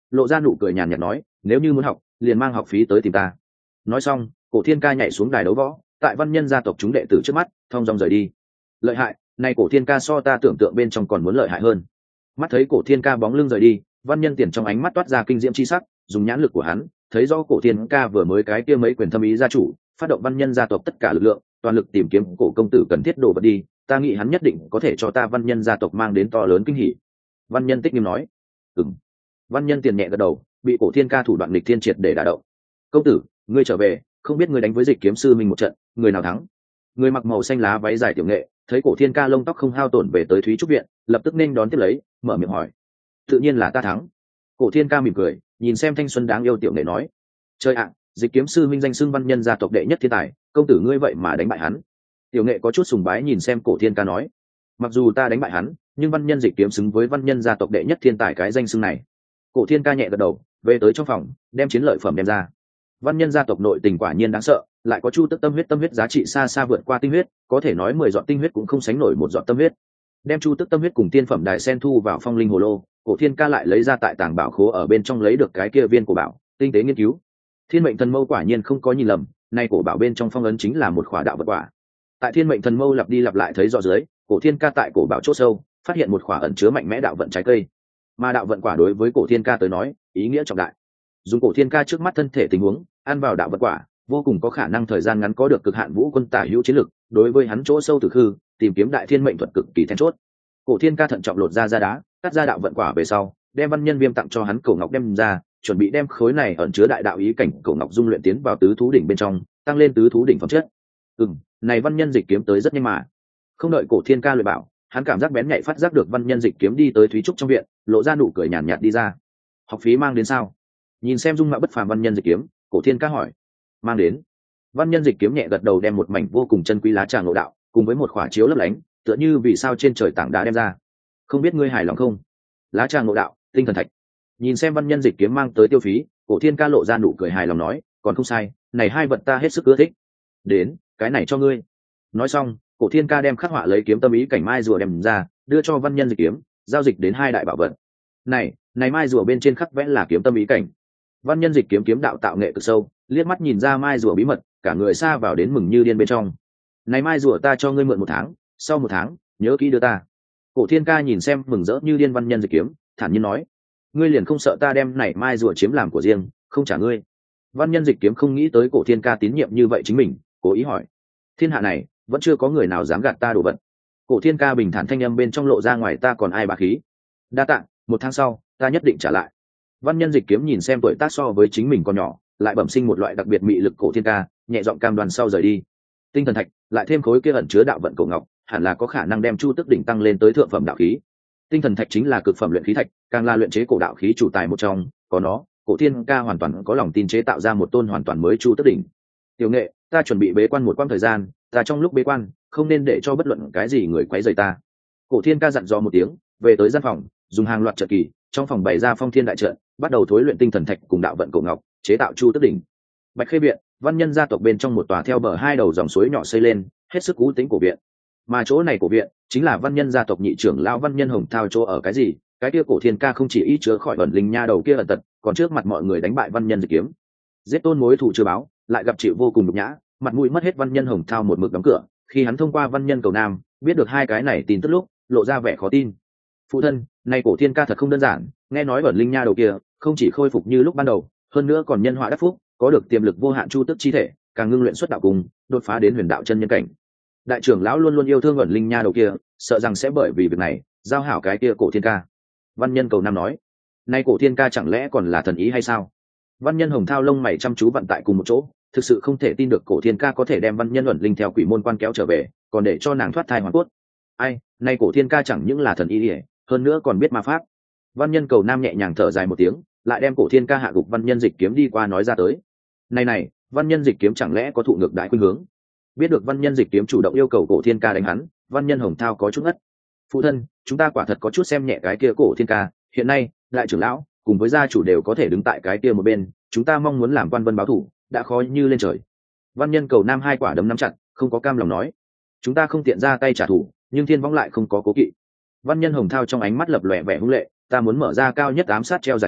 lộ ra nụ cười nhàn nhạt nói, nếu như muốn học liền mang học phí tới tìm ta. Nói xong Cổ Thiên Ca nhảy xuống đài đấu võ, tại văn nhân gia tộc chúng đệ tử trước mắt thong dong rời đi. Lợi hại, này Cổ Thiên Ca so ta tưởng tượng bên trong còn muốn lợi hại hơn. Mắt thấy Cổ Thiên Ca bóng lưng rời đi, văn nhân tiền trong ánh mắt toát ra kinh diễm chi sắc, dùng nhãn lực của hắn thấy rõ Cổ Thiên Ca vừa mới cái kia mấy quyền thâm ý gia chủ, phát động văn nhân gia tộc tất cả lực lượng, toàn lực tìm kiếm Cổ công tử cần thiết đồ vật đi, ta nghĩ hắn nhất định có thể cho ta văn nhân gia tộc mang đến to lớn kinh hỉ. Văn nhân Tích nghiêm nói. Văn nhân tiền nhẹ gật đầu, bị Cổ Thiên Ca thủ đoạn nghịch thiên triệt để đả động. Công tử, ngươi trở về, không biết ngươi đánh với Dịch kiếm sư mình một trận, người nào thắng? Người mặc màu xanh lá váy dài tiểu nghệ thấy Cổ Thiên Ca lông tóc không hao tổn về tới Thúy Trúc viện, lập tức nên đón tiếp lấy, mở miệng hỏi. Tự nhiên là ta thắng. Cổ Thiên Ca mỉm cười, nhìn xem thanh xuân đáng yêu tiểu nghệ nói. Trời ạ, Dịch kiếm sư minh danh xưng văn nhân gia tộc đệ nhất thiên tài, công tử ngươi vậy mà đánh bại hắn. Tiểu nghệ có chút sùng bái nhìn xem Cổ Thiên Ca nói. Mặc dù ta đánh bại hắn, nhưng văn nhân Dịch kiếm xứng với văn nhân gia tộc đệ nhất thiên tài cái danh xưng này. Cổ Thiên Ca nhẹ gật đầu, về tới trong phòng đem chiến lợi phẩm đem ra. Văn nhân gia tộc nội tình quả nhiên đáng sợ, lại có chu tức tâm huyết giá trị xa xa vượt qua tinh huyết, có thể nói 10 giọt tinh huyết cũng không sánh nổi một giọt tâm huyết. Đem chu tức tâm huyết cùng tiên phẩm đài sen thu vào phong linh hồ lô, Cổ Thiên Ca lại lấy ra tại tàng bảo khố ở bên trong lấy được cái kia viên cổ bảo, tinh tế nghiên cứu. Thiên mệnh thần mâu quả nhiên không có nhìn lầm, nay cổ bảo bên trong phong ấn chính là một khỏa đạo vật quả. Tại thiên mệnh thần mâu lặp đi lặp lại thấy rõ dưới, Cổ Thiên Ca tại cổ bảo chỗ sâu phát hiện một khỏa ẩn chứa mạnh mẽ đạo vận trái cây. Mà đạo vận quả đối với Cổ Thiên Ca tới nói ý nghĩa trọng đại. Dùng Cổ Thiên Ca trước mắt thân thể tình huống, ăn vào đạo vận quả vô cùng có khả năng thời gian ngắn có được cực hạn vũ quân tả hữu chiến lực, đối với hắn chỗ sâu tử khư tìm kiếm đại thiên mệnh thuật cực kỳ then chốt. Cổ Thiên Ca thận trọng lột ra đá, cắt ra đạo vận quả về sau, đem văn nhân viêm tặng cho hắn cổ ngọc đem ra, chuẩn bị đem khối này ẩn chứa đại đạo ý cảnh cổ ngọc dung luyện tiến vào tứ thú đỉnh bên trong, tăng lên tứ thú đỉnh phẩm chất. Này văn nhân Dịch kiếm tới rất nhanh mà. Không đợi Cổ Thiên Ca luyện bảo, hắn cảm giác bén nhạy phát giác được văn nhân Dịch kiếm đi tới Thúy Trúc trong viện, lộ ra nụ cười nhàn nhạt đi ra. Học phí mang đến sao? Nhìn xem dung mạo bất phàm văn nhân Dịch kiếm, Cổ Thiên Ca hỏi. Mang đến. Văn nhân Dịch kiếm nhẹ gật đầu, đem một mảnh vô cùng chân quý lá trà ngộ đạo cùng với một khỏa chiếu lấp lánh tựa như vì sao trên trời tảng đá đem ra. Không biết ngươi hài lòng không? Lá trà ngộ đạo, tinh thần thạch. Nhìn xem văn nhân Dịch kiếm mang tới tiêu phí, Cổ Thiên Ca lộ ra nụ cười hài lòng nói, còn không sai, này hai vật ta hết sức ưa thích. Đến, cái này cho ngươi. Nói xong, Cổ Thiên Ca đem khắc họa lấy kiếm tâm ý cảnh mai rùa đem ra, đưa cho văn nhân Dịch kiếm, giao dịch đến hai đại bảo vật. Này mai rùa bên trên khắc vẽ là kiếm tâm ý cảnh. Văn nhân Dịch kiếm kiếm đạo tạo nghệ cực sâu, liếc mắt nhìn ra mai rùa bí mật, cả người xa vào đến mừng như điên bên trong. Này mai rùa ta cho ngươi mượn 1 tháng, sau 1 tháng nhớ kỹ đưa ta. Cổ Thiên Ca nhìn xem mừng rỡ như điên văn nhân Dịch kiếm, thản nhiên nói, ngươi liền không sợ ta đem này mai rùa chiếm làm của riêng, không trả ngươi? Văn nhân Dịch kiếm không nghĩ tới Cổ Thiên Ca tín nhiệm như vậy chính mình, cố ý hỏi. Thiên hạ này vẫn chưa có người nào dám gạt ta đồ vật. Cổ Thiên Ca bình thản thanh âm bên trong lộ ra ngoài ta còn ai bá khí. Đa tạ, 1 tháng sau ta nhất định trả lại. Văn nhân Dịch kiếm nhìn xem tuổi tác so với chính mình còn nhỏ, lại bẩm sinh một loại đặc biệt mị lực Cổ Thiên Ca, nhẹ giọng cam đoan sau rời đi. Tinh thần thạch lại thêm khối kia ẩn chứa đạo vận cổ ngọc, hẳn là có khả năng đem chu tức đỉnh tăng lên tới thượng phẩm đạo khí. Tinh thần thạch chính là cực phẩm luyện khí thạch, càng là luyện chế cổ đạo khí chủ tài một trong, có nó, Cổ Thiên Ca hoàn toàn có lòng tin chế tạo ra một tôn hoàn toàn mới chu tức đỉnh. Tiểu nghệ, ta chuẩn bị bế quan một quãng thời gian, ta trong lúc bế quan không nên để cho bất luận cái gì người quấy rầy ta. Cổ Thiên Ca dặn dò một tiếng, về tới gian phòng, dùng hàng loạt trận kỳ, trong phòng bày ra phong thiên đại trận, bắt đầu thối luyện tinh thần thạch cùng đạo vận cổ ngọc, chế tạo chu tức đỉnh. Bạch Khê viện, văn nhân gia tộc bên trong một tòa theo bờ hai đầu dòng suối nhỏ xây lên, hết sức cũ tính cổ viện. Mà chỗ này cổ viện chính là văn nhân gia tộc nhị trưởng lão văn nhân Hồng Thao chỗ ở. Cái gì? Cái kia Cổ Thiên Ca không chỉ ý chữa khỏi ẩn linh nha đầu kia ẩn tật, còn trước mặt mọi người đánh bại văn nhân Dịch kiếm, giết tôn mối thủ chưa báo, lại gặp chịu vô cùng nhục nhã, mặt mũi mất hết văn nhân Hồng Thao một mực đóng cửa. Khi hắn thông qua văn nhân cầu nam biết được hai cái này tin tức lúc, lộ ra vẻ khó tin. Phụ thân, này Cổ Thiên Ca thật không đơn giản, nghe nói ẩn linh nha đầu kia không chỉ khôi phục như lúc ban đầu, hơn nữa còn nhân họa đắc phúc, có được tiềm lực vô hạn chu tức chi thể, càng ngưng luyện xuất đạo cùng đột phá đến huyền đạo chân nhân cảnh. Đại trưởng lão luôn luôn yêu thương ẩn linh nha đầu kia, sợ rằng sẽ bởi vì việc này giao hảo cái kia Cổ Thiên Ca. Văn nhân cầu nam nói, nay Cổ Thiên Ca chẳng lẽ còn là thần ý hay sao? Văn nhân Hồng Thao lông mày chăm chú vặn tại cùng một chỗ, thực sự không thể tin được Cổ Thiên Ca có thể đem văn nhân ẩn linh theo quỷ môn quan kéo trở về, còn để cho nàng thoát thai hoàn cốt. Ai, nay Cổ Thiên Ca chẳng những là thần ý, hơn nữa còn biết ma pháp. Văn nhân cầu nam nhẹ nhàng thở dài một tiếng, lại đem Cổ Thiên Ca hạ gục văn nhân Dịch kiếm đi qua nói ra tới. Này, văn nhân Dịch kiếm chẳng lẽ có thụ ngược đại khuynh hướng? Biết được văn nhân Dịch kiếm chủ động yêu cầu Cổ Thiên Ca đánh hắn, văn nhân Hồng Thao có chút ngất. Phụ thân, chúng ta quả thật có chút xem nhẹ cái kia Cổ Thiên Ca, hiện nay đại trưởng lão cùng với gia chủ đều có thể đứng tại cái kia một bên, chúng ta mong muốn làm quan vân báo thủ đã khó như lên trời. Văn nhân cầu nam hai quả đấm nắm chặt, không có cam lòng nói, chúng ta không tiện ra tay trả thù, nhưng thiên võng lại không có cố kỵ. Văn nhân Hồng Thao trong ánh mắt lập lòe vẻ hung lệ, ta muốn mở ra cao nhất ám sát treo giải thưởng,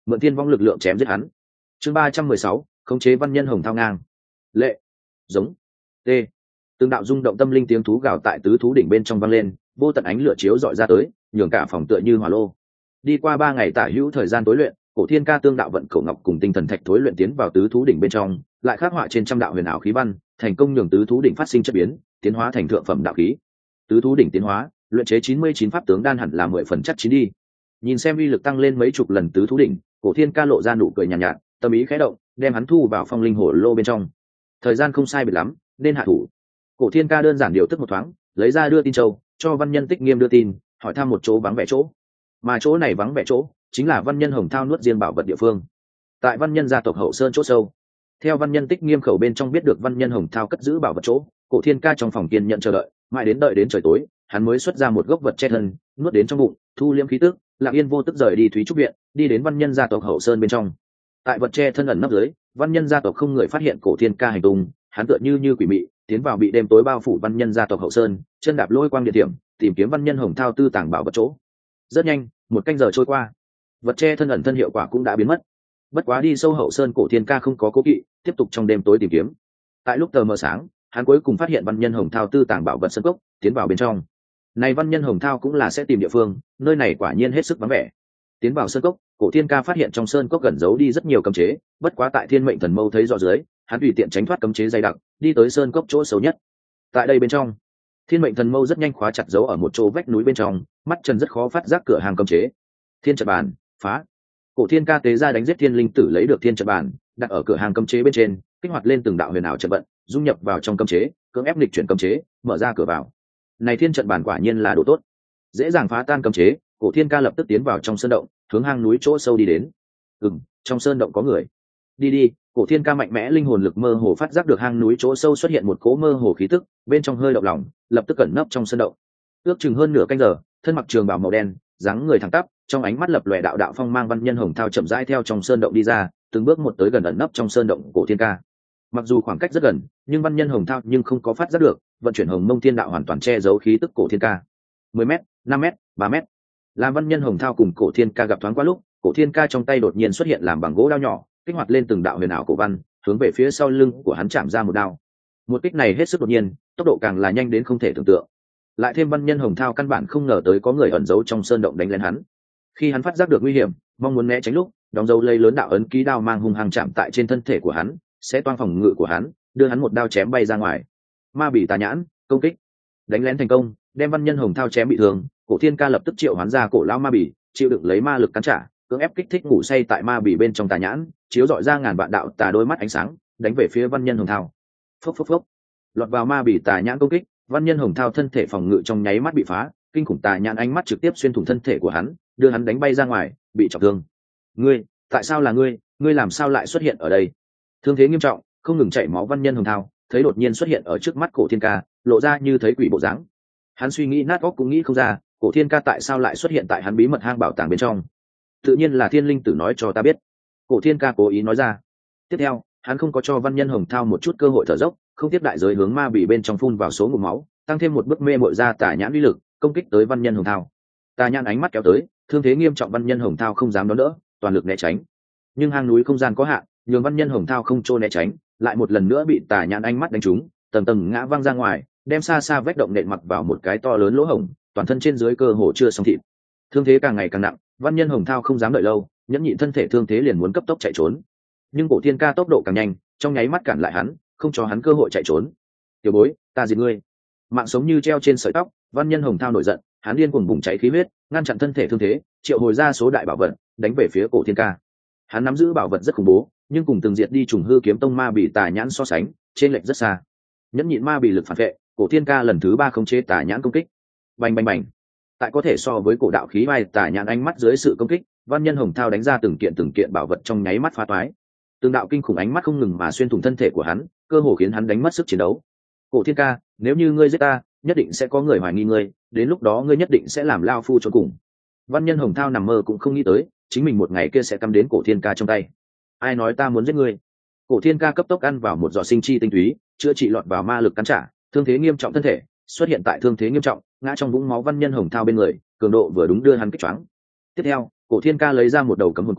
mượn thiên vong lực lượng chém giết hắn. Chương 316, khống chế văn nhân hồng thao ngang. Lệ, giống, t. Từng đạo rung động tâm linh tiếng thú gào tại tứ thú đỉnh bên trong vang lên, vô tận ánh lửa chiếu dọi ra tới, nhường cả phòng tựa như hỏa lô. Đi qua 3 ngày tả hữu thời gian tối luyện, Cổ Thiên Ca tương đạo vận cổ ngọc cùng tinh thần thạch thối luyện tiến vào tứ thú đỉnh bên trong, lại khắc họa trên trăm đạo huyền ảo khí văn, thành công nhường tứ thú đỉnh phát sinh chất biến, tiến hóa thành thượng phẩm đạo khí. Tứ thú đỉnh tiến hóa, luyện chế 99 pháp tướng đan hẳn là 10 phần chắc chín đi. Nhìn xem uy lực tăng lên mấy chục lần tứ thú đỉnh, Cổ Thiên Ca lộ ra nụ cười nhàn nhạt, tâm ý khẽ động, đem hắn thu vào phong linh hồ lô bên trong. Thời gian không sai biệt lắm, nên hạ thủ. Cổ Thiên Ca đơn giản điều tức một thoáng, lấy ra đưa tin châu, cho văn nhân Tích Nghiêm đưa tin, hỏi thăm một chỗ vắng vẻ chỗ. Mà chỗ này vắng vẻ chỗ, chính là văn nhân hồng thao nuốt riêng bảo vật địa phương. Tại văn nhân gia tộc hậu sơn chỗ sâu. Theo văn nhân Tích Nghiêm khẩu bên trong biết được văn nhân hồng thao cất giữ bảo vật chỗ, Cổ Thiên Ca trong phòng kiên nhận chờ đợi, mãi đến đợi đến trời tối, hắn mới xuất ra một gốc vật che thân, nuốt đến trong bụng, thu liễm khí tức, lặng yên vô tức rời đi Thúy Trúc viện, đi đến văn nhân gia tộc hậu sơn bên trong. Tại vật che thân ẩn nấp dưới, văn nhân gia tộc không người phát hiện Cổ Thiên Ca hành tung, hắn tựa như quỷ mị, tiến vào bị đêm tối bao phủ văn nhân gia tộc hậu sơn, chân đạp lôi quang địa điểm, tìm kiếm văn nhân hồng thao tư tàng bảo vật chỗ. Rất nhanh, 1 canh giờ trôi qua, vật che thân ẩn thân hiệu quả cũng đã biến mất. Bất quá đi sâu hậu sơn, Cổ Thiên Ca không có cố kỵ, tiếp tục trong đêm tối tìm kiếm. Tại lúc tờ mờ sáng, hắn cuối cùng phát hiện văn nhân hồng thao tư tàng bảo vật sân cốc, tiến vào bên trong. Này văn nhân hồng thao cũng là sẽ tìm địa phương, nơi này quả nhiên hết sức vắng vẻ. Tiến vào sơn cốc, Cổ Thiên Ca phát hiện trong sơn cốc gần giấu đi rất nhiều cấm chế, bất quá tại Thiên Mệnh Thần Mâu thấy rõ dưới, hắn tùy tiện tránh thoát cấm chế dày đặc, đi tới sơn cốc chỗ xấu nhất. Tại đây bên trong, Thiên Mệnh Thần Mâu rất nhanh khóa chặt giấu ở một chỗ vách núi bên trong, mắt Trần rất khó phát giác cửa hàng cấm chế. Thiên trận bàn, phá. Cổ Thiên Ca tế ra đánh giết thiên linh tử lấy được thiên trận bàn, đặt ở cửa hàng cấm chế bên trên, kích hoạt lên từng đạo huyền ảo trận vận, dung nhập vào trong cấm chế, cưỡng ép nghịch chuyển cấm chế, mở ra cửa vào. Này thiên trận bàn quả nhiên là đồ tốt, dễ dàng phá tan cấm chế. Cổ Thiên Ca lập tức tiến vào trong sơn động, hướng hang núi chỗ sâu đi đến. Trong sơn động có người. Đi. Cổ Thiên Ca mạnh mẽ linh hồn lực mơ hồ phát giác được hang núi chỗ sâu xuất hiện một cỗ mơ hồ khí tức, bên trong hơi động lòng, lập tức cẩn nấp trong sơn động. Ước chừng hơn nửa canh giờ, thân mặc trường bào màu đen, dáng người thẳng tắp, trong ánh mắt lập lòe đạo đạo phong mang văn nhân hồng thao chậm rãi theo trong sơn động đi ra, từng bước một tới gần ẩn nấp trong sơn động Cổ Thiên Ca. Mặc dù khoảng cách rất gần, nhưng văn nhân hồng thao nhưng không có phát giác được, vận chuyển hồng mông thiên đạo hoàn toàn che giấu khí tức Cổ Thiên Ca. 10 m, 5 m, 3 m. Làm văn nhân hồng thao cùng Cổ Thiên Ca gặp thoáng qua lúc, Cổ Thiên Ca trong tay đột nhiên xuất hiện làm bằng gỗ đao nhỏ, kích hoạt lên từng đạo huyền ảo cổ văn, hướng về phía sau lưng của hắn chạm ra một đao. Một kích này hết sức đột nhiên, tốc độ càng là nhanh đến không thể tưởng tượng. Lại thêm văn nhân hồng thao căn bản không ngờ tới có người ẩn giấu trong sơn động đánh lên hắn. Khi hắn phát giác được nguy hiểm, mong muốn né tránh lúc, đóng dấu lấy lớn đạo ấn ký đao mang hung hăng chạm tại trên thân thể của hắn, sẽ toang phòng ngự của hắn, đưa hắn một đao chém bay ra ngoài. Ma bỉ tà nhãn, công kích. Đánh lén thành công, đem văn nhân hồng thao chém bị thương. Cổ Thiên Ca lập tức triệu hoán ra cổ lão ma bỉ, chịu đựng lấy ma lực cắn trả, cưỡng ép kích thích ngủ say tại ma bỉ bên trong tà nhãn, chiếu dọi ra ngàn vạn đạo tà đôi mắt ánh sáng, đánh về phía văn nhân hồng thao. Phốc. Lọt vào ma bỉ tà nhãn công kích, văn nhân hồng thao thân thể phòng ngự trong nháy mắt bị phá, kinh khủng tà nhãn ánh mắt trực tiếp xuyên thủng thân thể của hắn, đưa hắn đánh bay ra ngoài, bị trọng thương. Ngươi, tại sao là ngươi làm sao lại xuất hiện ở đây? Thương thế nghiêm trọng, không ngừng chảy máu văn nhân hồng thao, thấy đột nhiên xuất hiện ở trước mắt Cổ Thiên Ca, lộ ra như thấy quỷ bộ dáng. Hắn suy nghĩ nát óc cũng nghĩ không ra, Cổ Thiên Ca tại sao lại xuất hiện tại hắn bí mật hang bảo tàng bên trong. Tự nhiên là thiên linh tử nói cho ta biết. Cổ Thiên Ca cố ý nói ra. Tiếp theo, hắn không có cho văn nhân hồng thao một chút cơ hội thở dốc, không tiếp đại giới hướng ma bỉ bên trong phun vào số ngụm máu, tăng thêm một bước mê mội ra tà nhãn uy lực, công kích tới văn nhân hồng thao. Tà nhãn ánh mắt kéo tới, thương thế nghiêm trọng văn nhân hồng thao không dám đón đỡ, toàn lực né tránh. Nhưng hang núi không gian có hạn, nhường văn nhân hồng thao không trôi né tránh, lại một lần nữa bị tà nhãn ánh mắt đánh trúng, tầng ngã văng ra ngoài, đem xa vách động nện mặc vào một cái to lớn lỗ hổng, toàn thân trên dưới cơ hồ chưa xong thịt. Thương thế càng ngày càng nặng, văn nhân hồng thao không dám đợi lâu, nhẫn nhịn thân thể thương thế liền muốn cấp tốc chạy trốn. Nhưng Cổ Thiên Ca tốc độ càng nhanh, trong nháy mắt cản lại hắn, không cho hắn cơ hội chạy trốn. Tiểu bối, ta diệt ngươi. Mạng sống như treo trên sợi tóc, văn nhân hồng thao nổi giận, hắn điên cuồng bùng cháy khí huyết, ngăn chặn thân thể thương thế, triệu hồi ra số đại bảo vật, đánh về phía Cổ Thiên Ca. Hắn nắm giữ bảo vật rất khủng bố, nhưng cùng từng diệt đi trùng hư kiếm tông ma bỉ tà nhãn so sánh, trên lệch rất xa. Nhẫn nhịn ma bỉ lực phản vệ, Cổ Thiên Ca lần thứ 3 khống chế tà nhãn công kích. Bành. Tại có thể so với cổ đạo khí vai tà nhãn ánh mắt dưới sự công kích, văn nhân hồng thao đánh ra từng kiện bảo vật trong nháy mắt phá toái. Từng đạo kinh khủng ánh mắt không ngừng mà xuyên thủng thân thể của hắn, cơ hồ khiến hắn đánh mất sức chiến đấu. Cổ Thiên Ca, nếu như ngươi giết ta, nhất định sẽ có người hoài nghi ngươi, đến lúc đó ngươi nhất định sẽ làm lao phu chôn cùng. Văn nhân hồng thao nằm mơ cũng không nghĩ tới, chính mình một ngày kia sẽ cắm đến Cổ Thiên Ca trong tay. Ai nói ta muốn giết ngươi? Cổ Thiên Ca cấp tốc ăn vào một giọt sinh chi tinh túy, chữa trị lọt vào ma lực cắn trả, thương thế nghiêm trọng thân thể, xuất hiện tại thương thế nghiêm trọng, ngã trong vũng máu văn nhân hồng thao bên người, cường độ vừa đúng đưa hắn kích choáng. Tiếp theo, Cổ Thiên Ca lấy ra một đầu cấm hồn cổ,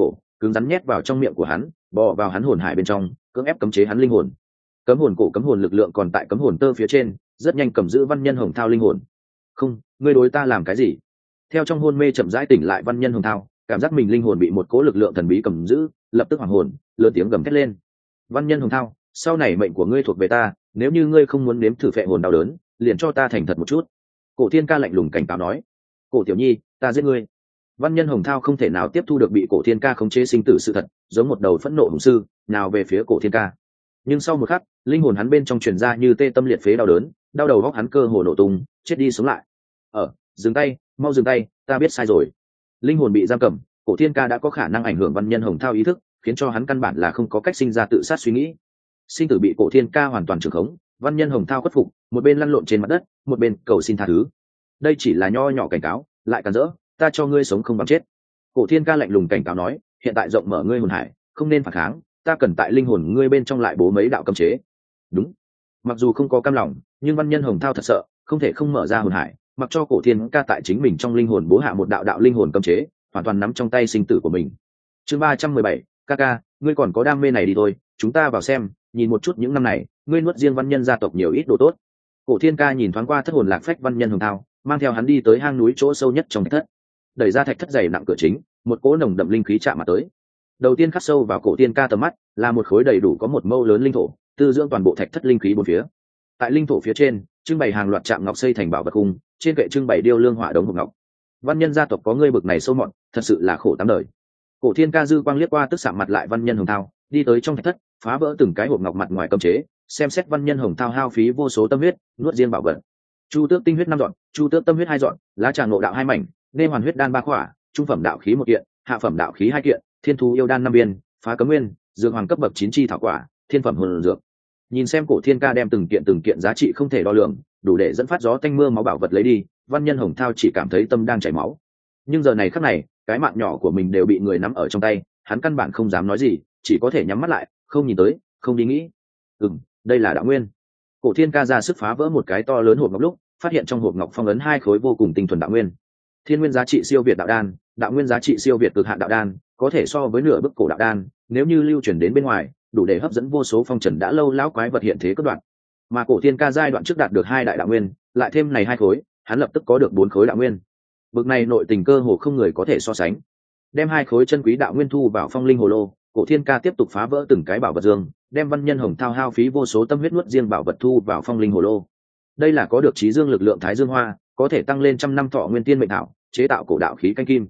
cứng rắn nhét vào trong miệng của hắn, bò vào hắn hồn hải bên trong, cưỡng ép cấm chế hắn linh hồn. Cấm hồn cổ cấm hồn lực lượng còn tại cấm hồn tơ phía trên, rất nhanh cầm giữ Văn Nhân Hồng Thao linh hồn. Không, ngươi đối ta làm cái gì? Theo trong hôn mê chậm rãi tỉnh lại Văn Nhân Hồng Thao, cảm giác mình linh hồn bị một cỗ lực lượng thần bí cầm giữ, lập tức hoảng hồn, lớn tiếng gầm thét lên. Văn Nhân Hồng Thao, sau này mệnh của ngươi thuộc về ta, nếu như ngươi không muốn nếm thử phệ hồn đau đớn, liền cho ta thành thật một chút. Cổ Thiên Ca lạnh lùng cảnh cáo nói. Cổ Tiểu Nhi, ta giết ngươi. Văn Nhân Hồng Thao không thể nào tiếp thu được bị Cổ Thiên Ca khống chế sinh tử sự thật, giống một đầu phẫn nộ hùng sư, nào về phía Cổ Thiên Ca. Nhưng sau một khắc, linh hồn hắn bên trong truyền ra như tê tâm liệt phế đau đớn, đau đầu góc hắn cơ hồ nổ tung, chết đi sống lại. Dừng tay, mau dừng tay, ta biết sai rồi. Linh hồn bị giam cầm, Cổ Thiên Ca đã có khả năng ảnh hưởng Văn Nhân Hồng Thao ý thức, khiến cho hắn căn bản là không có cách sinh ra tự sát suy nghĩ. Sinh tử bị Cổ Thiên Ca hoàn toàn trưởng khống, Văn Nhân Hồng Thao khuất phục, một bên lăn lộn trên mặt đất, một bên cầu xin tha thứ. Đây chỉ là nho nhỏ cảnh cáo, lại cản rỡ, ta cho ngươi sống không bằng chết. Cổ Thiên Ca lạnh lùng cảnh cáo nói, hiện tại rộng mở ngươi hồn hải, không nên phản kháng, ta cần tại linh hồn ngươi bên trong lại bố mấy đạo cấm chế. Đúng. Mặc dù không có cam lòng, nhưng Văn Nhân Hồng Thao thật sợ, không thể không mở ra hồn hải, mặc cho Cổ Thiên Ca tại chính mình trong linh hồn bố hạ một đạo đạo linh hồn cấm chế, hoàn toàn nắm trong tay sinh tử của mình. Chương 317, ca, ngươi còn có đam mê này đi thôi, chúng ta vào xem, nhìn một chút những năm này, ngươi nuốt riêng Văn Nhân gia tộc nhiều ít đồ tốt. Cổ Thiên Ca nhìn thoáng qua thất hồn lạc phách Văn Nhân Hồng Thao, mang theo hắn đi tới hang núi chỗ sâu nhất trong thạch thất. Đẩy ra thạch thất dày nặng cửa chính, một cỗ nồng đậm linh khí chạm mặt tới. Đầu tiên khắc sâu vào Cổ Thiên Ca tầm mắt, là một khối đầy đủ có một mâu lớn linh thổ, tư dưỡng toàn bộ thạch thất linh khí bốn phía. Tại linh thổ phía trên, trưng bày hàng loạt chạm ngọc xây thành bảo vật cung, trên kệ trưng bày điêu lương họa đống hộp ngọc. Văn Nhân gia tộc có ngươi bực này sâu mọt, thật sự là khổ tám đời. Cổ Thiên Ca dư quang liếc qua tức sạm mặt lại Văn Nhân Hồng Thao, đi tới trong thạch thất, phá vỡ từng cái hộp ngọc mặt ngoài cấm chế, xem xét Văn Nhân Hồng Thao hao phí vô số tâm huyết, nuốt riêng bảo vật. Chu tước tinh huyết 5 dọn, chu tước tâm huyết 2 dọn, lá trà ngộ đạo 2 mảnh, nê hoàn huyết đan 3 khỏa, trung phẩm đạo khí 1 kiện, hạ phẩm đạo khí 2 kiện, thiên thú yêu đan 5 viên, phá cấm nguyên, dược hoàng cấp bậc 9 chi thảo quả, thiên phẩm hồn dược. Nhìn xem Cổ Thiên Ca đem từng kiện giá trị không thể đo lường, đủ để dẫn phát gió tanh mưa máu bảo vật lấy đi, Văn Nhân Hồng Thao chỉ cảm thấy tâm đang chảy máu. Nhưng giờ này khắc này, cái mạng nhỏ của mình đều bị người nắm ở trong tay, hắn căn bản không dám nói gì, chỉ có thể nhắm mắt lại, không nhìn tới, không đi nghĩ. Đây là đạo nguyên. Cổ Thiên Ca ra sức phá vỡ một cái to lớn hộp ngọc lúc, phát hiện trong hộp ngọc phong ấn 2 khối vô cùng tinh thuần đạo nguyên. Thiên nguyên giá trị siêu việt đạo đan, đạo nguyên giá trị siêu việt cực hạn đạo đan, có thể so với nửa bức cổ đạo đan, nếu như lưu truyền đến bên ngoài, đủ để hấp dẫn vô số phong trần đã lâu lão quái vật hiện thế cất đoạn. Mà Cổ Thiên Ca giai đoạn trước đạt được 2 đại đạo nguyên, lại thêm này 2 khối, hắn lập tức có được 4 khối đạo nguyên. Bực này nội tình cơ hồ không người có thể so sánh. Đem 2 khối chân quý đạo nguyên thu vào phong linh hồ lô, Cổ Thiên Ca tiếp tục phá vỡ từng cái bảo vật dương, đem Văn Nhân Hồng Thao hao phí vô số tâm huyết nuốt riêng bảo vật thu vào phong linh hồ lô. Đây là có được trí dương lực lượng thái dương hoa, có thể tăng lên 100 năm thọ nguyên tiên mệnh thảo, chế tạo cổ đạo khí canh kim.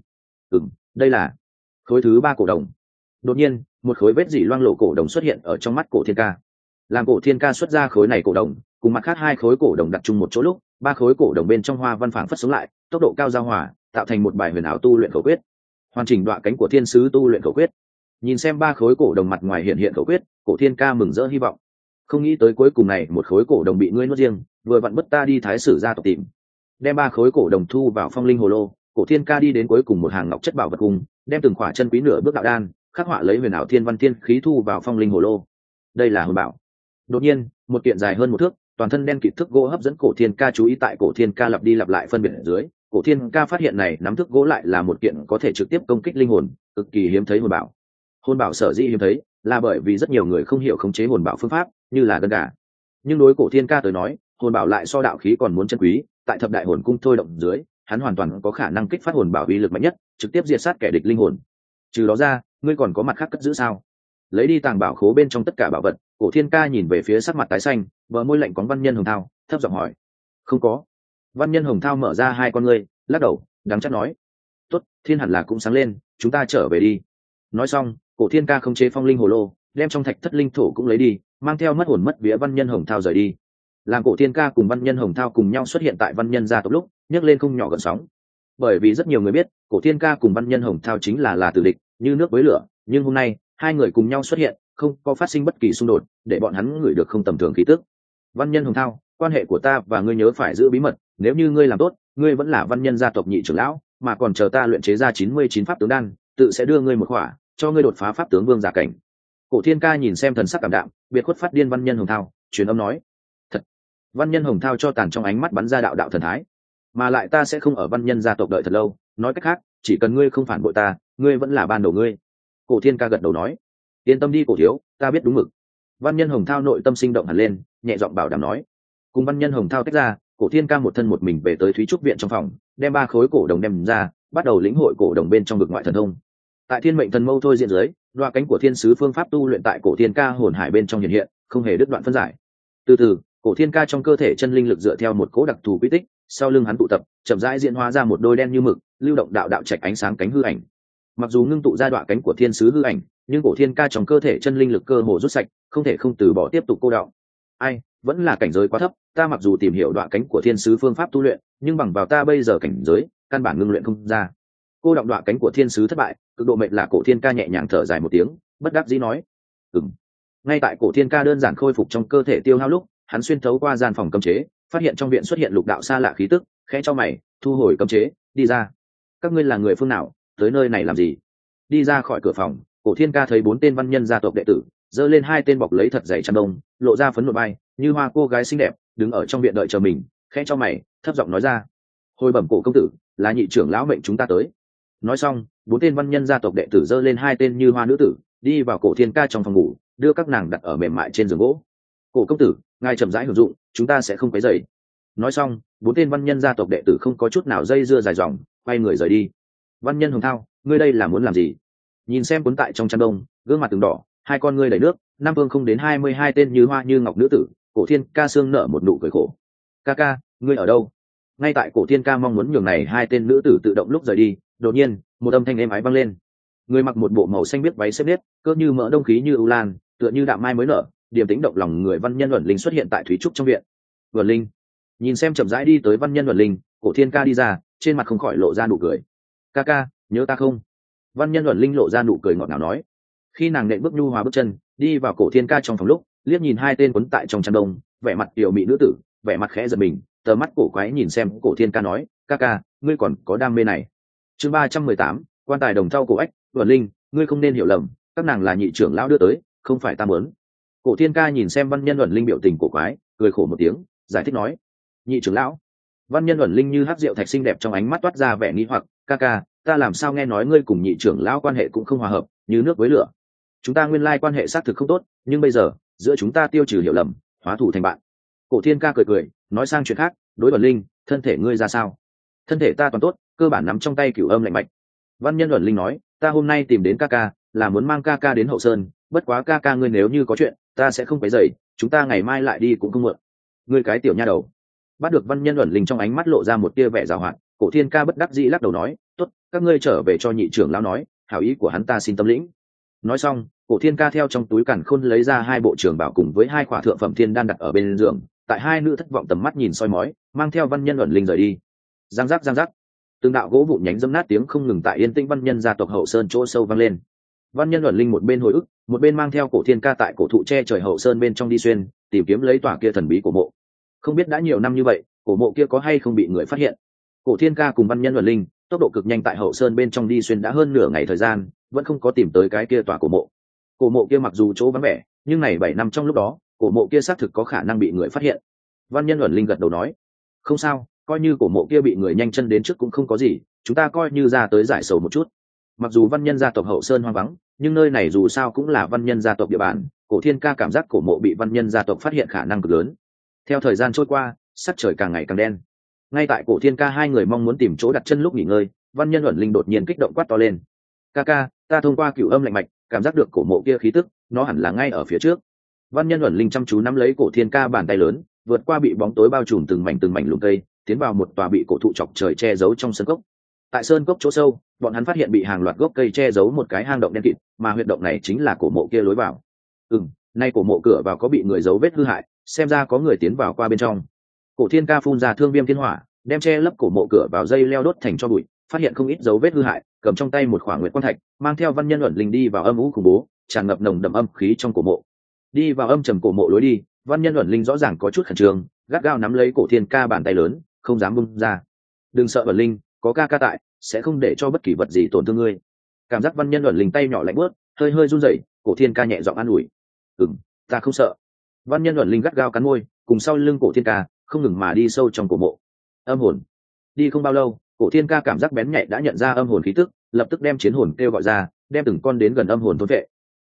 Đây là khối thứ 3 cổ đồng. Đột nhiên, một khối vết dỉ loang lổ cổ đồng xuất hiện ở trong mắt Cổ Thiên Ca. Làm Cổ Thiên Ca xuất ra khối này cổ đồng, cùng mặt khác 2 khối cổ đồng đặt chung một chỗ lúc, 3 khối cổ đồng bên trong hoa văn phảng phất sống lại, tốc độ cao giao hòa, tạo thành một bài huyền ảo tu luyện khẩu quyết. Hoàn chỉnh đoạn cánh của thiên sứ tu luyện khẩu quyết. Nhìn xem 3 khối cổ đồng mặt ngoài hiện khẩu quyết, Cổ Thiên Ca mừng rỡ hy vọng. Không nghĩ tới cuối cùng này một khối cổ đồng bị ngươi nuốt riêng, vừa vặn bất ta đi thái sử gia tộc tìm. Đem 3 khối cổ đồng thu vào phong linh hồ lô, Cổ Thiên Ca đi đến cuối cùng một hàng ngọc chất bảo vật cung, đem từng khỏa chân quý nửa bước đạo đan, khắc họa lấy huyền ảo thiên văn thiên khí thu vào phong linh hồ lô. Đây là hồn bảo. Đột nhiên, một kiện dài hơn 1 thước, toàn thân đen kịt thước gỗ hấp dẫn Cổ Thiên Ca chú ý. Tại Cổ Thiên Ca lặp đi lặp lại phân biệt ở dưới, Cổ Thiên Ca phát hiện này nắm thước gỗ lại là một kiện có thể trực tiếp công kích linh hồn, cực kỳ hiếm thấy hồn bảo. Hồn bảo sở dĩ hiếm thấy, là bởi vì rất nhiều người không hiểu khống chế hồn bảo phương pháp, như là gân gà. Nhưng đối Cổ Thiên Ca tới nói, hồn bảo lại so đạo khí còn muốn chân quý, tại thập đại hồn cung thôi động dưới, hắn hoàn toàn có khả năng kích phát hồn bảo uy lực mạnh nhất, trực tiếp diệt sát kẻ địch linh hồn. Trừ đó ra, ngươi còn có mặt khác cất giữ sao? Lấy đi tàng bảo khố bên trong tất cả bảo vật, Cổ Thiên Ca nhìn về phía sắc mặt tái xanh, bờ môi lạnh cóng Văn Nhân Hồng Thao, thấp giọng hỏi. Không có. Văn Nhân Hồng Thao mở ra 2 con ngươi, lắc đầu, đắng chát nói. Tốt, thiên hẳn là cũng sáng lên, chúng ta trở về đi. Nói xong, Cổ Thiên Ca không chế phong linh hồ lô, đem trong thạch thất linh thổ cũng lấy đi, mang theo mất hồn mất vía Văn Nhân Hồng Thao rời đi. Làm Cổ Thiên Ca cùng Văn Nhân Hồng Thao cùng nhau xuất hiện tại Văn Nhân gia tộc lúc, nhấc lên không nhỏ gợn sóng. Bởi vì rất nhiều người biết, Cổ Thiên Ca cùng Văn Nhân Hồng Thao chính là tử địch, như nước với lửa, nhưng hôm nay, 2 người cùng nhau xuất hiện, không có phát sinh bất kỳ xung đột, để bọn hắn ngửi được không tầm thường khí tức. Văn Nhân Hồng Thao, quan hệ của ta và ngươi nhớ phải giữ bí mật, nếu như ngươi làm tốt, ngươi vẫn là Văn Nhân gia tộc nhị trưởng lão, mà còn chờ ta luyện chế ra 99 pháp tướng đan, tự sẽ đưa ngươi một khỏa, cho ngươi đột phá pháp tướng vương giả cảnh. Cổ Thiên Ca nhìn xem thần sắc cảm đạm, biệt khuất phát điên Văn Nhân Hồng Thao, truyền âm nói. Thật. Văn Nhân Hồng Thao cho tàn trong ánh mắt bắn ra đạo đạo thần thái. Mà lại ta sẽ không ở Văn Nhân gia tộc đợi thật lâu, nói cách khác, chỉ cần ngươi không phản bội ta, ngươi vẫn là ban đầu ngươi. Cổ Thiên Ca gật đầu nói, yên tâm đi cổ thiếu, ta biết đúng mực. Văn Nhân Hồng Thao nội tâm sinh động hẳn lên, nhẹ giọng bảo đảm nói. Cùng Văn Nhân Hồng Thao tách ra, Cổ Thiên Ca một thân một mình về tới Thúy Trúc viện trong phòng, đem 3 khối cổ đồng đem ra, bắt đầu lĩnh hội cổ đồng bên trong vực ngoại thần thông. Tại Thiên Mệnh Thần Mâu thôi diện dưới, đoạ cánh của thiên sứ phương pháp tu luyện tại Cổ Thiên Ca hồn hải bên trong hiện hiện, không hề đứt đoạn phân giải. Từ từ, Cổ Thiên Ca trong cơ thể chân linh lực dựa theo một cỗ đặc thù quy tích, sau lưng hắn tụ tập, chậm rãi diễn hóa ra một đôi đen như mực, lưu động đạo đạo trạch ánh sáng cánh hư ảnh. Mặc dù ngưng tụ ra đoạ cánh của thiên sứ hư ảnh, nhưng Cổ Thiên Ca trong cơ thể chân linh lực cơ hồ rút sạch, không thể không từ bỏ tiếp tục cô đọng. Ai, vẫn là cảnh giới quá thấp, ta mặc dù tìm hiểu đoạ cánh của thiên sứ phương pháp tu luyện, nhưng bằng vào ta bây giờ cảnh giới, căn bản ngưng luyện không ra. Cô đọng đoạ cánh của thiên sứ thất bại, cực độ mệnh là Cổ Thiên Ca nhẹ nhàng thở dài một tiếng, bất đắc dĩ nói, ngay tại Cổ Thiên Ca đơn giản khôi phục trong cơ thể tiêu hao lúc, hắn xuyên thấu qua gian phòng cấm chế, phát hiện trong viện xuất hiện lục đạo xa lạ khí tức, khẽ cho mày, thu hồi cấm chế, đi ra. Các ngươi là người phương nào, tới nơi này làm gì? Đi ra khỏi cửa phòng, Cổ Thiên Ca thấy 4 tên văn nhân gia tộc đệ tử, giơ lên 2 tên bọc lấy thật dày chăn đông, lộ ra phấn nộ bay, như hoa cô gái xinh đẹp, đứng ở trong viện đợi chờ mình, khẽ cho mày, thấp giọng nói ra: "Hồi bẩm Cổ công tử, là nhị trưởng lão mệnh chúng ta tới." Nói xong, 4 tên văn nhân gia tộc đệ tử giơ lên 2 tên như hoa nữ tử, đi vào Cổ Thiên Ca trong phòng ngủ, đưa các nàng đặt ở mềm mại trên giường gỗ. "Cổ công tử, ngài chậm rãi hưởng dụng, chúng ta sẽ không quấy rầy." Nói xong, 4 tên văn nhân gia tộc đệ tử không có chút nào dây dưa dài dòng, quay người rời đi. Văn nhân Hồng Thao, ngươi đây là muốn làm gì? Nhìn xem cuốn tại trong chăn đông, gương mặt từng đỏ, 2 con ngươi đầy nước, Nam Vương không đến 22 tên như hoa như ngọc nữ tử, Cổ Thiên Ca sương nở một nụ cười khổ. "Ca ca, ngươi ở đâu?" Ngay tại Cổ Thiên Ca mong muốn nhường này 2 tên nữ tử tự động lúc rời đi, đột nhiên, một âm thanh êm ái vang lên. Người mặc một bộ màu xanh biếc váy xếp nếp, cơ như mỡ đông khí như ưu lan, tựa như đạm mai mới nở, điềm tĩnh động lòng người văn nhân Luẩn Linh xuất hiện tại Thúy Trúc trong viện. Luẩn Linh nhìn xem chậm rãi đi tới văn nhân Luẩn Linh, Cổ Thiên Ca đi ra, trên mặt không khỏi lộ ra nụ cười. "Ca ca, nhớ ta không?" Văn nhân Luẩn Linh lộ ra nụ cười ngọt ngào nói. Khi nàng nện bước nhu hòa bước chân đi vào Cổ Thiên Ca trong phòng lúc, liếc nhìn 2 tên quấn tại trong chăn đông, vẻ mặt tiểu mỹ nữ tử, vẻ mặt khẽ giật mình, tờ mắt cổ quái nhìn xem Cổ Thiên Ca nói: "Ca ca, ngươi còn có đam mê này." Chương 318, quan tài đồng thau cổ ách. Luẩn Linh, ngươi không nên hiểu lầm, các nàng là nhị trưởng lão đưa tới, không phải ta muốn. Cổ Thiên Ca nhìn xem văn nhân Luẩn Linh biểu tình cổ quái, cười khổ một tiếng, giải thích nói: "Nhị trưởng lão?" Văn nhân Luẩn Linh như hắc rượu thạch xinh đẹp trong ánh mắt toát ra vẻ nghi hoặc. "Ca ca, ta làm sao nghe nói ngươi cùng nhị trưởng lão quan hệ cũng không hòa hợp, như nước với lửa. Chúng ta nguyên lai quan hệ xác thực không tốt, nhưng bây giờ giữa chúng ta tiêu trừ hiểu lầm, hóa thù thành bạn." Cổ Thiên Ca cười cười, nói sang chuyện khác, đối Luẩn Linh: "Thân thể ngươi ra sao?" "Thân thể ta toàn tốt, cơ bản nắm trong tay cửu âm lạnh mạch." Văn nhân Luẩn Linh nói: "Ta hôm nay tìm đến ca ca, là muốn mang ca ca đến Hậu Sơn, bất quá ca ca ngươi nếu như có chuyện, ta sẽ không phải dậy, chúng ta ngày mai lại đi cũng không muộn." "Ngươi cái tiểu nha đầu." Bắt được văn nhân Luẩn Linh trong ánh mắt lộ ra một tia vẻ giảo hoạt, Cổ Thiên Ca bất đắc dĩ lắc đầu nói: "Tốt, các ngươi trở về cho nhị trưởng lão nói, hảo ý của hắn ta xin tâm lĩnh." Nói xong, Cổ Thiên Ca theo trong túi càn khôn lấy ra 2 bộ trưởng bảo cùng với 2 khỏa thượng phẩm thiên đan đặt ở bên giường, tại 2 nữ thất vọng tầm mắt nhìn soi mói, mang theo văn nhân Luẩn Linh rời đi. Giang giác, từng đạo gỗ vụn nhánh dẫm nát tiếng không ngừng tại yên tĩnh văn nhân gia tộc Hậu Sơn chỗ sâu vang lên. Văn nhân Luẩn Linh một bên hồi ức, một bên mang theo Cổ Thiên Ca tại cổ thụ che trời Hậu Sơn bên trong đi xuyên, tìm kiếm lấy tòa kia thần bí của mộ. Không biết đã nhiều năm như vậy, cổ mộ kia có hay không bị người phát hiện. Cổ Thiên Ca cùng văn nhân Luẩn Linh tốc độ cực nhanh tại Hậu Sơn bên trong đi xuyên đã hơn nửa ngày thời gian, vẫn không có tìm tới cái kia tòa cổ mộ. Cổ mộ kia mặc dù chỗ vắng vẻ, nhưng này 7 năm trong lúc đó, cổ mộ kia xác thực có khả năng bị người phát hiện. Văn nhân Luẩn Linh gật đầu nói: "Không sao, coi như cổ mộ kia bị người nhanh chân đến trước cũng không có gì, chúng ta coi như ra tới giải sầu một chút." Mặc dù văn nhân gia tộc Hậu Sơn hoang vắng, nhưng nơi này dù sao cũng là văn nhân gia tộc địa bàn, Cổ Thiên Ca cảm giác cổ mộ bị văn nhân gia tộc phát hiện khả năng cực lớn. Theo thời gian trôi qua, sắc trời càng ngày càng đen. Ngay tại Cổ Thiên Ca 2 người mong muốn tìm chỗ đặt chân lúc nghỉ ngơi, văn nhân Luẩn Linh đột nhiên kích động quát to lên: "Ca ca, ta thông qua cửu âm lạnh mạch, cảm giác được cổ mộ kia khí tức, nó hẳn là ngay ở phía trước." Văn nhân Luẩn Linh chăm chú nắm lấy Cổ Thiên Ca bàn tay lớn, vượt qua bị bóng tối bao trùm từng mảnh lùm cây, tiến vào một tòa bị cổ thụ chọc trời che giấu trong sơn cốc. Tại sơn cốc chỗ sâu, bọn hắn phát hiện bị hàng loạt gốc cây che giấu một cái hang động đen kịt, mà huyệt động này chính là cổ mộ kia lối vào. Nay cổ mộ cửa vào có bị người giấu vết hư hại, xem ra có người tiến vào qua bên trong. Cổ Thiên Ca phun ra thương viêm thiên hỏa, đem che lấp cổ mộ cửa vào dây leo đốt thành cho bụi, phát hiện không ít dấu vết hư hại, cầm trong tay một khoảng nguyệt quan thạch, mang theo văn nhân Luẩn Linh đi vào âm u khủng bố, tràn ngập nồng đậm âm khí trong cổ mộ. Đi vào âm trầm cổ mộ lối đi, văn nhân Luẩn Linh rõ ràng có chút khẩn trương, gắt gao nắm lấy Cổ Thiên Ca bàn tay lớn, không dám buông ra. "Đừng sợ Luẩn Linh, có ca ca tại, sẽ không để cho bất kỳ vật gì tổn thương ngươi." Cảm giác văn nhân Luẩn Linh tay nhỏ lạnh bước, hơi hơi run rẩy, Cổ Thiên Ca nhẹ giọng an ủi: Ta không sợ." Văn nhân Luẩn Linh gắt gao cắn môi, cùng sau lưng Cổ Thiên Ca không ngừng mà đi sâu trong cổ mộ. Âm hồn. Đi không bao lâu, Cổ Thiên Ca cảm giác bén nhạy đã nhận ra âm hồn khí tức, lập tức đem chiến hồn kêu gọi ra, đem từng con đến gần âm hồn thôn vệ.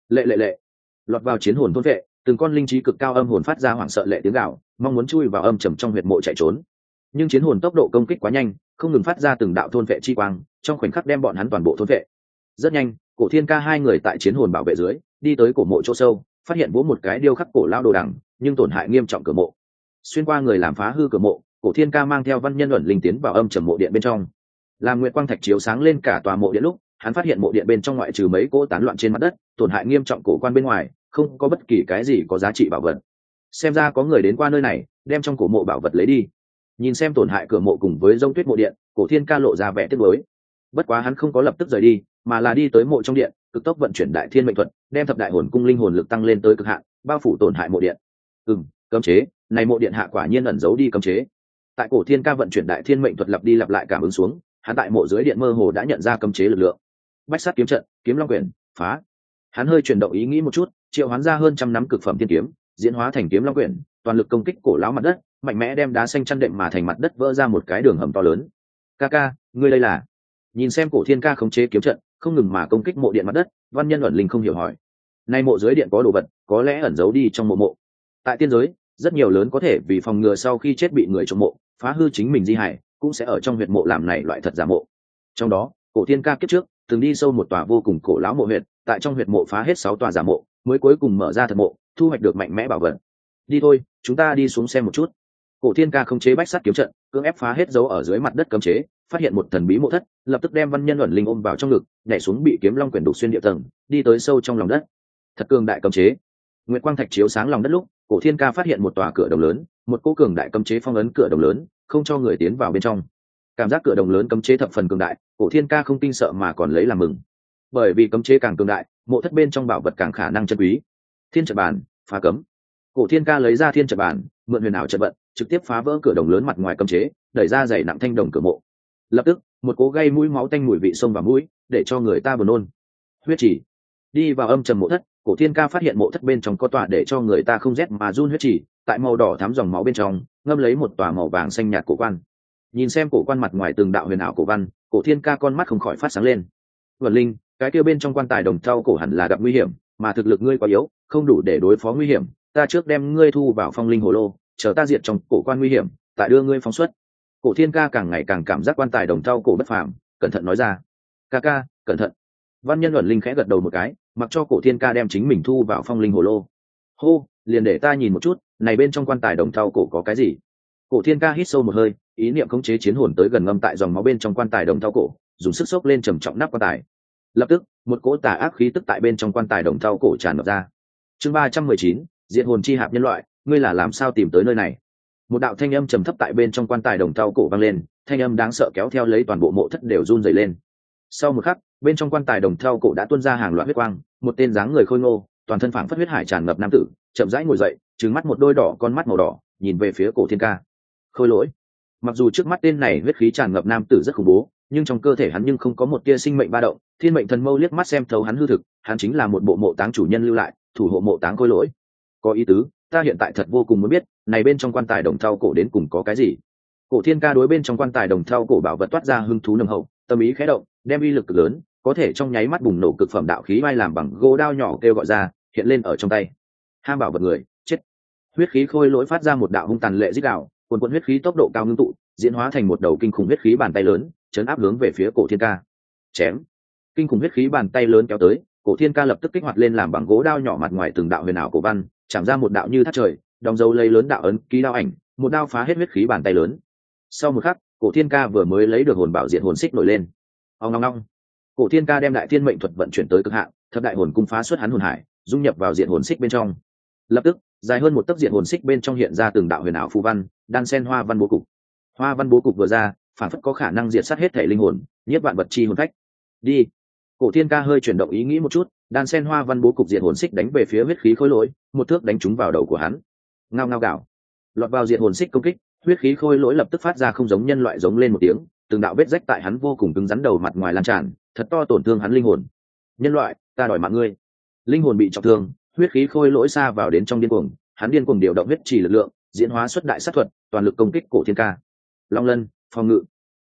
Lệ lọt vào chiến hồn thôn vệ, từng con linh trí cực cao âm hồn phát ra hoảng sợ lệ tiếng gào, mong muốn chui vào âm trầm trong huyệt mộ chạy trốn. Nhưng chiến hồn tốc độ công kích quá nhanh, không ngừng phát ra từng đạo thôn vệ chi quang, trong khoảnh khắc đem bọn hắn toàn bộ thôn vệ. Rất nhanh, Cổ Thiên Ca hai người tại chiến hồn bảo vệ dưới, đi tới cổ mộ chỗ sâu, phát hiện vỗ một cái điêu khắc cổ lão đồ đằng, nhưng tổn hại nghiêm trọng cửa mộ. Xuyên qua người làm phá hư cửa mộ, Cổ Thiên Ca mang theo văn nhân ẩn linh tiến vào âm trầm mộ điện bên trong. Làm nguyệt quang thạch chiếu sáng lên cả tòa mộ điện lúc, hắn phát hiện mộ điện bên trong ngoại trừ mấy cỗ tán loạn trên mặt đất, tổn hại nghiêm trọng cổ quan bên ngoài, không có bất kỳ cái gì có giá trị bảo vật. Xem ra có người đến qua nơi này, đem trong cổ mộ bảo vật lấy đi. Nhìn xem tổn hại cửa mộ cùng với rông tuyết mộ điện, Cổ Thiên Ca lộ ra vẻ tiếc nuối. Bất quá hắn không có lập tức rời đi, mà là đi tới mộ trong điện, cực tốc vận chuyển đại thiên mệnh thuật, đem thập đại hồn cung linh hồn lực tăng lên tới cực hạn, bao phủ tổn hại mộ điện. Cấm chế, này mộ điện hạ quả nhiên ẩn giấu đi cấm chế. Tại Cổ Thiên Ca vận chuyển đại thiên mệnh thuật lặp đi lặp lại cảm ứng xuống, hắn tại mộ dưới điện mơ hồ đã nhận ra cấm chế lực lượng. Bách sát kiếm trận, kiếm long quyển, phá. Hắn hơi chuyển động ý nghĩ một chút, triệu hoán ra hơn trăm nắm cực phẩm thiên kiếm, diễn hóa thành kiếm long quyển, toàn lực công kích cổ lão mặt đất, mạnh mẽ đem đá xanh chăn đệm mà thành mặt đất vỡ ra một cái đường hầm to lớn. Ca, ngươi đây là? Nhìn xem Cổ Thiên Ca khống chế kiếm trận, không ngừng mà công kích mộ điện mặt đất, văn nhân ẩn linh không hiểu hỏi. Nay mộ dưới điện có đồ vật, có lẽ ẩn giấu đi trong mộ. Tại tiên giới, rất nhiều lớn có thể vì phòng ngừa sau khi chết bị người trộm mộ, phá hư chính mình di hài, cũng sẽ ở trong huyệt mộ làm này loại thật giả mộ. Trong đó, Cổ Thiên Ca kiếp trước từng đi sâu một tòa vô cùng cổ lão mộ huyệt, tại trong huyệt mộ phá hết 6 tòa giả mộ, mới cuối cùng mở ra thật mộ, thu hoạch được mạnh mẽ bảo vật. Đi thôi, chúng ta đi xuống xem một chút. Cổ Thiên Ca khống chế bách sắt kiếm trận, cưỡng ép phá hết dấu ở dưới mặt đất cấm chế, phát hiện một thần bí mộ thất, lập tức đem văn nhân ẩn linh ôm vào trong ngực, nhảy xuống bị kiếm long quyển đục xuyên địa tầng, đi tới sâu trong lòng đất. Thật cường đại cấm chế. Nguyệt quang thạch chiếu sáng lòng đất lúc, Cổ Thiên Ca phát hiện một tòa cửa đồng lớn, một cỗ cường đại cấm chế phong ấn cửa đồng lớn, không cho người tiến vào bên trong. Cảm giác cửa đồng lớn cấm chế thập phần cường đại, Cổ Thiên Ca không kinh sợ mà còn lấy làm mừng. Bởi vì cấm chế càng cường đại, mộ thất bên trong bảo vật càng khả năng chân quý. Thiên trận bàn, phá cấm. Cổ Thiên Ca lấy ra thiên trận bàn, mượn huyền ảo trận vận, trực tiếp phá vỡ cửa đồng lớn mặt ngoài cấm chế, đẩy ra dày nặng thanh đồng cửa mộ. Lập tức, một cỗ gây mũi máu tanh mùi vị xông vào mũi, để cho người ta buồn nôn. Huyết chỉ. Đi vào âm trầm mộ thất, Cổ Thiên Ca phát hiện mộ thất bên trong có tòa để cho người ta không rét mà run huyết chỉ, tại màu đỏ thắm dòng máu bên trong, ngâm lấy một tòa màu vàng xanh nhạt cổ quan. Nhìn xem cổ quan mặt ngoài từng đạo huyền ảo cổ văn, Cổ Thiên Ca con mắt không khỏi phát sáng lên. Vân Linh, cái kia bên trong quan tài đồng thau cổ hẳn là gặp nguy hiểm, mà thực lực ngươi quá yếu, không đủ để đối phó nguy hiểm, ta trước đem ngươi thu vào phong linh hồ lô, chờ ta diệt trong cổ quan nguy hiểm, tại đưa ngươi phóng xuất. Cổ Thiên Ca càng ngày càng cảm giác quan tài đồng thau cổ bất phàm, cẩn thận nói ra. Ca, cẩn thận. Văn nhân Luận Linh khẽ gật đầu một cái, mặc cho Cổ Thiên Ca đem chính mình thu vào phong linh hồ lô. Hô, liền để ta nhìn một chút, này bên trong quan tài đồng thau cổ có cái gì? Cổ Thiên Ca hít sâu một hơi, ý niệm khống chế chiến hồn tới gần ngâm tại dòng máu bên trong quan tài đồng thau cổ, dùng sức xốc lên trầm trọng nắp quan tài. Lập tức, một cỗ tà ác khí tức tại bên trong quan tài đồng thau cổ tràn ngập ra. Chương 319, Diện hồn chi hạp nhân loại, ngươi là làm sao tìm tới nơi này? Một đạo thanh âm trầm thấp tại bên trong quan tài đồng thau cổ vang lên, thanh âm đáng sợ kéo theo lấy toàn bộ mộ thất đều run rẩy lên. Sau một khắc, bên trong quan tài đồng thau cổ đã tuôn ra hàng loạt huyết quang, một tên dáng người khôi ngô, toàn thân phảng phất huyết hải tràn ngập nam tử, chậm rãi ngồi dậy, trừng mắt một đôi đỏ con mắt màu đỏ, nhìn về phía Cổ Thiên Ca. Khôi lỗi. Mặc dù trước mắt tên này huyết khí tràn ngập nam tử rất khủng bố, nhưng trong cơ thể hắn nhưng không có một tia sinh mệnh ba động. Thiên mệnh thần mâu liếc mắt xem thấu hắn hư thực, hắn chính là một bộ mộ táng chủ nhân lưu lại, thủ hộ mộ táng khôi lỗi. Có ý tứ, ta hiện tại thật vô cùng muốn biết, này bên trong quan tài đồng thau cổ đến cùng có cái gì. Cổ Thiên Ca đối bên trong quan tài đồng thau cổ bảo vật toát ra hứng thú nồng hậu, tâm ý khẽ động, đem uy lực cực lớn, có thể trong nháy mắt bùng nổ cực phẩm đạo khí vai làm bằng gỗ đao nhỏ kêu gọi ra, hiện lên ở trong tay. Ham bảo vật người, chết. Huyết khí khôi lỗi phát ra một đạo hung tàn lệ rít gào, cuồn cuộn huyết khí tốc độ cao ngưng tụ, diễn hóa thành một đầu kinh khủng huyết khí bàn tay lớn, chấn áp hướng về phía Cổ Thiên Ca. Chém. Kinh khủng huyết khí bàn tay lớn kéo tới, Cổ Thiên Ca lập tức kích hoạt lên làm bằng gỗ đao nhỏ mặt ngoài từng đạo huyền ảo cổ văn, chạm ra một đạo như thác trời, đóng dấu lấy lớn đạo ấn ký đao ảnh, một đao phá hết huyết khí bàn tay lớn. Sau một khắc, Cổ Thiên Ca vừa mới lấy được hồn bảo diệt hồn xích nổi lên. Ong ong ong. Cổ Thiên Ca đem đại thiên mệnh thuật vận chuyển tới cực hạn, thập đại hồn cung phá xuất hắn hồn hải, dung nhập vào diệt hồn xích bên trong. Lập tức, dài hơn một tấc diệt hồn xích bên trong hiện ra từng đạo huyền ảo phù văn, đan sen hoa văn bố cục. Hoa văn bố cục vừa ra, phản phất có khả năng diệt sát hết thể linh hồn, nhiếp vạn vật chi hồn phách. Đi. Cổ Thiên Ca hơi chuyển động ý nghĩ một chút, đan sen hoa văn bố cục diệt hồn xích đánh về phía huyết khí khôi lỗi, một thước đánh trúng vào đầu của hắn. Ngao ngao gào. Lọt vào diệt hồn xích công kích, huyết khí khôi lỗi lập tức phát ra không giống nhân loại giống lên một tiếng, từng đạo vết rách tại hắn vô cùng cứng rắn đầu mặt ngoài lan tràn, thật to tổn thương hắn linh hồn. Nhân loại, ta đòi mạng ngươi. Linh hồn bị trọng thương, huyết khí khôi lỗi xa vào đến trong điên cuồng, hắn điên cuồng điều động huyết trì lực lượng, diễn hóa xuất đại sát thuật, toàn lực công kích Cổ Thiên Ca. Long lân, phòng ngự.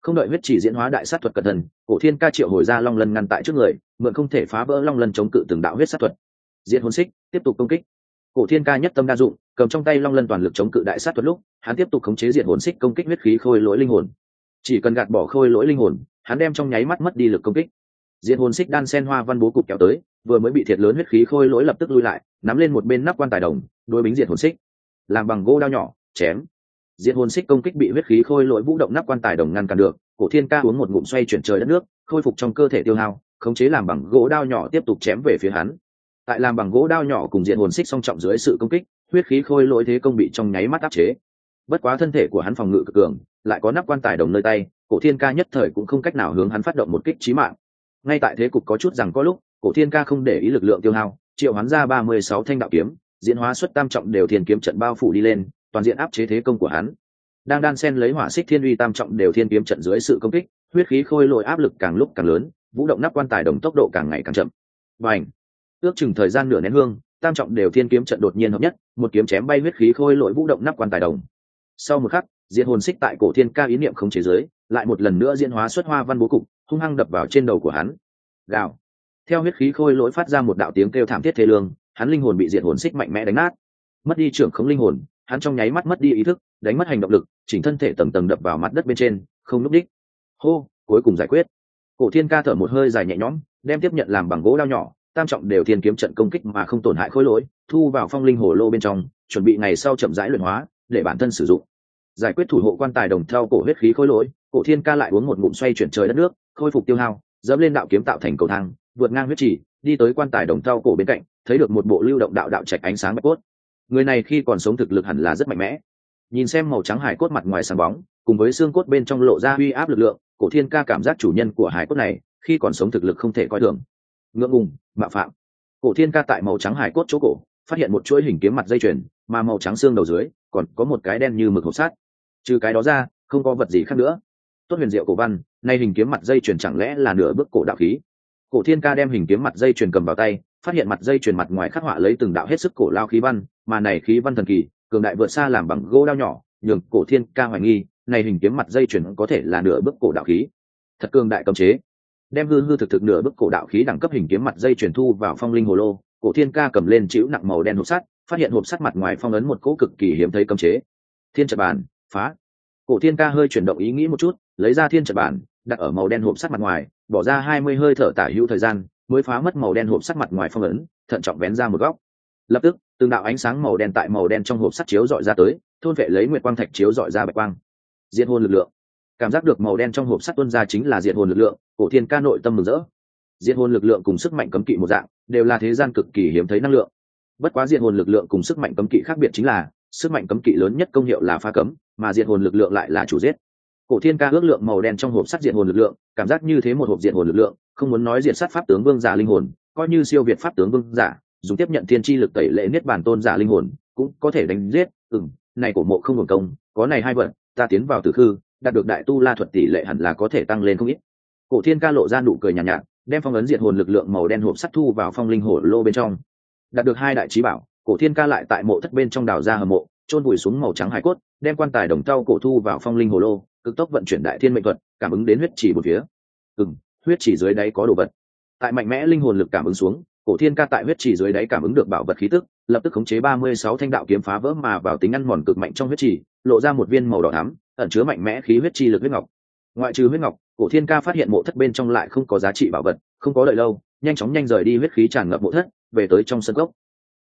Không đợi huyết chỉ diễn hóa đại sát thuật cẩn thận, cổ thiên ca triệu hồi ra long lân ngăn tại trước người, mượn không thể phá vỡ long lân chống cự từng đạo huyết sát thuật. Diện hồn xích tiếp tục công kích. Cổ thiên ca nhất tâm đa dụng, cầm trong tay long lân toàn lực chống cự đại sát thuật lúc, hắn tiếp tục khống chế diện hồn xích công kích huyết khí khôi lỗi linh hồn. Chỉ cần gạt bỏ khôi lỗi linh hồn, hắn đem trong nháy mắt mất đi lực công kích. Diện hồn xích đan sen hoa văn bố cục kéo tới, vừa mới bị thiệt lớn huyết khí khôi lỗi lập tức lui lại, nắm lên một bên nắp quan tài đồng, đối bính diện hồn xích, làm bằng gỗ đao nhỏ, chém. Diện hồn xích công kích bị huyết khí khôi lỗi vũ động nắp quan tài đồng ngăn cản được, cổ thiên ca uống một ngụm xoay chuyển trời đất nước, khôi phục trong cơ thể tiêu hao, khống chế làm bằng gỗ đao nhỏ tiếp tục chém về phía hắn. Tại làm bằng gỗ đao nhỏ cùng diện hồn xích song trọng dưới sự công kích, huyết khí khôi lỗi thế công bị trong nháy mắt áp chế. Bất quá thân thể của hắn phòng ngự cực cường, lại có nắp quan tài đồng nơi tay, cổ thiên ca nhất thời cũng không cách nào hướng hắn phát động một kích chí mạng. Ngay tại thế cục có chút rằng có lúc, cổ thiên ca không để ý lực lượng tiêu hao, triệu hoán ra 36 thanh đạo kiếm, diễn hóa xuất tam trọng đều thiên kiếm trận bao phủ đi lên, toàn diện áp chế thế công của hắn. Đang đan sen lấy hỏa xích thiên uy tam trọng đều thiên kiếm trận dưới sự công kích, huyết khí khôi lỗi áp lực càng lúc càng lớn, vũ động nắp quan tài đồng tốc độ càng ngày càng chậm. Bành! Ước chừng thời gian nửa nén hương, tam trọng đều thiên kiếm trận đột nhiên hợp nhất, một kiếm chém bay huyết khí khôi lỗi vũ động nắp quan tài đồng. Sau một khắc, diệt hồn xích tại cổ thiên ca ý niệm khống chế dưới, lại một lần nữa diễn hóa xuất hoa văn bố cục, hung hăng đập vào trên đầu của hắn. Gào! Theo huyết khí khôi lỗi phát ra một đạo tiếng kêu thảm thiết thê lương, hắn linh hồn bị diệt hồn xích mạnh mẽ đánh nát. Mất đi trưởng khống linh hồn, hắn trong nháy mắt mất đi ý thức, đánh mất hành động lực, chỉnh thân thể tầng tầng đập vào mặt đất bên trên, không lúc đích. Hô, cuối cùng giải quyết. Cổ thiên ca thở một hơi dài nhẹ nhõm, đem tiếp nhận làm bằng gỗ đao nhỏ, tam trọng đều thiên kiếm trận công kích mà không tổn hại khối lỗi, thu vào phong linh hồ lô bên trong, chuẩn bị ngày sau chậm rãi luyện hóa để bản thân sử dụng. Giải quyết thủ hộ quan tài đồng theo cổ huyết khí khối lỗi, cổ thiên ca lại uống một ngụm xoay chuyển trời đất nước, khôi phục tiêu hao, dẫm lên đạo kiếm tạo thành cầu thang, vượt ngang huyết trì, đi tới quan tài đồng theo cổ bên cạnh, thấy được một bộ lưu động đạo đạo trạch ánh sáng bạch cốt. Người này khi còn sống thực lực hẳn là rất mạnh mẽ. Nhìn xem màu trắng hải cốt mặt ngoài sáng bóng, cùng với xương cốt bên trong lộ ra uy áp lực lượng, cổ thiên ca cảm giác chủ nhân của hải cốt này khi còn sống thực lực không thể coi thường. Ngượng ngùng, mạo phạm. Cổ thiên ca tại màu trắng hải cốt chỗ cổ phát hiện một chuỗi hình kiếm mặt dây chuyền, mà màu trắng xương đầu dưới còn có một cái đen như mực hộp sắt. Trừ cái đó ra, không có vật gì khác nữa. Tốt huyền diệu cổ văn, nay hình kiếm mặt dây chuyền chẳng lẽ là nửa bước cổ đạo khí? Cổ thiên ca đem hình kiếm mặt dây chuyền cầm vào tay, phát hiện mặt dây chuyền mặt ngoài khắc họa lấy từng đạo hết sức cổ lao khí văn, mà này khí văn thần kỳ, cường đại vượt xa làm bằng gỗ đao nhỏ, nhường cổ thiên ca hoài nghi, này hình kiếm mặt dây chuyền có thể là nửa bước cổ đạo khí. Thật cường đại cấm chế. Đem hư hư thực thực nửa bước cổ đạo khí đẳng cấp hình kiếm mặt dây chuyền thu vào phong linh hồ lô, cổ thiên ca cầm lên chịu nặng màu đen hộp sắt, phát hiện hộp sắt mặt ngoài phong ấn một cỗ cực kỳ hiếm thấy cấm chế. Thiên trận bản, phá. Cổ thiên ca hơi chuyển động ý nghĩ một chút, lấy ra thiên trận bản, đặt ở màu đen hộp sắt mặt ngoài, bỏ ra 20 hơi thở tả hữu thời gian, mới phá mất màu đen hộp sắt mặt ngoài phong ấn, thận trọng vén ra một góc. Lập tức, từng đạo ánh sáng màu đen tại màu đen trong hộp sắt chiếu dọi ra tới, thôn vệ lấy nguyệt quang thạch chiếu dọi ra bạch quang. Diệt hồn lực lượng. Cảm giác được màu đen trong hộp sắt tuôn ra chính là diệt hồn lực lượng, cổ thiên ca nội tâm mừng rỡ. Diệt hồn lực lượng cùng sức mạnh cấm kỵ một dạng, đều là thế gian cực kỳ hiếm thấy năng lượng. Bất quá diệt hồn lực lượng cùng sức mạnh cấm kỵ khác biệt chính là, sức mạnh cấm kỵ lớn nhất công hiệu là phá cấm, mà diệt hồn lực lượng lại là chủ giết. Cổ thiên ca ước lượng màu đen trong hộp sắt diệt hồn lực lượng, cảm giác như thế một hộp diệt hồn lực lượng, không muốn nói diệt sát pháp tướng vương giả linh hồn, coi như siêu việt pháp tướng vương giả, dùng tiếp nhận thiên chi lực tẩy lệ niết bàn tôn giả linh hồn, cũng có thể đánh giết. Này cổ mộ không hưởng công, có này hai vật, ta tiến vào tử khư, đạt được đại tu la thuật tỷ lệ hẳn là có thể tăng lên không ít. Cổ thiên ca lộ ra nụ cười nhàn nhạt, đem phong ấn diệt hồn lực lượng màu đen hộp sắt thu vào phong linh hổ lô bên trong. Đạt được hai đại chí bảo, cổ thiên ca lại tại mộ thất bên trong đào ra hầm mộ, chôn vùi xuống màu trắng hải cốt, đem quan tài đồng trao cổ thu vào phong linh hồ lô, cực tốc vận chuyển đại thiên mệnh thuật, cảm ứng đến huyết chỉ một phía. Huyết chỉ dưới đáy có đồ vật. Tại mạnh mẽ linh hồn lực cảm ứng xuống, cổ thiên ca tại huyết chỉ dưới đáy cảm ứng được bảo vật khí tức, lập tức khống chế 36 thanh đạo kiếm phá vỡ mà vào tính ăn mòn cực mạnh trong huyết chỉ, lộ ra một viên màu đỏ thắm, ẩn chứa mạnh mẽ khí huyết chi lực huyết ngọc. Ngoại trừ huyết ngọc, cổ thiên ca phát hiện mộ thất bên trong lại không có giá trị bảo vật, không có đợi lâu, nhanh chóng rời đi huyết khí tràn ngập mộ thất, về tới trong sân gốc.